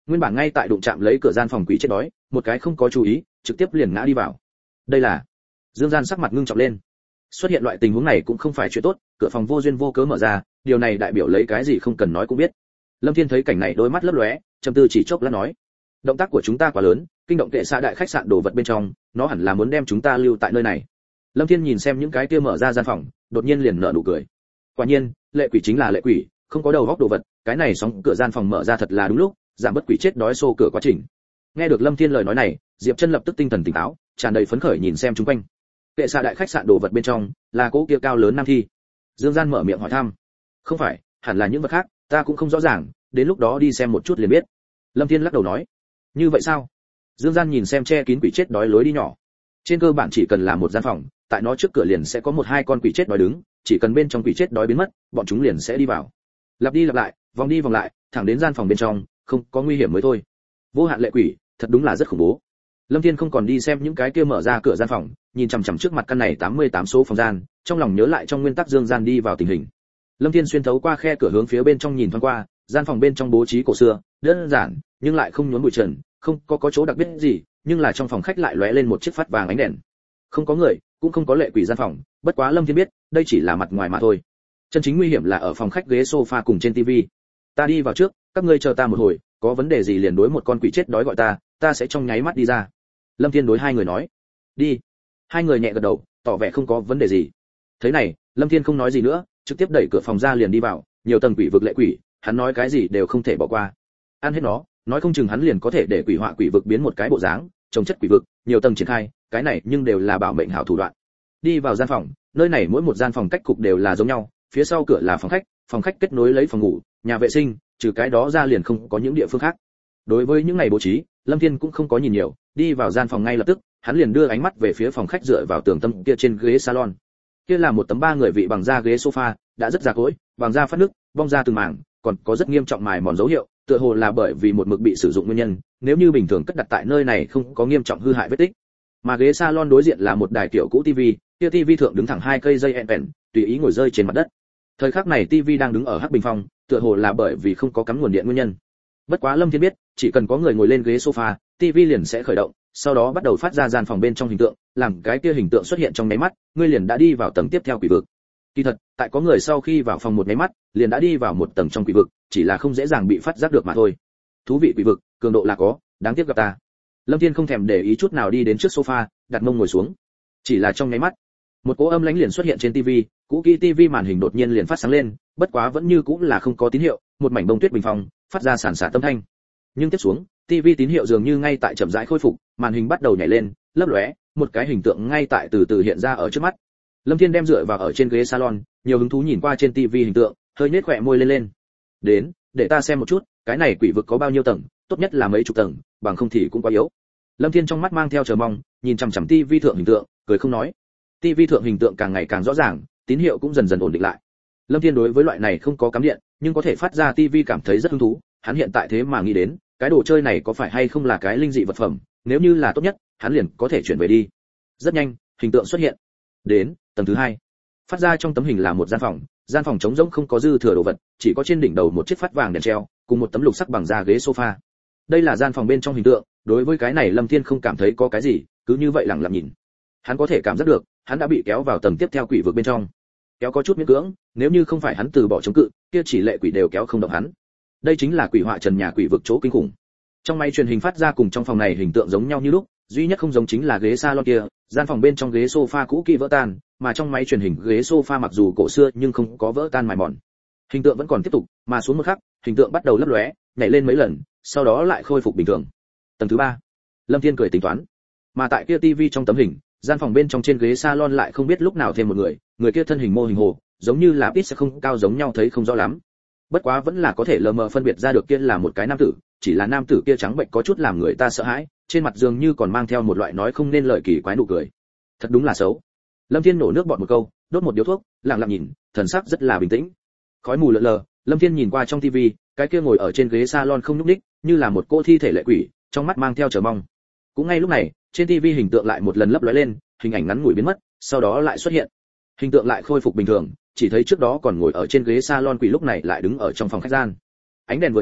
Speaker 1: nguyên bản ngay tại đụng chạm lấy cửa gian phòng quỷ chết đói, một cái không có chú ý, trực tiếp liền ngã đi vào. Đây là... Dương Gian sắc mặt ngưng trọng lên. Xuất hiện loại tình huống này cũng không phải chuyện tốt, cửa phòng vô duyên vô cớ mở ra, điều này đại biểu lấy cái gì không cần nói cũng biết. Lâm Thiên thấy cảnh này đôi mắt lấp lóe, trầm tư chỉ chốc lát nói: động tác của chúng ta quá lớn, kinh động kệ xạ đại khách sạn đồ vật bên trong, nó hẳn là muốn đem chúng ta lưu tại nơi này. Lâm Thiên nhìn xem những cái kia mở ra gian phòng, đột nhiên liền nở nụ cười. Quả nhiên, lệ quỷ chính là lệ quỷ, không có đầu góc đồ vật, cái này sóng cửa gian phòng mở ra thật là đúng lúc, giảm bớt quỷ chết đói xô cửa quá trình. Nghe được Lâm Thiên lời nói này, Diệp Chân lập tức tinh thần tỉnh táo, tràn đầy phấn khởi nhìn xem xung quanh. Kệ xạ đại khách sạn đồ vật bên trong, là cỗ kia cao lớn nam thi. Dương Gian mở miệng hỏi thăm. Không phải, hẳn là những vật khác, ta cũng không rõ ràng, đến lúc đó đi xem một chút liền biết. Lâm Thiên lắc đầu nói. Như vậy sao? Dương Gian nhìn xem che kín quỷ chết đói lối đi nhỏ. Trên cơ bản chỉ cần là một gian phòng, tại nó trước cửa liền sẽ có một hai con quỷ chết đói đứng, chỉ cần bên trong quỷ chết đói biến mất, bọn chúng liền sẽ đi vào. Lặp đi lặp lại, vòng đi vòng lại, thẳng đến gian phòng bên trong, không có nguy hiểm mới thôi. Vô hạn lệ quỷ, thật đúng là rất khủng bố. Lâm Thiên không còn đi xem những cái kia mở ra cửa gian phòng, nhìn chằm chằm trước mặt căn này 88 số phòng gian, trong lòng nhớ lại trong nguyên tắc Dương Gian đi vào tình hình. Lâm Thiên xuyên thấu qua khe cửa hướng phía bên trong nhìn thoáng qua, gian phòng bên trong bố trí cổ xưa, đơn giản, nhưng lại không nhốn bụi trần, không có chỗ đặc biệt gì, nhưng là trong phòng khách lại lóe lên một chiếc phát vàng ánh đèn. Không có người, cũng không có lệ quỷ gian phòng, bất quá Lâm Thiên biết, đây chỉ là mặt ngoài mà thôi. Chân chính nguy hiểm là ở phòng khách ghế sofa cùng trên tivi. Ta đi vào trước, các ngươi chờ ta một hồi, có vấn đề gì liền đối một con quỷ chết đói gọi ta sẽ trong nháy mắt đi ra. Lâm Thiên đối hai người nói. Đi. Hai người nhẹ gật đầu, tỏ vẻ không có vấn đề gì. Thế này, Lâm Thiên không nói gì nữa, trực tiếp đẩy cửa phòng ra liền đi vào, nhiều tầng quỷ vực lệ quỷ, hắn nói cái gì đều không thể bỏ qua. Ăn hết nó, nói không chừng hắn liền có thể để quỷ họa quỷ vực biến một cái bộ dáng, trồng chất quỷ vực, nhiều tầng triển khai, cái này nhưng đều là bảo mệnh hảo thủ đoạn. Đi vào gian phòng, nơi này mỗi một gian phòng cách cục đều là giống nhau, phía sau cửa là phòng khách kết nối lấy phòng ngủ, nhà vệ sinh, trừ cái đó ra liền không có những địa phương khác. Đối với những ngày bố trí, Lâm Thiên cũng không có nhìn nhiều, đi vào gian phòng ngay lập tức, hắn liền đưa ánh mắt về phía phòng khách dựa vào tường tâm kia trên ghế salon. Kia là một tấm 3 người vị bằng da ghế sofa, đã rất già cỗi, bằng da phát nước, bong ra từng mảng, còn có rất nghiêm trọng mài mòn dấu hiệu, tựa hồ là bởi vì một mực bị sử dụng nguyên nhân, nếu như bình thường cất đặt tại nơi này không có nghiêm trọng hư hại vết tích. Mà ghế salon đối diện là một đài kiểu cũ tivi, kia tivi thượng đứng thẳng 2 cây dây ẹn, tùy ý ngồi rơi trên mặt đất. Thời khắc này tivi đang đứng ở hắc bình phong, tựa hồ là bởi vì không có cắm nguồn điện nguyên nhân. Bất quá Lâm Thiên biết, chỉ cần có người ngồi lên ghế sofa, tivi liền sẽ khởi động, sau đó bắt đầu phát ra gian phòng bên trong hình tượng, làm cái kia hình tượng xuất hiện trong nháy mắt, ngươi liền đã đi vào tầng tiếp theo quỷ vực. Kỳ thật, tại có người sau khi vào phòng một nháy mắt, liền đã đi vào một tầng trong quỷ vực, chỉ là không dễ dàng bị phát giác được mà thôi. Thú vị quỷ vực, cường độ là có, đáng tiếc gặp ta. Lâm Thiên không thèm để ý chút nào đi đến trước sofa, đặt mông ngồi xuống. Chỉ là trong nháy mắt, một cỗ âm lãnh liền xuất hiện trên tivi, cũ kỹ tivi màn hình đột nhiên liền phát sáng lên, bất quá vẫn như cũ là không có tín hiệu, một mảnh bông tuyết bình phong, phát ra sàn sạt âm thanh. Nhưng tiếp xuống, tivi tín hiệu dường như ngay tại chậm rãi khôi phục, màn hình bắt đầu nhảy lên, lấp lóe, một cái hình tượng ngay tại từ từ hiện ra ở trước mắt. Lâm Thiên đem dựa vào ở trên ghế salon, nhiều hứng thú nhìn qua trên tivi hình tượng, hơi nhếch khóe môi lên. Đến, để ta xem một chút, cái này quỷ vực có bao nhiêu tầng, tốt nhất là mấy chục tầng, bằng không thì cũng quá yếu. Lâm Thiên trong mắt mang theo chờ mong, nhìn chằm chằm tivi thượng hình tượng, cười không nói. Tivi thượng hình tượng càng ngày càng rõ ràng, tín hiệu cũng dần dần ổn định lại. Lâm Thiên đối với loại này không có cắm điện, nhưng có thể phát ra tivi cảm thấy rất hứng thú, hắn hiện tại thế mà nghĩ đến, cái đồ chơi này có phải hay không là cái linh dị vật phẩm, nếu như là tốt nhất, hắn liền có thể chuyển về đi. Rất nhanh, hình tượng xuất hiện. Đến, tầng thứ 2. Phát ra trong tấm hình là một gian phòng trống rỗng không có dư thừa đồ vật, chỉ có trên đỉnh đầu một chiếc phát vàng đèn treo, cùng một tấm lục sắc bằng da ghế sofa. Đây là gian phòng bên trong hình tượng, đối với cái này Lâm Thiên không cảm thấy có cái gì, cứ như vậy lặng lặng nhìn. Hắn có thể cảm giác được, hắn đã bị kéo vào tầng tiếp theo quỷ vực bên trong. Kéo có chút miễn cưỡng, nếu như không phải hắn từ bỏ chống cự, kia chỉ lệ quỷ đều kéo không động hắn. Đây chính là quỷ họa trần nhà quỷ vực chỗ kinh khủng. Trong máy truyền hình phát ra cùng trong phòng này hình tượng giống nhau như lúc, duy nhất không giống chính là ghế salon kia, gian phòng bên trong ghế sofa cũ kỹ vỡ tan, mà trong máy truyền hình ghế sofa mặc dù cổ xưa nhưng không có vỡ tan mài mòn. Hình tượng vẫn còn tiếp tục, mà xuống một khắc, hình tượng bắt đầu lấp lóe, nhảy lên mấy lần, sau đó lại khôi phục bình thường. Tầng thứ 3. Lâm Thiên cười tính toán. Mà tại kia tivi trong tấm hình, gian phòng bên trong trên ghế salon lại không biết lúc nào thêm một người kia thân hình mô hình hồ, giống như là ít sẽ không cao giống nhau thấy không rõ lắm. Bất quá vẫn là có thể lờ mờ phân biệt ra được kia là một cái nam tử, chỉ là nam tử kia trắng bệnh có chút làm người ta sợ hãi, trên mặt dường như còn mang theo một loại nói không nên lời kỳ quái nụ cười. Thật đúng là xấu. Lâm Thiên nổ nước bọt một câu, đốt một điếu thuốc, lặng lặng nhìn, thần sắc rất là bình tĩnh. Khói mù lờ lờ, Lâm Thiên nhìn qua trong tivi, cái kia ngồi ở trên ghế salon không nhúc nhích, như là một cô thi thể lệ quỷ, trong mắt mang theo chờ mong. Cũng ngay lúc này, trên tivi hình tượng lại một lần lấp lóe lên, hình ảnh ngắn ngủi biến mất, sau đó lại xuất hiện. Hình tượng lại khôi phục bình thường, chỉ thấy trước đó còn ngồi ở trên ghế salon quỷ lúc này lại đứng ở trong phòng khách gian. Ánh đèn vừa chiếu,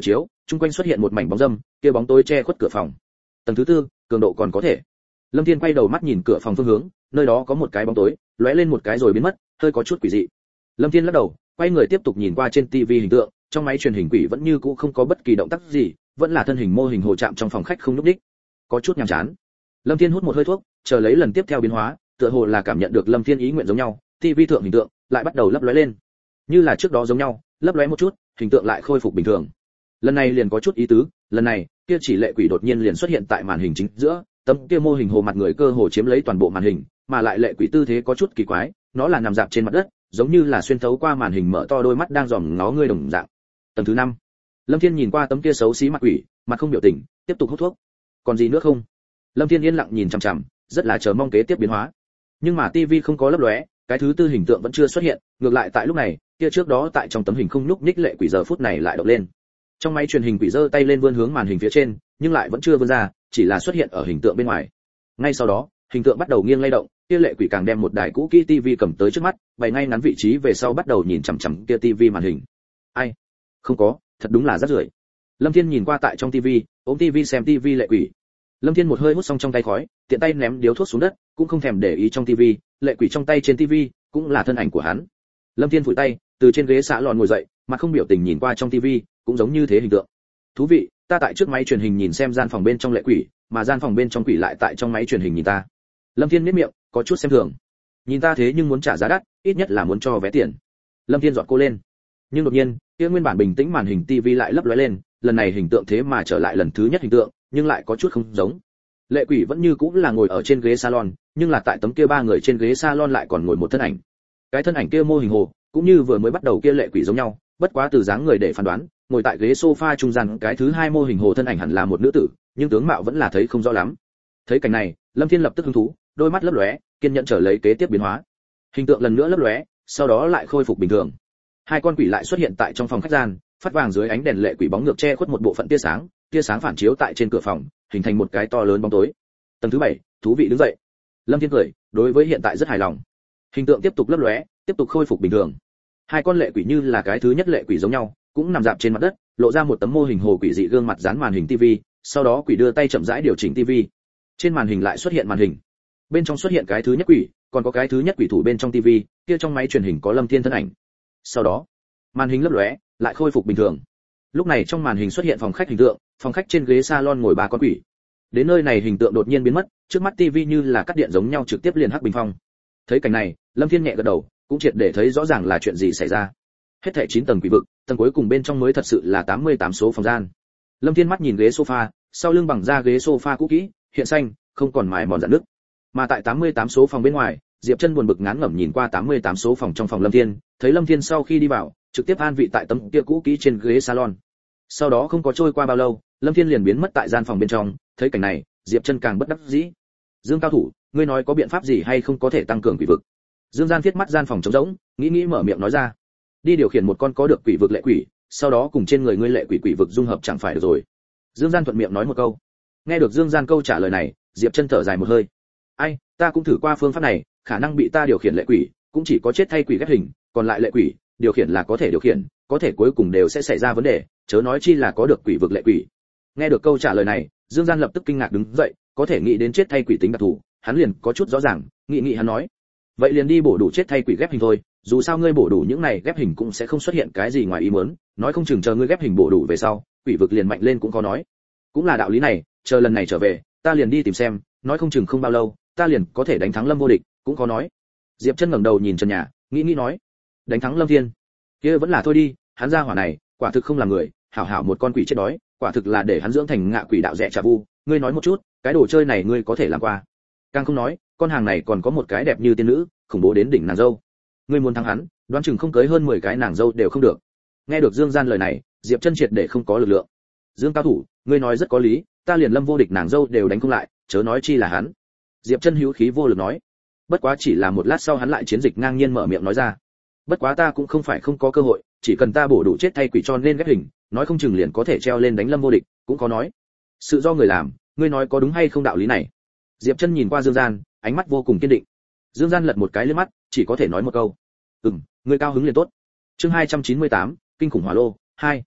Speaker 1: chung quanh xuất hiện một mảnh bóng râm, kia bóng tối che khuất cửa phòng. Tầng thứ tư, cường độ còn có thể. Lâm Thiên quay đầu mắt nhìn cửa phòng phương hướng, nơi đó có một cái bóng tối, lóe lên một cái rồi biến mất, hơi có chút quỷ dị. Lâm Thiên lắc đầu, quay người tiếp tục nhìn qua trên tivi hình tượng, trong máy truyền hình quỷ vẫn như cũ không có bất kỳ động tác gì, vẫn là thân hình mô hình hồ chạm trong phòng khách không lúc đích. Có chút nhàm chán. Lâm Thiên hút một hơi thuốc, chờ lấy lần tiếp theo biến hóa, tựa hồ là cảm nhận được Lâm Thiên ý nguyện giống nhau, tivi thượng hình tượng lại bắt đầu lấp lóe lên. Như là trước đó giống nhau, lấp lóe một chút, hình tượng lại khôi phục bình thường. Lần này liền có chút ý tứ, lần này, kia chỉ lệ quỷ đột nhiên liền xuất hiện tại màn hình chính giữa, tấm kia mô hình hồ mặt người cơ hồ chiếm lấy toàn bộ màn hình, mà lại lệ quỷ tư thế có chút kỳ quái, nó là nằm dạp trên mặt đất, giống như là xuyên thấu qua màn hình mở to đôi mắt đang dòm ngó ngươi đồng dạng. Tầng thứ 5. Lâm Thiên nhìn qua tấm kia xấu xí mặt quỷ, mặt không biểu tình, tiếp tục hút thuốc. Còn gì nữa không? Lâm Thiên yên lặng nhìn chằm chằm, rất là chờ mong kế tiếp biến hóa. Nhưng mà tivi không có lấp lóe, cái thứ tư hình tượng vẫn chưa xuất hiện, ngược lại tại lúc này, kia trước đó tại trong tấm hình không nhúc nhích lệ quỷ giờ phút này lại động lên. Trong máy truyền hình quỷ giơ tay lên vươn hướng màn hình phía trên, nhưng lại vẫn chưa vươn ra, chỉ là xuất hiện ở hình tượng bên ngoài. Ngay sau đó, hình tượng bắt đầu nghiêng lay động, kia lệ quỷ càng đem một đài cũ kỹ tivi cầm tới trước mắt, bày ngay ngắn vị trí về sau bắt đầu nhìn chằm chằm kia tivi màn hình. Ai? Không có, thật đúng là rất rưởi. Lâm Thiên nhìn qua tại trong tivi, ôm tivi xem tivi lệ quỷ. Lâm Thiên một hơi hút xong trong tay khói, tiện tay ném điếu thuốc xuống đất, cũng không thèm để ý trong tivi, lệ quỷ trong tay trên tivi cũng là thân ảnh của hắn. Lâm Thiên phủi tay, từ trên ghế xạ lòn ngồi dậy, mặt không biểu tình nhìn qua trong tivi, cũng giống như thế hình tượng. Thú vị, ta tại trước máy truyền hình nhìn xem gian phòng bên trong lệ quỷ, mà gian phòng bên trong quỷ lại tại trong máy truyền hình nhìn ta. Lâm Thiên nhếch miệng, có chút xem thường. Nhìn ta thế nhưng muốn trả giá đắt, ít nhất là muốn cho vé tiền. Lâm Thiên dọn cô lên. Nhưng đột nhiên, kia nguyên bản bình tĩnh màn hình tivi lại lấp lóe lên, lần này hình tượng thế mà trở lại lần thứ nhất hình tượng, nhưng lại có chút không giống. Lệ quỷ vẫn như cũng là ngồi ở trên ghế salon, nhưng là tại tấm kia ba người trên ghế salon lại còn ngồi một thân ảnh. Cái thân ảnh kia mô hình hồ, cũng như vừa mới bắt đầu kia lệ quỷ giống nhau, bất quá từ dáng người để phán đoán, ngồi tại ghế sofa trung gian cái thứ hai mô hình hồ thân ảnh hẳn là một nữ tử, nhưng tướng mạo vẫn là thấy không rõ lắm. Thấy cảnh này, Lâm Thiên lập tức hứng thú, đôi mắt lấp lóe, kiên nhẫn chờ lấy kế tiếp biến hóa. Hình tượng lần nữa lấp lóe, sau đó lại khôi phục bình thường. Hai con quỷ lại xuất hiện tại trong phòng khách gian, phát vàng dưới ánh đèn lệ quỷ bóng ngược che khuất một bộ phận tia sáng phản chiếu tại trên cửa phòng, hình thành một cái to lớn bóng tối. Tầng thứ 7, thú vị đứng dậy. Lâm Thiên cười, đối với hiện tại rất hài lòng. Hình tượng tiếp tục lấp lóe, tiếp tục khôi phục bình thường. Hai con lệ quỷ như là cái thứ nhất lệ quỷ giống nhau, cũng nằm dạp trên mặt đất, lộ ra một tấm mô hình hồ quỷ dị gương mặt dán màn hình tivi, sau đó quỷ đưa tay chậm rãi điều chỉnh tivi. Trên màn hình lại xuất hiện màn hình. Bên trong xuất hiện cái thứ nhất quỷ, còn có cái thứ nhất quỷ thủ bên trong tivi, kia trong máy truyền hình có Lâm Thiên thân ảnh. Sau đó, màn hình lấp lóe, lại khôi phục bình thường. Lúc này trong màn hình xuất hiện phòng khách hình tượng, phòng khách trên ghế salon ngồi ba con quỷ. Đến nơi này hình tượng đột nhiên biến mất, trước mắt tivi như là cắt điện giống nhau trực tiếp liền hắc bình phong. Thấy cảnh này, Lâm Thiên nhẹ gật đầu, cũng triệt để thấy rõ ràng là chuyện gì xảy ra. Hết thảy 9 tầng quỷ vực, tầng cuối cùng bên trong mới thật sự là 88 số phòng gian. Lâm Thiên mắt nhìn ghế sofa, sau lưng bằng da ghế sofa cũ kỹ, hiện xanh, không còn mài mòn rạn nứt. Mà tại 88 số phòng bên ngoài, Diệp Chân buồn bực ngán ngẩm nhìn qua 88 số phòng trong phòng Lâm Thiên, thấy Lâm Thiên sau khi đi vào, trực tiếp an vị tại tấm kia cũ kỹ trên ghế salon. Sau đó không có trôi qua bao lâu, Lâm Thiên liền biến mất tại gian phòng bên trong, thấy cảnh này, Diệp Chân càng bất đắc dĩ. Dương cao thủ, ngươi nói có biện pháp gì hay không có thể tăng cường quỷ vực? Dương Gian viết mắt gian phòng trống rỗng, nghĩ mở miệng nói ra. Đi điều khiển một con có được quỷ vực lệ quỷ, sau đó cùng trên người ngươi lệ quỷ quỷ vực dung hợp chẳng phải được rồi. Dương Gian thuận miệng nói một câu. Nghe được Dương Gian câu trả lời này, Diệp Chân thở dài một hơi. Ai, ta cũng thử qua phương pháp này, khả năng bị ta điều khiển lệ quỷ, cũng chỉ có chết thay quỷ ghép hình, còn lại lệ quỷ, điều khiển là có thể điều khiển, có thể cuối cùng đều sẽ xảy ra vấn đề, chớ nói chi là có được quỷ vực lệ quỷ. Nghe được câu trả lời này, Dương Gian lập tức kinh ngạc đứng dậy, có thể nghĩ đến chết thay quỷ tính đặc thù, hắn liền có chút rõ ràng, nghĩ hắn nói, vậy liền đi bổ đủ chết thay quỷ ghép hình thôi, dù sao ngươi bổ đủ những này ghép hình cũng sẽ không xuất hiện cái gì ngoài ý muốn, nói không chừng chờ ngươi ghép hình bổ đủ về sau, quỷ vực liền mạnh lên cũng có nói. Cũng là đạo lý này, chờ lần này trở về, ta liền đi tìm xem, nói không chừng không bao lâu, ta liền có thể đánh thắng Lâm vô địch, cũng có nói. Diệp Chân ngẩng đầu nhìn trần nhà, nghĩ nói, đánh thắng Lâm Thiên, kia vẫn là thôi đi, hắn gia hỏa này, quả thực không là người, hảo hảo một con quỷ chết đói, quả thực là để hắn dưỡng thành ngạ quỷ đạo rẻ trà vu, ngươi nói một chút, cái đồ chơi này ngươi có thể làm qua. Càng không nói, con hàng này còn có một cái đẹp như tiên nữ, khủng bố đến đỉnh nàng dâu. Ngươi muốn thắng hắn, đoán chừng không cưới hơn 10 cái nàng dâu đều không được. Nghe được Dương Gian lời này, Diệp Chân triệt để không có lực lượng. Dương cao thủ, ngươi nói rất có lý, ta liền Lâm vô địch nàng dâu đều đánh không lại, chớ nói chi là hắn. Diệp Chân hữu khí vô lực nói. Bất quá chỉ là một lát sau hắn lại chiến dịch ngang nhiên mở miệng nói ra. Bất quá ta cũng không phải không có cơ hội, chỉ cần ta bổ đủ chết thay quỷ cho nên ghép hình, nói không chừng liền có thể treo lên đánh Lâm vô địch, cũng có nói. Sự do người làm, ngươi nói có đúng hay không đạo lý này? Diệp Chân nhìn qua Dương Gian, ánh mắt vô cùng kiên định. Dương Gian lật một cái lên mắt, chỉ có thể nói một câu. Ngươi cao hứng liền tốt. Chương 298, kinh khủng hỏa lô 2.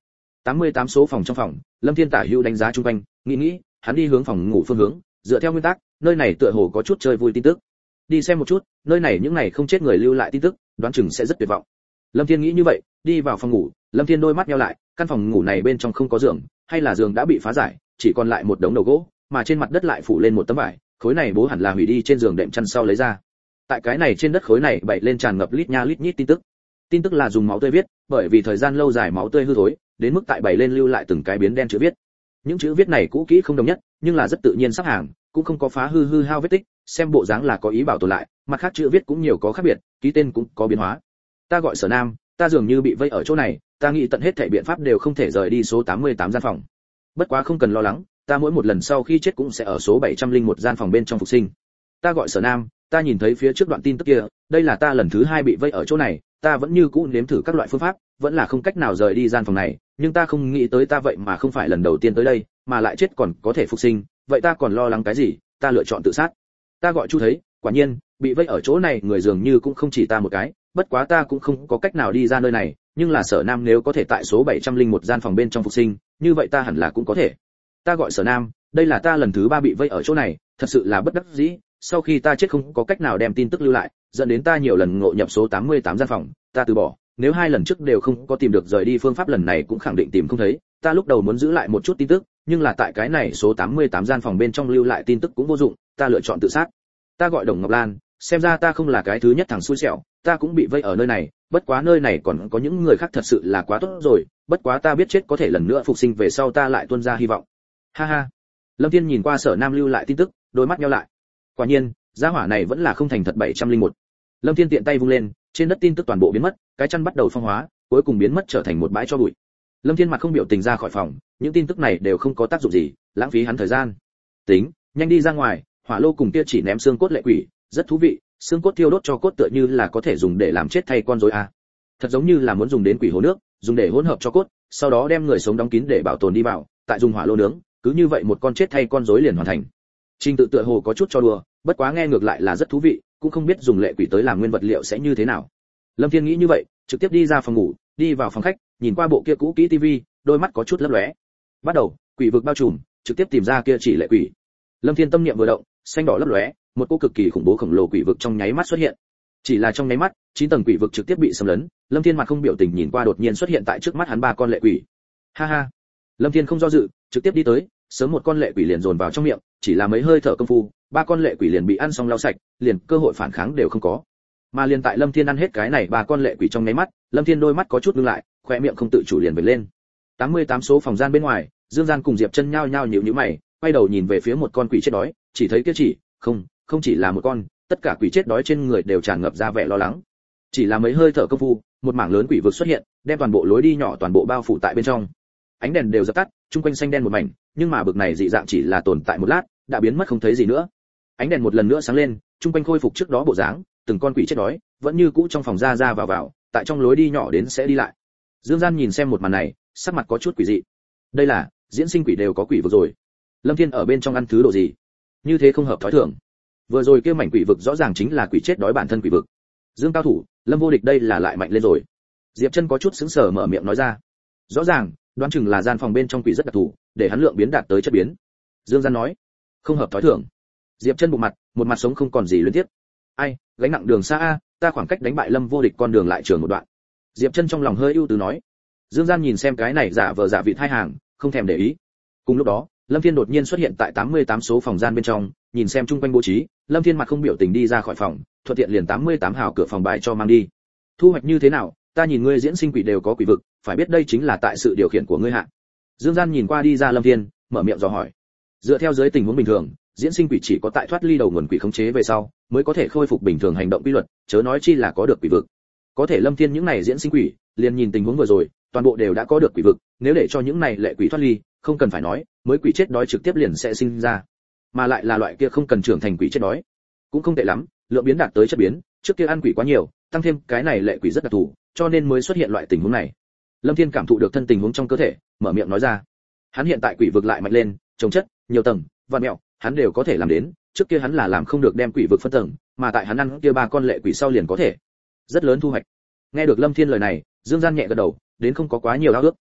Speaker 1: 88 số phòng trong phòng, Lâm Thiên tả hữu đánh giá xung quanh, nghĩ, hắn đi hướng phòng ngủ phương hướng, dựa theo nguyên tắc, nơi này tựa hồ có chút chơi vui tin tức. Đi xem một chút, nơi này những ngày không chết người lưu lại tin tức, đoán chừng sẽ rất tuyệt vọng. Lâm Thiên nghĩ như vậy, đi vào phòng ngủ, Lâm Thiên đôi mắt nheo lại, căn phòng ngủ này bên trong không có giường, hay là giường đã bị phá giải, chỉ còn lại một đống đầu gỗ, mà trên mặt đất lại phủ lên một tấm vải, khối này bố hẳn là hủy đi trên giường đệm chăn sau lấy ra. Tại cái này trên đất khối này bày lên tràn ngập lít nha lít nhít tin tức. Tin tức là dùng máu tươi viết, bởi vì thời gian lâu dài máu tươi hư thối, đến mức tại bày lên lưu lại từng cái biến đen chữ viết. Những chữ viết này cũ kỹ không đồng nhất, nhưng là rất tự nhiên sắp hàng, cũng không có phá hư hao vết tích, xem bộ dáng là có ý bảo tồn lại, mặt khác chữ viết cũng nhiều có khác biệt, ký tên cũng có biến hóa. Ta gọi Sở Nam, ta dường như bị vây ở chỗ này, ta nghĩ tận hết thảy biện pháp đều không thể rời đi số 88 gian phòng. Bất quá không cần lo lắng, ta mỗi một lần sau khi chết cũng sẽ ở số 701 gian phòng bên trong phục sinh. Ta gọi Sở Nam, ta nhìn thấy phía trước đoạn tin tức kia, đây là ta lần thứ 2 bị vây ở chỗ này, ta vẫn như cũ nếm thử các loại phương pháp, vẫn là không cách nào rời đi gian phòng này, nhưng ta không nghĩ tới ta vậy mà không phải lần đầu tiên tới đây, mà lại chết còn có thể phục sinh, vậy ta còn lo lắng cái gì, ta lựa chọn tự sát. Ta gọi Chu thấy, quả nhiên, bị vây ở chỗ này người dường như cũng không chỉ ta một cái, bất quá ta cũng không có cách nào đi ra nơi này, nhưng là Sở Nam nếu có thể tại số 701 gian phòng bên trong phục sinh, như vậy ta hẳn là cũng có thể. Ta gọi Sở Nam, đây là ta lần thứ 3 bị vây ở chỗ này, thật sự là bất đắc dĩ, sau khi ta chết không có cách nào đem tin tức lưu lại, dẫn đến ta nhiều lần ngộ nhập số 88 gian phòng, ta từ bỏ, nếu 2 lần trước đều không có tìm được rời đi phương pháp, lần này cũng khẳng định tìm không thấy. Ta lúc đầu muốn giữ lại một chút tin tức, nhưng là tại cái này số 88 gian phòng bên trong lưu lại tin tức cũng vô dụng, ta lựa chọn tự sát. Ta gọi Đồng Ngọc Lan, xem ra ta không là cái thứ nhất thằng xui xẻo, ta cũng bị vây ở nơi này, bất quá nơi này còn có những người khác thật sự là quá tốt rồi, bất quá ta biết chết có thể lần nữa phục sinh về sau ta lại tuôn ra hy vọng. Ha ha. Lâm Thiên nhìn qua Sở Nam lưu lại tin tức, đôi mắt nheo lại. Quả nhiên, gia hỏa này vẫn là không thành thật 701. Lâm Thiên tiện tay vung lên, trên đất tin tức toàn bộ biến mất, cái chăn bắt đầu phong hóa, cuối cùng biến mất trở thành một bãi tro bụi. Lâm Thiên mặt không biểu tình ra khỏi phòng, những tin tức này đều không có tác dụng gì, lãng phí hắn thời gian. Tính, nhanh đi ra ngoài, hỏa lô cùng kia chỉ ném xương cốt lệ quỷ, rất thú vị, xương cốt thiêu đốt cho cốt tựa như là có thể dùng để làm chết thay con rối a. Thật giống như là muốn dùng đến quỷ hồ nước, dùng để hỗn hợp cho cốt, sau đó đem người sống đóng kín để bảo tồn đi vào, tại dùng hỏa lô nướng, cứ như vậy một con chết thay con rối liền hoàn thành. Trình tự tựa hồ có chút cho đùa, bất quá nghe ngược lại là rất thú vị, cũng không biết dùng lệ quỷ tới làm nguyên vật liệu sẽ như thế nào. Lâm Thiên nghĩ như vậy, trực tiếp đi ra phòng ngủ, đi vào phòng khách, nhìn qua bộ kia cũ kỹ tivi, đôi mắt có chút lấp lóe. Bắt đầu, quỷ vực bao trùm, trực tiếp tìm ra kia chỉ lệ quỷ. Lâm Thiên tâm niệm vừa động, xanh đỏ lấp lóe, một cô cực kỳ khủng bố khổng lồ quỷ vực trong nháy mắt xuất hiện. Chỉ là trong nháy mắt, 9 tầng quỷ vực trực tiếp bị xâm lấn, Lâm Thiên mặt không biểu tình nhìn qua đột nhiên xuất hiện tại trước mắt hắn 3 con lệ quỷ. Ha ha. Lâm Thiên không do dự, trực tiếp đi tới, sớm một con lệ quỷ liền dồn vào trong miệng, chỉ là mấy hơi thở công phu, 3 con lệ quỷ liền bị ăn xong lau sạch, liền cơ hội phản kháng đều không có. Mà liền tại Lâm Thiên ăn hết cái này 3 con lệ quỷ trong nháy mắt, Lâm Thiên đôi mắt có chút ngưng lại, khóe miệng không tự chủ liền vệt lên. 88 số phòng gian bên ngoài, Dương Gian cùng Diệp Chân nhao nhao nhíu nhíu mày, quay đầu nhìn về phía một con quỷ chết đói, chỉ thấy kia chỉ, không chỉ là một con, tất cả quỷ chết đói trên người đều tràn ngập ra vẻ lo lắng. Chỉ là mấy hơi thở công phu, một mảng lớn quỷ vực xuất hiện, đem toàn bộ lối đi nhỏ toàn bộ bao phủ tại bên trong. Ánh đèn đều dập tắt, chung quanh xanh đen một mảnh, nhưng mà bực này dị dạng chỉ là tồn tại một lát, đã biến mất không thấy gì nữa. Ánh đèn một lần nữa sáng lên, chung quanh khôi phục trước đó bộ dáng, từng con quỷ chết đói, vẫn như cũ trong phòng ra ra vào, tại trong lối đi nhỏ đến sẽ đi lại. Dương Gian nhìn xem một màn này, sắc mặt có chút quỷ dị. Đây là diễn sinh quỷ đều có quỷ vực rồi. Lâm Thiên ở bên trong ăn thứ đồ gì? Như thế không hợp thói thường. Vừa rồi kia mảnh quỷ vực rõ ràng chính là quỷ chết đói bản thân quỷ vực. Dương cao thủ, Lâm vô địch đây là lại mạnh lên rồi. Diệp Chân có chút sững sờ mở miệng nói ra. Rõ ràng, đoán chừng là gian phòng bên trong quỷ rất đặc thù, để hắn lượng biến đạt tới chất biến. Dương Gian nói, không hợp thói thường. Diệp Chân bụng mặt, một mặt sống không còn gì liên tiếp. Ai, gánh nặng đường xa a, ta khoảng cách đánh bại Lâm vô địch con đường lại trường một đoạn. Diệp Chân trong lòng hơi ưu tư nói. Dương Gian nhìn xem cái này giả vờ giả vịt hai hàng, không thèm để ý. Cùng lúc đó, Lâm Thiên đột nhiên xuất hiện tại 88 số phòng gian bên trong, nhìn xem chung quanh bố trí, Lâm Thiên mặt không biểu tình đi ra khỏi phòng, thuận tiện liền 88 hào cửa phòng bài cho mang đi. Thu hoạch như thế nào? Ta nhìn ngươi diễn sinh quỷ đều có quỷ vực, phải biết đây chính là tại sự điều khiển của ngươi hạ. Dương Gian nhìn qua đi ra Lâm Thiên, mở miệng dò hỏi. Dựa theo dưới tình huống bình thường, diễn sinh quỷ chỉ có tại thoát ly đầu nguồn quỷ khống chế về sau, mới có thể khôi phục bình thường hành động quy luật, chớ nói chi là có được quỷ vực. Có thể Lâm Thiên những này diễn sinh quỷ, liền nhìn tình huống vừa rồi, toàn bộ đều đã có được quỷ vực, nếu để cho những này lệ quỷ thoát ly, không cần phải nói, mới quỷ chết đói trực tiếp liền sẽ sinh ra, mà lại là loại kia không cần trưởng thành quỷ chết đói, cũng không tệ lắm, lượng biến đạt tới chất biến, trước kia ăn quỷ quá nhiều, tăng thêm cái này lệ quỷ rất đặc thù, cho nên mới xuất hiện loại tình huống này. Lâm Thiên cảm thụ được thân tình huống trong cơ thể, mở miệng nói ra, hắn hiện tại quỷ vực lại mạnh lên, trồng chất, nhiều tầng, vạn mẹo, hắn đều có thể làm đến, trước kia hắn là làm không được đem quỷ vực phân tầng, mà tại hắn ăn kia 3 con lệ quỷ sau liền có thể, rất lớn thu hoạch. Nghe được Lâm Thiên lời này, Dương Gian nhẹ gật đầu, đến không có quá nhiều ao ước.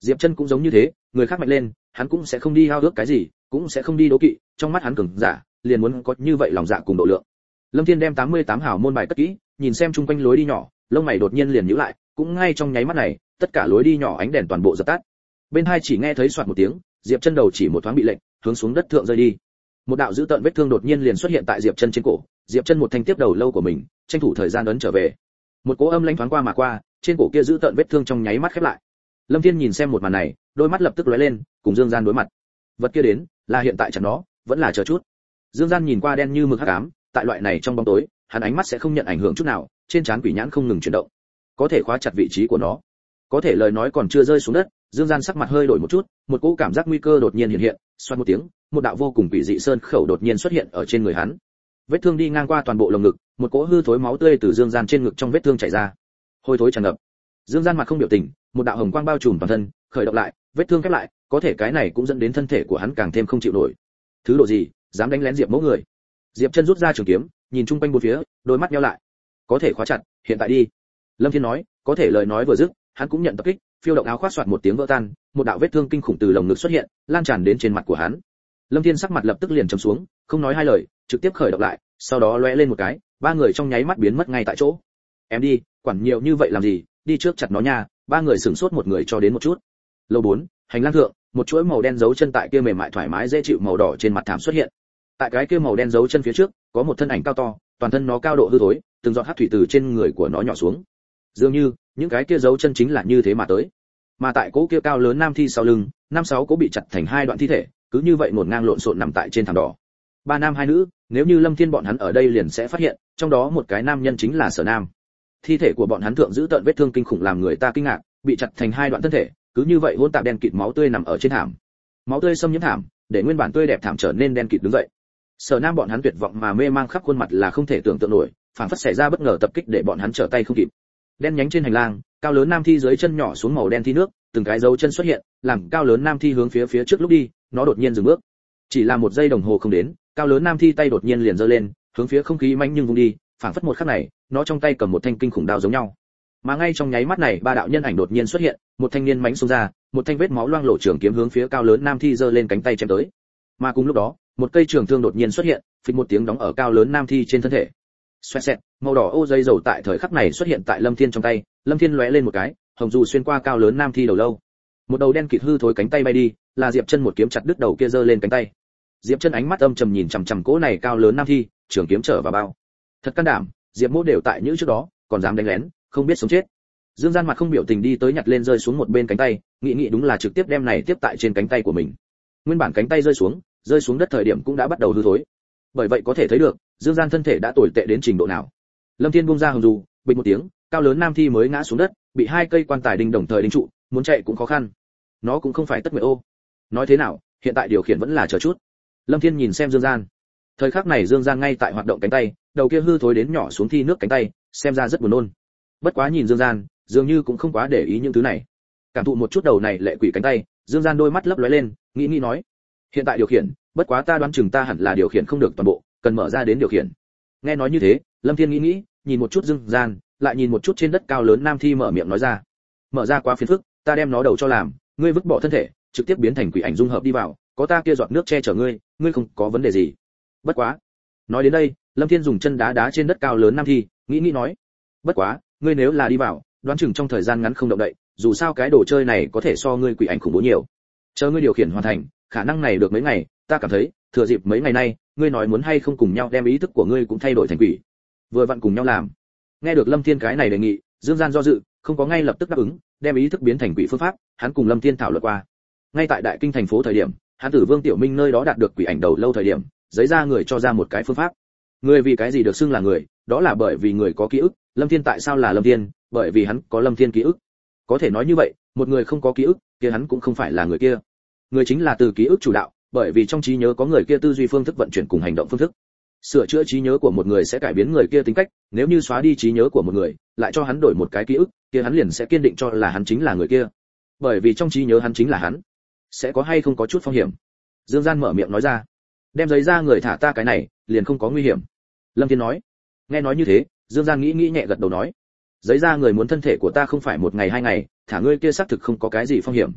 Speaker 1: Diệp Chân cũng giống như thế, người khác mạnh lên, hắn cũng sẽ không đi hao ước cái gì, cũng sẽ không đi đố kỵ, trong mắt hắn cường giả, liền muốn có như vậy lòng dạ cùng độ lượng. Lâm Thiên đem 88 hào môn bài cất kỹ, nhìn xem chung quanh lối đi nhỏ, lông mày đột nhiên liền nhíu lại, cũng ngay trong nháy mắt này, tất cả lối đi nhỏ ánh đèn toàn bộ dập tắt. Bên hai chỉ nghe thấy xoạt một tiếng, Diệp Chân đầu chỉ một thoáng bị lệnh, hướng xuống đất thượng rơi đi. Một đạo dữ tợn vết thương đột nhiên liền xuất hiện tại Diệp Chân trên cổ, Diệp Chân một thanh tiếp đầu lâu của mình, tranh thủ thời gian ấn trở về. Một cỗ âm lãnh thoáng qua mà qua, trên cổ kia dữ tợn vết thương trong nháy mắt khép lại. Lâm Thiên nhìn xem một màn này, đôi mắt lập tức lóe lên, cùng Dương Gian đối mặt. Vật kia đến, là hiện tại chẳng nó, vẫn là chờ chút. Dương Gian nhìn qua đen như mực hắc ám, tại loại này trong bóng tối, hắn ánh mắt sẽ không nhận ảnh hưởng chút nào, trên trán quỷ nhãn không ngừng chuyển động. Có thể khóa chặt vị trí của nó. Có thể lời nói còn chưa rơi xuống đất, Dương Gian sắc mặt hơi đổi một chút, một cỗ cảm giác nguy cơ đột nhiên hiện hiện, xoát một tiếng, một đạo vô cùng quỷ dị sơn khẩu đột nhiên xuất hiện ở trên người hắn. Vết thương đi ngang qua toàn bộ lồng ngực, một cỗ hư thối máu tươi từ Dương Gian trên ngực trong vết thương chảy ra. Hôi thối tràn ngập. Dương Gian mặt không biểu tình, một đạo hồng quang bao trùm toàn thân, khởi động lại, vết thương khép lại, có thể cái này cũng dẫn đến thân thể của hắn càng thêm không chịu nổi. Thứ độ gì, dám đánh lén Diệp Mẫu người? Diệp Chân rút ra trường kiếm, nhìn chung quanh bốn phía, đôi mắt nheo lại. Có thể khóa chặt, hiện tại đi. Lâm Thiên nói, có thể lời nói vừa dứt, hắn cũng nhận tập kích, phiêu động áo khoác xoạt một tiếng vỡ tan, một đạo vết thương kinh khủng từ lồng ngực xuất hiện, lan tràn đến trên mặt của hắn. Lâm Thiên sắc mặt lập tức liền trầm xuống, không nói hai lời, trực tiếp khởi động lại, sau đó lóe lên một cái, ba người trong nháy mắt biến mất ngay tại chỗ. Em đi, quản nhiều như vậy làm gì, đi trước chặt nó nha. Ba người sửng sốt một người cho đến một chút. Lầu 4, hành lang thượng, một chuỗi màu đen dấu chân tại kia mềm mại thoải mái dễ chịu màu đỏ trên mặt thảm xuất hiện. Tại cái kia màu đen dấu chân phía trước, có một thân ảnh cao to, toàn thân nó cao độ hư thối, từng giọt hắc thủy từ trên người của nó nhỏ xuống. Dường như, những cái kia dấu chân chính là như thế mà tới. Mà tại cỗ kia cao lớn nam thi sau lưng, 5-6 cỗ bị chặt thành hai đoạn thi thể, cứ như vậy ngổn ngang lộn xộn nằm tại trên thảm đỏ. Ba nam hai nữ, nếu như Lâm Thiên bọn hắn ở đây liền sẽ phát hiện, trong đó một cái nam nhân chính là Sở Nam. Thi thể của bọn hắn thượng giữ tận vết thương kinh khủng làm người ta kinh ngạc, bị chặt thành hai đoạn thân thể, cứ như vậy hỗn tạp đen kịt máu tươi nằm ở trên thảm. Máu tươi xâm nhiễm thảm, để nguyên bản tươi đẹp thảm trở nên đen kịt đứng dậy. Sở Nam bọn hắn tuyệt vọng mà mê mang khắp khuôn mặt là không thể tưởng tượng nổi, phản phất xảy ra bất ngờ tập kích để bọn hắn trở tay không kịp. Đen nhánh trên hành lang, cao lớn nam thi dưới chân nhỏ xuống màu đen thi nước, từng cái dấu chân xuất hiện, làm cao lớn nam thi hướng phía trước lúc đi, nó đột nhiên dừng bước. Chỉ là một giây đồng hồ không đến, cao lớn nam thi tay đột nhiên liền giơ lên, hướng phía không khí mãnh nhưng vung đi, phản phất một khắc này, nó trong tay cầm một thanh kinh khủng đao giống nhau. Mà ngay trong nháy mắt này, ba đạo nhân ảnh đột nhiên xuất hiện, một thanh niên mãnh xông ra, một thanh vết máu loang lổ trường kiếm hướng phía cao lớn nam thi giơ lên cánh tay chém tới. Mà cùng lúc đó, một cây trường thương đột nhiên xuất hiện, phịch một tiếng đóng ở cao lớn nam thi trên thân thể. Xoẹt xẹt, màu đỏ ô dây dầu tại thời khắc này xuất hiện tại Lâm Thiên trong tay, Lâm Thiên lóe lên một cái, hồng dù xuyên qua cao lớn nam thi đầu lâu. Một đầu đen kịt hư thối cánh tay bay đi, là Diệp Chân một kiếm chặt đứt đầu kia giơ lên cánh tay. Diệp Chân ánh mắt âm trầm nhìn chằm chằm cỗ này cao lớn nam thi, trường kiếm trở vào bao. Thật can đảm, Diệp Mỗ đều tại những trước đó, còn dám đánh lén, không biết sống chết. Dương Gian mặt không biểu tình đi tới nhặt lên rơi xuống một bên cánh tay, nghĩ đúng là trực tiếp đem này tiếp tại trên cánh tay của mình. Nguyên bản cánh tay rơi xuống đất thời điểm cũng đã bắt đầu hư thối. Bởi vậy có thể thấy được, Dương Gian thân thể đã tồi tệ đến trình độ nào. Lâm Thiên buông ra hồng dù, bịch một tiếng, cao lớn nam thi mới ngã xuống đất, bị hai cây quan tài đinh đồng thời đinh trụ, muốn chạy cũng khó khăn. Nó cũng không phải tất nguyện ô. Nói thế nào, hiện tại điều khiển vẫn là chờ chút. Lâm Thiên nhìn xem Dương Gian. Thời khắc này Dương Gian ngay tại hoạt động cánh tay, đầu kia hư thối đến nhỏ xuống thi nước cánh tay, xem ra rất buồn nôn. Bất quá nhìn Dương Gian, dường như cũng không quá để ý những thứ này. Cảm thụ một chút đầu này lệ quỷ cánh tay, Dương Gian đôi mắt lấp lóe lên, nghĩ nói, hiện tại điều khiển, bất quá ta đoán chừng ta hẳn là điều khiển không được toàn bộ, cần mở ra đến điều khiển. Nghe nói như thế, Lâm Thiên nghĩ, nhìn một chút Dương Gian, lại nhìn một chút trên đất cao lớn nam thi mở miệng nói ra, mở ra quá phiền phức, ta đem nó đầu cho làm, ngươi vứt bỏ thân thể, trực tiếp biến thành quỷ ảnh dung hợp đi vào, có ta kia giọt nước che chở ngươi, ngươi không có vấn đề gì. Bất quá, nói đến đây, Lâm Thiên dùng chân đá trên đất cao lớn nam thi, nghĩ nói, bất quá, ngươi nếu là đi vào, đoán chừng trong thời gian ngắn không động đậy, dù sao cái đồ chơi này có thể so ngươi quỷ ảnh khủng bố nhiều. Chờ ngươi điều khiển hoàn thành, khả năng này được mấy ngày, ta cảm thấy, thừa dịp mấy ngày nay, ngươi nói muốn hay không cùng nhau đem ý thức của ngươi cũng thay đổi thành quỷ. Vừa vặn cùng nhau làm. Nghe được Lâm Thiên cái này đề nghị, Dương Gian do dự, không có ngay lập tức đáp ứng, đem ý thức biến thành quỷ phương pháp, hắn cùng Lâm Thiên thảo luận qua. Ngay tại Đại Kinh thành phố thời điểm, hắn từ Vương Tiểu Minh nơi đó đạt được quỷ ảnh đầu lâu thời điểm, giấy ra người cho ra một cái phương pháp. Người vì cái gì được xưng là người, đó là bởi vì người có ký ức, Lâm Thiên tại sao là Lâm Thiên, bởi vì hắn có Lâm Thiên ký ức. Có thể nói như vậy, một người không có ký ức, kia hắn cũng không phải là người kia. Người chính là từ ký ức chủ đạo, bởi vì trong trí nhớ có người kia tư duy phương thức vận chuyển cùng hành động phương thức. Sửa chữa trí nhớ của một người sẽ cải biến người kia tính cách, nếu như xóa đi trí nhớ của một người, lại cho hắn đổi một cái ký ức, kia hắn liền sẽ kiên định cho là hắn chính là người kia. Bởi vì trong trí nhớ hắn chính là hắn. Sẽ có hay không có chút phong hiểm? Dương Gian mở miệng nói ra. Đem giấy ra người thả ta cái này, liền không có nguy hiểm. Lâm Thiên nói. Nghe nói như thế, Dương Gian nghĩ nhẹ gật đầu nói. Giấy ra người muốn thân thể của ta không phải một ngày hai ngày, thả ngươi kia xác thực không có cái gì phong hiểm.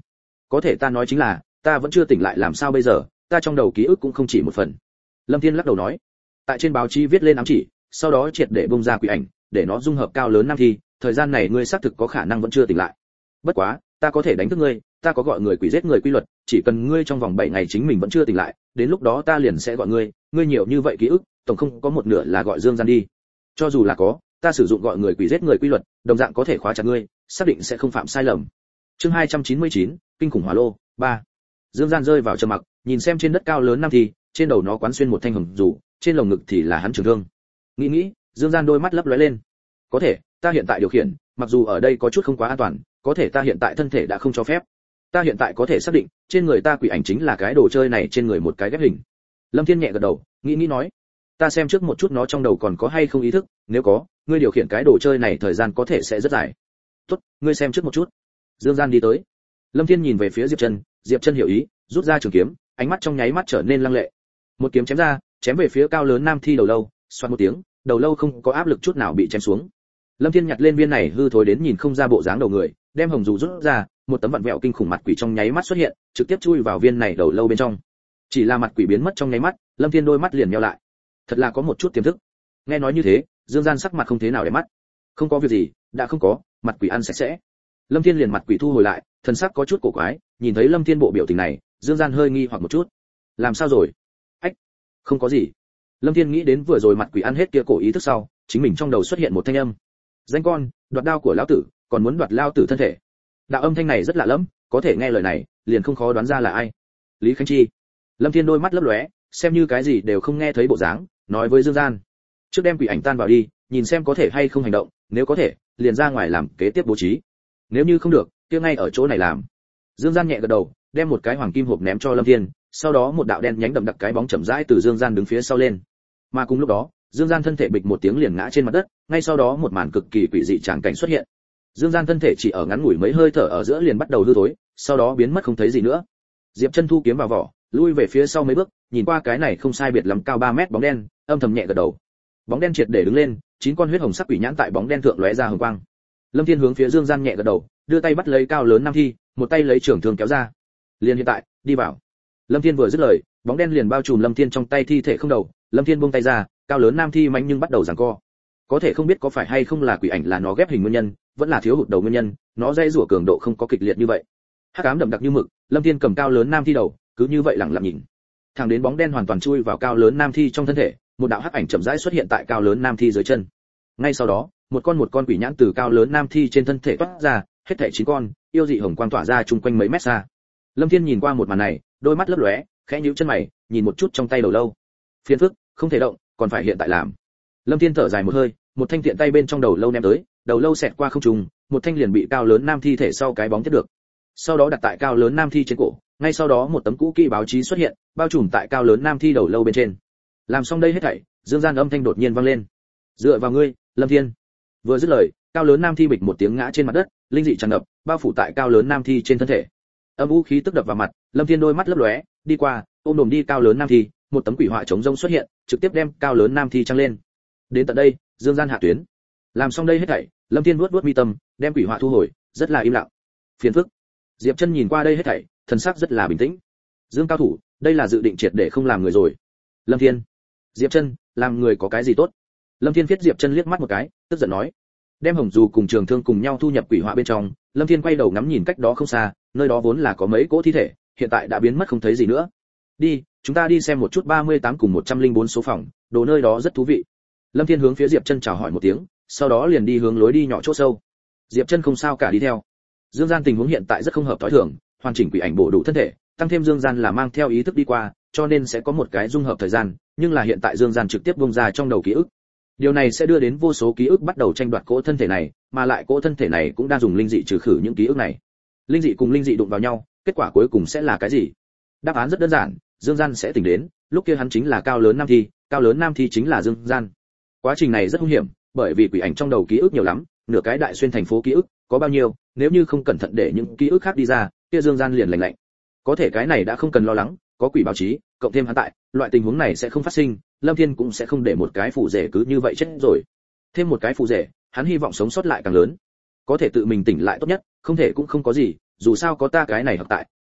Speaker 1: Có thể ta nói chính là, ta vẫn chưa tỉnh lại làm sao bây giờ, ta trong đầu ký ức cũng không chỉ một phần. Lâm Thiên lắc đầu nói. Tại trên báo chí viết lên ám chỉ, sau đó triệt để bung ra quỷ ảnh, để nó dung hợp cao lớn nam thi, thời gian này ngươi xác thực có khả năng vẫn chưa tỉnh lại. Bất quá, ta có thể đánh thức ngươi, ta có gọi người quỷ giết người quy luật, chỉ cần ngươi trong vòng 7 ngày chính mình vẫn chưa tỉnh lại, đến lúc đó ta liền sẽ gọi ngươi nhiều như vậy ký ức, tổng không có một nửa là gọi Dương Gian đi. Cho dù là có, ta sử dụng gọi người quỷ giết người quy luật, đồng dạng có thể khóa chặt ngươi, xác định sẽ không phạm sai lầm. Chương 299, kinh khủng hỏa lô 3. Dương Gian rơi vào trầm mặc, nhìn xem trên đất cao lớn nam thi, trên đầu nó quán xuyên một thanh hồng dù, trên lồng ngực thì là hắn trường thương. Nghĩ, Dương Gian đôi mắt lấp lóe lên. Có thể, ta hiện tại điều khiển, mặc dù ở đây có chút không quá an toàn, có thể ta hiện tại thân thể đã không cho phép. Ta hiện tại có thể xác định, trên người ta quỷ ảnh chính là cái đồ chơi này trên người một cái ghép hình. Lâm Thiên nhẹ gật đầu, nghĩ nói, ta xem trước một chút nó trong đầu còn có hay không ý thức, nếu có, ngươi điều khiển cái đồ chơi này thời gian có thể sẽ rất dài. Tốt, ngươi xem trước một chút. Dương Gian đi tới. Lâm Thiên nhìn về phía Diệp Chân hiểu ý, rút ra trường kiếm, ánh mắt trong nháy mắt trở nên lăng lệ. Một kiếm chém ra, chém về phía cao lớn nam thi đầu lâu, xoạt một tiếng, đầu lâu không có áp lực chút nào bị chém xuống. Lâm Thiên nhặt lên viên này hư thối đến nhìn không ra bộ dáng đầu người, đem hồng dù rút ra, một tấm vặn vẹo kinh khủng mặt quỷ trong nháy mắt xuất hiện, trực tiếp chui vào viên này đầu lâu bên trong. Chỉ là mặt quỷ biến mất trong nháy mắt, Lâm Thiên đôi mắt liền nheo lại. Thật là có một chút tiềm thức. Nghe nói như thế, Dương Gian sắc mặt không thế nào để mắt. Không có việc gì, đã không có, mặt quỷ ăn sạch sẽ. Lâm Thiên liền mặt quỷ thu hồi lại, thần sắc có chút cổ quái, nhìn thấy Lâm Thiên bộ biểu tình này, Dương Gian hơi nghi hoặc một chút. Làm sao rồi? Ách, không có gì. Lâm Thiên nghĩ đến vừa rồi mặt quỷ ăn hết kia cổ ý thức sau, chính mình trong đầu xuất hiện một thanh âm. Danh con, đoạt đao của lão tử, còn muốn đoạt lao tử thân thể. Đạo âm thanh này rất lạ lẫm, có thể nghe lời này, liền không khó đoán ra là ai. Lý Khánh Chi. Lâm Thiên đôi mắt lấp lóe, xem như cái gì đều không nghe thấy bộ dáng, nói với Dương Gian. Trước đem quỷ ảnh tan vào đi, nhìn xem có thể hay không hành động, nếu có thể, liền ra ngoài làm kế tiếp bố trí. Nếu như không được, kia ngay ở chỗ này làm. Dương Gian nhẹ gật đầu, đem một cái hoàng kim hộp ném cho Lâm Thiên, sau đó một đạo đen nhánh đậm đặc cái bóng chậm rãi từ Dương Gian đứng phía sau lên. Mà cùng lúc đó, Dương Gian thân thể bịch một tiếng liền ngã trên mặt đất, ngay sau đó một màn cực kỳ quỷ dị tràng cảnh xuất hiện. Dương Gian thân thể chỉ ở ngắn ngủi mấy hơi thở ở giữa liền bắt đầu hư thối, sau đó biến mất không thấy gì nữa. Diệp Chân thu kiếm vào vỏ, lui về phía sau mấy bước, nhìn qua cái này không sai biệt lắm cao 3 mét bóng đen, âm thầm nhẹ gật đầu. Bóng đen triệt để đứng lên, 9 con huyết hồng sắc quỷ nhãn tại bóng đen thượng lóe ra hồng quang. Lâm Thiên hướng phía Dương Gian nhẹ gật đầu, đưa tay bắt lấy cao lớn nam thi, một tay lấy trường thương kéo ra. Liền hiện tại, đi vào. Lâm Thiên vừa dứt lời, bóng đen liền bao trùm Lâm Thiên trong tay thi thể không đầu, Lâm Thiên buông tay ra, cao lớn nam thi mạnh nhưng bắt đầu giằng co. Có thể không biết có phải hay không là quỷ ảnh là nó ghép hình nguyên nhân, vẫn là thiếu hụt đầu nguyên nhân, nó dây rủa cường độ không có kịch liệt như vậy. Hắc ám đậm đặc như mực, Lâm Thiên cầm cao lớn nam thi đầu, cứ như vậy lặng lặng nhìn. Thẳng đến bóng đen hoàn toàn chui vào cao lớn nam thi trong thân thể, một đạo hắc ảnh chậm rãi xuất hiện tại cao lớn nam thi dưới chân. Ngay sau đó, một con quỷ nhãn từ cao lớn nam thi trên thân thể toát ra, hết thảy 9 con, yêu dị hồng quang tỏa ra chung quanh mấy mét xa. Lâm Thiên nhìn qua một màn này, đôi mắt lấp lóe, khẽ nhíu chân mày, nhìn một chút trong tay đầu lâu. Phiền phức, không thể động, còn phải hiện tại làm. Lâm Thiên thở dài một hơi, một thanh tiện tay bên trong đầu lâu ném tới, đầu lâu xẹt qua không trung, một thanh liền bị cao lớn nam thi thể sau cái bóng tiếp được. Sau đó đặt tại cao lớn nam thi trên cổ, ngay sau đó một tấm cũ kỹ báo chí xuất hiện, bao trùm tại cao lớn nam thi đầu lâu bên trên. Làm xong đây hết thảy, Dương Gian âm thanh đột nhiên vang lên. Dựa vào ngươi, Lâm Thiên. Vừa dứt lời, cao lớn nam thi bịch một tiếng ngã trên mặt đất, linh dị tràn ngập, bao phủ tại cao lớn nam thi trên thân thể. Âm u khí tức đập vào mặt, Lâm Thiên đôi mắt lấp lóe, đi qua, ôm đồm đi cao lớn nam thi, một tấm quỷ họa chống rông xuất hiện, trực tiếp đem cao lớn nam thi trăng lên. Đến tận đây, Dương Gian hạ tuyến. Làm xong đây hết thảy, Lâm Thiên vuốt mi tâm, đem quỷ họa thu hồi, rất là im lặng. Phiền phức. Diệp Chân nhìn qua đây hết thảy, thần sắc rất là bình tĩnh. Dương cao thủ, đây là dự định triệt để không làm người rồi. Lâm Thiên. Diệp Chân, làm người có cái gì tốt? Lâm Thiên viết Diệp Chân liếc mắt một cái, tức giận nói. Đem hồng dù cùng trường thương cùng nhau thu nhập quỷ họa bên trong, Lâm Thiên quay đầu ngắm nhìn cách đó không xa, nơi đó vốn là có mấy cỗ thi thể, hiện tại đã biến mất không thấy gì nữa. Đi, chúng ta đi xem một chút 38 cùng 104 số phòng, đồ nơi đó rất thú vị. Lâm Thiên hướng phía Diệp Chân chào hỏi một tiếng, sau đó liền đi hướng lối đi nhỏ chỗ sâu. Diệp Chân không sao cả đi theo. Dương Gian tình huống hiện tại rất không hợp thói thường, hoàn chỉnh quỷ ảnh bổ đủ thân thể, tăng thêm Dương Gian là mang theo ý thức đi qua, cho nên sẽ có một cái dung hợp thời gian, nhưng là hiện tại Dương Gian trực tiếp bung ra trong đầu ký ức. Điều này sẽ đưa đến vô số ký ức bắt đầu tranh đoạt cỗ thân thể này, mà lại cỗ thân thể này cũng đang dùng linh dị trừ khử những ký ức này. Linh dị cùng linh dị đụng vào nhau, kết quả cuối cùng sẽ là cái gì? Đáp án rất đơn giản, Dương Gian sẽ tỉnh đến, lúc kia hắn chính là cao lớn nam thi, cao lớn nam thi chính là Dương Gian. Quá trình này rất nguy hiểm, bởi vì quỷ ảnh trong đầu ký ức nhiều lắm, nửa cái đại xuyên thành phố ký ức, có bao nhiêu, nếu như không cẩn thận để những ký ức khác đi ra, kia Dương Gian liền lạnh lạnh. Có thể cái này đã không cần lo lắng, có quỷ báo chí, cộng thêm hắn tại, loại tình huống này sẽ không phát sinh, Lâm Thiên cũng sẽ không để một cái phù rể cứ như vậy chết rồi. Thêm một cái phù rể, hắn hy vọng sống sót lại càng lớn. Có thể tự mình tỉnh lại tốt nhất, không thể cũng không có gì, dù sao có ta cái này hợp tại,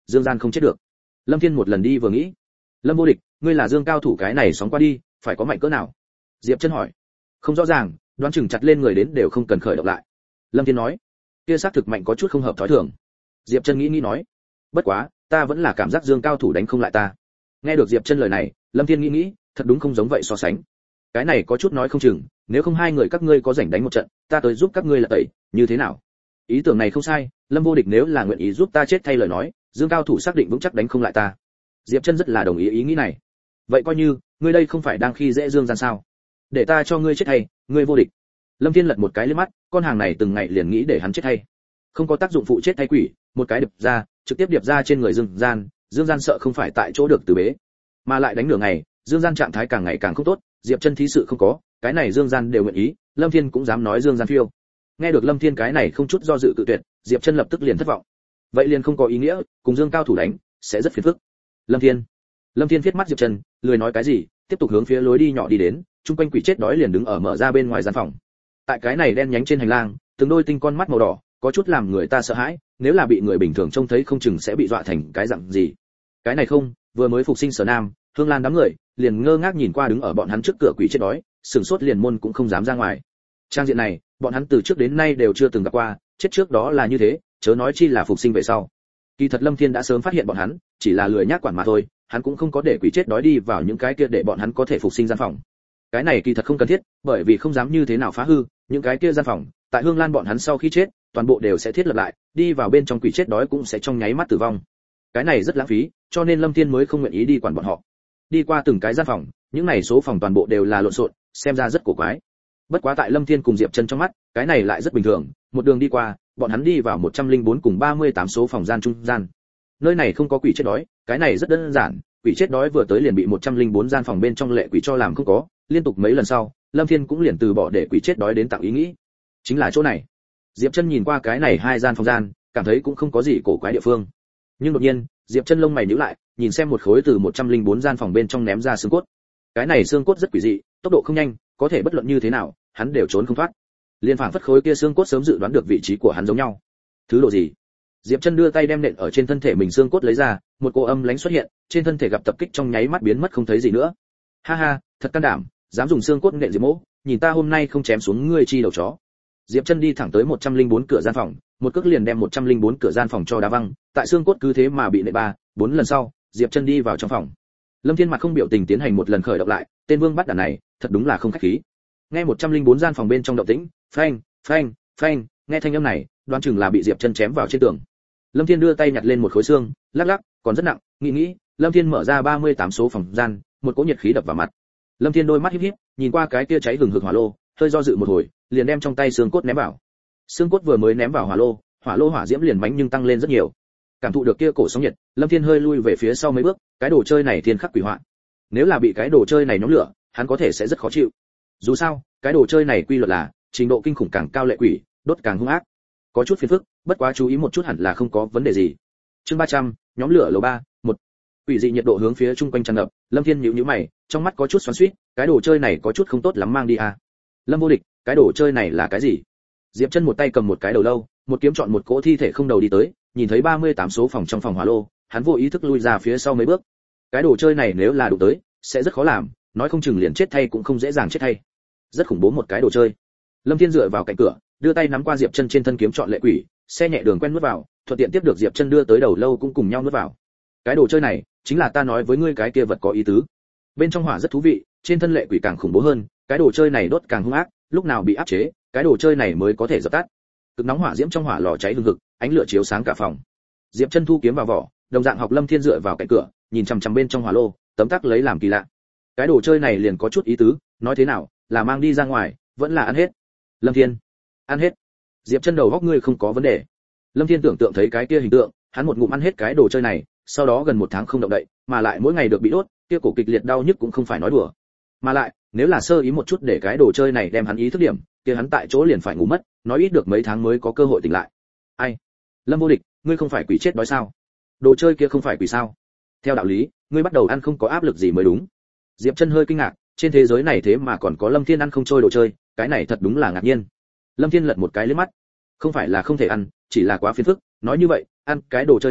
Speaker 1: Dương Gian không chết được. Lâm Thiên một lần đi vừa nghĩ. Lâm Vô Địch, ngươi là Dương cao thủ, cái này sóng qua đi, phải có mạnh cỡ nào? Diệp Chân hỏi. Không rõ ràng, đoán chừng chặt lên người đến đều không cần khởi động lại. Lâm Thiên nói. Kia xác thực mạnh có chút không hợp thói thường. Diệp Chân nghĩ nói. Bất quá, ta vẫn là cảm giác Dương cao thủ đánh không lại ta. Nghe được Diệp Chân lời này, Lâm Thiên nghĩ, thật đúng không giống vậy so sánh. Cái này có chút nói không chừng, nếu không hai người các ngươi có rảnh đánh một trận, ta tới giúp các ngươi là tẩy, như thế nào? Ý tưởng này không sai, Lâm Vô Địch nếu là nguyện ý giúp ta chết thay lời nói, Dương cao thủ xác định vững chắc đánh không lại ta. Diệp Chân rất là đồng ý ý nghĩ này. Vậy coi như, ngươi đây không phải đang khi dễ Dương Gian sao? Để ta cho ngươi chết thay, ngươi vô địch. Lâm Thiên lật một cái lên mắt, con hàng này từng ngày liền nghĩ để hắn chết thay. Không có tác dụng phụ chết thay quỷ, một cái điệp ra, trực tiếp điệp ra trên người Dương Gian, Dương Gian sợ không phải tại chỗ được từ bế, mà lại đánh nửa ngày, Dương Gian trạng thái càng ngày càng không tốt, Diệp Chân thí sự không có, cái này Dương Gian đều nguyện ý, Lâm Thiên cũng dám nói Dương Gian phiêu. Nghe được Lâm Thiên cái này không chút do dự cự tuyệt, Diệp Chân lập tức liền thất vọng. Vậy liền không có ý nghĩa, cùng Dương cao thủ đánh sẽ rất phiền phức. Lâm Thiên viết mắt Diệp Chân, lười nói cái gì, tiếp tục hướng phía lối đi nhỏ đi đến, trung quanh quỷ chết đói liền đứng ở mở ra bên ngoài gian phòng. Tại cái này đen nhánh trên hành lang, từng đôi tinh con mắt màu đỏ, có chút làm người ta sợ hãi, nếu là bị người bình thường trông thấy không chừng sẽ bị dọa thành cái dạng gì. Cái này không, vừa mới phục sinh Sở Nam, Hương Lan đám người, liền ngơ ngác nhìn qua đứng ở bọn hắn trước cửa quỷ chết đói, sừng sốt liền môn cũng không dám ra ngoài. Trang diện này, bọn hắn từ trước đến nay đều chưa từng gặp qua, chết trước đó là như thế, chớ nói chi là phục sinh về sau. Kỳ thật Lâm Thiên đã sớm phát hiện bọn hắn, chỉ là lười nhác quản mà thôi, hắn cũng không có để quỷ chết đói đi vào những cái kia để bọn hắn có thể phục sinh gian phòng. Cái này kỳ thật không cần thiết, bởi vì không dám như thế nào phá hư, những cái kia gian phòng, tại Hương Lan bọn hắn sau khi chết, toàn bộ đều sẽ thiết lập lại, đi vào bên trong quỷ chết đói cũng sẽ trong nháy mắt tử vong. Cái này rất lãng phí, cho nên Lâm Thiên mới không nguyện ý đi quản bọn họ. Đi qua từng cái gian phòng, những này số phòng toàn bộ đều là lộn xộn, xem ra rất cổ quái. Bất quá tại Lâm Thiên cùng Diệp Chân trong mắt, cái này lại rất bình thường, một đường đi qua, bọn hắn đi vào 104 cùng 38 số phòng gian trung gian. Nơi này không có quỷ chết đói, cái này rất đơn giản, quỷ chết đói vừa tới liền bị 104 gian phòng bên trong lệ quỷ cho làm không có, liên tục mấy lần sau, Lâm Thiên cũng liền từ bỏ để quỷ chết đói đến tặng ý nghĩ. Chính là chỗ này. Diệp Chân nhìn qua cái này hai gian phòng gian, cảm thấy cũng không có gì cổ quái địa phương. Nhưng đột nhiên, Diệp Chân lông mày nhíu lại, nhìn xem một khối từ 104 gian phòng bên trong ném ra xương cốt. Cái này xương cốt rất quỷ dị, tốc độ không nhanh, có thể bất luận như thế nào, hắn đều trốn không thoát. Liên phảng phất khối kia xương cốt sớm dự đoán được vị trí của hắn giống nhau. Thứ độ gì? Diệp Chân đưa tay đem nện ở trên thân thể mình xương cốt lấy ra, một cô âm lãnh xuất hiện, trên thân thể gặp tập kích trong nháy mắt biến mất không thấy gì nữa. Ha ha, thật can đảm, dám dùng xương cốt nện Diệp Mỗ, nhìn ta hôm nay không chém xuống ngươi chi đầu chó. Diệp Chân đi thẳng tới 104 cửa gian phòng, một cước liền đem 104 cửa gian phòng cho đá văng, tại xương cốt cứ thế mà bị nện 4 lần sau, Diệp Chân đi vào trong phòng. Lâm Thiên mặt không biểu tình tiến hành một lần khởi động lại, tên vương bắt đàn này, thật đúng là không khách khí. Nghe 104 gian phòng bên trong động tĩnh, phanh, phanh, phanh, nghe thanh âm này, đoán chừng là bị Diệp Chân chém vào trên tường. Lâm Thiên đưa tay nhặt lên một khối xương, lắc lắc, còn rất nặng, nghĩ, Lâm Thiên mở ra 38 số phòng gian, một cỗ nhiệt khí đập vào mặt. Lâm Thiên đôi mắt híp híp, nhìn qua cái kia cháy hừng hực hỏa lô, hơi do dự một hồi, liền đem trong tay xương cốt ném vào. Xương cốt vừa mới ném vào hỏa lô hỏa diễm liền bánh nhưng tăng lên rất nhiều. Cảm thụ được kia cổ sóng nhiệt, Lâm Thiên hơi lui về phía sau mấy bước, cái đồ chơi này thiên khắc quỷ hoạn. Nếu là bị cái đồ chơi này nhóm lửa, hắn có thể sẽ rất khó chịu. Dù sao, cái đồ chơi này quy luật là, trình độ kinh khủng càng cao lệ quỷ, đốt càng hung ác. Có chút phiền phức, bất quá chú ý một chút hẳn là không có vấn đề gì. Chương 300, nhóm lửa lầu 3, 1. Quỷ dị nhiệt độ hướng phía chung quanh tràn ngập, Lâm Thiên nhíu mày, trong mắt có chút xoắn xuýt, cái đồ chơi này có chút không tốt lắm mang đi à. Lâm Vô Địch, cái đồ chơi này là cái gì? Diệp Chân một tay cầm một cái đầu lâu, một kiếm chọn một cỗ thi thể không đầu đi tới, nhìn thấy 38 số phòng trong phòng hỏa lô, hắn vô ý thức lui ra phía sau mấy bước. Cái đồ chơi này nếu là đụng tới, sẽ rất khó làm, nói không chừng liền chết thay cũng không dễ dàng chết thay. Rất khủng bố một cái đồ chơi. Lâm Thiên dựa vào cạnh cửa, đưa tay nắm qua Diệp Chân trên thân kiếm chọn lệ quỷ, xe nhẹ đường quen nuốt vào, thuận tiện tiếp được Diệp Chân đưa tới đầu lâu cũng cùng nhau nuốt vào. Cái đồ chơi này, chính là ta nói với ngươi cái kia vật có ý tứ. Bên trong hỏa rất thú vị, trên thân lệ quỷ càng khủng bố hơn, cái đồ chơi này đốt càng hung ác, lúc nào bị áp chế, cái đồ chơi này mới có thể dập tắt. Cực nóng hỏa diễm trong hỏa lò cháy hừng hực, ánh lửa chiếu sáng cả phòng. Diệp Chân thu kiếm vào vỏ, đồng dạng học Lâm Thiên dựa vào cạnh cửa, nhìn chằm chằm bên trong hỏa lô, tấm tắc lấy làm kỳ lạ. Cái đồ chơi này liền có chút ý tứ, nói thế nào, là mang đi ra ngoài, vẫn là ăn hết. Lâm Thiên, ăn hết. Diệp Chân đầu góc ngươi không có vấn đề. Lâm Thiên tưởng tượng thấy cái kia hình tượng, hắn một ngụm ăn hết cái đồ chơi này, sau đó gần 1 tháng không động đậy, mà lại mỗi ngày được bị đốt, kia cổ kịch liệt đau nhức cũng không phải nói đùa. Mà lại, nếu là sơ ý một chút để cái đồ chơi này đem hắn ý thức điểm, kia hắn tại chỗ liền phải ngủ mất, nói ít được mấy tháng mới có cơ hội tỉnh lại. Ai? Lâm Vô Địch, ngươi không phải quỷ chết đói sao? Đồ chơi kia không phải quỷ sao? Theo đạo lý, ngươi bắt đầu ăn không có áp lực gì mới đúng. Diệp Chân hơi kinh ngạc, trên thế giới này thế mà còn có Lâm Thiên ăn không trôi đồ chơi, cái này thật đúng là ngạc nhiên. Lâm Thiên lật một cái liếc mắt, không phải là không thể ăn, chỉ là quá phiền phức, nói như vậy, ăn cái đồ chơi này,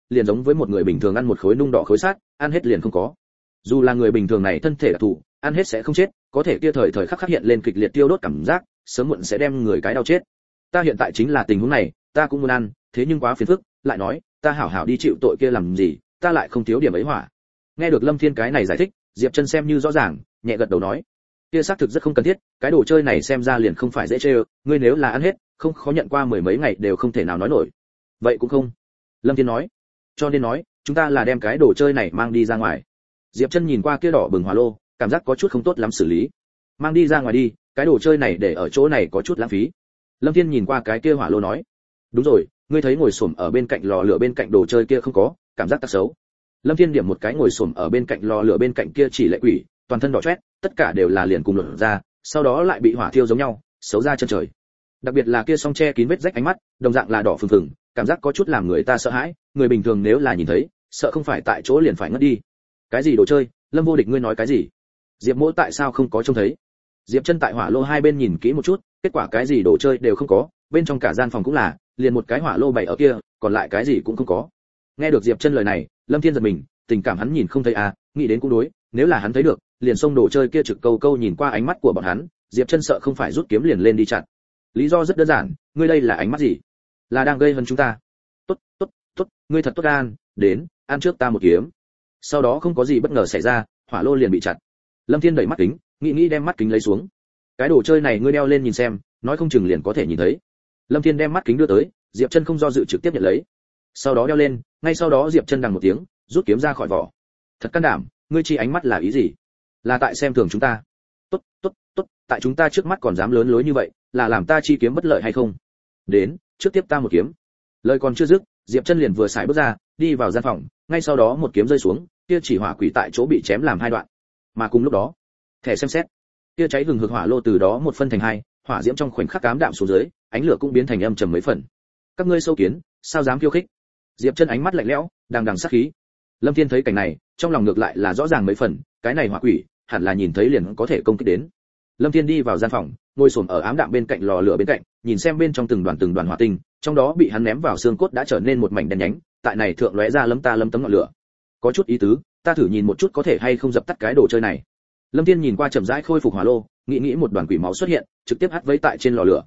Speaker 1: liền giống với một người bình thường ăn một khối nung đỏ khối sắt, ăn hết liền không có. Dù là người bình thường này thân thể đặc thù, ăn hết sẽ không chết, có thể kia thời thời khắc khắc hiện lên kịch liệt tiêu đốt cảm giác, sớm muộn sẽ đem người cái đau chết. Ta hiện tại chính là tình huống này, ta cũng muốn ăn, thế nhưng quá phiền phức, lại nói, ta hảo hảo đi chịu tội kia làm gì, ta lại không thiếu điểm ấy hỏa. Nghe được Lâm Thiên cái này giải thích, Diệp Chân xem như rõ ràng, nhẹ gật đầu nói, kia xác thực rất không cần thiết, cái đồ chơi này xem ra liền không phải dễ chơi, ngươi nếu là ăn hết, không khó nhận qua mười mấy ngày đều không thể nào nói nổi. Vậy cũng không. Lâm Thiên nói, cho nên nói, chúng ta là đem cái đồ chơi này mang đi ra ngoài. Diệp Chân nhìn qua kia đỏ bừng hỏa lô, cảm giác có chút không tốt lắm xử lý. Mang đi ra ngoài đi, cái đồ chơi này để ở chỗ này có chút lãng phí. Lâm Thiên nhìn qua cái kia hỏa lô nói, đúng rồi, ngươi thấy ngồi xổm ở bên cạnh lò lửa bên cạnh đồ chơi kia không có, cảm giác tặc xấu. Lâm Thiên điểm một cái ngồi xổm ở bên cạnh lò lửa bên cạnh kia chỉ lệ quỷ, toàn thân đỏ chét, tất cả đều là liền cùng luận ra, sau đó lại bị hỏa thiêu giống nhau, xấu ra chân trời. Đặc biệt là kia song che kín vết rách ánh mắt, đồng dạng là đỏ phừng phừng, cảm giác có chút làm người ta sợ hãi, người bình thường nếu là nhìn thấy, sợ không phải tại chỗ liền phải ngất đi. Cái gì đồ chơi? Lâm Vô Địch ngươi nói cái gì? Diệp Mỗ tại sao không có trông thấy? Diệp Chân tại hỏa lô hai bên nhìn kỹ một chút, kết quả cái gì đồ chơi đều không có, bên trong cả gian phòng cũng là, liền một cái hỏa lô bày ở kia, còn lại cái gì cũng không có. Nghe được Diệp Chân lời này, Lâm Thiên giật mình, tình cảm hắn nhìn không thấy à, nghĩ đến cũng đối, nếu là hắn thấy được, liền xông đồ chơi kia trực câu câu nhìn qua ánh mắt của bọn hắn, Diệp Chân sợ không phải rút kiếm liền lên đi chặn. Lý do rất đơn giản, ngươi đây là ánh mắt gì? Là đang gây hấn chúng ta. Tốt, tốt, tốt, ngươi thật tốt gan, đến, ăn trước ta một kiếm. Sau đó không có gì bất ngờ xảy ra, hỏa lô liền bị chặn. Lâm Thiên đẩy mắt kính, nghĩ đem mắt kính lấy xuống. Cái đồ chơi này ngươi đeo lên nhìn xem, nói không chừng liền có thể nhìn thấy. Lâm Thiên đem mắt kính đưa tới, Diệp Chân không do dự trực tiếp nhận lấy. Sau đó đeo lên, ngay sau đó Diệp Chân đằng một tiếng, rút kiếm ra khỏi vỏ. Thật can đảm, ngươi chi ánh mắt là ý gì? Là tại xem thường chúng ta? Tốt, tốt, tốt, tại chúng ta trước mắt còn dám lớn lối như vậy, là làm ta chi kiếm bất lợi hay không? Đến, trước tiếp ta một kiếm. Lời còn chưa dứt, Diệp Chân liền vừa xài bước ra, đi vào gian phòng, ngay sau đó một kiếm rơi xuống, kia chỉ hỏa quỷ tại chỗ bị chém làm hai đoạn. Mà cùng lúc đó, thẻ xem xét, kia cháy hừng hực hỏa lô từ đó một phân thành hai, hỏa diễm trong khoảnh khắc cám đạm xuống dưới, ánh lửa cũng biến thành âm trầm mấy phần. Các ngươi sâu kiến, sao dám khiêu khích? Diệp Chân ánh mắt lạnh lẽo, đằng sát khí. Lâm Thiên thấy cảnh này, trong lòng ngược lại là rõ ràng mấy phần, cái này hỏa quỷ, hẳn là nhìn thấy liền có thể công kích đến. Lâm Thiên đi vào gian phòng, ngồi xổm ở ám đạm bên cạnh lò lửa bên cạnh, nhìn xem bên trong từng đoàn hỏa tinh, trong đó bị hắn ném vào xương cốt đã trở nên một mảnh đen nhánh, tại này thượng lóe ra lấm tấm ngọn lửa. Có chút ý tứ, ta thử nhìn một chút có thể hay không dập tắt cái đồ chơi này. Lâm Thiên nhìn qua chậm rãi khôi phục hỏa lô, nghĩ một đoàn quỷ máu xuất hiện, trực tiếp hắt vây tại trên lò lửa.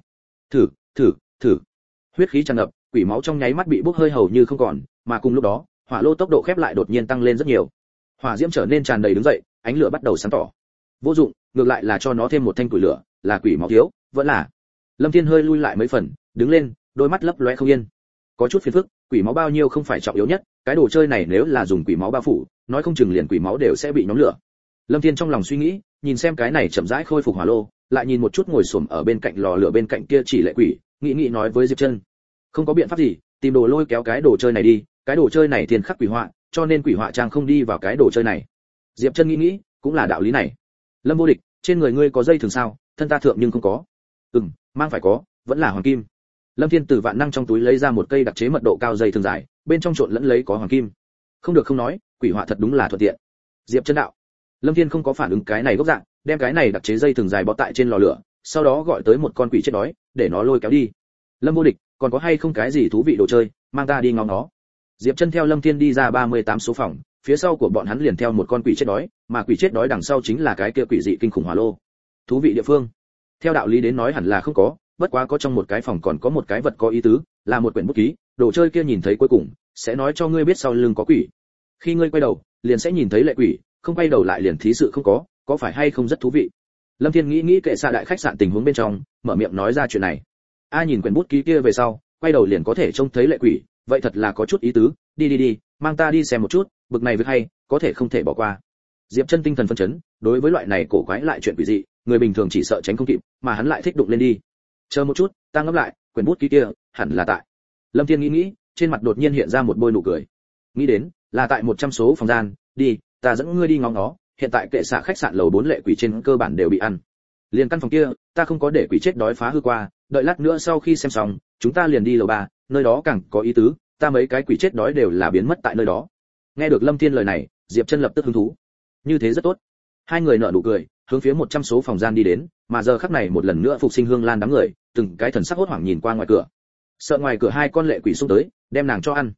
Speaker 1: Thử. Huyết khí tràn ngập, quỷ máu trong nháy mắt bị bốc hơi hầu như không còn, mà cùng lúc đó, hỏa lô tốc độ khép lại đột nhiên tăng lên rất nhiều. Hỏa diễm trở nên tràn đầy đứng dậy, ánh lửa bắt đầu sáng tỏ. Vô dụng, ngược lại là cho nó thêm một thanh củi lửa, là quỷ máu thiếu, vẫn là. Lâm Thiên hơi lui lại mấy phần, đứng lên, đôi mắt lấp lóe không yên. Có chút phiền phức, quỷ máu bao nhiêu không phải trọng yếu nhất, cái đồ chơi này nếu là dùng quỷ máu bao phủ, nói không chừng liền quỷ máu đều sẽ bị nhóm lửa. Lâm Thiên trong lòng suy nghĩ, nhìn xem cái này chậm rãi khôi phục hỏa lô, lại nhìn một chút ngồi xổm ở bên cạnh lò lửa bên cạnh kia chỉ lệ quỷ, nghĩ nói với Diệp Chân, không có biện pháp gì, tìm đồ lôi kéo cái đồ chơi này đi, cái đồ chơi này tiền khắc quỷ họa, cho nên quỷ họa trang không đi vào cái đồ chơi này. Diệp Chân nghĩ, cũng là đạo lý này. Lâm Vô Địch, trên người ngươi có dây thường sao? Thân ta thượng nhưng không có. Mang phải có, vẫn là hoàng kim. Lâm Thiên từ vạn năng trong túi lấy ra một cây đặc chế mật độ cao dây thường dài, bên trong trộn lẫn lấy có hoàng kim. Không được không nói, quỷ họa thật đúng là thuận tiện. Diệp Chân đạo. Lâm Thiên không có phản ứng cái này gốc dạng, đem cái này đặc chế dây thường dài bó tại trên lò lửa, sau đó gọi tới một con quỷ chết đói, để nó lôi kéo đi. Lâm Vô Địch, còn có hay không cái gì thú vị đồ chơi, mang ta đi ngóng nó. Diệp Chân theo Lâm Thiên đi ra 38 số phòng, phía sau của bọn hắn liền theo một con quỷ chết đói, mà quỷ chết đói đằng sau chính là cái kia quỷ dị kinh khủng hỏa lô. Thú vị địa phương. Theo đạo lý đến nói hẳn là không có, bất quá có trong một cái phòng còn có một cái vật có ý tứ, là một quyển bút ký, đồ chơi kia nhìn thấy cuối cùng sẽ nói cho ngươi biết sau lưng có quỷ. Khi ngươi quay đầu, liền sẽ nhìn thấy lệ quỷ, không quay đầu lại liền thí sự không có phải hay không rất thú vị. Lâm Thiên nghĩ kệ xa đại khách sạn tình huống bên trong, mở miệng nói ra chuyện này. Nhìn quyển bút ký kia về sau, quay đầu liền có thể trông thấy lệ quỷ, vậy thật là có chút ý tứ, đi, mang ta đi xem một chút, bực này việc hay, có thể không thể bỏ qua. Diệp Chân tinh thần phấn chấn, đối với loại này cổ quái lại chuyện quỷ dị, người bình thường chỉ sợ tránh không kịp, mà hắn lại thích đụng lên đi. Chờ một chút, ta ngẫm lại, quyển bút ký kia, hẳn là tại. Lâm Thiên nghĩ, trên mặt đột nhiên hiện ra một bôi nụ cười. Nghĩ đến, là tại 100 số phòng gian, đi, ta dẫn ngươi đi ngóng nó, hiện tại kệ xạ khách sạn lầu 4 lệ quỷ trên cơ bản đều bị ăn. Liền căn phòng kia, ta không có để quỷ chết đói phá hư qua, đợi lát nữa sau khi xem xong, chúng ta liền đi lầu 3, nơi đó càng có ý tứ, ta mấy cái quỷ chết đói đều là biến mất tại nơi đó. Nghe được Lâm Thiên lời này, Diệp Chân lập tức hứng thú. Như thế rất tốt. Hai người nở nụ cười, hướng phía 100 số phòng gian đi đến, mà giờ khắc này một lần nữa phục sinh Hương Lan đám người, từng cái thần sắc hốt hoảng nhìn qua ngoài cửa. Sợ ngoài cửa hai con lệ quỷ xông tới, đem nàng cho ăn.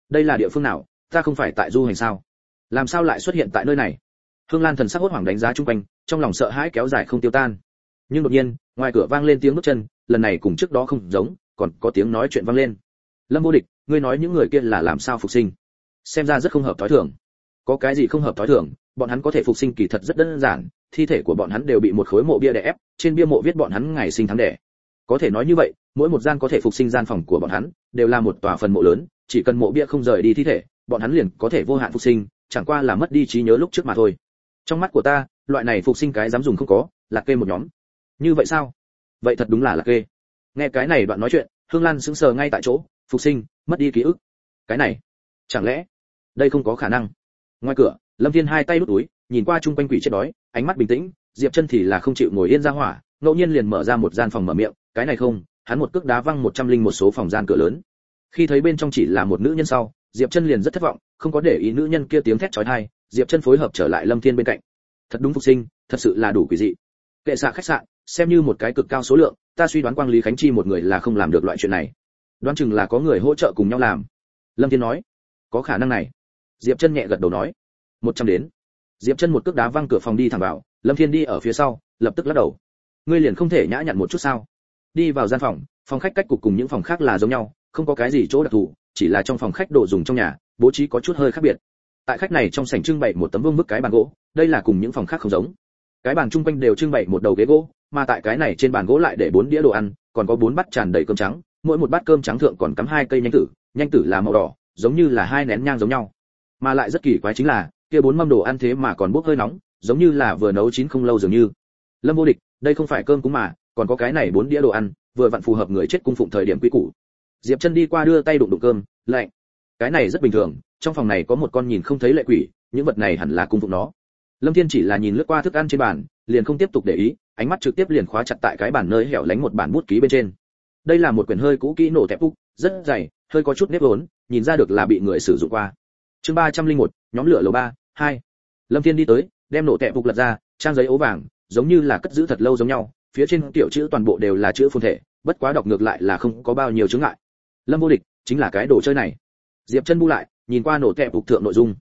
Speaker 1: đây là địa phương nào, ta không phải tại du hành sao, làm sao lại xuất hiện tại nơi này? Hương Lan thần sắc hốt hoảng đánh giá chung quanh, trong lòng sợ hãi kéo dài không tiêu tan. Nhưng đột nhiên, ngoài cửa vang lên tiếng bước chân, lần này cùng trước đó không giống, còn có tiếng nói chuyện vang lên. Lâm Vô Địch, ngươi nói những người kia là làm sao phục sinh? Xem ra rất không hợp thói thường. Có cái gì không hợp thói thường? Bọn hắn có thể phục sinh kỳ thật rất đơn giản, thi thể của bọn hắn đều bị một khối mộ bia đè ép, trên bia mộ viết bọn hắn ngày sinh tháng đẻ. Có thể nói như vậy, mỗi một gian có thể phục sinh gian phòng của bọn hắn đều là một tòa phần mộ lớn, chỉ cần mộ bia không rời đi thi thể, bọn hắn liền có thể vô hạn phục sinh, chẳng qua là mất đi trí nhớ lúc trước mà thôi. Trong mắt của ta, loại này phục sinh cái dám dùng không có, là kê một nhóm. Như vậy sao? Vậy thật đúng là kê. Nghe cái này đoạn nói chuyện, Hương Lan sững sờ ngay tại chỗ, phục sinh, mất đi ký ức. Cái này, chẳng lẽ đây không có khả năng? Ngoài cửa, Lâm Thiên hai tay đút túi, nhìn qua chung quanh quỷ chết đói, ánh mắt bình tĩnh, Diệp Chân thì là không chịu ngồi yên ra hỏa, ngẫu nhiên liền mở ra một gian phòng mở miệng, cái này không, hắn một cước đá văng 101 số phòng gian cửa lớn. Khi thấy bên trong chỉ là một nữ nhân sau, Diệp Chân liền rất thất vọng, không có để ý nữ nhân kia tiếng thét chói tai, Diệp Chân phối hợp trở lại Lâm Thiên bên cạnh. Thật đúng phục sinh, thật sự là đủ quỷ dị. Kệ xạ khách sạn, xem như một cái cực cao số lượng, ta suy đoán Quang Lý Khánh Chi một người là không làm được loại chuyện này. Đoán chừng là có người hỗ trợ cùng nhau làm. Lâm Thiên nói, có khả năng này. Diệp Chân nhẹ gật đầu nói, 100 đến. Diệp Chân một cước đá văng cửa phòng đi thẳng vào, Lâm Thiên đi ở phía sau, lập tức lắc đầu. Ngươi liền không thể nhã nhặn một chút sao? Đi vào gian phòng, phòng khách cách cục cùng những phòng khác là giống nhau, không có cái gì chỗ đặc thù, chỉ là trong phòng khách đồ dùng trong nhà, bố trí có chút hơi khác biệt. Tại khách này trong sảnh trưng bày một tấm vuông vức cái bàn gỗ, đây là cùng những phòng khác không giống. Cái bàn chung quanh đều trưng bày một đầu ghế gỗ, mà tại cái này trên bàn gỗ lại để 4 đĩa đồ ăn, còn có 4 bát tràn đầy cơm trắng, mỗi một bát cơm trắng thượng còn cắm 2 cây nhanh tử là màu đỏ, giống như là 2 nén nhang giống nhau. Mà lại rất kỳ quái chính là, kia 4 mâm đồ ăn thế mà còn bốc hơi nóng, giống như là vừa nấu chín không lâu dường như. Lâm Vô Địch, đây không phải cơm cúng mà, còn có cái này 4 đĩa đồ ăn, vừa vặn phù hợp người chết cung phụng thời điểm quý củ. Diệp Chân đi qua đưa tay đụng đụng cơm, lạnh. Cái này rất bình thường, trong phòng này có một con nhìn không thấy lệ quỷ, những vật này hẳn là cung phụng nó. Lâm Thiên chỉ là nhìn lướt qua thức ăn trên bàn, liền không tiếp tục để ý, ánh mắt trực tiếp liền khóa chặt tại cái bàn nơi hẻo lánh một bản bút ký bên trên. Đây là một quyển hơi cũ kỹ nổ tẹp úc, rất dày, hơi có chút nếp vốn, nhìn ra được là bị người sử dụng qua. Chương 301, nhóm lửa lầu 3, 2. Lâm Thiên đi tới, đem nổ tẹp úc lật ra, trang giấy ố vàng, giống như là cất giữ thật lâu giống nhau, phía trên tiểu chữ toàn bộ đều là chữ phồn thể, bất quá đọc ngược lại là không có bao nhiêu chướng ngại. Lâm Vô Địch, chính là cái đồ chơi này. Diệp Chân bu lại, nhìn qua nổ tẹp úc thượng nội dung.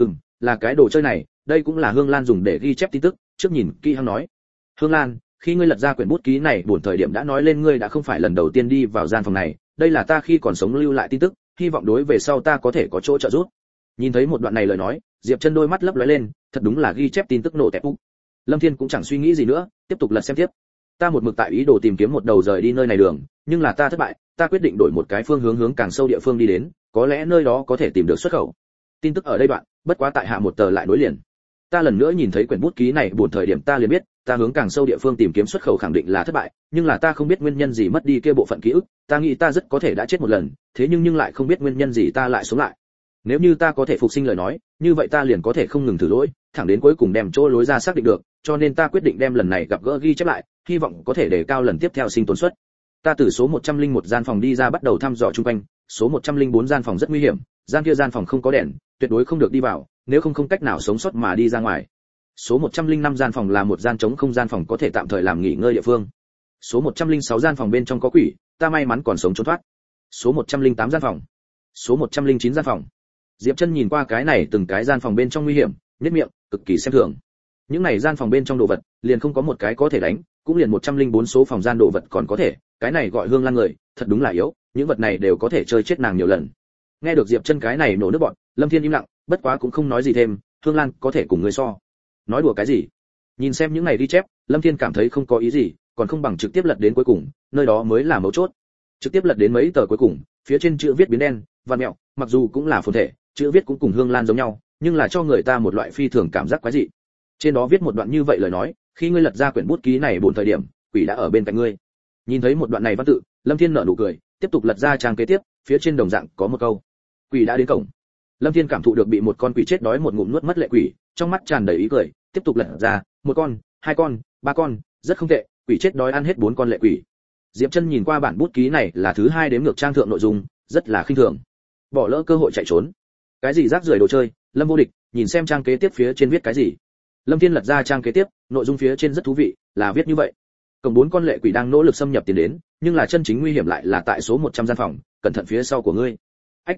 Speaker 1: Là cái đồ chơi này, đây cũng là Hương Lan dùng để ghi chép tin tức, trước nhìn kỹ hắn nói. Hương Lan, khi ngươi lật ra quyển bút ký này buồn thời điểm đã nói lên ngươi đã không phải lần đầu tiên đi vào gian phòng này, đây là ta khi còn sống lưu lại tin tức, hy vọng đối về sau ta có thể có chỗ trợ giúp. Nhìn thấy một đoạn này lời nói, Diệp Chân đôi mắt lấp lóe lên, thật đúng là ghi chép tin tức nổ tẹp úc. Lâm Thiên cũng chẳng suy nghĩ gì nữa, tiếp tục lật xem tiếp. Ta một mực tại ý đồ tìm kiếm một đầu rời đi nơi này đường, nhưng là ta thất bại, ta quyết định đổi một cái phương hướng càng sâu địa phương đi đến, có lẽ nơi đó có thể tìm được xuất khẩu. Tin tức ở đây đoạn, bất quá tại hạ một tờ lại nối liền. Ta lần nữa nhìn thấy quyển bút ký này buồn thời điểm ta liền biết, ta hướng càng sâu địa phương tìm kiếm xuất khẩu khẳng định là thất bại, nhưng là ta không biết nguyên nhân gì mất đi kia bộ phận ký ức, ta nghĩ ta rất có thể đã chết một lần, thế nhưng lại không biết nguyên nhân gì ta lại sống lại. Nếu như ta có thể phục sinh lời nói, như vậy ta liền có thể không ngừng thử lỗi, thẳng đến cuối cùng đem chỗ lối ra xác định được, cho nên ta quyết định đem lần này gặp gỡ ghi chép lại, hy vọng có thể đề cao lần tiếp theo sinh tồn suất. Ta từ số 101 gian phòng đi ra bắt đầu thăm dò xung quanh, số 104 gian phòng rất nguy hiểm, gian kia gian phòng không có đèn, tuyệt đối không được đi vào, nếu không cách nào sống sót mà đi ra ngoài. Số 105 gian phòng là một gian trống không gian phòng có thể tạm thời làm nghỉ ngơi địa phương. Số 106 gian phòng bên trong có quỷ, ta may mắn còn sống trốn thoát. Số 108 gian phòng. Số 109 gian phòng. Diệp Chân nhìn qua cái này từng cái gian phòng bên trong nguy hiểm, nhếch miệng, cực kỳ xem thường. Những này gian phòng bên trong đồ vật, liền không có một cái có thể đánh, cũng liền 104 số phòng gian đồ vật còn có thể, cái này gọi Hương Lan người, thật đúng là yếu, những vật này đều có thể chơi chết nàng nhiều lần. Nghe được Diệp Chân cái này nổ nước bọn, Lâm Thiên im lặng, bất quá cũng không nói gì thêm, Hương Lan có thể cùng người so. Nói đùa cái gì? Nhìn xem những này ghi chép, Lâm Thiên cảm thấy không có ý gì, còn không bằng trực tiếp lật đến cuối cùng, nơi đó mới là mấu chốt. Trực tiếp lật đến mấy tờ cuối cùng, phía trên chữ viết biến đen, vằn mẹo, mặc dù cũng là phồn thể, chữ viết cũng cùng Hương Lan giống nhau, nhưng là cho người ta một loại phi thường cảm giác quái dị. Trên đó viết một đoạn như vậy lời nói, khi ngươi lật ra quyển bút ký này buồn thời điểm, quỷ đã ở bên cạnh ngươi. Nhìn thấy một đoạn này văn tự, Lâm Thiên nở nụ cười, tiếp tục lật ra trang kế tiếp, phía trên đồng dạng có một câu: quỷ đã đến cổng. Lâm Thiên cảm thụ được bị một con quỷ chết đói một ngụm nuốt mất lệ quỷ, trong mắt tràn đầy ý cười, tiếp tục lật ra, một con, 2 con, 3 con, rất không tệ, quỷ chết đói ăn hết 4 con lệ quỷ. Diệp Chân nhìn qua bản bút ký này là thứ 2 đếm ngược trang thượng nội dung, rất là khinh thường. Bỏ lỡ cơ hội chạy trốn. Cái gì rác rưởi đồ chơi, Lâm Vô Địch, nhìn xem trang kế tiếp phía trên viết cái gì. Lâm Thiên lật ra trang kế tiếp, nội dung phía trên rất thú vị, là viết như vậy: cổng 4 con lệ quỷ đang nỗ lực xâm nhập tiến đến, nhưng là chân chính nguy hiểm lại là tại số 100 gian phòng, cẩn thận phía sau của ngươi. Ách,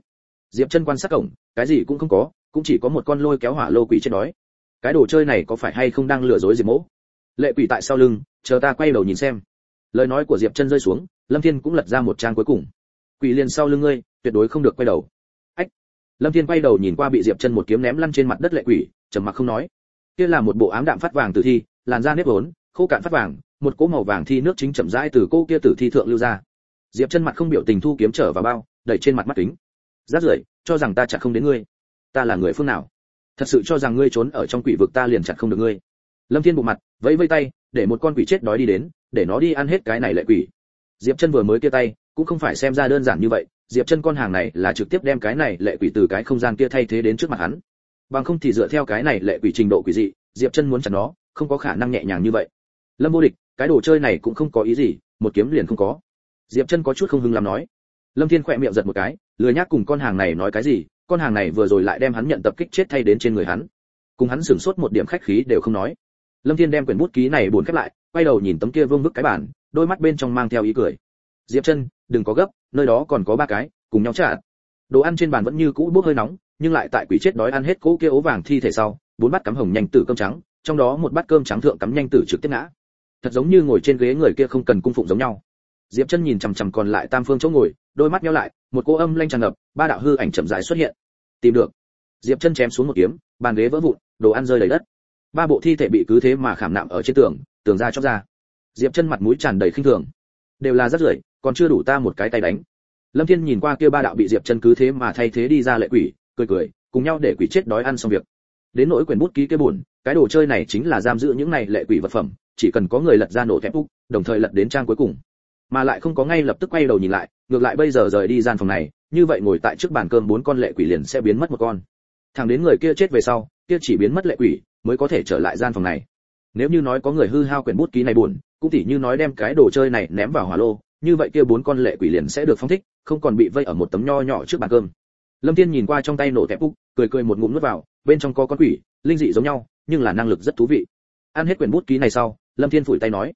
Speaker 1: Diệp Chân quan sát cổng, cái gì cũng không có, cũng chỉ có một con lôi kéo hỏa lô quỷ chết đói. Cái đồ chơi này có phải hay không đang lừa dối Diệp Mỗ? Lệ quỷ tại sau lưng, chờ ta quay đầu nhìn xem. Lời nói của Diệp Chân rơi xuống, Lâm Thiên cũng lật ra một trang cuối cùng. Quỷ liền sau lưng ngươi, tuyệt đối không được quay đầu. Ách. Lâm Thiên quay đầu nhìn qua bị Diệp Chân một kiếm ném lăn trên mặt đất lệ quỷ, trầm mặc không nói. Kia là một bộ ám đạm phát vàng tử thi, làn da nếp vốn, khô cạn phát vàng, một cỗ màu vàng thi nước chính chậm rãi từ cô kia tử thi thượng lưu ra. Diệp Chân mặt không biểu tình thu kiếm trở vào bao, đẩy trên mặt mắt kính. Rát rưởi, cho rằng ta chặt không đến ngươi. Ta là người phương nào? Thật sự cho rằng ngươi trốn ở trong quỷ vực ta liền chặt không được ngươi. Lâm Thiên bộ mặt, vẫy vẫy tay, để một con quỷ chết đói đi đến, để nó đi ăn hết cái này lệ quỷ. Diệp Chân vừa mới kia tay, cũng không phải xem ra đơn giản như vậy, Diệp Chân con hàng này là trực tiếp đem cái này lệ quỷ từ cái không gian kia thay thế đến trước mặt hắn. Bằng không thì dựa theo cái này lệ quỷ trình độ quỷ dị, Diệp Chân muốn chặt nó, không có khả năng nhẹ nhàng như vậy. Lâm Vô Địch, cái đồ chơi này cũng không có ý gì, một kiếm liền không có. Diệp Chân có chút không hứng lắm nói. Lâm Thiên khẽ miệng giật một cái, lười nhác cùng con hàng này nói cái gì, con hàng này vừa rồi lại đem hắn nhận tập kích chết thay đến trên người hắn. Cùng hắn sửng sốt một điểm khách khí đều không nói. Lâm Thiên đem quyển bút ký này buồn khép lại, quay đầu nhìn tấm kia vương vức cái bản, đôi mắt bên trong mang theo ý cười. Diệp Chân, đừng có gấp, nơi đó còn có 3 cái, cùng nhau trả. Đồ ăn trên bàn vẫn như cũ bốc hơi nóng, nhưng lại tại quỷ chết đói ăn hết cỗ kia ố vàng thi thể sau, 4 bát cắm hồng nhanh tử cơm trắng, trong đó một bát cơm trắng thượng cắm nhanh tử trực tiếp ngã. Thật giống như ngồi trên ghế người kia không cần cung phụng giống nhau. Diệp Chân nhìn chằm chằm còn lại tam phương chỗ ngồi, đôi mắt nheo lại, một cô âm lanh tràn ngập, 3 đạo hư ảnh chậm rãi xuất hiện. Tìm được. Diệp Chân chém xuống một kiếm, bàn ghế vỡ vụn, đồ ăn rơi đầy đất. 3 bộ thi thể bị cứ thế mà khảm nạm ở trên tường, tường ra chóc ra. Diệp Chân mặt mũi tràn đầy khinh thường. Đều là rất rưởi, còn chưa đủ ta một cái tay đánh. Lâm Thiên nhìn qua kia 3 đạo bị Diệp Chân cứ thế mà thay thế đi ra lệ quỷ, cười cười, cùng nhau để quỷ chết đói ăn xong việc. Đến nỗi quyển bút ký kia buồn, cái đồ chơi này chính là giam giữ những này lệ quỷ vật phẩm, chỉ cần có người lật ra nổ thép úc, đồng thời lật đến trang cuối cùng, mà lại không có ngay lập tức quay đầu nhìn lại, ngược lại bây giờ rời đi gian phòng này, như vậy ngồi tại trước bàn cơm 4 con lệ quỷ liền sẽ biến mất một con. Thẳng đến người kia chết về sau, kia chỉ biến mất lệ quỷ mới có thể trở lại gian phòng này. Nếu như nói có người hư hao quyển bút ký này buồn, cũng tỉ như nói đem cái đồ chơi này ném vào hỏa lô, như vậy kia 4 con lệ quỷ liền sẽ được phóng thích, không còn bị vây ở một tấm nho nhỏ trước bàn cơm. Lâm Thiên nhìn qua trong tay nổ thép úc, cười cười một ngụm nuốt vào, bên trong có con quỷ, linh dị giống nhau, nhưng là năng lực rất thú vị. Ăn hết quyển bút ký này sau, Lâm Thiên phủi tay nói: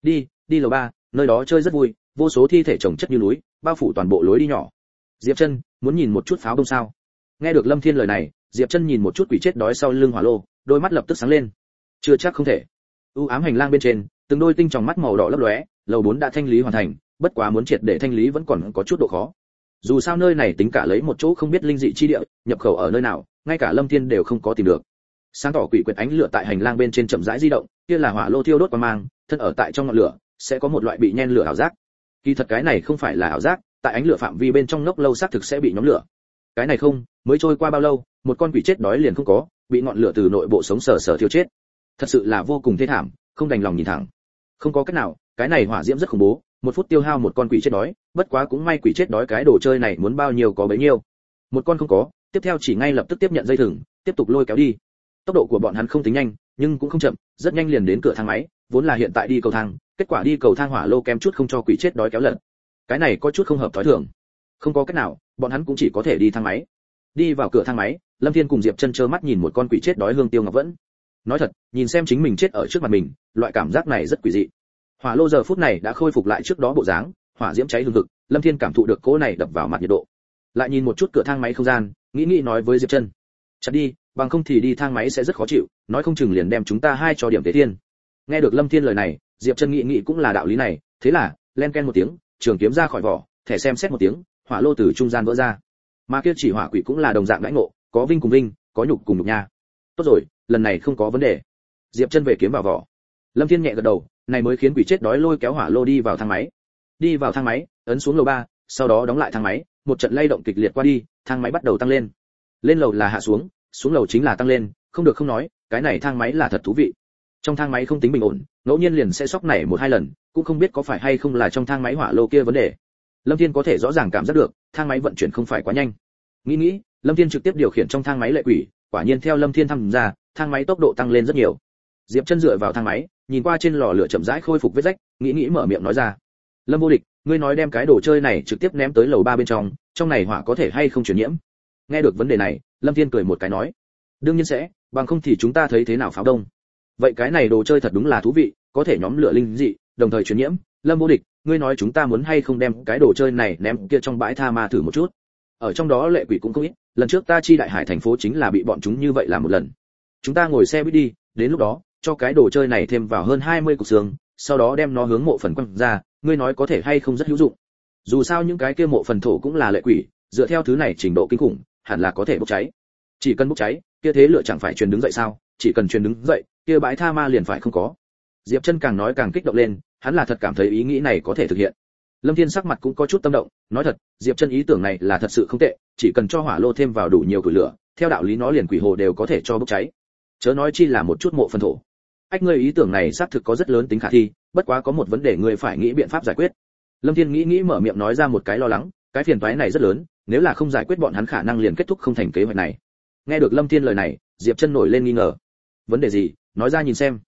Speaker 1: đi lầu 3, nơi đó chơi rất vui, vô số thi thể chồng chất như núi, bao phủ toàn bộ lối đi nhỏ. Diệp Chân, muốn nhìn một chút pháo đông sao? Nghe được Lâm Thiên lời này, Diệp Chân nhìn một chút quỷ chết đói sau lưng hỏa lô, đôi mắt lập tức sáng lên. Chưa chắc không thể. U ám hành lang bên trên, từng đôi tinh tròng mắt màu đỏ lấp lóe, lầu 4 đã thanh lý hoàn thành, bất quá muốn triệt để thanh lý vẫn còn có chút độ khó. Dù sao nơi này tính cả lấy một chỗ không biết linh dị chi địa, nhập khẩu ở nơi nào, ngay cả Lâm Thiên đều không có tìm được. Sáng tỏ quỷ quyệt ánh lửa tại hành lang bên trên chậm rãi di động, kia là hỏa lô thiêu đốt quang mang, thân ở tại trong ngọn lửa, sẽ có một loại bị nhen lửa ảo giác. Kỳ thật cái này không phải là ảo giác, tại ánh lửa phạm vi bên trong ngốc lâu xác thực sẽ bị nhóm lửa. Cái này không, mới trôi qua bao lâu, một con quỷ chết đói liền không có, bị ngọn lửa từ nội bộ sống sờ sờ thiêu chết. Thật sự là vô cùng thê thảm, không đành lòng nhìn thẳng. Không có cách nào, cái này hỏa diễm rất khủng bố, 1 phút tiêu hao một con quỷ chết đói, bất quá cũng may quỷ chết đói cái đồ chơi này muốn bao nhiêu có bấy nhiêu. Một con không có, tiếp theo chỉ ngay lập tức tiếp nhận dây thừng, tiếp tục lôi kéo đi. Tốc độ của bọn hắn không tính nhanh, nhưng cũng không chậm, rất nhanh liền đến cửa thang máy, vốn là hiện tại đi cầu thang, kết quả đi cầu thang hỏa lô kém chút không cho quỷ chết đói kéo lật. Cái này có chút không hợp thói thường. Không có cách nào, bọn hắn cũng chỉ có thể đi thang máy. Đi vào cửa thang máy, Lâm Thiên cùng Diệp Chân trơ mắt nhìn một con quỷ chết đói hương tiêu ngọc vẫn. Nói thật, nhìn xem chính mình chết ở trước mặt mình, loại cảm giác này rất quỷ dị. Hỏa lô giờ phút này đã khôi phục lại trước đó bộ dáng, hỏa diễm cháy hừng hực, Lâm Thiên cảm thụ được cỗ này đập vào mặt nhiệt độ. Lại nhìn một chút cửa thang máy không gian, nghĩ nói với Diệp Chân, chặt đi, bằng không thì đi thang máy sẽ rất khó chịu, nói không chừng liền đem chúng ta hai cho điểm tế thiên. Nghe được Lâm Thiên lời này, Diệp Chân nghĩ cũng là đạo lý này, thế là len ken một tiếng, trường kiếm ra khỏi vỏ, thẻ xem xét một tiếng, hỏa lô từ trung gian vỡ ra. Mà kia chỉ hỏa quỷ cũng là đồng dạng đãi ngộ, có vinh cùng vinh, có nhục cùng nhục nha. Tốt rồi, lần này không có vấn đề. Diệp Chân về kiếm vào vỏ. Lâm Thiên nhẹ gật đầu, này mới khiến quỷ chết đói lôi kéo hỏa lô đi vào thang máy. Đi vào thang máy, ấn xuống lầu 3, sau đó đóng lại thang máy, một trận lay động kịch liệt qua đi, thang máy bắt đầu tăng lên. Lên lầu là hạ xuống, xuống lầu chính là tăng lên, không được không nói, cái này thang máy là thật thú vị. Trong thang máy không tính bình ổn, ngẫu nhiên liền sẽ sóc nảy 1-2 lần, cũng không biết có phải hay không là trong thang máy hỏa lô kia vấn đề. Lâm Thiên có thể rõ ràng cảm giác được, thang máy vận chuyển không phải quá nhanh. Nghĩ, Lâm Thiên trực tiếp điều khiển trong thang máy lệ quỷ, quả nhiên theo Lâm Thiên thăm ra, thang máy tốc độ tăng lên rất nhiều. Diệp Chân dựa vào thang máy, nhìn qua trên lò lửa chậm rãi khôi phục vết rách, nghĩ mở miệng nói ra: "Lâm Vô Địch, ngươi nói đem cái đồ chơi này trực tiếp ném tới lầu 3 bên trong này hỏa có thể hay không truyền nhiễm?" Nghe được vấn đề này, Lâm Thiên cười một cái nói: "Đương nhiên sẽ, bằng không thì chúng ta thấy thế nào pháo đông. Vậy cái này đồ chơi thật đúng là thú vị, có thể nhóm lửa linh dị, đồng thời truyền nhiễm. Lâm Vô Địch, ngươi nói chúng ta muốn hay không đem cái đồ chơi này ném kia trong bãi tha ma thử một chút?" ở trong đó lệ quỷ cũng không ít, lần trước ta chi đại hải thành phố chính là bị bọn chúng như vậy làm một lần. Chúng ta ngồi xe buýt đi, đến lúc đó cho cái đồ chơi này thêm vào hơn 20 cục xương, sau đó đem nó hướng mộ phần quăng ra, ngươi nói có thể hay không rất hữu dụng. Dù sao những cái kia mộ phần thổ cũng là lệ quỷ, dựa theo thứ này trình độ kinh khủng, hẳn là có thể bốc cháy. Chỉ cần bốc cháy, kia thế lửa chẳng phải truyền đứng dậy sao? Chỉ cần truyền đứng dậy, kia bãi tha ma liền phải không có. Diệp Chân càng nói càng kích động lên, hắn là thật cảm thấy ý nghĩ này có thể thực hiện. Lâm Thiên sắc mặt cũng có chút tâm động, nói thật, Diệp Chân ý tưởng này là thật sự không tệ, chỉ cần cho hỏa lô thêm vào đủ nhiều củi lửa, theo đạo lý nó liền quỷ hồ đều có thể cho bốc cháy. Chớ nói chi là một chút mộ phần thổ. Ách, ngươi ý tưởng này xác thực có rất lớn tính khả thi, bất quá có một vấn đề ngươi phải nghĩ biện pháp giải quyết. Lâm Thiên nghĩ mở miệng nói ra một cái lo lắng, cái phiền toái này rất lớn, nếu là không giải quyết bọn hắn khả năng liền kết thúc không thành kế hoạch này. Nghe được Lâm Thiên lời này, Diệp Chân nổi lên nghi ngờ. Vấn đề gì? Nói ra nhìn xem.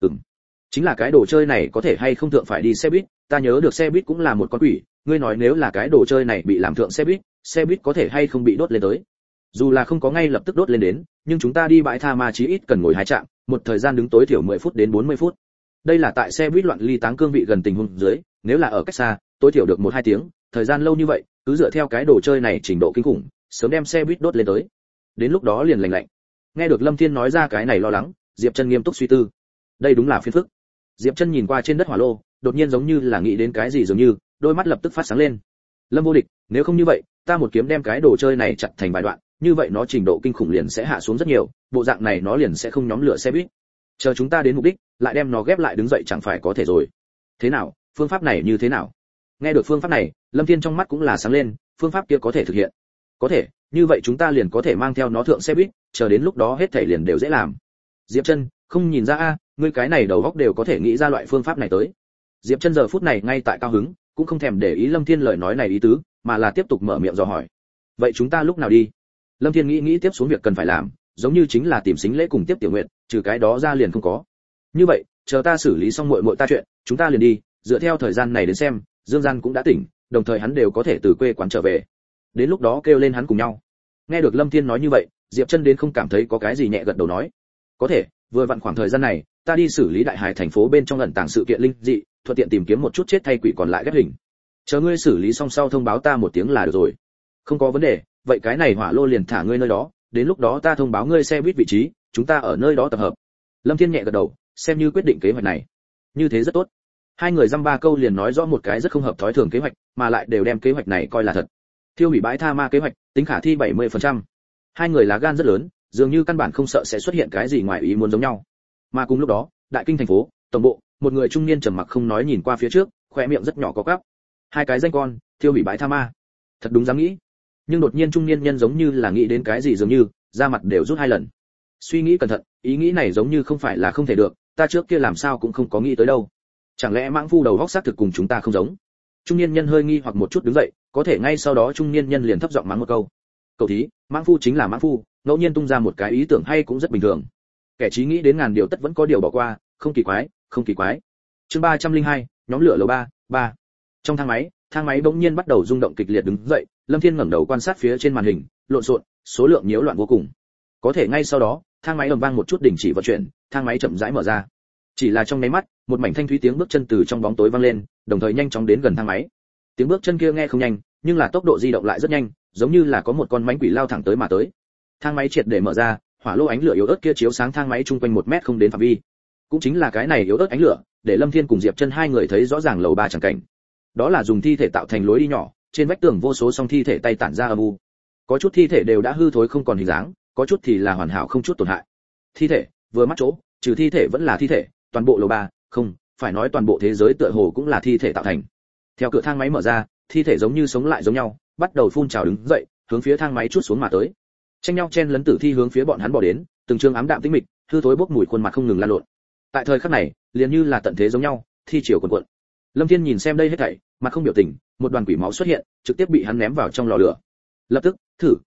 Speaker 1: Chính là cái đồ chơi này có thể hay không thượng phải đi xe buýt, ta nhớ được xe buýt cũng là một con quỷ, ngươi nói nếu là cái đồ chơi này bị làm thượng xe buýt có thể hay không bị đốt lên tới. Dù là không có ngay lập tức đốt lên đến, nhưng chúng ta đi bãi tha ma chí ít cần ngồi 2 trạm, một thời gian đứng tối thiểu 10 phút đến 40 phút. Đây là tại xe buýt loạn ly táng cương vị gần tình huống dưới, nếu là ở cách xa, tối thiểu được 1-2 tiếng, thời gian lâu như vậy, cứ dựa theo cái đồ chơi này trình độ kinh khủng, sớm đem xe buýt đốt lên tới. Đến lúc đó liền lạnh lạnh. Nghe được Lâm Thiên nói ra cái này lo lắng, Diệp Chân nghiêm túc suy tư. Đây đúng là phiền phức. Diệp Chân nhìn qua trên đất hỏa lô, đột nhiên giống như là nghĩ đến cái gì dường như, đôi mắt lập tức phát sáng lên. Lâm vô địch, nếu không như vậy, ta một kiếm đem cái đồ chơi này chặt thành vài đoạn, như vậy nó trình độ kinh khủng liền sẽ hạ xuống rất nhiều, bộ dạng này nó liền sẽ không nhóm lửa xe buýt. Chờ chúng ta đến mục đích, lại đem nó ghép lại đứng dậy chẳng phải có thể rồi. Thế nào, phương pháp này như thế nào? Nghe được phương pháp này, Lâm Thiên trong mắt cũng là sáng lên, phương pháp kia có thể thực hiện. Có thể, như vậy chúng ta liền có thể mang theo nó thượng xe buýt, chờ đến lúc đó hết thảy liền đều dễ làm. Diệp Chân, không nhìn ra a, ngươi cái này đầu óc đều có thể nghĩ ra loại phương pháp này tới. Diệp Chân giờ phút này ngay tại cao hứng, cũng không thèm để ý Lâm Thiên lời nói này ý tứ, mà là tiếp tục mở miệng dò hỏi. Vậy chúng ta lúc nào đi? Lâm Thiên nghĩ tiếp xuống việc cần phải làm, giống như chính là tìm Sính Lễ cùng tiếp Tiểu Nguyệt, trừ cái đó ra liền không có. Như vậy, chờ ta xử lý xong muội ta chuyện, chúng ta liền đi, dựa theo thời gian này đến xem, Dương Gian cũng đã tỉnh, đồng thời hắn đều có thể từ quê quán trở về. Đến lúc đó kêu lên hắn cùng nhau. Nghe được Lâm Thiên nói như vậy, Diệp Chân đến không cảm thấy có cái gì, nhẹ gật đầu nói. Có thể, vừa vặn khoảng thời gian này, ta đi xử lý đại hải thành phố bên trong ẩn tàng sự kiện linh dị, thuận tiện tìm kiếm một chút chết thay quỷ còn lại ghép hình. Chờ ngươi xử lý xong sau thông báo ta một tiếng là được rồi. Không có vấn đề, vậy cái này hỏa lô liền thả ngươi nơi đó, đến lúc đó ta thông báo ngươi xe buýt vị trí, chúng ta ở nơi đó tập hợp. Lâm Thiên nhẹ gật đầu, xem như quyết định kế hoạch này. Như thế rất tốt. Hai người dăm ba câu liền nói rõ một cái rất không hợp thói thường kế hoạch, mà lại đều đem kế hoạch này coi là thật. Thiêu hủy bãi tha ma kế hoạch, tính khả thi 70%. Hai người lá gan rất lớn, dường như căn bản không sợ sẽ xuất hiện cái gì ngoài ý muốn giống nhau. Mà cùng lúc đó, đại kinh thành phố, tổng bộ, một người trung niên trầm mặc không nói nhìn qua phía trước, khóe miệng rất nhỏ có cắp. Hai cái danh con, thiêu hủy bãi tha ma. Thật đúng dám nghĩ. Nhưng đột nhiên trung niên nhân giống như là nghĩ đến cái gì dường như, da mặt đều rút 2 lần. Suy nghĩ cẩn thận, ý nghĩ này giống như không phải là không thể được, ta trước kia làm sao cũng không có nghĩ tới đâu. Chẳng lẽ mãng phu đầu óc xác thực cùng chúng ta không giống? Trung niên nhân hơi nghi hoặc một chút đứng dậy, có thể ngay sau đó trung niên nhân liền thấp giọng mắng một câu. Cậu thí, mãng phu chính là mãng phu, ngẫu nhiên tung ra một cái ý tưởng hay cũng rất bình thường. Kẻ trí nghĩ đến ngàn điều tất vẫn có điều bỏ qua, không kỳ quái, không kỳ quái. Chương 302, nhóm lửa lầu 3. Trong thang máy bỗng nhiên bắt đầu rung động kịch liệt đứng dậy, Lâm Thiên ngẩng đầu quan sát phía trên màn hình, lộn xộn, số lượng nhiễu loạn vô cùng. Có thể ngay sau đó, thang máy ầm vang một chút đình chỉ vận chuyển, thang máy chậm rãi mở ra. Chỉ là trong nháy mắt, một mảnh thanh thúy tiếng bước chân từ trong bóng tối vang lên, đồng thời nhanh chóng đến gần thang máy. Tiếng bước chân kia nghe không nhanh, nhưng là tốc độ di động lại rất nhanh, giống như là có một con mãnh quỷ lao thẳng tới mà tới. Thang máy triệt để mở ra, hỏa lô ánh lửa yếu ớt kia chiếu sáng thang máy chung quanh 1 mét không đến phạm vi. Cũng chính là cái này yếu ớt ánh lửa, để Lâm Thiên cùng Diệp Chân hai người thấy rõ ràng lầu 3 chẳng cảnh. Đó là dùng thi thể tạo thành lối đi nhỏ, trên vách tường vô số song thi thể tay tản ra âm u. Có chút thi thể đều đã hư thối không còn hình dáng, có chút thì là hoàn hảo không chút tổn hại. Thi thể, vừa mắt chỗ, trừ thi thể vẫn là thi thể, toàn bộ lầu 3, không, phải nói toàn bộ thế giới tựa hồ cũng là thi thể tạo thành. Theo cửa thang máy mở ra, thi thể giống như sống lại giống nhau, bắt đầu phun trào đứng dậy, hướng phía thang máy chút xuống mà tới. Tranh nhau chen lấn tử thi hướng phía bọn hắn bỏ đến, từng trương ám đạm tĩnh mịch, hư thối bốc mùi khuôn mặt không ngừng lan lộn. Tại thời khắc này, liền như là tận thế giống nhau, thi triều cuồn cuộn. Lâm Thiên nhìn xem đây hết thảy, mặt không biểu tình, một đoàn quỷ máu xuất hiện, trực tiếp bị hắn ném vào trong lò lửa. Lập tức,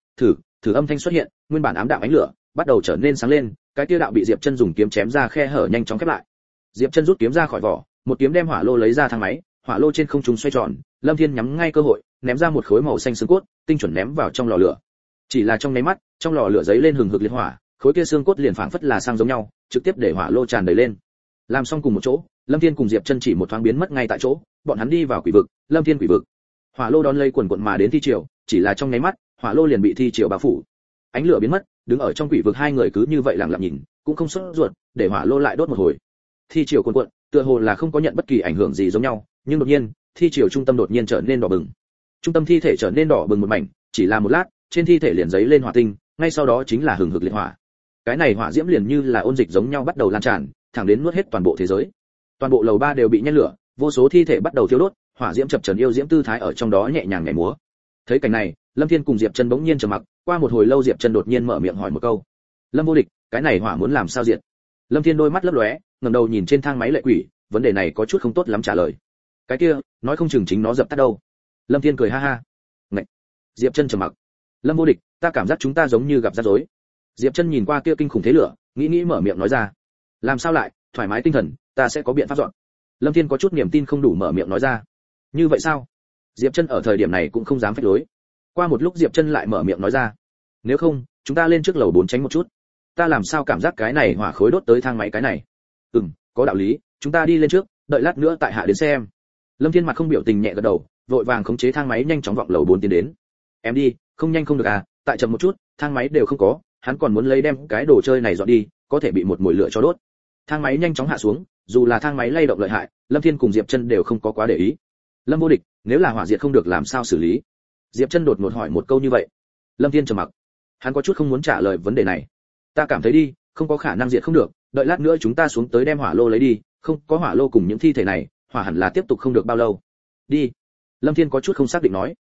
Speaker 1: thử âm thanh xuất hiện, nguyên bản ám đạm ánh lửa bắt đầu trở nên sáng lên, cái tiêu đạo bị Diệp Chân dùng kiếm chém ra khe hở nhanh chóng khép lại. Diệp Chân rút kiếm ra khỏi vỏ, một kiếm đem hỏa lô lấy ra thang máy, hỏa lô trên không trung xoay tròn, Lâm Thiên nhắm ngay cơ hội, ném ra một khối màu xanh xương cốt, tinh chuẩn ném vào trong lò lửa. Chỉ là trong nháy mắt, trong lò lửa giấy lên hừng hực liệt hỏa, khối kia xương cốt liền phảng phất là sang giống nhau, trực tiếp để hỏa lô tràn đầy lên. Làm xong cùng một chỗ, Lâm Thiên cùng Diệp Chân chỉ một thoáng biến mất ngay tại chỗ, bọn hắn đi vào quỷ vực, Lâm Thiên quỷ vực. Hỏa lô đón lấy quần quần mà đến thi triều, chỉ là trong nháy mắt, hỏa lô liền bị thi triều bao phủ. Ánh lửa biến mất, đứng ở trong quỷ vực hai người cứ như vậy lặng lặng nhìn, cũng không sốt ruột, để hỏa lô lại đốt một hồi. Thi triều cuồn cuộn, tựa hồ là không có nhận bất kỳ ảnh hưởng gì giống nhau, nhưng đột nhiên, thi triều trung tâm đột nhiên trở nên đỏ bừng. Trung tâm thi thể trở nên đỏ bừng một mảnh, chỉ là một lát, trên thi thể liền giấy lên hỏa tinh, ngay sau đó chính là hừng hực liệt hỏa. Cái này hỏa diễm liền như là ôn dịch giống nhau bắt đầu lan tràn, thẳng đến nuốt hết toàn bộ thế giới. Toàn bộ lầu 3 đều bị nhen lửa, vô số thi thể bắt đầu thiêu đốt, hỏa diễm chập chờn yêu diễm tư thái ở trong đó nhẹ nhàng nhảy múa. Thấy cảnh này, Lâm Thiên cùng Diệp Chân bỗng nhiên trầm mặc, qua một hồi lâu Diệp Chân đột nhiên mở miệng hỏi một câu: "Lâm vô địch, cái này hỏa muốn làm sao diệt?" Lâm Thiên đôi mắt lấp lóe, ngẩng đầu nhìn trên thang máy lệ quỷ, vấn đề này có chút không tốt lắm trả lời. "Cái kia, nói không chừng chính nó dập tắt đâu." Lâm Thiên cười ha ha. "Ngậy." Diệp Chân trầm mặc. "Lâm vô địch, ta cảm giác chúng ta giống như gặp rắc rối." Diệp Chân nhìn qua kia kinh khủng thế lửa, nghĩ mở miệng nói ra: "Làm sao lại, thoải mái tinh thần, ta sẽ có biện pháp dọn." Lâm Thiên có chút niềm tin không đủ mở miệng nói ra: "Như vậy sao?" Diệp Chân ở thời điểm này cũng không dám phách lối. Qua một lúc Diệp Chân lại mở miệng nói ra: "Nếu không, chúng ta lên trước lầu 4 tránh một chút. Ta làm sao cảm giác cái này hỏa khối đốt tới thang máy cái này." Có đạo lý, chúng ta đi lên trước, đợi lát nữa tại hạ đến xem." Lâm Thiên mặt không biểu tình nhẹ gật đầu, vội vàng khống chế thang máy nhanh chóng vọng lầu 4 tiến đến. "Em đi, không nhanh không được à, tại chậm một chút, thang máy đều không có, hắn còn muốn lấy đem cái đồ chơi này dọn đi, có thể bị một mùi lửa cho đốt." Thang máy nhanh chóng hạ xuống, dù là thang máy lay động lợi hại, Lâm Thiên cùng Diệp Chân đều không có quá để ý. "Lâm vô địch, nếu là hỏa diệt không được làm sao xử lý?" Diệp Chân đột ngột hỏi một câu như vậy. Lâm Thiên trầm mặc. Hắn có chút không muốn trả lời vấn đề này. "Ta cảm thấy đi, không có khả năng diệt không được, đợi lát nữa chúng ta xuống tới đem hỏa lô lấy đi, không có hỏa lô cùng những thi thể này, hỏa hẳn là tiếp tục không được bao lâu." "Đi." Lâm Thiên có chút không xác định nói.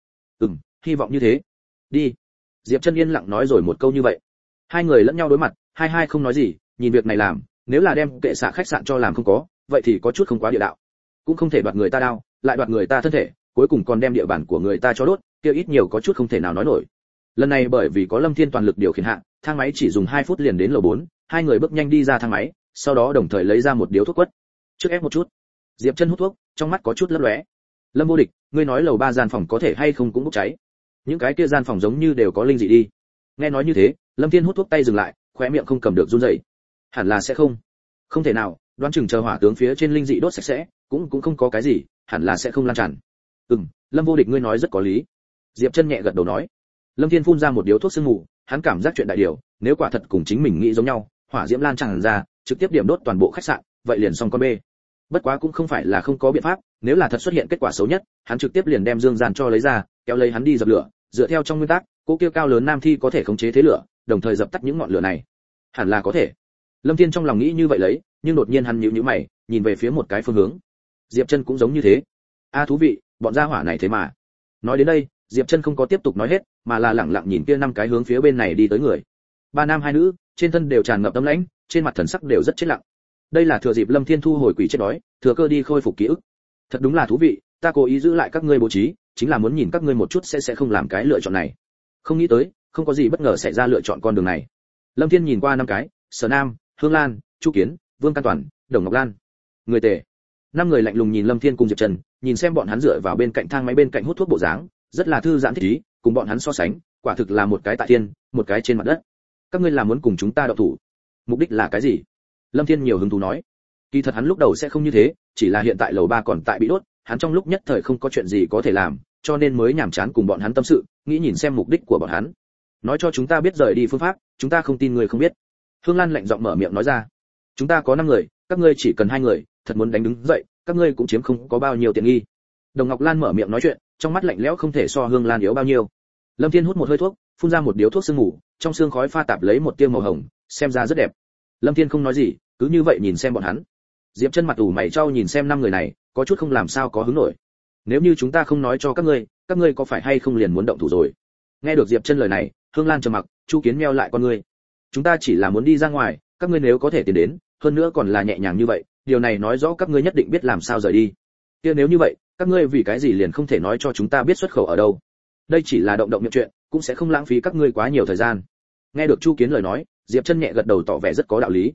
Speaker 1: Hy vọng như thế." "Đi." Diệp Chân yên lặng nói rồi một câu như vậy. Hai người lẫn nhau đối mặt, hai không nói gì, nhìn việc này làm, nếu là đem kệ xạ khách sạn cho làm không có, vậy thì có chút không quá địa đạo. Cũng không thể đoạt người ta đao, lại đoạt người ta thân thể, cuối cùng còn đem địa bàn của người ta cho đốt, kia ít nhiều có chút không thể nào nói nổi. Lần này bởi vì có Lâm Thiên toàn lực điều khiển hạ, thang máy chỉ dùng 2 phút liền đến lầu 4, hai người bước nhanh đi ra thang máy, sau đó đồng thời lấy ra một điếu thuốc quất. Trước ép một chút. Diệp Chân hút thuốc, trong mắt có chút lấp lóe. "Lâm vô địch, ngươi nói lầu 3 gian phòng có thể hay không cũng bốc cháy? Những cái kia gian phòng giống như đều có linh dị đi." Nghe nói như thế, Lâm Thiên hút thuốc tay dừng lại, khóe miệng không cầm được run rẩy. "Hẳn là sẽ không. Không thể nào, đoán chừng chờ hỏa tướng phía trên linh dị đốt sạch sẽ, cũng không có cái gì, hẳn là sẽ không lan tràn." Lâm vô địch ngươi nói rất có lý." Diệp Chân nhẹ gật đầu nói. Lâm Thiên phun ra một điếu thuốc sương mù, hắn cảm giác chuyện đại điều, nếu quả thật cùng chính mình nghĩ giống nhau, hỏa diễm lan tràn ra, trực tiếp điểm đốt toàn bộ khách sạn, vậy liền xong con bê. Bất quá cũng không phải là không có biện pháp, nếu là thật xuất hiện kết quả xấu nhất, hắn trực tiếp liền đem Dương Gian cho lấy ra, kéo lấy hắn đi dập lửa, dựa theo trong nguyên tắc, cô kia cao lớn nam thi có thể khống chế thế lửa, đồng thời dập tắt những ngọn lửa này. Hẳn là có thể. Lâm Thiên trong lòng nghĩ như vậy lấy, nhưng đột nhiên hắn nhíu mày, nhìn về phía một cái phương hướng. Diệp Chân cũng giống như thế. Thú vị, bọn gia hỏa này thế mà. Nói đến đây, Diệp Chân không có tiếp tục nói hết, mà là lẳng lặng nhìn kia 5 cái hướng phía bên này đi tới người. 3 nam 2 nữ, trên thân đều tràn ngập tấm lãnh, trên mặt thần sắc đều rất chết lặng. Đây là thừa dịp Lâm Thiên thu hồi quỷ chết đói, thừa cơ đi khôi phục ký ức. Thật đúng là thú vị, ta cố ý giữ lại các ngươi bố trí, chính là muốn nhìn các ngươi một chút sẽ không làm cái lựa chọn này. Không nghĩ tới, không có gì bất ngờ xảy ra lựa chọn con đường này. Lâm Thiên nhìn qua 5 cái, Sở Nam, Hương Lan, Chu Kiến, Vương Can Toàn, Đồng Ngọc Lan. Người tề. 5 người lạnh lùng nhìn Lâm Thiên cùng Diệp Trần, nhìn xem bọn hắn dựa vào bên cạnh thang máy bên cạnh hút thuốc bộ dáng, rất là thư giãn thích ý, cùng bọn hắn so sánh, quả thực là một cái tại thiên, một cái trên mặt đất. Các ngươi là muốn cùng chúng ta động thủ? Mục đích là cái gì? Lâm Thiên nhiều hứng thú nói. Kỳ thật hắn lúc đầu sẽ không như thế, chỉ là hiện tại lầu 3 còn tại bị đốt, hắn trong lúc nhất thời không có chuyện gì có thể làm, cho nên mới nhàm chán cùng bọn hắn tâm sự, nghĩ nhìn xem mục đích của bọn hắn. Nói cho chúng ta biết rời đi phương pháp, chúng ta không tin người không biết. Hương Lan lạnh giọng mở miệng nói ra. Chúng ta có 5 người, các ngươi chỉ cần 2 người, thật muốn đánh đứng dậy, các ngươi cũng chiếm không có bao nhiêu tiện nghi. Đồng Ngọc Lan mở miệng nói chuyện, trong mắt lạnh lẽo không thể so Hương Lan yếu bao nhiêu. Lâm Thiên hút một hơi thuốc, phun ra một điếu thuốc sương mù, trong xương khói pha tạp lấy một tia màu hồng, xem ra rất đẹp. Lâm Thiên không nói gì, cứ như vậy nhìn xem bọn hắn. Diệp Chân mặt ủ mày chau nhìn xem 5 người này, có chút không làm sao có hứng nổi. Nếu như chúng ta không nói cho các ngươi có phải hay không liền muốn động thủ rồi? Nghe được Diệp Chân lời này, Hương Lan trầm mặc, Chu Kiến meo lại con ngươi. Chúng ta chỉ là muốn đi ra ngoài, các ngươi nếu có thể tiến đến, hơn nữa còn là nhẹ nhàng như vậy, điều này nói rõ các ngươi nhất định biết làm sao rời đi. Kia nếu như vậy, các ngươi vì cái gì liền không thể nói cho chúng ta biết xuất khẩu ở đâu? Đây chỉ là động miệng chuyện, cũng sẽ không lãng phí các ngươi quá nhiều thời gian. Nghe được Chu Kiến lời nói, Diệp Chân nhẹ gật đầu tỏ vẻ rất có đạo lý.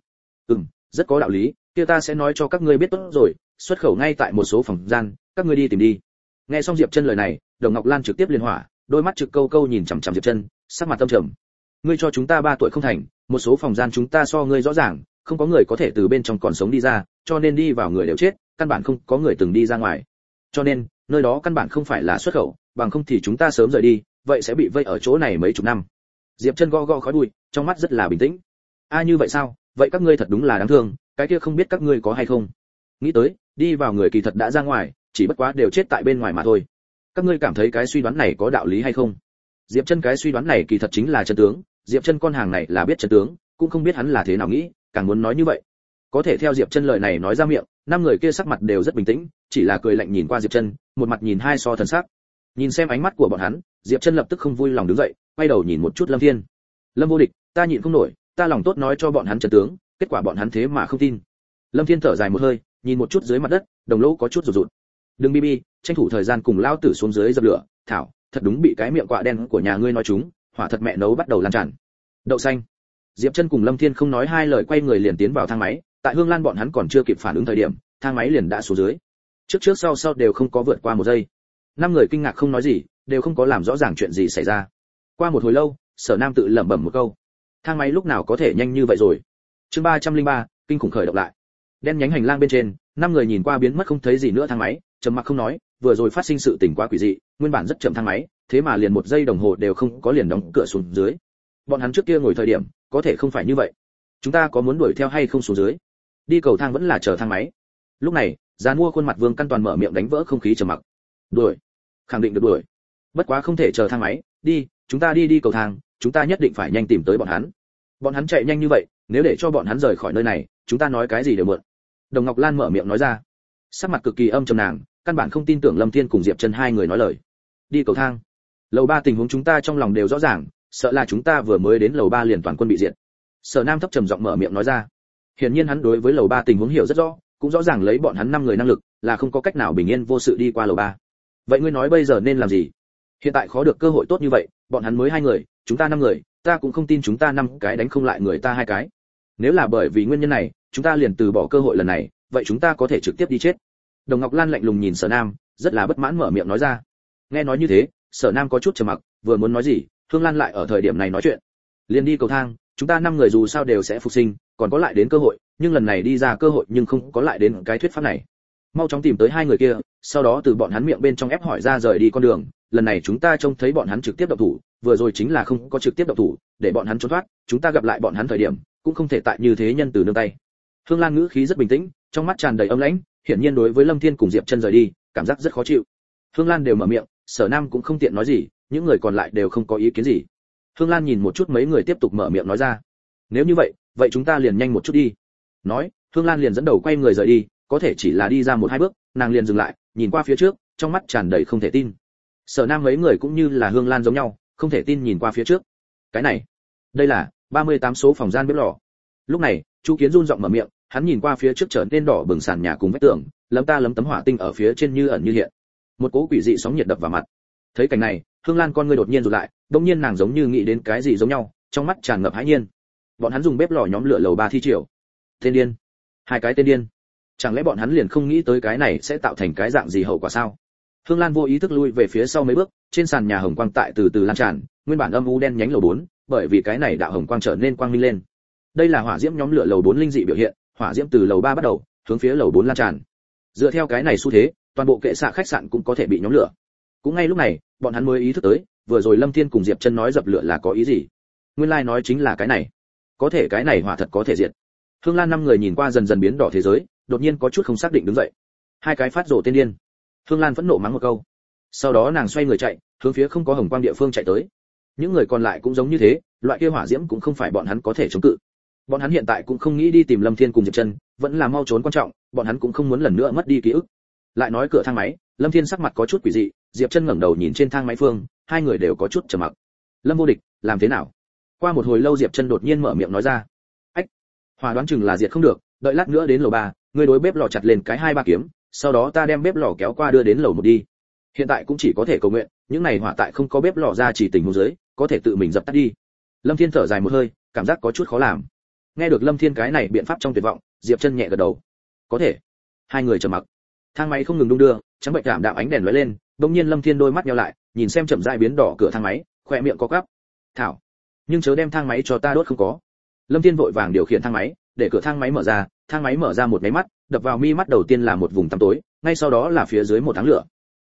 Speaker 1: Rất có đạo lý, kia ta sẽ nói cho các ngươi biết tốt rồi, xuất khẩu ngay tại một số phòng gian, các ngươi đi tìm đi. Nghe xong Diệp Chân lời này, Đồng Ngọc Lan trực tiếp liên hỏa, đôi mắt trực câu câu nhìn chằm chằm Diệp Chân, sắc mặt tâm trầm. Ngươi cho chúng ta 3 tuổi không thành, một số phòng gian chúng ta so ngươi rõ ràng, không có người có thể từ bên trong còn sống đi ra, cho nên đi vào người đều chết, căn bản không có người từng đi ra ngoài. Cho nên, nơi đó căn bản không phải là xuất khẩu, bằng không thì chúng ta sớm rời đi, vậy sẽ bị vây ở chỗ này mấy chục năm. Diệp Chân gõ gõ khói bụi, trong mắt rất là bình tĩnh. Như vậy sao? Vậy các ngươi thật đúng là đáng thương, cái kia không biết các ngươi có hay không. Nghĩ tới, đi vào người kỳ thật đã ra ngoài, chỉ bất quá đều chết tại bên ngoài mà thôi. Các ngươi cảm thấy cái suy đoán này có đạo lý hay không? Diệp Chân cái suy đoán này kỳ thật chính là chân tướng, Diệp Chân con hàng này là biết chân tướng, cũng không biết hắn là thế nào nghĩ, càng muốn nói như vậy. Có thể theo Diệp Chân lời này nói ra miệng, năm người kia sắc mặt đều rất bình tĩnh, chỉ là cười lạnh nhìn qua Diệp Chân, một mặt nhìn hai so thần sắc. Nhìn xem ánh mắt của bọn hắn, Diệp Chân lập tức không vui lòng đứng dậy, quay đầu nhìn một chút Lâm Thiên. Lâm vô địch, ta nhịn không nổi, ta lòng tốt nói cho bọn hắn chân tướng, kết quả bọn hắn thế mà không tin. Lâm Thiên thở dài một hơi, nhìn một chút dưới mặt đất, đồng lỗ có chút rụt rụt. Đừng bi, tranh thủ thời gian cùng lao tử xuống dưới dập lửa, thảo, thật đúng bị cái miệng quạ đen của nhà ngươi nói chúng, hỏa thật mẹ nấu bắt đầu lan tràn. Đậu xanh. Diệp Chân cùng Lâm Thiên không nói hai lời quay người liền tiến vào thang máy, tại Hương Lan bọn hắn còn chưa kịp phản ứng thời điểm, thang máy liền đã xuống dưới. Trước sau đều không có vượt qua một giây. Năm người kinh ngạc không nói gì, đều không có làm rõ ràng chuyện gì xảy ra. Qua một hồi lâu, Sở Nam tự lẩm bẩm một câu: thang máy lúc nào có thể nhanh như vậy rồi. Chương 303, kinh khủng khởi động lại. Đen nhánh hành lang bên trên, năm người nhìn qua biến mất không thấy gì nữa thang máy, trầm mặc không nói, vừa rồi phát sinh sự tình quá quỷ dị, nguyên bản rất chậm thang máy, thế mà liền một giây đồng hồ đều không có liền đóng cửa xuống dưới. Bọn hắn trước kia ngồi thời điểm, có thể không phải như vậy. Chúng ta có muốn đuổi theo hay không xuống dưới? Đi cầu thang vẫn là chờ thang máy. Lúc này, giàn mua khuôn mặt Vương Căn Toàn mở miệng đánh vỡ không khí trầm mặc. Đuổi, khẳng định được đuổi. Bất quá không thể chờ thang máy, đi, chúng ta đi cầu thang, chúng ta nhất định phải nhanh tìm tới bọn hắn. Bọn hắn chạy nhanh như vậy, nếu để cho bọn hắn rời khỏi nơi này, chúng ta nói cái gì đều mượn. Đồng Ngọc Lan mở miệng nói ra. Sắc mặt cực kỳ âm trầm nàng, căn bản không tin tưởng Lâm Thiên cùng Diệp Chân hai người nói lời. Đi cầu thang. Lầu 3 tình huống chúng ta trong lòng đều rõ ràng, sợ là chúng ta vừa mới đến lầu 3 liền toàn quân bị diệt. Sở Nam thấp trầm giọng mở miệng nói ra. Hiển nhiên hắn đối với lầu 3 tình huống hiểu rất rõ, cũng rõ ràng lấy bọn hắn 5 người năng lực, là không có cách nào bình yên vô sự đi qua lầu 3. Vậy ngươi nói bây giờ nên làm gì? Hiện tại khó được cơ hội tốt như vậy, bọn hắn mới 2 người, chúng ta 5 người, ta cũng không tin chúng ta 5 cái đánh không lại người ta 2 cái. Nếu là bởi vì nguyên nhân này, chúng ta liền từ bỏ cơ hội lần này, vậy chúng ta có thể trực tiếp đi chết. Đồng Ngọc Lan lạnh lùng nhìn Sở Nam, rất là bất mãn mở miệng nói ra. Nghe nói như thế, Sở Nam có chút trầm mặc, vừa muốn nói gì, Hương Lan lại ở thời điểm này nói chuyện. Liền đi cầu thang, chúng ta 5 người dù sao đều sẽ phục sinh, còn có lại đến cơ hội, nhưng lần này đi ra cơ hội nhưng không có lại đến cái thuyết pháp này. Mau chóng tìm tới 2 người kia, sau đó từ bọn hắn miệng bên trong ép hỏi ra rời đi con đường, lần này chúng ta trông thấy bọn hắn trực tiếp động thủ, vừa rồi chính là không có trực tiếp động thủ, để bọn hắn trốn thoát, chúng ta gặp lại bọn hắn thời điểm, cũng không thể tại như thế nhân từ nương tay. Hương Lan ngữ khí rất bình tĩnh, trong mắt tràn đầy âm lãnh, hiển nhiên đối với Lâm Thiên cùng Diệp Chân rời đi, cảm giác rất khó chịu. Hương Lan đều mở miệng, Sở Nam cũng không tiện nói gì, những người còn lại đều không có ý kiến gì. Hương Lan nhìn một chút mấy người tiếp tục mở miệng nói ra. Nếu như vậy chúng ta liền nhanh một chút đi. Nói, Hương Lan liền dẫn đầu quay người rời đi, có thể chỉ là đi ra 1-2 bước, nàng liền dừng lại, nhìn qua phía trước, trong mắt tràn đầy không thể tin. Sở Nam mấy người cũng như là Hương Lan giống nhau, không thể tin nhìn qua phía trước. Cái này, đây là 38 số phòng gian bếp lò. Lúc này, Chu Kiến run giọng mở miệng, hắn nhìn qua phía trước trở nên đỏ bừng sàn nhà cùng vách tường, lấm tấm hỏa tinh ở phía trên như ẩn như hiện. Một cỗ quỷ dị sóng nhiệt đập vào mặt. Thấy cảnh này, Hương Lan con ngươi đột nhiên rụt lại, đột nhiên nàng giống như nghĩ đến cái gì giống nhau, trong mắt tràn ngập hãi nhiên. Bọn hắn dùng bếp lò nhóm lửa lầu 3 thi triều. Tên điên, 2 cái tên điên. Chẳng lẽ bọn hắn liền không nghĩ tới cái này sẽ tạo thành cái dạng gì hậu quả sao? Hương Lan vô ý thức lui về phía sau mấy bước, trên sàn nhà hồng quang tại từ từ lan tràn, nguyên bản âm u đen nhánh lầu 4, bởi vì cái này đạo hồng quang trở nên quang minh lên. Đây là hỏa diễm nhóm lửa lầu 4 linh dị biểu hiện, hỏa diễm từ lầu 3 bắt đầu, hướng phía lầu 4 lan tràn. Dựa theo cái này xu thế, toàn bộ kệ xạ khách sạn cũng có thể bị nhóm lửa. Cũng ngay lúc này, bọn hắn mới ý thức tới, vừa rồi Lâm Thiên cùng Diệp Chân nói dập lửa là có ý gì. Nguyên lai nói chính là cái này. Có thể cái này hỏa thật có thể diệt. Hương Lan 5 người nhìn qua dần dần biến đỏ thế giới, đột nhiên có chút không xác định đứng dậy. 2 cái phát rồ tên điên. Hương Lan phẫn nộ mắng một câu. Sau đó nàng xoay người chạy, hướng phía không có hồng quang địa phương chạy tới. Những người còn lại cũng giống như thế, loại kia hỏa diễm cũng không phải bọn hắn có thể chống cự. Bọn hắn hiện tại cũng không nghĩ đi tìm Lâm Thiên cùng Diệp Chân, vẫn là mau trốn quan trọng, bọn hắn cũng không muốn lần nữa mất đi ký ức. Lại nói cửa thang máy, Lâm Thiên sắc mặt có chút quỷ dị, Diệp Chân ngẩng đầu nhìn trên thang máy phương, 2 người đều có chút trầm mặc. Lâm vô địch, làm thế nào? Qua một hồi lâu Diệp Chân đột nhiên mở miệng nói ra. Ách, hỏa đoán chừng là diệt không được, đợi lát nữa đến lầu 3, ngươi đối bếp lò chặt lên cái 2-3 kiếm, sau đó ta đem bếp lò kéo qua đưa đến lầu 1 đi. Hiện tại cũng chỉ có thể cầu nguyện, những này hỏa tại không có bếp lò ra chỉ tình huống dưới, có thể tự mình dập tắt đi. Lâm Thiên thở dài một hơi, cảm giác có chút khó làm. Nghe được Lâm Thiên cái này biện pháp trong tuyệt vọng, Diệp Chân nhẹ gật đầu. Có thể. 2 người trầm mặc. Thang máy không ngừng đung đưa, trắng bệnh cảm đạm ánh đèn lóe lên, đột nhiên Lâm Thiên đôi mắt nheo lại, nhìn xem chậm rãi biến đỏ cửa thang máy, khóe miệng có quắp. Thảo, nhưng chớ đem thang máy cho ta đốt không có. Lâm Thiên vội vàng điều khiển thang máy, để cửa thang máy mở ra, thang máy mở ra một cái mắt, đập vào mi mắt đầu tiên là một vùng tăm tối, ngay sau đó là phía dưới một áng lửa.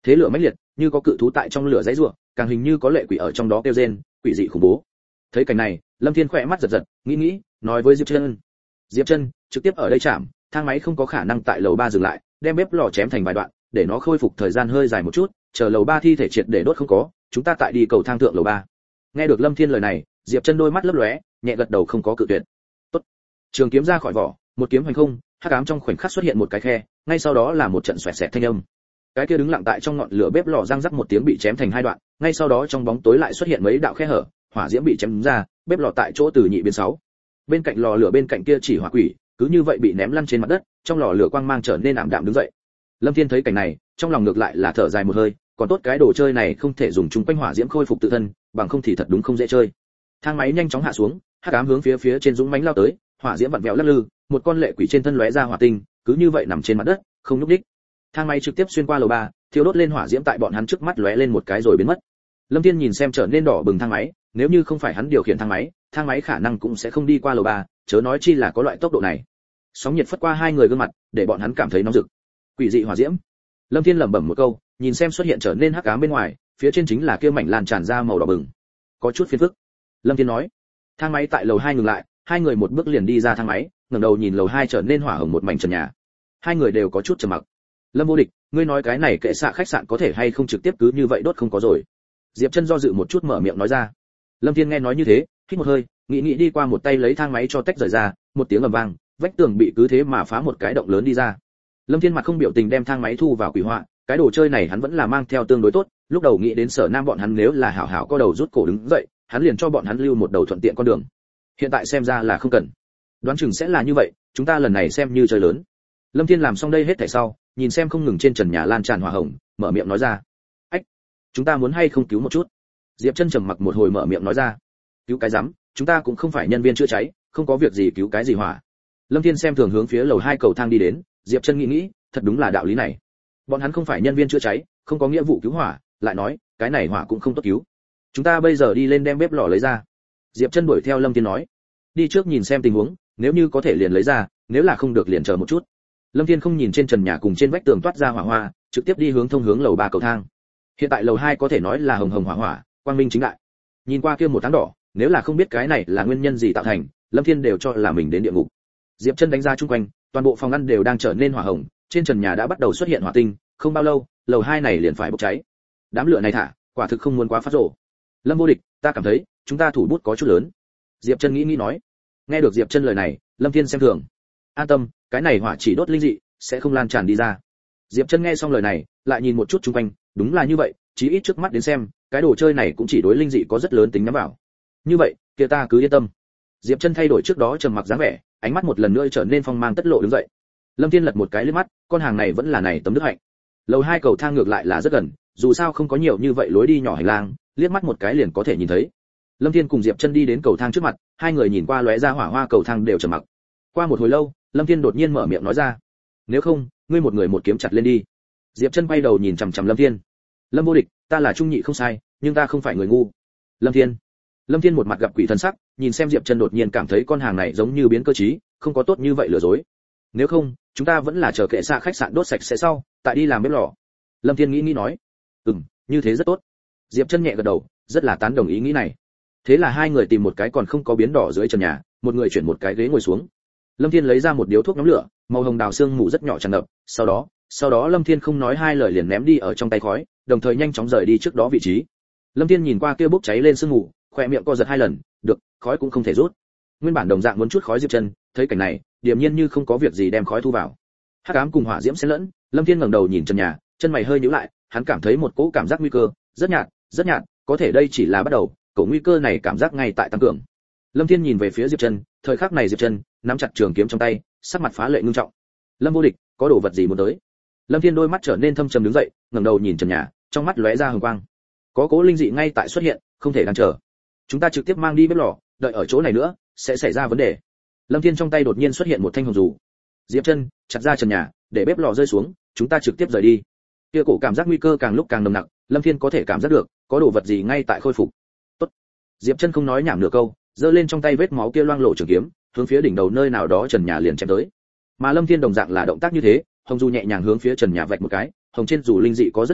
Speaker 1: Thế lửa mãnh liệt, như có cự thú tại trong lửa dãy rủa, càng hình như có lệ quỷ ở trong đó kêu rên, quỷ dị khủng bố. Thấy cảnh này, Lâm Thiên khỏe mắt giật giật, nghĩ, nói với Diệp Chân. Diệp Chân, trực tiếp ở đây chạm, thang máy không có khả năng tại lầu 3 dừng lại, đem bếp lò chém thành vài đoạn, để nó khôi phục thời gian hơi dài một chút, chờ lầu 3 thi thể triệt để đốt không có, chúng ta tại đi cầu thang thượng lầu 3. Nghe được Lâm Thiên lời này, Diệp Chân đôi mắt lấp lóe, nhẹ gật đầu không có cự tuyệt. Tốt. Trường kiếm ra khỏi vỏ, một kiếm hoành không, hắc ám trong khoảnh khắc xuất hiện một cái khe, ngay sau đó là một trận xoẹt xẹt thanh âm. Cái kia đứng lặng tại trong ngọn lửa bếp lò răng rắc một tiếng bị chém thành hai đoạn, ngay sau đó trong bóng tối lại xuất hiện mấy đạo khe hở, hỏa diễm bị chém ra, bếp lò tại chỗ từ nhị biến 6. Bên cạnh lò lửa bên cạnh kia chỉ hỏa quỷ, cứ như vậy bị ném lăn trên mặt đất, trong lò lửa quang mang trở nên ảm đạm đứng dậy. Lâm Thiên thấy cảnh này, trong lòng ngược lại là thở dài một hơi, còn tốt cái đồ chơi này không thể dùng chung quanh hỏa diễm khôi phục tự thân, bằng không thì thật đúng không dễ chơi. Thang máy nhanh chóng hạ xuống, hắc ám hướng phía trên dũng mãnh lao tới, hỏa diễm vặn vẹo lắc lư, một con lệ quỷ trên thân lóe ra hỏa tinh, cứ như vậy nằm trên mặt đất, không nhúc nhích. Thang máy trực tiếp xuyên qua lầu 3, thiêu đốt lên hỏa diễm tại bọn hắn trước mắt lóe lên một cái rồi biến mất. Lâm Thiên nhìn xem trở nên đỏ bừng thang máy, nếu như không phải hắn điều khiển thang máy khả năng cũng sẽ không đi qua lầu 3, chớ nói chi là có loại tốc độ này. Sóng nhiệt phất qua hai người gương mặt, để bọn hắn cảm thấy nóng rực. Quỷ dị hỏa diễm. Lâm Thiên lẩm bẩm một câu, nhìn xem xuất hiện trở nên hắc ám bên ngoài, phía trên chính là kia mảnh lan tràn ra màu đỏ bừng. Có chút phiền phức. Lâm Thiên nói. Thang máy tại lầu 2 ngừng lại, hai người một bước liền đi ra thang máy, ngẩng đầu nhìn lầu 2 trở nên hỏa hồng một mảnh trần nhà. Hai người đều có chút trầm mặc. Lâm Vô Địch, ngươi nói cái này kệ xạ khách sạn có thể hay không trực tiếp cứ như vậy đốt không có rồi. Diệp Chân do dự một chút mở miệng nói ra. Lâm Thiên nghe nói như thế, hít một hơi, nghĩ đi qua một tay lấy thang máy cho tách rời ra, một tiếng ầm vang, vách tường bị cứ thế mà phá một cái động lớn đi ra. Lâm Thiên mặt không biểu tình đem thang máy thu vào quỷ họa, cái đồ chơi này hắn vẫn là mang theo tương đối tốt, lúc đầu nghĩ đến Sở Nam bọn hắn nếu là hảo hảo co đầu rút cổ đứng dậy, hắn liền cho bọn hắn lưu một đầu thuận tiện con đường. Hiện tại xem ra là không cần. Đoán chừng sẽ là như vậy, chúng ta lần này xem như chơi lớn. Lâm Thiên làm xong đây hết thảy sau, nhìn xem không ngừng trên trần nhà lan tràn hỏa hồng, mở miệng nói ra. Ách, chúng ta muốn hay không cứu một chút? Diệp Chân trầm mặc một hồi mở miệng nói ra. Cứu cái rắm, chúng ta cũng không phải nhân viên chữa cháy, không có việc gì cứu cái gì hỏa. Lâm Thiên xem thường hướng phía lầu 2 cầu thang đi đến, Diệp Chân nghĩ, thật đúng là đạo lý này. Bọn hắn không phải nhân viên chữa cháy, không có nghĩa vụ cứu hỏa, lại nói, cái này hỏa cũng không tốt cứu. Chúng ta bây giờ đi lên đem bếp lò lấy ra. Diệp Chân đuổi theo Lâm Thiên nói. Đi trước nhìn xem tình huống, nếu như có thể liền lấy ra, nếu là không được liền chờ một chút. Lâm Thiên không nhìn trên trần nhà cùng trên vách tường toát ra hỏa hoa, trực tiếp đi thông hướng lầu 3 cầu thang. Hiện tại lầu 2 có thể nói là hồng hồng hỏa hỏa, quang minh chính đại. Nhìn qua kia một tháng đỏ, nếu là không biết cái này là nguyên nhân gì tạo thành, Lâm Thiên đều cho là mình đến địa ngục. Diệp Chân đánh ra chung quanh, toàn bộ phòng ăn đều đang trở nên hỏa hồng, trên trần nhà đã bắt đầu xuất hiện hỏa tinh, không bao lâu, lầu 2 này liền phải bốc cháy. Đám lửa này thả, quả thực không muốn quá phát rồ. Lâm Vô Địch, ta cảm thấy, chúng ta thủ bút có chút lớn. Diệp Chân nghĩ nói. Nghe được Diệp Chân lời này, Lâm Thiên xem thường. An tâm, cái này hỏa chỉ đốt linh dị, sẽ không lan tràn đi ra. Diệp Chân nghe xong lời này, lại nhìn một chút xung quanh, đúng là như vậy, chí ít trước mắt đến xem, cái đồ chơi này cũng chỉ đối linh dị có rất lớn tính nhắm vào. Như vậy, kia ta cứ yên tâm. Diệp Chân thay đổi trước đó trầm mặc dáng vẻ, ánh mắt một lần nữa trở nên phong mang tất lộ đứng dậy. Lâm Thiên lật một cái liếc mắt, con hàng này vẫn là này tấm đức hạnh. Lầu 2 cầu thang ngược lại là rất gần, dù sao không có nhiều như vậy lối đi nhỏ hành lang, liếc mắt một cái liền có thể nhìn thấy. Lâm Thiên cùng Diệp Chân đi đến cầu thang trước mặt, hai người nhìn qua lóe ra hỏa hoa cầu thang đều trầm mặc. Qua một hồi lâu, Lâm Thiên đột nhiên mở miệng nói ra: "Nếu không, ngươi một người một kiếm chặt lên đi." Diệp Chân quay đầu nhìn chằm chằm Lâm Thiên. "Lâm Vô Địch, ta là trung nhị không sai, nhưng ta không phải người ngu." Lâm Thiên một mặt gặp quỷ thần sắc, nhìn xem Diệp Chân đột nhiên cảm thấy con hàng này giống như biến cơ trí, không có tốt như vậy lừa dối. "Nếu không, chúng ta vẫn là chờ kệ xạ khách sạn đốt sạch sẽ sau, tại đi làm bếp lò." Lâm Thiên nghĩ nói. Như thế rất tốt." Diệp Chân nhẹ gật đầu, rất là tán đồng ý nghĩ này. Thế là hai người tìm một cái còn không có biến đỏ dưới trần nhà, một người chuyển một cái ghế ngồi xuống. Lâm Thiên lấy ra một điếu thuốc nhóm lửa, màu hồng đào sương mù rất nhỏ tràn ngập, sau đó Lâm Thiên không nói hai lời liền ném đi ở trong tay khói, đồng thời nhanh chóng rời đi trước đó vị trí. Lâm Thiên nhìn qua kia bốc cháy lên sương mù, khóe miệng co giật hai lần, được, khói cũng không thể rút. Nguyên bản đồng dạng muốn chút khói Diệp Chân, thấy cảnh này, điềm nhiên như không có việc gì đem khói thu vào. Hắc ám cùng hỏa diễm xen lẫn, Lâm Thiên ngẩng đầu nhìn trần nhà, chân mày hơi nhíu lại, hắn cảm thấy một cỗ cảm giác nguy cơ, rất nhạt, có thể đây chỉ là bắt đầu, cỗ nguy cơ này cảm giác ngay tại tăng cường. Lâm Thiên nhìn về phía Diệp Chân, thời khắc này Diệp Chân nắm chặt trường kiếm trong tay, sắc mặt phá lệ nghiêm trọng. Lâm Vô Địch, có đồ vật gì muốn tới? Lâm Thiên đôi mắt trở nên thâm trầm đứng dậy, ngẩng đầu nhìn trần nhà, trong mắt lóe ra hừng quang. Có cố linh dị ngay tại xuất hiện, không thể đang chờ. Chúng ta trực tiếp mang đi bếp lò, đợi ở chỗ này nữa sẽ xảy ra vấn đề. Lâm Thiên trong tay đột nhiên xuất hiện một thanh hồng dù. Diệp Chân chặt ra trần nhà, để bếp lò rơi xuống, chúng ta trực tiếp rời đi. Kia cổ cảm giác nguy cơ càng lúc càng nồng nặc, Lâm Thiên có thể cảm giác được, có đồ vật gì ngay tại khôi phục. Tốt. Diệp Chân không nói nhảm nửa câu, giơ lên trong tay vết máu kia loang lổ trường kiếm, hướng phía đỉnh đầu nơi nào đó trần nhà liền chém tới. Mà Lâm Thiên đồng dạng là động tác như thế, hồng dù nhẹ nhàng hướng phía trần nhà vạch một cái, hồng trên dù linh dị có rất nhiều,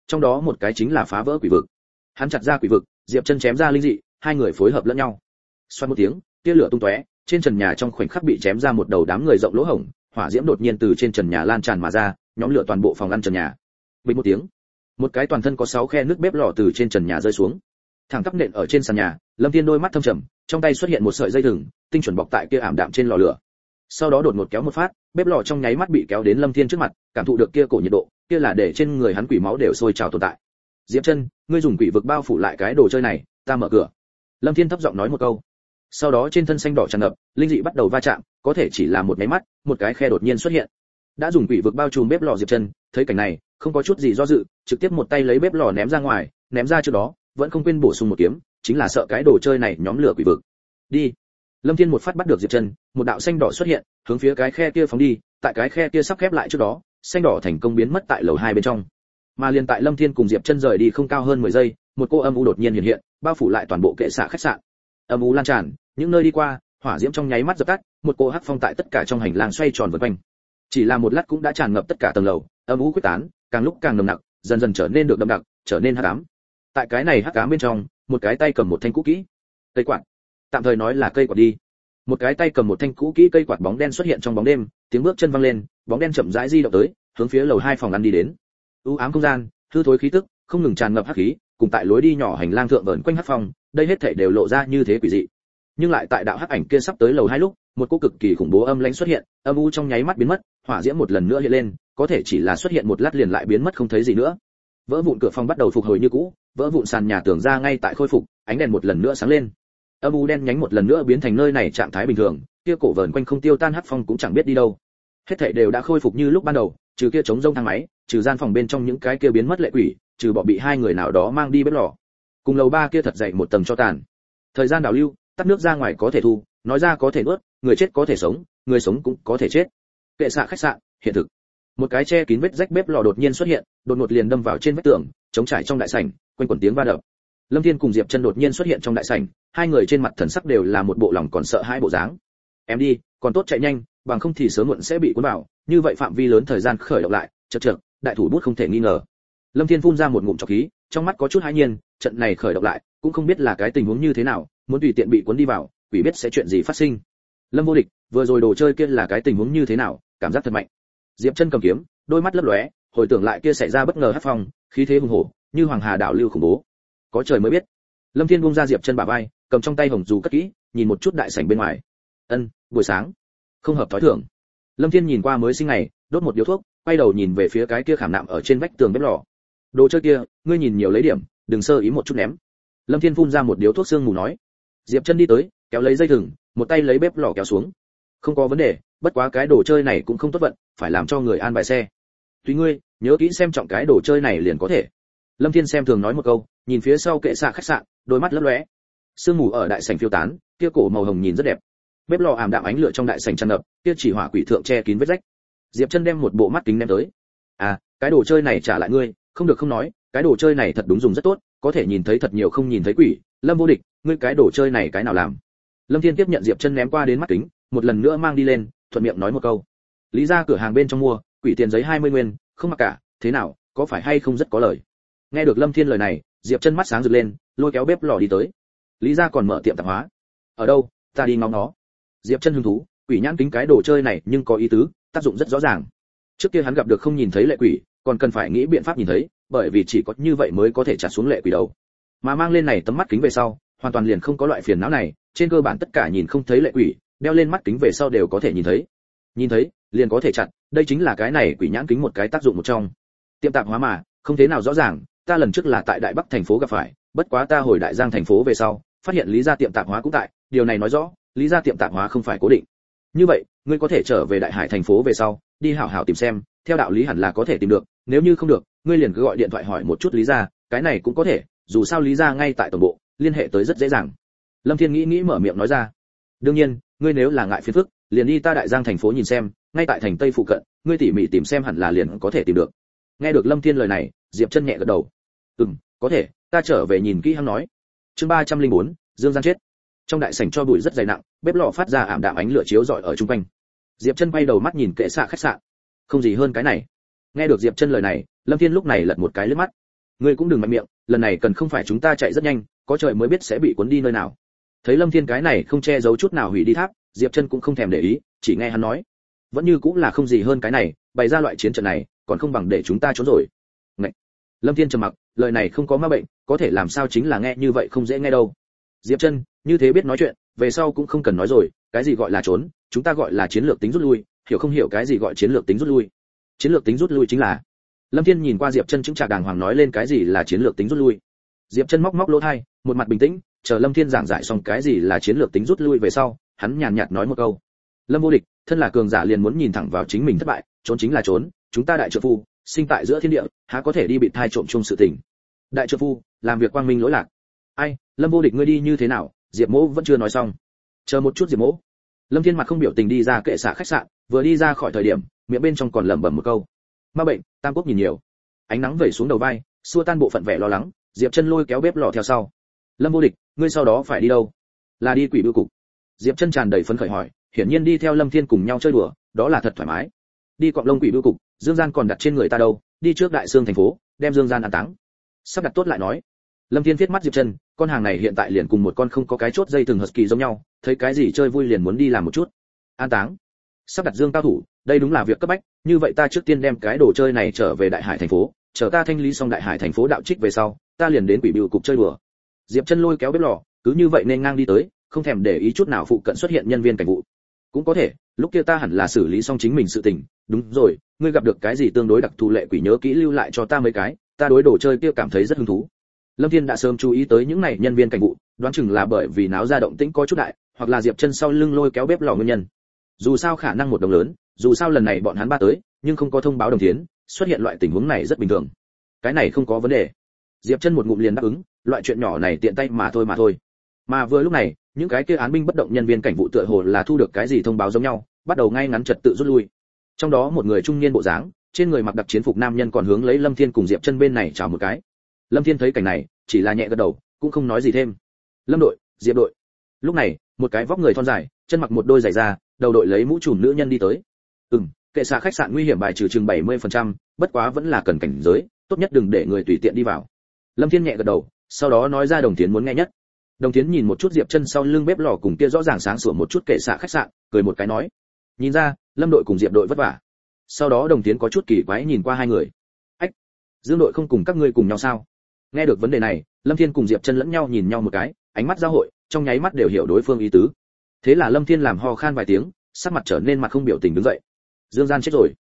Speaker 1: trong đó một cái chính là phá vỡ quỷ vực. Hắn chặt ra quỷ vực, Diệp Chân chém ra linh dị, hai người phối hợp lẫn nhau. Xoát một tiếng, tia lửa tung tóe, trên trần nhà trong khoảnh khắc bị chém ra một đầu đám người rộng lỗ hổng, hỏa diễm đột nhiên từ trên trần nhà lan tràn mà ra, nhóm lửa toàn bộ phòng ăn trần nhà. Bình một tiếng, một cái toàn thân có 6 khe nước bếp lò từ trên trần nhà rơi xuống, thẳng tắp nện ở trên sàn nhà. Lâm Thiên đôi mắt thâm trầm, trong tay xuất hiện một sợi dây thừng, tinh chuẩn bọc tại kia ảm đạm trên lò lửa. Sau đó đột ngột kéo một phát, bếp lò trong nháy mắt bị kéo đến Lâm Thiên trước mặt, cảm thụ được kia cổ nhiệt độ, kia là để trên người hắn quỷ máu đều sôi trào tồn tại. Diệp Chân, ngươi dùng quỷ vực bao phủ lại cái đồ chơi này, ta mở cửa. Lâm Thiên thấp giọng nói một câu. Sau đó trên thân xanh đỏ tràn ngập, linh dị bắt đầu va chạm, có thể chỉ là một cái mắt, một cái khe đột nhiên xuất hiện. Đã dùng quỷ vực bao trùm bếp lò Diệp Chân, thấy cảnh này, không có chút gì do dự, trực tiếp một tay lấy bếp lò ném ra ngoài, ném ra trước đó, vẫn không quên bổ sung một kiếm, chính là sợ cái đồ chơi này nhóm lửa quỷ vực. Đi. Lâm Thiên một phát bắt được Diệp Chân, một đạo xanh đỏ xuất hiện, hướng phía cái khe kia phóng đi, tại cái khe kia sắp khép lại trước đó, xanh đỏ thành công biến mất tại lầu 2 bên trong. Mà liền tại Lâm Thiên cùng Diệp Chân rời đi không cao hơn 10 giây, một cô âm u đột nhiên hiện hiện, bao phủ lại toàn bộ kệ xạ khách sạn. Âm u lan tràn, những nơi đi qua, hỏa diễm trong nháy mắt dập tắt, một cô hắc phong tại tất cả trong hành lang xoay tròn vần quanh. Chỉ là một lát cũng đã tràn ngập tất cả tầng lầu, âm u quyết tán, càng lúc càng nồng nặc, dần dần trở nên được đậm đặc, trở nên hắc ám. Tại cái này hắc ám bên trong, một cái tay cầm một thanh cũ kỹ cây quạt, tạm thời nói là cây quạt đi. Một cái tay cầm một thanh cũ kỹ cây quạt bóng đen xuất hiện trong bóng đêm, tiếng bước chân vang lên, bóng đen chậm rãi di động tới, hướng phía lầu 2 phòng ăn đi đến. U ám không gian, hư thối khí tức, không ngừng tràn ngập hắc khí, cùng tại lối đi nhỏ hành lang thượng vờn quanh hắc phong, đây hết thảy đều lộ ra như thế quỷ dị. Nhưng lại tại đạo hắc ảnh kia sắp tới lầu 2 lúc, một cô cực kỳ khủng bố âm lãnh xuất hiện, âm u trong nháy mắt biến mất, hỏa diễm một lần nữa hiện lên, có thể chỉ là xuất hiện một lát liền lại biến mất không thấy gì nữa. Vỡ vụn cửa phòng bắt đầu phục hồi như cũ, vỡ vụn sàn nhà tường ra ngay tại khôi phục, ánh đèn một lần nữa sáng lên. Âm u đen nhánh một lần nữa biến thành nơi này trạng thái bình thường, kia cổ vờn quanh không tiêu tan hắc phong cũng chẳng biết đi đâu. Hết thảy đều đã khôi phục như lúc ban đầu, trừ kia trống rông thang máy, trừ gian phòng bên trong những cái kia biến mất lệ quỷ, trừ bỏ bị hai người nào đó mang đi bếp lò. Cùng lầu 3 kia thật dậy một tầng cho tàn. Thời gian đảo lưu, tắt nước ra ngoài có thể thu, nói ra có thể nuốt, người chết có thể sống, người sống cũng có thể chết. Kệ xạ khách sạn, hiện thực. Một cái che kín vết rách bếp lò đột nhiên xuất hiện, đột ngột liền đâm vào trên vách tường, chống trải trong đại sảnh, quanh quẩn tiếng va đập. Lâm Thiên cùng Diệp Chân đột nhiên xuất hiện trong đại sảnh, hai người trên mặt thần sắc đều là một bộ lòng còn sợ hãi bộ dáng. Em đi, còn tốt chạy nhanh, bằng không thì sớm muộn sẽ bị cuốn vào, như vậy phạm vi lớn thời gian khởi động lại, chậc chậc, đại thủ bút không thể nghi ngờ. Lâm Thiên phun ra một ngụm trọc khí, trong mắt có chút hãi nhiên, trận này khởi động lại, cũng không biết là cái tình huống như thế nào, muốn tùy tiện bị cuốn đi vào, quỷ biết sẽ chuyện gì phát sinh. Lâm Vô Địch, vừa rồi đồ chơi kia là cái tình huống như thế nào, cảm giác thật mạnh. Diệp Chân cầm kiếm, đôi mắt lấp lóe, hồi tưởng lại kia xảy ra bất ngờ hắc phong, khí thế hùng hổ, như hoàng hà đảo lưu khủng bố. Có trời mới biết. Lâm Thiên buông ra Diệp Chân bả vai, cầm trong tay hồng dù cất kỹ, nhìn một chút đại sảnh bên ngoài. Buổi sáng, không hợp thói thường. Lâm Thiên nhìn qua mới sinh ngày, đốt một điếu thuốc, quay đầu nhìn về phía cái kia khảm nạm ở trên vách tường bếp lò. Đồ chơi kia, ngươi nhìn nhiều lấy điểm, đừng sơ ý một chút ném. Lâm Thiên phun ra một điếu thuốc sương mù nói. Diệp Chân đi tới, kéo lấy dây thừng, một tay lấy bếp lò kéo xuống. Không có vấn đề, bất quá cái đồ chơi này cũng không tốt vận, phải làm cho người an bài xe. Tùy ngươi, nhớ kỹ xem trọng cái đồ chơi này liền có thể. Lâm Thiên xem thường nói một câu, nhìn phía sau kệ xạ khách sạn, đôi mắt lấp lóe. Sương mù ở đại sảnh phiêu tán, kia cổ màu hồng nhìn rất đẹp. Bếp lò ảm đạm ánh lửa trong đại sảnh tràn ngập, kia chỉ hỏa quỷ thượng che kín vết rách. Diệp Chân đem một bộ mắt kính đem tới. Cái đồ chơi này trả lại ngươi, không được không nói, cái đồ chơi này thật đúng dùng rất tốt, có thể nhìn thấy thật nhiều không nhìn thấy quỷ. Lâm Vô Địch, ngươi cái đồ chơi này cái nào làm? Lâm Thiên tiếp nhận Diệp Chân ném qua đến mắt kính, một lần nữa mang đi lên, thuận miệng nói một câu. Lý ra cửa hàng bên trong mua, quỷ tiền giấy 20 nguyên, không mặc cả, thế nào, có phải hay không rất có lời. Nghe được Lâm Thiên lời này, Diệp Chân mắt sáng rực lên, lôi kéo bếp lò đi tới. Lý ra còn mở tiệm tạp hóa. Ở đâu, ta đi ngóng nó. Diệp Chân hứng thú, quỷ nhãn kính cái đồ chơi này nhưng có ý tứ, tác dụng rất rõ ràng. Trước kia hắn gặp được không nhìn thấy lệ quỷ, còn cần phải nghĩ biện pháp nhìn thấy, bởi vì chỉ có như vậy mới có thể chặt xuống lệ quỷ đầu. Mà mang lên này tấm mắt kính về sau, hoàn toàn liền không có loại phiền não này, trên cơ bản tất cả nhìn không thấy lệ quỷ, đeo lên mắt kính về sau đều có thể nhìn thấy. Nhìn thấy, liền có thể chặt, đây chính là cái này quỷ nhãn kính một cái tác dụng một trong. Tiệm tạp hóa mà, không thế nào rõ ràng, ta lần trước là tại Đại Bắc thành phố gặp phải, bất quá ta hồi Đại Giang thành phố về sau, phát hiện Lý gia tiệm tạp hóa cũng tại, điều này nói rõ, Lý gia tiệm tạp hóa không phải cố định. Như vậy, ngươi có thể trở về Đại Hải thành phố về sau, đi hảo hảo tìm xem, theo đạo lý hẳn là có thể tìm được, nếu như không được, ngươi liền cứ gọi điện thoại hỏi một chút Lý gia, cái này cũng có thể, dù sao Lý gia ngay tại tổng bộ, liên hệ tới rất dễ dàng. Lâm Thiên nghĩ mở miệng nói ra. Đương nhiên, ngươi nếu là ngại phiền phức, liền đi ta Đại Giang thành phố nhìn xem, ngay tại thành Tây phụ cận, ngươi tỉ mỉ tìm xem hẳn là liền có thể tìm được. Nghe được Lâm Thiên lời này, Diệp Chân nhẹ gật đầu. Có thể, ta trở về nhìn kỹ hắn nói. Chương 304, Dương Gian chết. Trong đại sảnh cho bụi rất dày nặng, bếp lò phát ra ảm đạm ánh lửa chiếu rọi ở chung quanh. Diệp Chân quay đầu mắt nhìn kệ xạ khách sạn. Không gì hơn cái này. Nghe được Diệp Chân lời này, Lâm Thiên lúc này lật một cái liếc mắt. Ngươi cũng đừng mạnh miệng, lần này cần không phải chúng ta chạy rất nhanh, có trời mới biết sẽ bị cuốn đi nơi nào. Thấy Lâm Thiên cái này không che giấu chút nào hủy đi tháp, Diệp Chân cũng không thèm để ý, chỉ nghe hắn nói, vẫn như cũng là không gì hơn cái này, bày ra loại chiến trận này, còn không bằng để chúng ta trốn rồi. Ngậy. Lâm Thiên trầm mặc, lời này không có ma bệnh, có thể làm sao chính là nghe như vậy không dễ nghe đâu. Diệp Chân, như thế biết nói chuyện, về sau cũng không cần nói rồi, cái gì gọi là trốn, chúng ta gọi là chiến lược tính rút lui, hiểu không hiểu cái gì gọi chiến lược tính rút lui? Chiến lược tính rút lui chính là. Lâm Thiên nhìn qua Diệp Chân chứng trạc đàng hoàng nói lên cái gì là chiến lược tính rút lui. Diệp Chân móc lỗ tai, một mặt bình tĩnh, chờ Lâm Thiên giảng giải xong cái gì là chiến lược tính rút lui về sau, hắn nhàn nhạt nói một câu. Lâm vô địch, thân là cường giả liền muốn nhìn thẳng vào chính mình thất bại, trốn chính là trốn, chúng ta đại trợ phu, sinh tại giữa thiên địa, há có thể đi bị thai trộm chung sự tình. Đại trợ phu, làm việc quang minh lỗi lạc. Ai, Lâm vô địch ngươi đi như thế nào? Diệp Mỗ vẫn chưa nói xong. Chờ một chút Diệp Mỗ. Lâm Thiên mặt không biểu tình đi ra kệ xạ khách sạn, vừa đi ra khỏi thời điểm, miệng bên trong còn lẩm bẩm một câu. Ma bệnh, Tam Quốc nhìn nhiều. Ánh nắng vẩy xuống đầu vai, xua tan bộ phận vẻ lo lắng, Diệp Chân lôi kéo bếp lò theo sau. Lâm vô địch, ngươi sau đó phải đi đâu? Là đi quỷ bưu cục. Diệp Chân tràn đầy phấn khởi hỏi, hiển nhiên đi theo Lâm Thiên cùng nhau chơi đùa, đó là thật thoải mái. Đi Quạng Lông quỷ bưu cục, Dương Gian còn đặt trên người ta đâu, đi trước Đại Sương thành phố, đem Dương Gian an táng. Sắp đặt tốt lại nói. Lâm Thiên viết mắt Diệp Chân, con hàng này hiện tại liền cùng một con không có cái chốt dây thừng husky giống nhau, thấy cái gì chơi vui liền muốn đi làm một chút. An táng. Sắp đặt Dương cao thủ, đây đúng là việc cấp bách, như vậy ta trước tiên đem cái đồ chơi này trở về Đại Hải thành phố, chờ ta thanh lý xong Đại Hải thành phố đạo trích về sau, ta liền đến quỷ bưu cục chơi đùa. Diệp Chân lôi kéo bếp lò, cứ như vậy nên ngang đi tới, không thèm để ý chút nào phụ cận xuất hiện nhân viên cảnh vụ. Cũng có thể, lúc kia ta hẳn là xử lý xong chính mình sự tình, đúng rồi, ngươi gặp được cái gì tương đối đặc thù lệ quỷ nhớ kỹ lưu lại cho ta mấy cái, ta đối đồ chơi kia cảm thấy rất hứng thú. Lâm Thiên đã sớm chú ý tới những này nhân viên cảnh vụ, đoán chừng là bởi vì náo ra động tĩnh có chút đại, hoặc là Diệp Chân sau lưng lôi kéo bếp lò nguyên nhân. Dù sao khả năng một đồng lớn, dù sao lần này bọn hắn ba tới, nhưng không có thông báo đồng tiến, xuất hiện loại tình huống này rất bình thường. Cái này không có vấn đề. Diệp Chân một ngụm liền đáp ứng, loại chuyện nhỏ này tiện tay mà thôi. Mà vừa lúc này, những cái kia án binh bất động nhân viên cảnh vụ tựa hồ là thu được cái gì thông báo giống nhau, bắt đầu ngay ngắn trật tự rút lui. Trong đó một người trung niên bộ dáng, trên người mặc đặc chiến phục nam nhân còn hướng lấy Lâm Thiên cùng Diệp Chân bên này chào một cái. Lâm Thiên thấy cảnh này, chỉ là nhẹ gật đầu, cũng không nói gì thêm. Lâm đội, Diệp đội. Lúc này, một cái vóc người thon dài, chân mặc một đôi giày da, đầu đội lấy mũ trùm nữ nhân đi tới. Kệ xạ khách sạn nguy hiểm bài trừ chừng 70%, bất quá vẫn là cần cảnh giới, tốt nhất đừng để người tùy tiện đi vào. Lâm Thiên nhẹ gật đầu, sau đó nói ra Đồng Tiến muốn nghe nhất. Đồng Tiến nhìn một chút Diệp Chân sau lưng bếp lò cùng kia rõ ràng sáng sủa một chút kệ xạ khách sạn, cười một cái nói: "Nhìn ra, Lâm đội cùng Diệp đội vất vả." Sau đó Đồng Tiến có chút kỳ quái nhìn qua hai người. "Ách, Dương đội không cùng các ngươi cùng nhau sao?" Nghe được vấn đề này, Lâm Thiên cùng Diệp Chân lẫn nhau nhìn nhau một cái, ánh mắt giao hội, trong nháy mắt đều hiểu đối phương ý tứ. Thế là Lâm Thiên làm ho khan vài tiếng, sắc mặt trở nên mặt không biểu tình đứng dậy. Dương Gian chết rồi.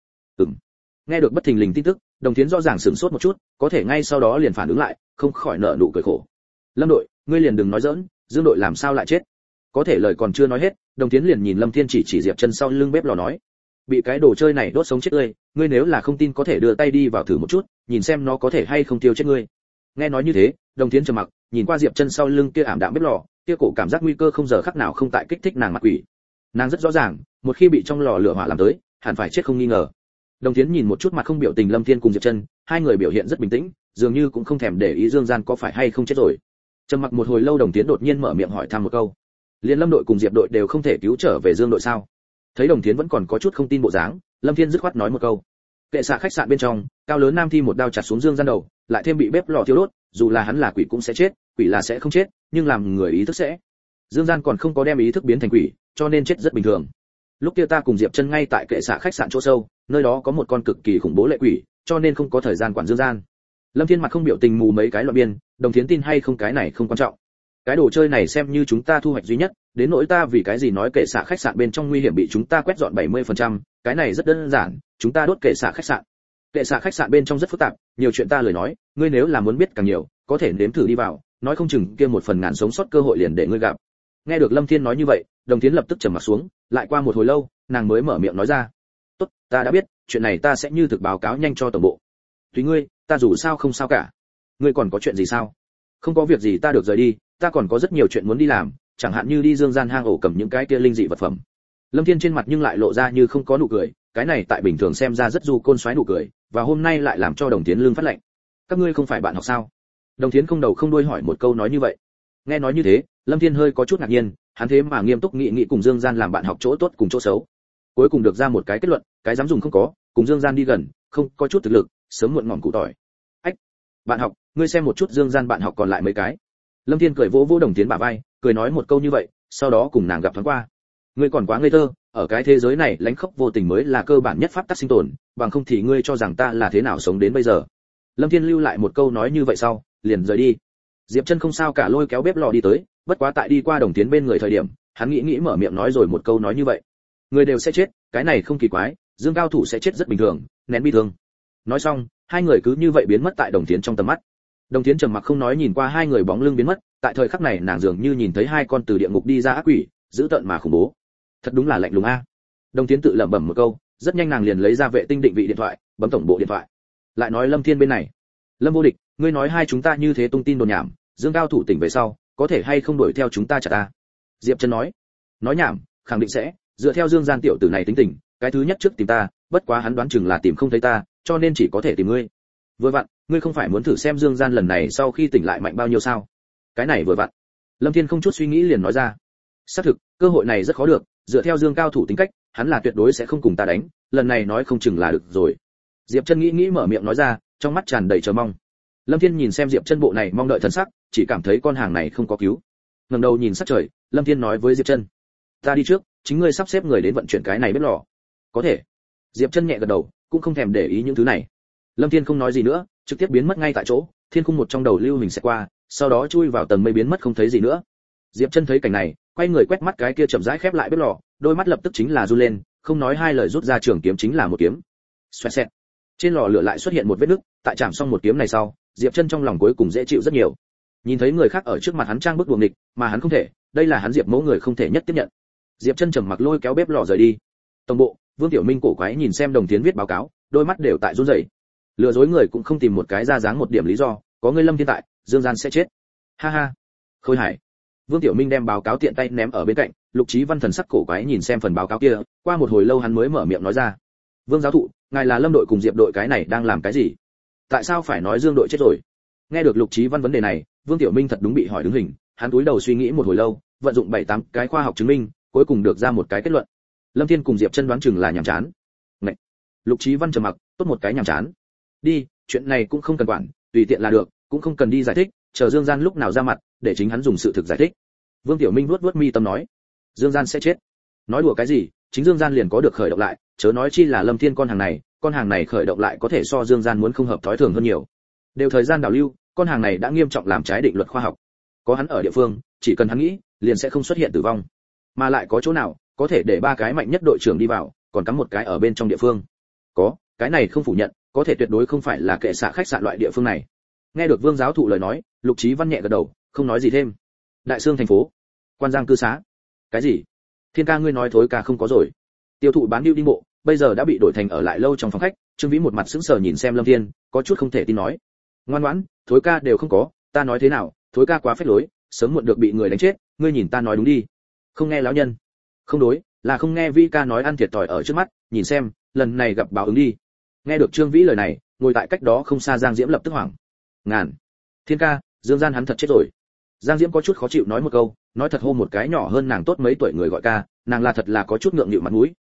Speaker 1: Nghe được bất thình lình tin tức, Đồng Tiến rõ ràng sửng sốt một chút, có thể ngay sau đó liền phản ứng lại, không khỏi nở nụ cười khổ. Lâm đội, ngươi liền đừng nói giỡn, Dương đội làm sao lại chết? Có thể lời còn chưa nói hết, Đồng Tiến liền nhìn Lâm Thiên chỉ Diệp Chân sau lưng bếp lò nói: bị cái đồ chơi này đốt sống chết ngươi nếu là không tin có thể đưa tay đi vào thử một chút, nhìn xem nó có thể hay không tiêu chết ngươi. Nghe nói như thế, Đồng Tiến trầm mặc, nhìn qua Diệp Chân sau lưng kia ảm đạm bếp lò, kia cổ cảm giác nguy cơ không giờ khắc nào không tại kích thích nàng mặt quỷ. Nàng rất rõ ràng, một khi bị trong lò lửa hỏa làm tới, hẳn phải chết không nghi ngờ. Đồng Tiến nhìn một chút mặt không biểu tình Lâm Thiên cùng Diệp Chân, hai người biểu hiện rất bình tĩnh, dường như cũng không thèm để ý Dương Gian có phải hay không chết rồi. Trầm mặc một hồi lâu, Đồng Tiến đột nhiên mở miệng hỏi thăm một câu: "Liên Lâm đội cùng Diệp đội đều không thể cứu trở về Dương đội sao?" Thấy Đồng Tiến vẫn còn có chút không tin bộ dáng, Lâm Thiên dứt khoát nói một câu: "Kệ xạ khách sạn bên trong, cao lớn nam thi một đao chặt xuống Dương Gian đầu, lại thêm bị bếp lò thiêu đốt, dù là hắn là quỷ cũng sẽ chết, quỷ là sẽ không chết, nhưng làm người ý thức sẽ. Dương Gian còn không có đem ý thức biến thành quỷ, cho nên chết rất bình thường. Lúc kia ta cùng Diệp Chân ngay tại kệ xạ khách sạn chỗ sâu, nơi đó có một con cực kỳ khủng bố lệ quỷ, cho nên không có thời gian quản Dương Gian." Lâm Thiên mặt không biểu tình mù mấy cái loạn biên, Đồng Thiến tin hay không cái này không quan trọng. Cái đồ chơi này xem như chúng ta thu hoạch duy nhất, đến nỗi ta vì cái gì nói kệ xạ khách sạn bên trong nguy hiểm bị chúng ta quét dọn 70%, cái này rất đơn giản, chúng ta đốt kệ xạ khách sạn. Kệ xạ khách sạn bên trong rất phức tạp, nhiều chuyện ta lời nói, ngươi nếu là muốn biết càng nhiều, có thể nếm thử đi vào, nói không chừng kia một phần ngàn sống sót cơ hội liền để ngươi gặp. Nghe được Lâm Thiên nói như vậy, Đồng Thiến lập tức trầm mặt xuống, lại qua một hồi lâu, nàng mới mở miệng nói ra: "Tốt, ta đã biết, chuyện này ta sẽ như thực báo cáo nhanh cho tổng bộ. Tùy ngươi, ta dù sao không sao cả. Ngươi còn có chuyện gì sao?" "Không có việc gì, ta được rời đi, ta còn có rất nhiều chuyện muốn đi làm, chẳng hạn như đi Dương Gian hang ổ cầm những cái kia linh dị vật phẩm." Lâm Thiên trên mặt nhưng lại lộ ra như không có nụ cười, cái này tại bình thường xem ra rất du côn xoáy nụ cười, và hôm nay lại làm cho Đồng Thiến lưng phát lạnh. "Các ngươi không phải bạn học sao?" Đồng Thiến không đầu không đuôi hỏi một câu nói như vậy. Nghe nói như thế, Lâm Thiên hơi có chút ngạc nhiên, hắn thế mà nghiêm túc nghị cùng Dương Gian làm bạn học chỗ tốt cùng chỗ xấu. Cuối cùng được ra một cái kết luận, cái dám dùng không có, cùng Dương Gian đi gần, không có chút thực lực, sớm muộn ngọn cụ tỏi. Ách, bạn học, ngươi xem một chút Dương Gian bạn học còn lại mấy cái. Lâm Thiên cười vỗ vỗ Đồng Tiến bả vai, cười nói một câu như vậy, sau đó cùng nàng gặp thoáng qua. Ngươi còn quá ngây thơ, ở cái thế giới này lãnh khốc vô tình mới là cơ bản nhất pháp tắc sinh tồn, bằng không thì ngươi cho rằng ta là thế nào sống đến bây giờ. Lâm Thiên lưu lại một câu nói như vậy sau, liền rời đi. Diệp Chân không sao cả lôi kéo bếp lò đi tới, bất quá tại đi qua Đồng Tiến bên người thời điểm, hắn nghĩ mở miệng nói rồi một câu nói như vậy. Người đều sẽ chết, cái này không kỳ quái, Dương cao thủ sẽ chết rất bình thường, nén bi thương. Nói xong, hai người cứ như vậy biến mất tại Đồng Tiến trong tầm mắt. Đồng Tiến trầm mặc không nói nhìn qua hai người bóng lưng biến mất, tại thời khắc này nàng dường như nhìn thấy hai con từ địa ngục đi ra ác quỷ, dữ tợn mà khủng bố. Thật đúng là lạnh lùng a. Đồng Tiến tự lẩm bẩm một câu, rất nhanh nàng liền lấy ra vệ tinh định vị điện thoại, bấm tổng bộ điện thoại. Lại nói Lâm Thiên bên này, Lâm vô địch, ngươi nói hai chúng ta như thế tung tin đồn nhảm, Dương cao thủ tỉnh về sau, có thể hay không đuổi theo chúng ta chả ta? Diệp Chân nói nhảm, khẳng định sẽ, dựa theo Dương Gian tiểu tử này tính tình, cái thứ nhất trước tìm ta, bất quá hắn đoán chừng là tìm không thấy ta, cho nên chỉ có thể tìm ngươi. Vừa vặn, ngươi không phải muốn thử xem Dương Gian lần này sau khi tỉnh lại mạnh bao nhiêu sao? Cái này vừa vặn. Lâm Thiên không chút suy nghĩ liền nói ra. Xác thực, cơ hội này rất khó được, dựa theo Dương cao thủ tính cách, hắn là tuyệt đối sẽ không cùng ta đánh, lần này nói không chừng là được rồi. Diệp Chân nghĩ mở miệng nói ra, trong mắt tràn đầy chờ mong. Lâm Thiên nhìn xem Diệp Chân bộ này mong đợi thần sắc, chỉ cảm thấy con hàng này không có cứu. Ngẩng đầu nhìn sát trời, Lâm Thiên nói với Diệp Chân: "Ta đi trước, chính ngươi sắp xếp người đến vận chuyển cái này bếp lò." "Có thể." Diệp Chân nhẹ gật đầu, cũng không thèm để ý những thứ này. Lâm Thiên không nói gì nữa, trực tiếp biến mất ngay tại chỗ, thiên khung một trong đầu lưu hình sẽ qua, sau đó chui vào tầng mây biến mất không thấy gì nữa. Diệp Chân thấy cảnh này, quay người quét mắt cái kia chậm rãi khép lại bếp lò, đôi mắt lập tức chính là run lên, không nói hai lời rút ra trường kiếm chính là một kiếm. Xoẹt xẹt. Trên lò lửa lại xuất hiện một vết nứt, tại chạm xong một kiếm này sau, Diệp Chân trong lòng cuối cùng dễ chịu rất nhiều. Nhìn thấy người khác ở trước mặt hắn trang bức đuổi nghịch, mà hắn không thể, đây là hắn Diệp Mẫu người không thể nhất tiếp nhận. Diệp Chân trầm mặc lôi kéo bếp lò rời đi. Tổng bộ, Vương Tiểu Minh cổ quái nhìn xem Đồng Tiến viết báo cáo, đôi mắt đều tại run rẩy. Lừa dối người cũng không tìm một cái ra dáng một điểm lý do, có ngươi Lâm Thiên tại, Dương Gian sẽ chết. Ha ha. Khôi Hải. Vương Tiểu Minh đem báo cáo tiện tay ném ở bên cạnh, Lục Chí Văn thần sắc cổ quái nhìn xem phần báo cáo kia, qua một hồi lâu hắn mới mở miệng nói ra. Vương giáo thụ, ngài là Lâm đội cùng Diệp đội cái này đang làm cái gì? Tại sao phải nói Dương đội chết rồi? Nghe được Lục Chí Văn vấn đề này, Vương Tiểu Minh thật đúng bị hỏi đứng hình, hắn cúi đầu suy nghĩ một hồi lâu, vận dụng 7-8 cái khoa học chứng minh, cuối cùng được ra một cái kết luận. Lâm Thiên cùng Diệp Chân đoán chừng là nhảm chán. Này. Lục Chí Văn trầm mặc, tốt một cái nhảm chán. Đi, chuyện này cũng không cần quản, tùy tiện là được, cũng không cần đi giải thích, chờ Dương Gian lúc nào ra mặt, để chính hắn dùng sự thực giải thích. Vương Tiểu Minh vuốt mi tâm nói, Dương Gian sẽ chết. Nói đùa cái gì, chính Dương Gian liền có được khởi động lại, chớ nói chi là Lâm Thiên con hàng này khởi động lại có thể so Dương Gian muốn không hợp thói thường hơn nhiều. Đều thời gian đảo lưu, con hàng này đã nghiêm trọng làm trái định luật khoa học. Có hắn ở địa phương, chỉ cần hắn nghĩ, liền sẽ không xuất hiện tử vong. Mà lại có chỗ nào có thể để ba cái mạnh nhất đội trưởng đi vào, còn cắm một cái ở bên trong địa phương? Có, cái này không phủ nhận, có thể tuyệt đối không phải là kệ xạ khách sạn loại địa phương này. Nghe được Vương giáo thụ lời nói, Lục Chí Văn nhẹ gật đầu, không nói gì thêm. Đại Sương thành phố, Quan Giang cư xá. Cái gì? Thiên ca ngươi nói thối ca không có rồi. Tiêu thụ bán điêu đi bộ, bây giờ đã bị đổi thành ở lại lâu trong phòng khách. Trương Vĩ một mặt sững sờ nhìn xem Lâm Thiên, có chút không thể tin nói. Ngoan ngoãn, thối ca đều không có, ta nói thế nào, thối ca quá phết lối, sớm muộn được bị người đánh chết, ngươi nhìn ta nói đúng đi. Không nghe lão nhân. Không đối, là không nghe Vĩ ca nói ăn thiệt thòi ở trước mắt, nhìn xem, lần này gặp báo ứng đi. Nghe được Trương Vĩ lời này, ngồi tại cách đó không xa Giang Diễm lập tức hoảng. Ngàn. Thiên ca, Dương Gian hắn thật chết rồi. Giang Diễm có chút khó chịu nói một câu, nói thật hô một cái nhỏ hơn nàng tốt mấy tuổi người gọi ca, nàng là thật là có chút ngượng nghịu mặt mũi.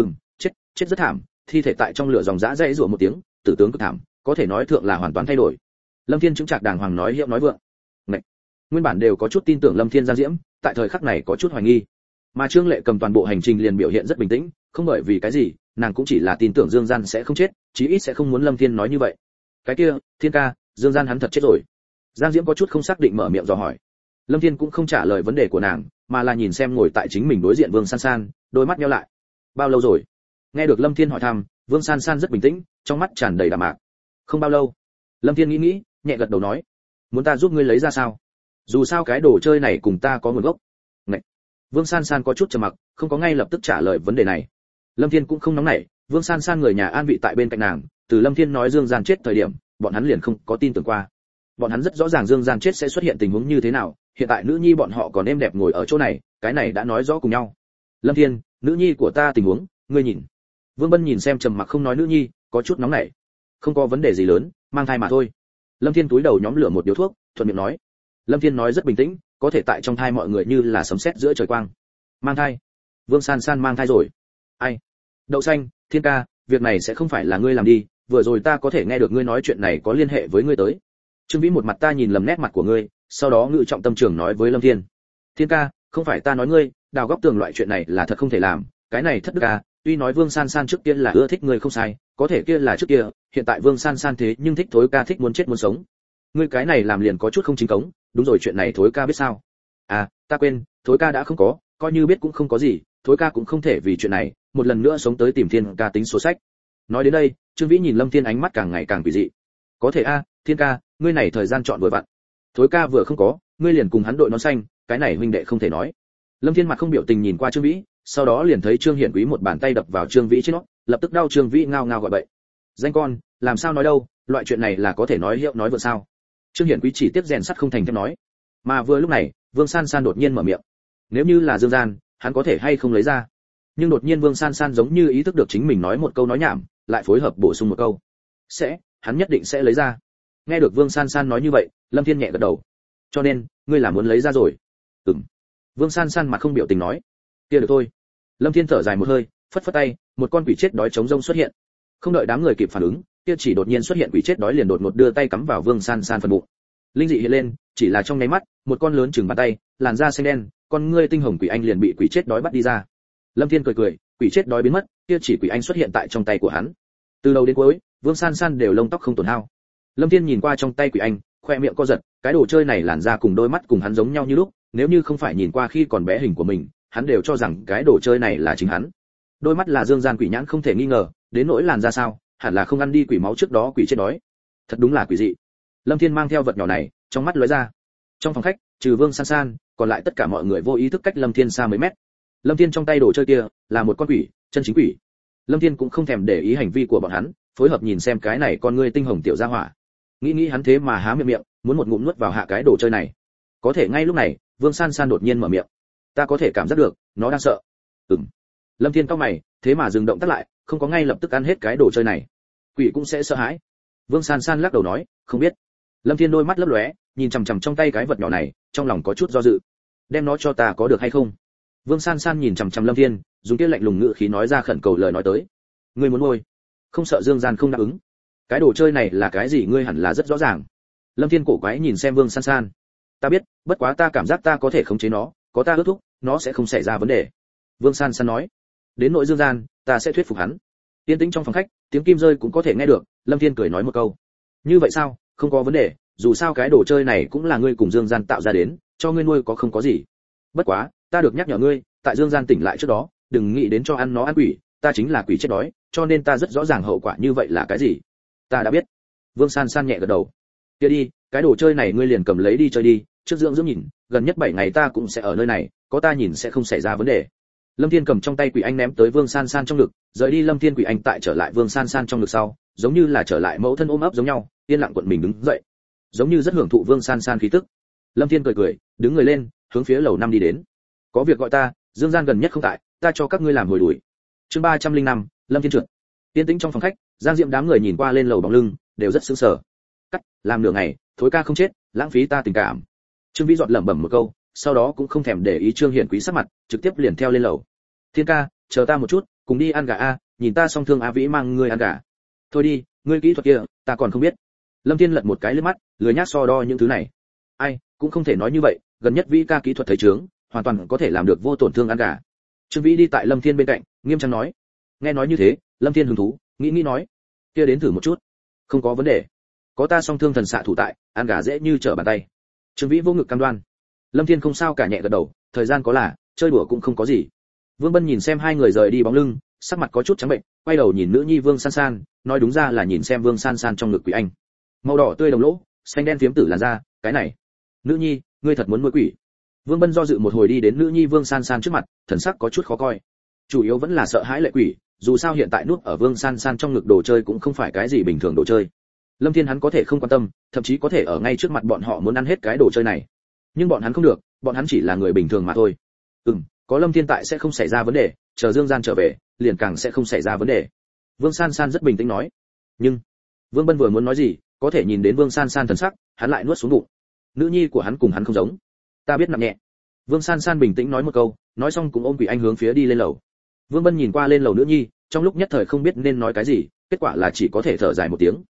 Speaker 1: Chết rất thảm, thi thể tại trong lửa dòng dã dãy rủa một tiếng, tử tướng cực thảm, có thể nói thượng là hoàn toàn thay đổi. Lâm Thiên chứng trạc đàng hoàng nói hiệu nói vượng. Này, nguyên bản đều có chút tin tưởng Lâm Thiên Giang Diễm, tại thời khắc này có chút hoài nghi. Mà Trương Lệ cầm toàn bộ hành trình liền biểu hiện rất bình tĩnh, không bởi vì cái gì, nàng cũng chỉ là tin tưởng Dương Gian sẽ không chết, chí ít sẽ không muốn Lâm Thiên nói như vậy. Cái kia, Thiên ca, Dương Gian hắn thật chết rồi. Giang Diễm có chút không xác định mở miệng dò hỏi. Lâm Thiên cũng không trả lời vấn đề của nàng, mà là nhìn xem ngồi tại chính mình đối diện Vương San San, đôi mắt nheo lại. Bao lâu rồi? Nghe được Lâm Thiên hỏi thăm, Vương San San rất bình tĩnh, trong mắt tràn đầy đạm mạc. Không bao lâu. Lâm Thiên nghĩ, nhẹ gật đầu nói, muốn ta giúp ngươi lấy ra sao? Dù sao cái đồ chơi này cùng ta có nguồn gốc. Ngậy. Vương San San có chút trầm mặc, không có ngay lập tức trả lời vấn đề này. Lâm Thiên cũng không nóng nảy, Vương San San người nhà an vị tại bên cạnh nàng, từ Lâm Thiên nói Dương Gian chết thời điểm, bọn hắn liền không có tin tưởng qua. Bọn hắn rất rõ ràng Dương Gian chết sẽ xuất hiện tình huống như thế nào, hiện tại nữ nhi bọn họ còn êm đẹp ngồi ở chỗ này, cái này đã nói rõ cùng nhau. Lâm Thiên, nữ nhi của ta tình huống, ngươi nhìn. Vương Bân nhìn xem trầm mặc không nói nữ nhi, có chút nóng nảy. Không có vấn đề gì lớn, mang thai mà thôi. Lâm Thiên túi đầu nhóm lửa một điếu thuốc, thuận miệng nói. Lâm Thiên nói rất bình tĩnh, có thể tại trong thai mọi người như là sấm sét giữa trời quang. Mang thai? Vương San San mang thai rồi. Ai? Đậu xanh, Thiên ca, việc này sẽ không phải là ngươi làm đi, vừa rồi ta có thể nghe được ngươi nói chuyện này có liên hệ với ngươi tới. Trương Vĩ một mặt ta nhìn lầm nét mặt của ngươi, sau đó ngự trọng tâm trường nói với Lâm Thiên. Thiên ca, không phải ta nói ngươi, đào góc tường loại chuyện này là thật không thể làm, cái này thất đức à, tuy nói Vương San San trước kia là ưa thích ngươi không sai, có thể kia là trước kia, hiện tại Vương San San thế nhưng thích Thối ca thích muốn chết muốn sống. Ngươi cái này làm liền có chút không chính cống, đúng rồi chuyện này Thối ca biết sao? À, ta quên, Thối ca đã không có, coi như biết cũng không có gì, Thối ca cũng không thể vì chuyện này, một lần nữa sống tới tìm Thiên ca tính sổ sách. Nói đến đây, Trương Vĩ nhìn Lâm Thiên ánh mắt càng ngày càng quỷ dị. Có thể a, Thiên ca, ngươi này thời gian chọn vừa vặn. Thối ca vừa không có, ngươi liền cùng hắn đội nón xanh, cái này huynh đệ không thể nói. Lâm Thiên mặt không biểu tình nhìn qua Trương Vĩ, sau đó liền thấy Trương Hiển Quý một bàn tay đập vào Trương Vĩ trên nó, lập tức đau Trương Vĩ ngao ngao gọi bậy. Danh con, làm sao nói đâu, loại chuyện này là có thể nói hiệu nói vượt sao? Trương Hiển Quý chỉ tiếp rèn sắt không thành thép nói. Mà vừa lúc này, Vương San San đột nhiên mở miệng. Nếu như là Dương Gian, hắn có thể hay không lấy ra? Nhưng đột nhiên Vương San San giống như ý thức được chính mình nói một câu nói nhảm, lại phối hợp bổ sung một câu. Sẽ, hắn nhất định sẽ lấy ra. Nghe được Vương San San nói như vậy, Lâm Thiên nhẹ gật đầu. Cho nên, ngươi là muốn lấy ra rồi? Ừm. Vương San San mặt không biểu tình nói. Kia được thôi. Lâm Thiên thở dài một hơi, phất phất tay, một con quỷ chết đói trống rông xuất hiện. Không đợi đám người kịp phản ứng, kia chỉ đột nhiên xuất hiện quỷ chết đói liền đột ngột đưa tay cắm vào Vương San San phần bụng. Linh dị hiện lên, chỉ là trong nháy mắt, một con lớn chừng bàn tay, làn da xanh đen, con ngươi tinh hồng quỷ anh liền bị quỷ chết đói bắt đi ra. Lâm Thiên cười cười, quỷ chết đói biến mất, kia chỉ quỷ anh xuất hiện tại trong tay của hắn. Từ đầu đến cuối, Vương San San đều lông tóc không tổn hao. Lâm Thiên nhìn qua trong tay quỷ anh, khoe miệng co giật, cái đồ chơi này làn da cùng đôi mắt cùng hắn giống nhau như lúc, nếu như không phải nhìn qua khi còn bé hình của mình, hắn đều cho rằng cái đồ chơi này là chính hắn. Đôi mắt là Dương Gian quỷ nhãn không thể nghi ngờ, đến nỗi làn da sao, hẳn là không ăn đi quỷ máu trước đó quỷ chết đói. Thật đúng là quỷ dị. Lâm Thiên mang theo vật nhỏ này, trong mắt lóe ra. Trong phòng khách, trừ Vương San San, còn lại tất cả mọi người vô ý thức cách Lâm Thiên xa mấy mét. Lâm Thiên trong tay đồ chơi kia là một con quỷ, chân chính quỷ. Lâm Thiên cũng không thèm để ý hành vi của bọn hắn, phối hợp nhìn xem cái này con ngươi tinh hồng tiểu gia hỏa. Nghĩ hắn thế mà há miệng, muốn một ngụm nuốt vào hạ cái đồ chơi này. Có thể ngay lúc này, Vương San San đột nhiên mở miệng. Ta có thể cảm giác được, nó đang sợ. Lâm Thiên cau mày, thế mà dừng động tác lại, không có ngay lập tức ăn hết cái đồ chơi này. Quỷ cũng sẽ sợ hãi. Vương San San lắc đầu nói, không biết. Lâm Thiên đôi mắt lấp lóe, nhìn chằm chằm trong tay cái vật nhỏ này, trong lòng có chút do dự. Đem nó cho ta có được hay không? Vương San San nhìn chằm chằm Lâm Thiên, dùng kia lạnh lùng ngữ khí nói ra khẩn cầu lời nói tới. Ngươi muốn nuôi? Không sợ Dương Gian không đáp ứng? Cái đồ chơi này là cái gì ngươi hẳn là rất rõ ràng. Lâm Thiên cổ quái nhìn xem Vương San San. Ta biết, bất quá ta cảm giác ta có thể khống chế nó, có ta ước thúc, nó sẽ không xảy ra vấn đề. Vương San San nói. Đến nội Dương Gian, ta sẽ thuyết phục hắn. Yên tĩnh trong phòng khách, tiếng kim rơi cũng có thể nghe được, Lâm Thiên cười nói một câu. Như vậy sao, không có vấn đề, dù sao cái đồ chơi này cũng là ngươi cùng Dương Gian tạo ra đến, cho ngươi nuôi có không có gì. Bất quá, ta được nhắc nhở ngươi, tại Dương Gian tỉnh lại trước đó, đừng nghĩ đến cho ăn nó ăn quỷ, ta chính là quỷ chết đói, cho nên ta rất rõ ràng hậu quả như vậy là cái gì. Ta đã biết. Vương San San nhẹ gật đầu. Kia đi, cái đồ chơi này ngươi liền cầm lấy đi chơi đi, trước dưỡng dưỡng nhìn, gần nhất 7 ngày ta cũng sẽ ở nơi này, có ta nhìn sẽ không xảy ra vấn đề. Lâm Thiên cầm trong tay quỷ anh ném tới Vương San San trong ngực, rời đi Lâm Thiên quỷ anh tại trở lại Vương San San trong ngực sau, giống như là trở lại mẫu thân ôm ấp giống nhau, yên lặng cuộn mình đứng dậy, giống như rất hưởng thụ Vương San San khí tức. Lâm Thiên cười cười, đứng người lên, hướng phía lầu 5 đi đến. Có việc gọi ta, Dương Gian gần nhất không tại, ta cho các ngươi làm hồi đuổi. Chương 305, Lâm Thiên trượt. Yên tĩnh trong phòng khách, Giang Diệm đám người nhìn qua lên lầu bóng lưng, đều rất sững sờ. Cắt, làm nửa ngày, Thối ca không chết, lãng phí ta tình cảm. Trương Vĩ giọt lẩm bẩm một câu, sau đó cũng không thèm để ý Trương Hiển Quý sắc mặt, trực tiếp liền theo lên lầu. Thiên ca, chờ ta một chút, cùng đi ăn gà a, nhìn ta song thương A Vĩ mang ngươi ăn gà. Thôi đi, ngươi kỹ thuật kia, ta còn không biết. Lâm Thiên lật một cái liếc mắt, lười nhác so đo những thứ này. Ai, cũng không thể nói như vậy, gần nhất Vĩ ca kỹ thuật thấy trướng, hoàn toàn có thể làm được vô tổn thương ăn gà. Trương Vĩ đi tại Lâm Thiên bên cạnh, nghiêm trang nói. Nghe nói như thế, Lâm Thiên hứng thú, nghĩ nói, kia đến thử một chút. Không có vấn đề. Có ta song thương thần xạ thủ tại, ăn gà dễ như trở bàn tay. Trương Vĩ vô ngực cam đoan. Lâm Thiên không sao cả nhẹ gật đầu, thời gian có là, chơi đùa cũng không có gì. Vương Bân nhìn xem hai người rời đi bóng lưng, sắc mặt có chút trắng bệnh, quay đầu nhìn nữ nhi Vương San San, nói đúng ra là nhìn xem Vương San San trong ngực quỷ anh. Màu đỏ tươi đồng lỗ, xanh đen phiếm tử làn da, cái này. Nữ nhi, ngươi thật muốn nuôi quỷ? Vương Bân do dự một hồi đi đến nữ nhi Vương San San trước mặt, thần sắc có chút khó coi. Chủ yếu vẫn là sợ hãi lệ quỷ, dù sao hiện tại nuốt ở Vương San San trong ngực đồ chơi cũng không phải cái gì bình thường đồ chơi. Lâm Thiên hắn có thể không quan tâm, thậm chí có thể ở ngay trước mặt bọn họ muốn ăn hết cái đồ chơi này. Nhưng bọn hắn không được, bọn hắn chỉ là người bình thường mà thôi. Có Lâm Thiên tại sẽ không xảy ra vấn đề, chờ Dương Gian trở về, liền càng sẽ không xảy ra vấn đề. Vương San San rất bình tĩnh nói. Nhưng, Vương Bân vừa muốn nói gì, có thể nhìn đến Vương San San thần sắc, hắn lại nuốt xuống bụng. Nữ nhi của hắn cùng hắn không giống. Ta biết nặng nhẹ. Vương San San bình tĩnh nói một câu, nói xong cũng ôm quỷ anh hướng phía đi lên lầu. Vương Bân nhìn qua lên lầu nữ nhi, trong lúc nhất thời không biết nên nói cái gì, kết quả là chỉ có thể thở dài một tiếng.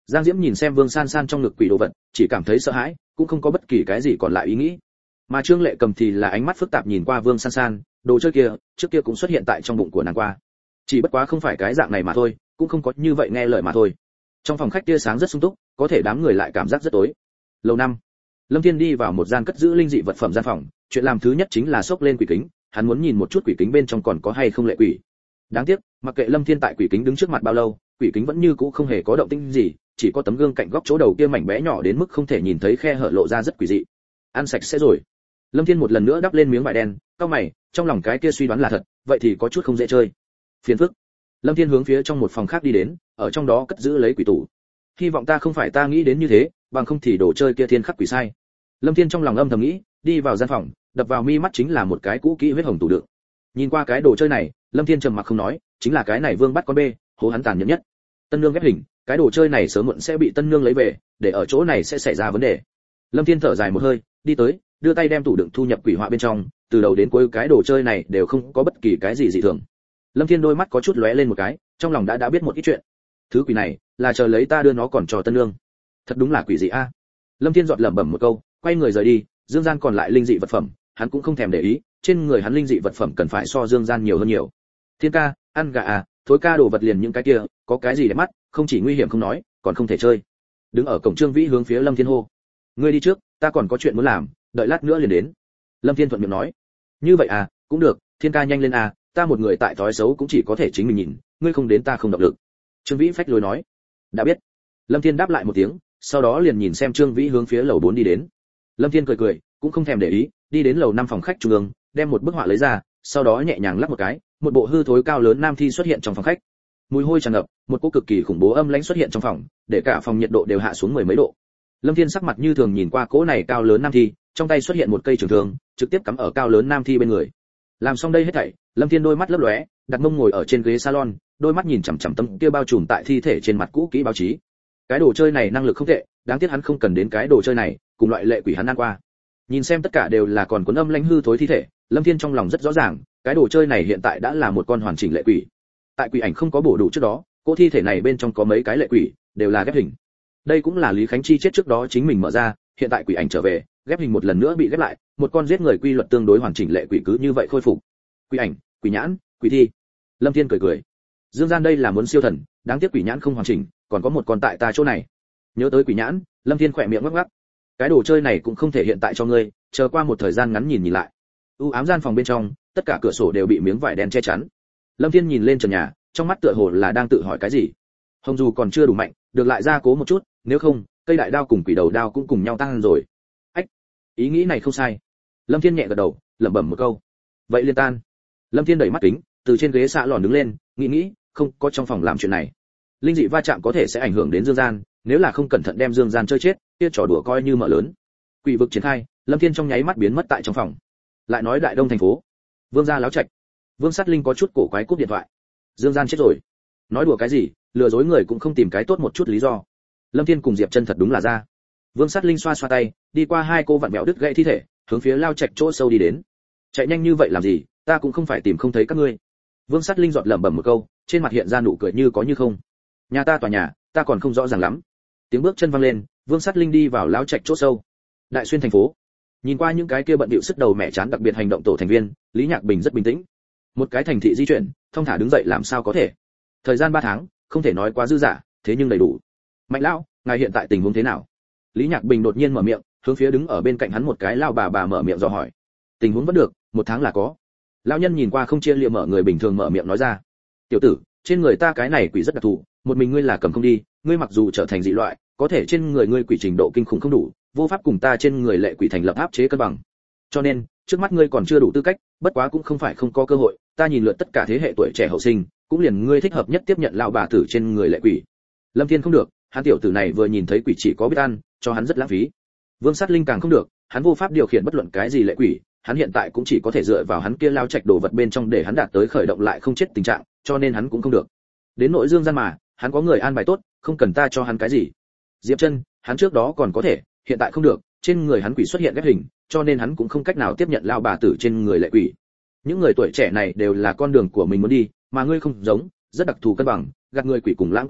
Speaker 1: Giang Diễm nhìn xem Vương San San trong ngực quỷ đồ vật, chỉ cảm thấy sợ hãi, cũng không có bất kỳ cái gì còn lại ý nghĩ. Mà Trương Lệ Cầm thì là ánh mắt phức tạp nhìn qua Vương San San, đồ chơi kia, trước kia cũng xuất hiện tại trong bụng của nàng qua. Chỉ bất quá không phải cái dạng này mà thôi, cũng không có như vậy nghe lời mà thôi. Trong phòng khách tia sáng rất sung túc, có thể đám người lại cảm giác rất tối. Lầu 5. Lâm Thiên đi vào một gian cất giữ linh dị vật phẩm gian phòng, chuyện làm thứ nhất chính là xốc lên quỷ kính, hắn muốn nhìn một chút quỷ kính bên trong còn có hay không lệ quỷ. Đáng tiếc, mặc kệ Lâm Thiên tại quỷ kính đứng trước mặt bao lâu, quỷ kính vẫn như cũ không hề có động tĩnh gì, chỉ có tấm gương cạnh góc chỗ đầu kia mảnh bé nhỏ đến mức không thể nhìn thấy khe hở lộ ra rất quỷ dị. Ăn sạch sẽ rồi. Lâm Thiên một lần nữa đắp lên miếng vải đen, cau mày, trong lòng cái kia suy đoán là thật, vậy thì có chút không dễ chơi. Phiền phức. Lâm Thiên hướng phía trong một phòng khác đi đến, ở trong đó cất giữ lấy quỷ tủ. Hy vọng ta không phải ta nghĩ đến như thế, bằng không thì đồ chơi kia thiên khắc quỷ sai. Lâm Thiên trong lòng âm thầm nghĩ, đi vào gian phòng, đập vào mi mắt chính là một cái cũ kỹ huyết hồng tủ đựng. Nhìn qua cái đồ chơi này, Lâm Thiên trầm mặc không nói, chính là cái này Vương bắt con bê, hố hắn tàn nhẫn nhất. Tân nương ghép hình, cái đồ chơi này sớm muộn sẽ bị tân nương lấy về, để ở chỗ này sẽ xảy ra vấn đề. Lâm Thiên thở dài một hơi, đi tới, đưa tay đem tủ đựng thu nhập quỷ họa bên trong, từ đầu đến cuối cái đồ chơi này đều không có bất kỳ cái gì dị thường. Lâm Thiên đôi mắt có chút lóe lên một cái, trong lòng đã biết một ít chuyện. Thứ quỷ này, là chờ lấy ta đưa nó còn cho tân nương. Thật đúng là quỷ dị a. Lâm Thiên giọt lẩm bẩm một câu, quay người rời đi, dương gian còn lại linh dị vật phẩm, hắn cũng không thèm để ý, trên người hắn linh dị vật phẩm cần phải so dương gian nhiều hơn nhiều. Thiên ca, ăn gà à, thối ca đồ vật liền những cái kia, có cái gì để mắt, không chỉ nguy hiểm không nói, còn không thể chơi. Đứng ở cổng Trương Vĩ hướng phía Lâm Thiên hô, ngươi đi trước, ta còn có chuyện muốn làm, đợi lát nữa liền đến. Lâm Thiên thuận miệng nói, như vậy à, cũng được, Thiên ca nhanh lên à, ta một người tại thói xấu cũng chỉ có thể chính mình nhìn, ngươi không đến ta không động lực. Trương Vĩ phách lối nói, đã biết. Lâm Thiên đáp lại một tiếng, sau đó liền nhìn xem Trương Vĩ hướng phía lầu 4 đi đến. Lâm Thiên cười cười, cũng không thèm để ý, đi đến lầu 5 phòng khách trung ương, đem một bức họa lấy ra, sau đó nhẹ nhàng lắc một cái, một bộ hư thối cao lớn nam thi xuất hiện trong phòng khách. Mùi hôi tràn ngập, một cỗ cực kỳ khủng bố âm lãnh xuất hiện trong phòng, để cả phòng nhiệt độ đều hạ xuống mười mấy độ. Lâm Thiên sắc mặt như thường nhìn qua cỗ này cao lớn nam thi, trong tay xuất hiện một cây trường thương, trực tiếp cắm ở cao lớn nam thi bên người. Làm xong đây hết thảy, Lâm Thiên đôi mắt lấp lóe, đặt mông ngồi ở trên ghế salon, đôi mắt nhìn chằm chằm tấm kia bao trùm tại thi thể trên mặt cũ kỹ báo chí. Cái đồ chơi này năng lực không tệ, đáng tiếc hắn không cần đến cái đồ chơi này, cùng loại lệ quỷ hắn ăn qua. Nhìn xem tất cả đều là còn cuốn âm lãnh hư thối thi thể, Lâm Thiên trong lòng rất rõ ràng, cái đồ chơi này hiện tại đã là một con hoàn chỉnh lệ quỷ. Tại quỷ ảnh không có bổ đủ trước đó, cô thi thể này bên trong có mấy cái lệ quỷ, đều là ghép hình. Đây cũng là Lý Khánh Chi chết trước đó chính mình mở ra, hiện tại quỷ ảnh trở về, ghép hình một lần nữa bị ghép lại, một con giết người quy luật tương đối hoàn chỉnh lệ quỷ cứ như vậy khôi phục. Quỷ ảnh, quỷ nhãn, quỷ thi. Lâm Thiên cười cười. Dương gian đây là muốn siêu thần, đáng tiếc quỷ nhãn không hoàn chỉnh, còn có một con tại ta chỗ này. Nhớ tới quỷ nhãn, Lâm Thiên khỏe miệng ngắc ngắc. Cái đồ chơi này cũng không thể hiện tại cho ngươi, chờ qua một thời gian ngắn nhìn lại. U ám gian phòng bên trong, tất cả cửa sổ đều bị miếng vải đen che chắn. Lâm Thiên nhìn lên trần nhà, trong mắt tựa hồ là đang tự hỏi cái gì. Hồng dù còn chưa đủ mạnh, được lại gia cố một chút, nếu không, cây đại đao cùng quỷ đầu đao cũng cùng nhau tăng rồi. Ách, ý nghĩ này không sai. Lâm Thiên nhẹ gật đầu, lẩm bẩm một câu. Vậy liên tan. Lâm Thiên đẩy mắt kính, từ trên ghế xạ lòn đứng lên, nghĩ, không có trong phòng làm chuyện này. Linh dị va chạm có thể sẽ ảnh hưởng đến dương gian, nếu là không cẩn thận đem dương gian chơi chết, kia trò đùa coi như mở lớn. Quỷ vực triển khai, Lâm Thiên trong nháy mắt biến mất tại trong phòng. Lại nói Đại Đông thành phố, Vương gia láo trạch. Vương Sát Linh có chút cổ quái cúp điện thoại. Dương gian chết rồi. Nói đùa cái gì, lừa dối người cũng không tìm cái tốt một chút lý do. Lâm Thiên cùng Diệp Chân thật đúng là ra. Vương Sát Linh xoa xoa tay, đi qua hai cô vặn vẹo đứt gãy thi thể, hướng phía lao trạch chỗ sâu đi đến. Chạy nhanh như vậy làm gì, ta cũng không phải tìm không thấy các ngươi. Vương Sát Linh giọt lẩm bẩm một câu, trên mặt hiện ra nụ cười như có như không. Nhà ta tòa nhà, ta còn không rõ ràng lắm. Tiếng bước chân vang lên, Vương Sát Linh đi vào lao trạch chỗ sâu. Đại Xuyên thành phố. Nhìn qua những cái kia bận bịu sức đầu mẹ chán đặc biệt hành động tổ thành viên, Lý Nhạc Bình rất bình tĩnh. Một cái thành thị di chuyển, thông thả đứng dậy làm sao có thể. Thời gian 3 tháng, không thể nói quá dư dả, thế nhưng đầy đủ. Mạnh lão, ngài hiện tại tình huống thế nào? Lý Nhạc Bình đột nhiên mở miệng, hướng phía đứng ở bên cạnh hắn một cái lao bà mở miệng dò hỏi. Tình huống vẫn được, 1 tháng là có. Lão nhân nhìn qua không chia liệm mở người bình thường mở miệng nói ra. Tiểu tử, trên người ta cái này quỷ rất đặc thù, một mình ngươi là cầm không đi, ngươi mặc dù trở thành dị loại, có thể trên người ngươi quỷ trình độ kinh khủng không đủ, vô pháp cùng ta trên người lệ quỷ thành lập áp chế cân bằng. Cho nên, trước mắt ngươi còn chưa đủ tư cách, bất quá cũng không phải không có cơ hội, ta nhìn lượt tất cả thế hệ tuổi trẻ hậu sinh, cũng liền ngươi thích hợp nhất tiếp nhận lão bà tử trên người lệ quỷ. Lâm Thiên không được, hắn tiểu tử này vừa nhìn thấy quỷ chỉ có biết ăn, cho hắn rất lãng phí. Vương Sát Linh càng không được, hắn vô pháp điều khiển bất luận cái gì lệ quỷ, hắn hiện tại cũng chỉ có thể dựa vào hắn kia lao trạch đồ vật bên trong để hắn đạt tới khởi động lại không chết tình trạng, cho nên hắn cũng không được. Đến nội dương gian mà, hắn có người an bài tốt, không cần ta cho hắn cái gì. Diệp Chân, hắn trước đó còn có thể, hiện tại không được, trên người hắn quỷ xuất hiện ghép hình, cho nên hắn cũng không cách nào tiếp nhận lao bà tử trên người lệ quỷ. Những người tuổi trẻ này đều là con đường của mình muốn đi, mà ngươi không giống, rất đặc thù cân bằng, gạt người quỷ cùng lãng quên quỷ,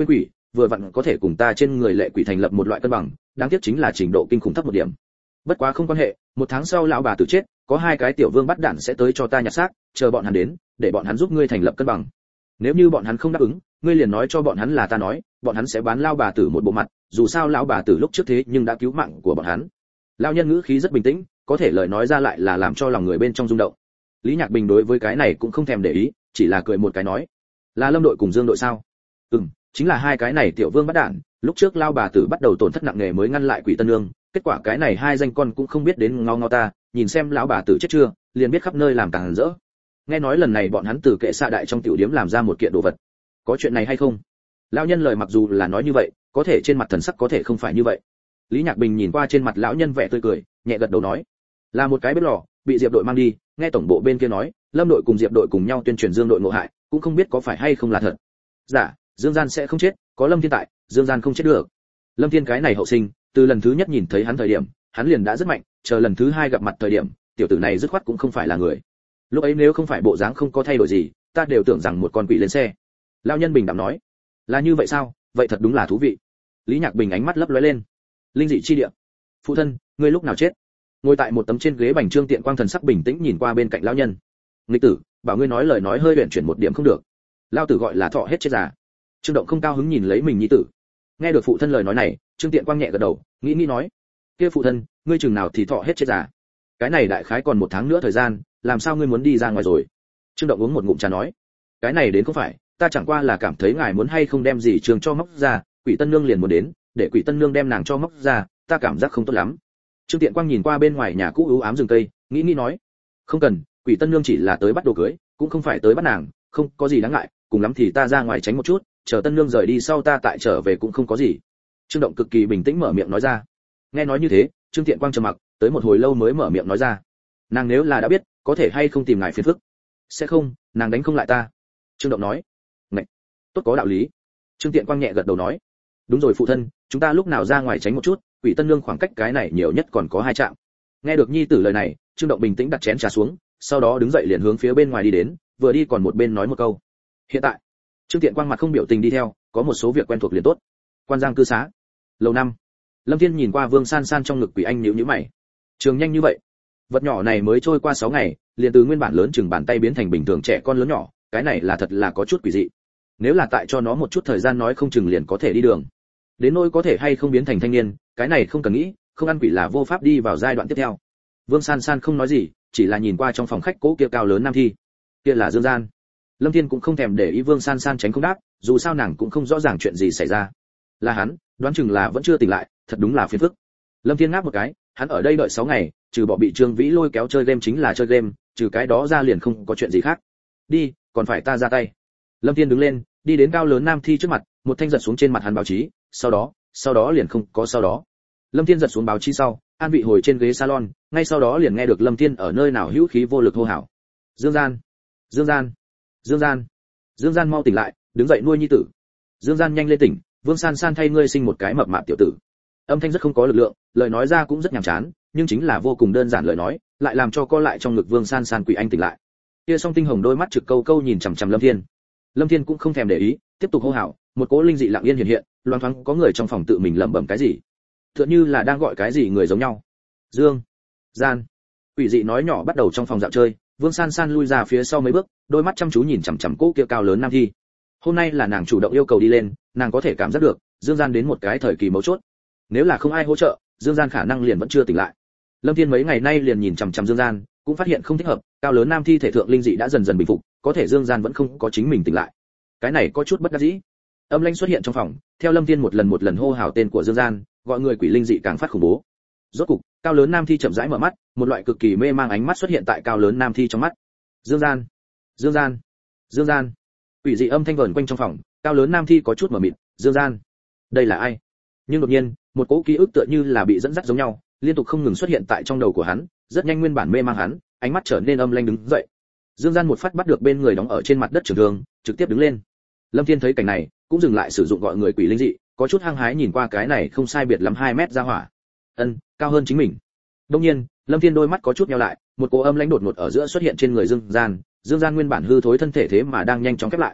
Speaker 1: vừa vặn có thể cùng ta trên người lệ quỷ thành lập một loại cân bằng, đáng tiếc chính là trình độ kinh khủng thấp một điểm. Bất quá không quan hệ, 1 tháng sau lão bà tử chết, có 2 cái tiểu vương bắt đạn sẽ tới cho ta nhặt xác, chờ bọn hắn đến, để bọn hắn giúp ngươi thành lập cân bằng. Nếu như bọn hắn không đáp ứng, ngươi liền nói cho bọn hắn là ta nói, bọn hắn sẽ bán lão bà tử một bộ mặt, dù sao lão bà tử lúc trước thế nhưng đã cứu mạng của bọn hắn. Lão nhân ngữ khí rất bình tĩnh, có thể lời nói ra lại là làm cho lòng người bên trong rung động. Lý Nhạc Bình đối với cái này cũng không thèm để ý, chỉ là cười một cái nói, là Lâm đội cùng Dương đội sao? Chính là 2 cái này tiểu vương bắt đạn, lúc trước lao bà tử bắt đầu tổn thất nặng nề mới ngăn lại Quỷ Tân Nương, kết quả cái này 2 danh con cũng không biết đến ngó ngó ta, nhìn xem lão bà tử chết chưa, liền biết khắp nơi làm càng rỡ. Nghe nói lần này bọn hắn từ kệ xạ đại trong tiểu điếm làm ra một kiện đồ vật. Có chuyện này hay không? Lão nhân lời mặc dù là nói như vậy, có thể trên mặt thần sắc có thể không phải như vậy. Lý Nhạc Bình nhìn qua trên mặt lão nhân vẻ tươi cười, nhẹ gật đầu nói, là một cái bếp lò, bị Diệp đội mang đi, nghe tổng bộ bên kia nói, Lâm đội cùng Diệp đội cùng nhau tuyên truyền Dương đội ngộ hại, cũng không biết có phải hay không là thật. Dạ, Dương Gian sẽ không chết, có Lâm Thiên tại, Dương Gian không chết được. Lâm Thiên cái này hậu sinh, từ lần thứ nhất nhìn thấy hắn thời điểm, hắn liền đã rất mạnh, chờ lần thứ 2 gặp mặt thời điểm, tiểu tử này dứt khoát cũng không phải là người. Lúc ấy nếu không phải bộ dáng không có thay đổi gì, ta đều tưởng rằng một con quỷ lên xe. Lão nhân bình đạm nói, là như vậy sao? Vậy thật đúng là thú vị. Lý Nhạc Bình ánh mắt lấp lóe lên. Linh dị chi địa. Phụ thân, ngươi lúc nào chết? Ngồi tại một tấm trên ghế bành Trương Tiện Quang thần sắc bình tĩnh nhìn qua bên cạnh lão nhân. Nghịch tử, bảo ngươi nói lời nói hơi uyển chuyển một điểm không được. Lão tử gọi là thọ hết chết già. Trương Động không cao hứng nhìn lấy mình nhi tử. Nghe được phụ thân lời nói này, Trương Tiện Quang nhẹ gật đầu, nghĩ nói, kia phụ thân, ngươi chừng nào thì thọ hết chết già? Cái này đại khái còn 1 tháng nữa thời gian, làm sao ngươi muốn đi ra ngoài rồi? Trương Động uống một ngụm trà nói, cái này đến không phải, ta chẳng qua là cảm thấy ngài muốn hay không đem gì trường cho móc ra, Quỷ Tân Nương liền muốn đến, để Quỷ Tân Nương đem nàng cho móc ra, ta cảm giác không tốt lắm. Trương Tiện Quang nhìn qua bên ngoài nhà cũ u ám rừng cây, nghĩ nói, không cần, Quỷ Tân Nương chỉ là tới bắt đồ cưới, cũng không phải tới bắt nàng, không có gì đáng ngại, cùng lắm thì ta ra ngoài tránh một chút, chờ Tân Nương rời đi sau ta tại trở về cũng không có gì. Trương Động cực kỳ bình tĩnh mở miệng nói ra. Nghe nói như thế, Trương Tiện Quang trầm mặc, tới một hồi lâu mới mở miệng nói ra, nàng nếu là đã biết, có thể hay không tìm ngài phiền phức? Sẽ không, nàng đánh không lại ta. Trương Động nói. Ngậy, tốt có đạo lý. Trương Tiện Quang nhẹ gật đầu nói, đúng rồi phụ thân, chúng ta lúc nào ra ngoài tránh một chút, Quỷ Tân Nương khoảng cách cái này nhiều nhất còn có 2 trạm. Nghe được nhi tử lời này, Trương Động bình tĩnh đặt chén trà xuống, sau đó đứng dậy liền hướng phía bên ngoài đi đến, vừa đi còn một bên nói một câu. Hiện tại, Trương Tiện Quang mặt không biểu tình đi theo, có một số việc quen thuộc liền tốt. Quan Giang cư xá. Lầu 5. Lâm Thiên nhìn qua Vương San San trong ngực Quỷ Anh nhíu mày. Trường nhanh như vậy. Vật nhỏ này mới trôi qua 6 ngày, liền từ nguyên bản lớn chừng bàn tay biến thành bình thường trẻ con lớn nhỏ, cái này là thật là có chút quỷ dị. Nếu là tại cho nó một chút thời gian nói không chừng liền có thể đi đường. Đến nỗi có thể hay không biến thành thanh niên, cái này không cần nghĩ, không ăn quỷ là vô pháp đi vào giai đoạn tiếp theo. Vương San San không nói gì, chỉ là nhìn qua trong phòng khách cố kia cao lớn nam thi. Kia là Dương Gian. Lâm Thiên cũng không thèm để ý Vương San San tránh không đáp, dù sao nàng cũng không rõ ràng chuyện gì xảy ra. Là hắn, đoán chừng là vẫn chưa tỉnh lại, thật đúng là phiền phức. Lâm Thiên ngáp một cái, hắn ở đây đợi 6 ngày, trừ bỏ bị Trương Vĩ lôi kéo chơi game chính là chơi game, trừ cái đó ra liền không có chuyện gì khác. Đi, còn phải ta ra tay. Lâm Thiên đứng lên, đi đến cao lớn nam thi trước mặt, một thanh giật xuống trên mặt hắn báo chí, sau đó liền không có sau đó. Lâm Thiên giật xuống báo chí sau, an vị hồi trên ghế salon, ngay sau đó liền nghe được Lâm Thiên ở nơi nào hữu khí vô lực hô hào. Dương Gian, Dương Gian, Dương Gian, Dương Gian mau tỉnh lại, đứng dậy nuôi nhi tử. Dương Gian nhanh lên tỉnh, Vương San San thay ngươi sinh một cái mập mạp tiểu tử. Âm thanh rất không có lực lượng, lời nói ra cũng rất nhàm chán, nhưng chính là vô cùng đơn giản lời nói, lại làm cho co lại trong ngực Vương San San Quỷ Anh tỉnh lại. Kia song tinh hồng đôi mắt trực câu câu nhìn chằm chằm Lâm Thiên. Lâm Thiên cũng không thèm để ý, tiếp tục hô hào, một cỗ linh dị lặng yên hiện hiện, loáng thoáng có người trong phòng tự mình lẩm bẩm cái gì, tựa như là đang gọi cái gì người giống nhau. Dương, Gian. Quỷ dị nói nhỏ bắt đầu trong phòng dạo chơi, Vương San San lui ra phía sau mấy bước, đôi mắt chăm chú nhìn chằm chằm cỗ kia cao lớn nam thi. Hôm nay là nàng chủ động yêu cầu đi lên, nàng có thể cảm giác được, Dương Gian đến một cái thời kỳ mấu chốt. Nếu là không ai hỗ trợ, Dương Gian khả năng liền vẫn chưa tỉnh lại. Lâm Thiên mấy ngày nay liền nhìn chằm chằm Dương Gian, cũng phát hiện không thích hợp, cao lớn nam thi thể thượng linh dị đã dần dần bình phục, có thể Dương Gian vẫn không có chính mình tỉnh lại. Cái này có chút bất đắc dĩ. Âm lãnh xuất hiện trong phòng, theo Lâm Thiên một lần hô hào tên của Dương Gian, gọi người quỷ linh dị càng phát khủng bố. Rốt cục, cao lớn nam thi chậm rãi mở mắt, một loại cực kỳ mê mang ánh mắt xuất hiện tại cao lớn nam thi trong mắt. Dương Gian, Dương Gian, Dương Gian. Quỷ dị âm thanh vờn quanh trong phòng, cao lớn nam thi có chút mở mịt, Dương Gian, đây là ai? Nhưng đột nhiên, một cỗ ký ức tựa như là bị dẫn dắt giống nhau, liên tục không ngừng xuất hiện tại trong đầu của hắn, rất nhanh nguyên bản mê mang hắn, ánh mắt trở nên âm lãnh đứng dậy. Dương Gian một phát bắt được bên người đóng ở trên mặt đất trường thương, trực tiếp đứng lên. Lâm Thiên thấy cảnh này, cũng dừng lại sử dụng gọi người quỷ linh dị, có chút hăng hái nhìn qua cái này không sai biệt lắm 2 mét ra hỏa. Cao hơn chính mình. Đương nhiên, Lâm Thiên đôi mắt có chút nheo lại, một cỗ âm lãnh đột ngột ở giữa xuất hiện trên người Dương Gian, Dương Gian nguyên bản hư thối thân thể thế mà đang nhanh chóng khép lại.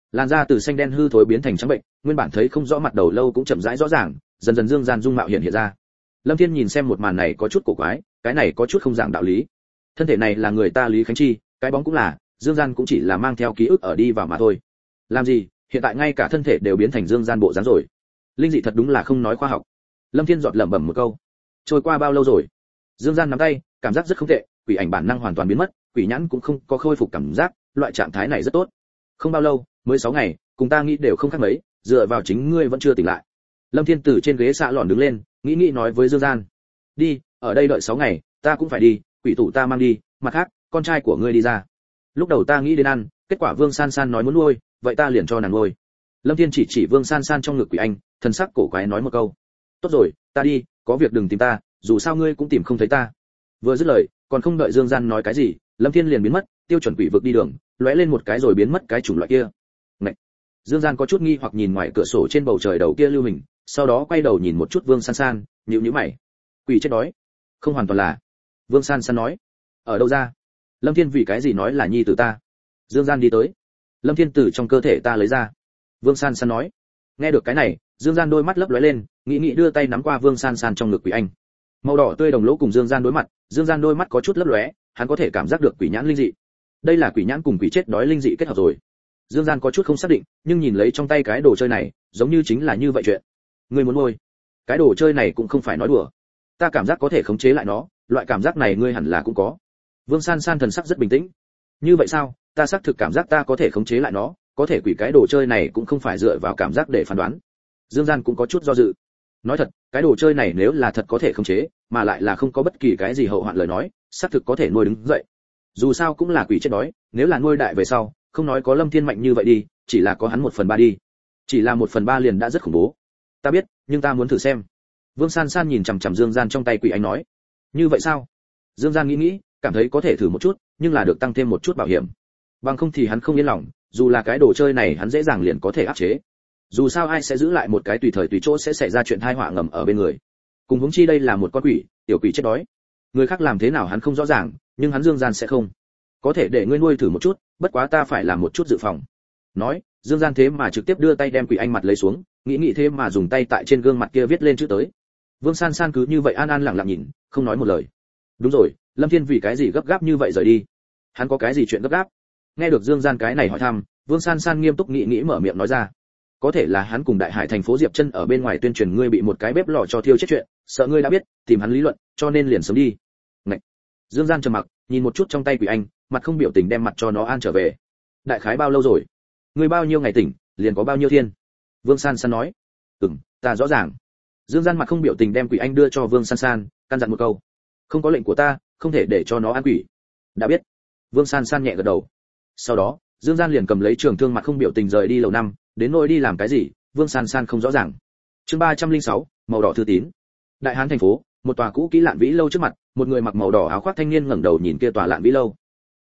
Speaker 1: Làn da từ xanh đen hư thối biến thành trắng bệnh, nguyên bản thấy không rõ mặt đầu lâu cũng chậm rãi rõ ràng, dần dần dương gian dung mạo hiện ra. Lâm Thiên nhìn xem một màn này có chút cổ quái, cái này có chút không dạng đạo lý. Thân thể này là người ta Lý Khánh Chi, cái bóng cũng là, dương gian cũng chỉ là mang theo ký ức ở đi vào mà thôi. Làm gì, hiện tại ngay cả thân thể đều biến thành dương gian bộ dáng rồi. Linh dị thật đúng là không nói khoa học. Lâm Thiên giọt lẩm bẩm một câu. Trôi qua bao lâu rồi? Dương gian nắm tay, cảm giác rất không tệ, quỷ ảnh bản năng hoàn toàn biến mất, quỷ nhãn cũng không có khôi phục cảm giác, loại trạng thái này rất tốt. Không bao lâu, mới 6 ngày, cùng ta nghĩ đều không khác mấy, dựa vào chính ngươi vẫn chưa tỉnh lại. Lâm Thiên từ trên ghế xạ lòn đứng lên, nghĩ nói với Dương Gian. Đi, ở đây đợi 6 ngày, ta cũng phải đi, quỷ tủ ta mang đi, mặt khác, con trai của ngươi đi ra. Lúc đầu ta nghĩ đến ăn, kết quả Vương San San nói muốn nuôi, vậy ta liền cho nàng nuôi. Lâm Thiên chỉ Vương San San trong ngực quỷ anh, thần sắc cổ quái nói một câu. Tốt rồi, ta đi, có việc đừng tìm ta, dù sao ngươi cũng tìm không thấy ta. Vừa dứt lời, còn không đợi Dương Gian nói cái gì, Lâm Thiên liền biến mất, tiêu chuẩn quỷ vực đi đường, lóe lên một cái rồi biến mất cái chủng loại kia. Ngậy. Dương Gian có chút nghi hoặc nhìn ngoài cửa sổ trên bầu trời đầu kia lưu hình, sau đó quay đầu nhìn một chút Vương San San, nhíu mày. Quỷ chết đói. Không hoàn toàn là. Vương San San nói. Ở đâu ra? Lâm Thiên vì cái gì nói là nhi tử ta? Dương Gian đi tới. Lâm Thiên từ trong cơ thể ta lấy ra. Vương San San nói. Nghe được cái này, Dương Gian đôi mắt lấp lóe lên, nghĩ đưa tay nắm qua Vương San San trong ngực quỷ anh. Màu đỏ tươi đồng lỗ cùng Dương Gian đối mặt, Dương Gian đôi mắt có chút lấp lóe, hắn có thể cảm giác được quỷ nhãn linh dị. Đây là quỷ nhãn cùng quỷ chết đói linh dị kết hợp rồi. Dương Gian có chút không xác định, nhưng nhìn lấy trong tay cái đồ chơi này, giống như chính là như vậy chuyện. Ngươi muốn nuôi? Cái đồ chơi này cũng không phải nói đùa. Ta cảm giác có thể khống chế lại nó, loại cảm giác này ngươi hẳn là cũng có. Vương San San thần sắc rất bình tĩnh. Như vậy sao? Ta xác thực cảm giác ta có thể khống chế lại nó, có thể quỷ cái đồ chơi này cũng không phải dựa vào cảm giác để phán đoán. Dương Gian cũng có chút do dự. Nói thật, cái đồ chơi này nếu là thật có thể khống chế, mà lại là không có bất kỳ cái gì hậu hoạn lời nói, xác thực có thể nuôi đứng dậy. Dù sao cũng là quỷ chết đói, nếu là nuôi đại về sau, không nói có Lâm Thiên mạnh như vậy đi, chỉ là có hắn 1/3 đi. Chỉ là 1/3 liền đã rất khủng bố. Ta biết, nhưng ta muốn thử xem. Vương San San nhìn chằm chằm Dương Gian trong tay quỷ anh nói. Như vậy sao? Dương Gian nghĩ, cảm thấy có thể thử một chút, nhưng là được tăng thêm một chút bảo hiểm. Bằng không thì hắn không yên lòng, dù là cái đồ chơi này hắn dễ dàng liền có thể áp chế. Dù sao ai sẽ giữ lại một cái tùy thời tùy chỗ sẽ xảy ra chuyện tai họa ngầm ở bên người. Cùng huống chi đây là một con quỷ, tiểu quỷ chết đói. Người khác làm thế nào hắn không rõ ràng, nhưng hắn Dương Gian sẽ không. Có thể để ngươi nuôi thử một chút, bất quá ta phải làm một chút dự phòng. Nói, Dương Gian thế mà trực tiếp đưa tay đem quỷ anh mặt lấy xuống, nghĩ thế mà dùng tay tại trên gương mặt kia viết lên chữ tới. Vương San San cứ như vậy an an lặng lặng nhìn, không nói một lời. Đúng rồi, Lâm Thiên vì cái gì gấp gáp như vậy rời đi? Hắn có cái gì chuyện gấp gáp? Nghe được Dương Gian cái này hỏi thăm, Vương San San nghiêm túc nghĩ mở miệng nói ra. Có thể là hắn cùng Đại Hải thành phố Diệp Chân ở bên ngoài tuyên truyền ngươi bị một cái bếp lò cho thiêu chết chuyện, sợ ngươi đã biết, tìm hắn lý luận, cho nên liền sớm đi. Ngậy. Dương Gian trầm mặc, nhìn một chút trong tay quỷ anh, mặt không biểu tình đem mặt cho nó an trở về. Đại khái bao lâu rồi? Ngươi bao nhiêu ngày tỉnh, liền có bao nhiêu thiên. Vương San San nói. Ta rõ ràng. Dương Gian mặt không biểu tình đem quỷ anh đưa cho Vương San San, căn dặn một câu. Không có lệnh của ta, không thể để cho nó ăn quỷ. Đã biết. Vương San San nhẹ gật đầu. Sau đó, Dương Gian liền cầm lấy trường thương mặt không biểu tình rời đi lầu 5, đến nơi đi làm cái gì, Vương San San không rõ ràng. Chương 306, màu đỏ thư tín. Đại Hán thành phố, một tòa cũ kỹ lạn vĩ lâu trước mặt, một người mặc màu đỏ áo khoác thanh niên ngẩng đầu nhìn kia tòa lạn vĩ lâu.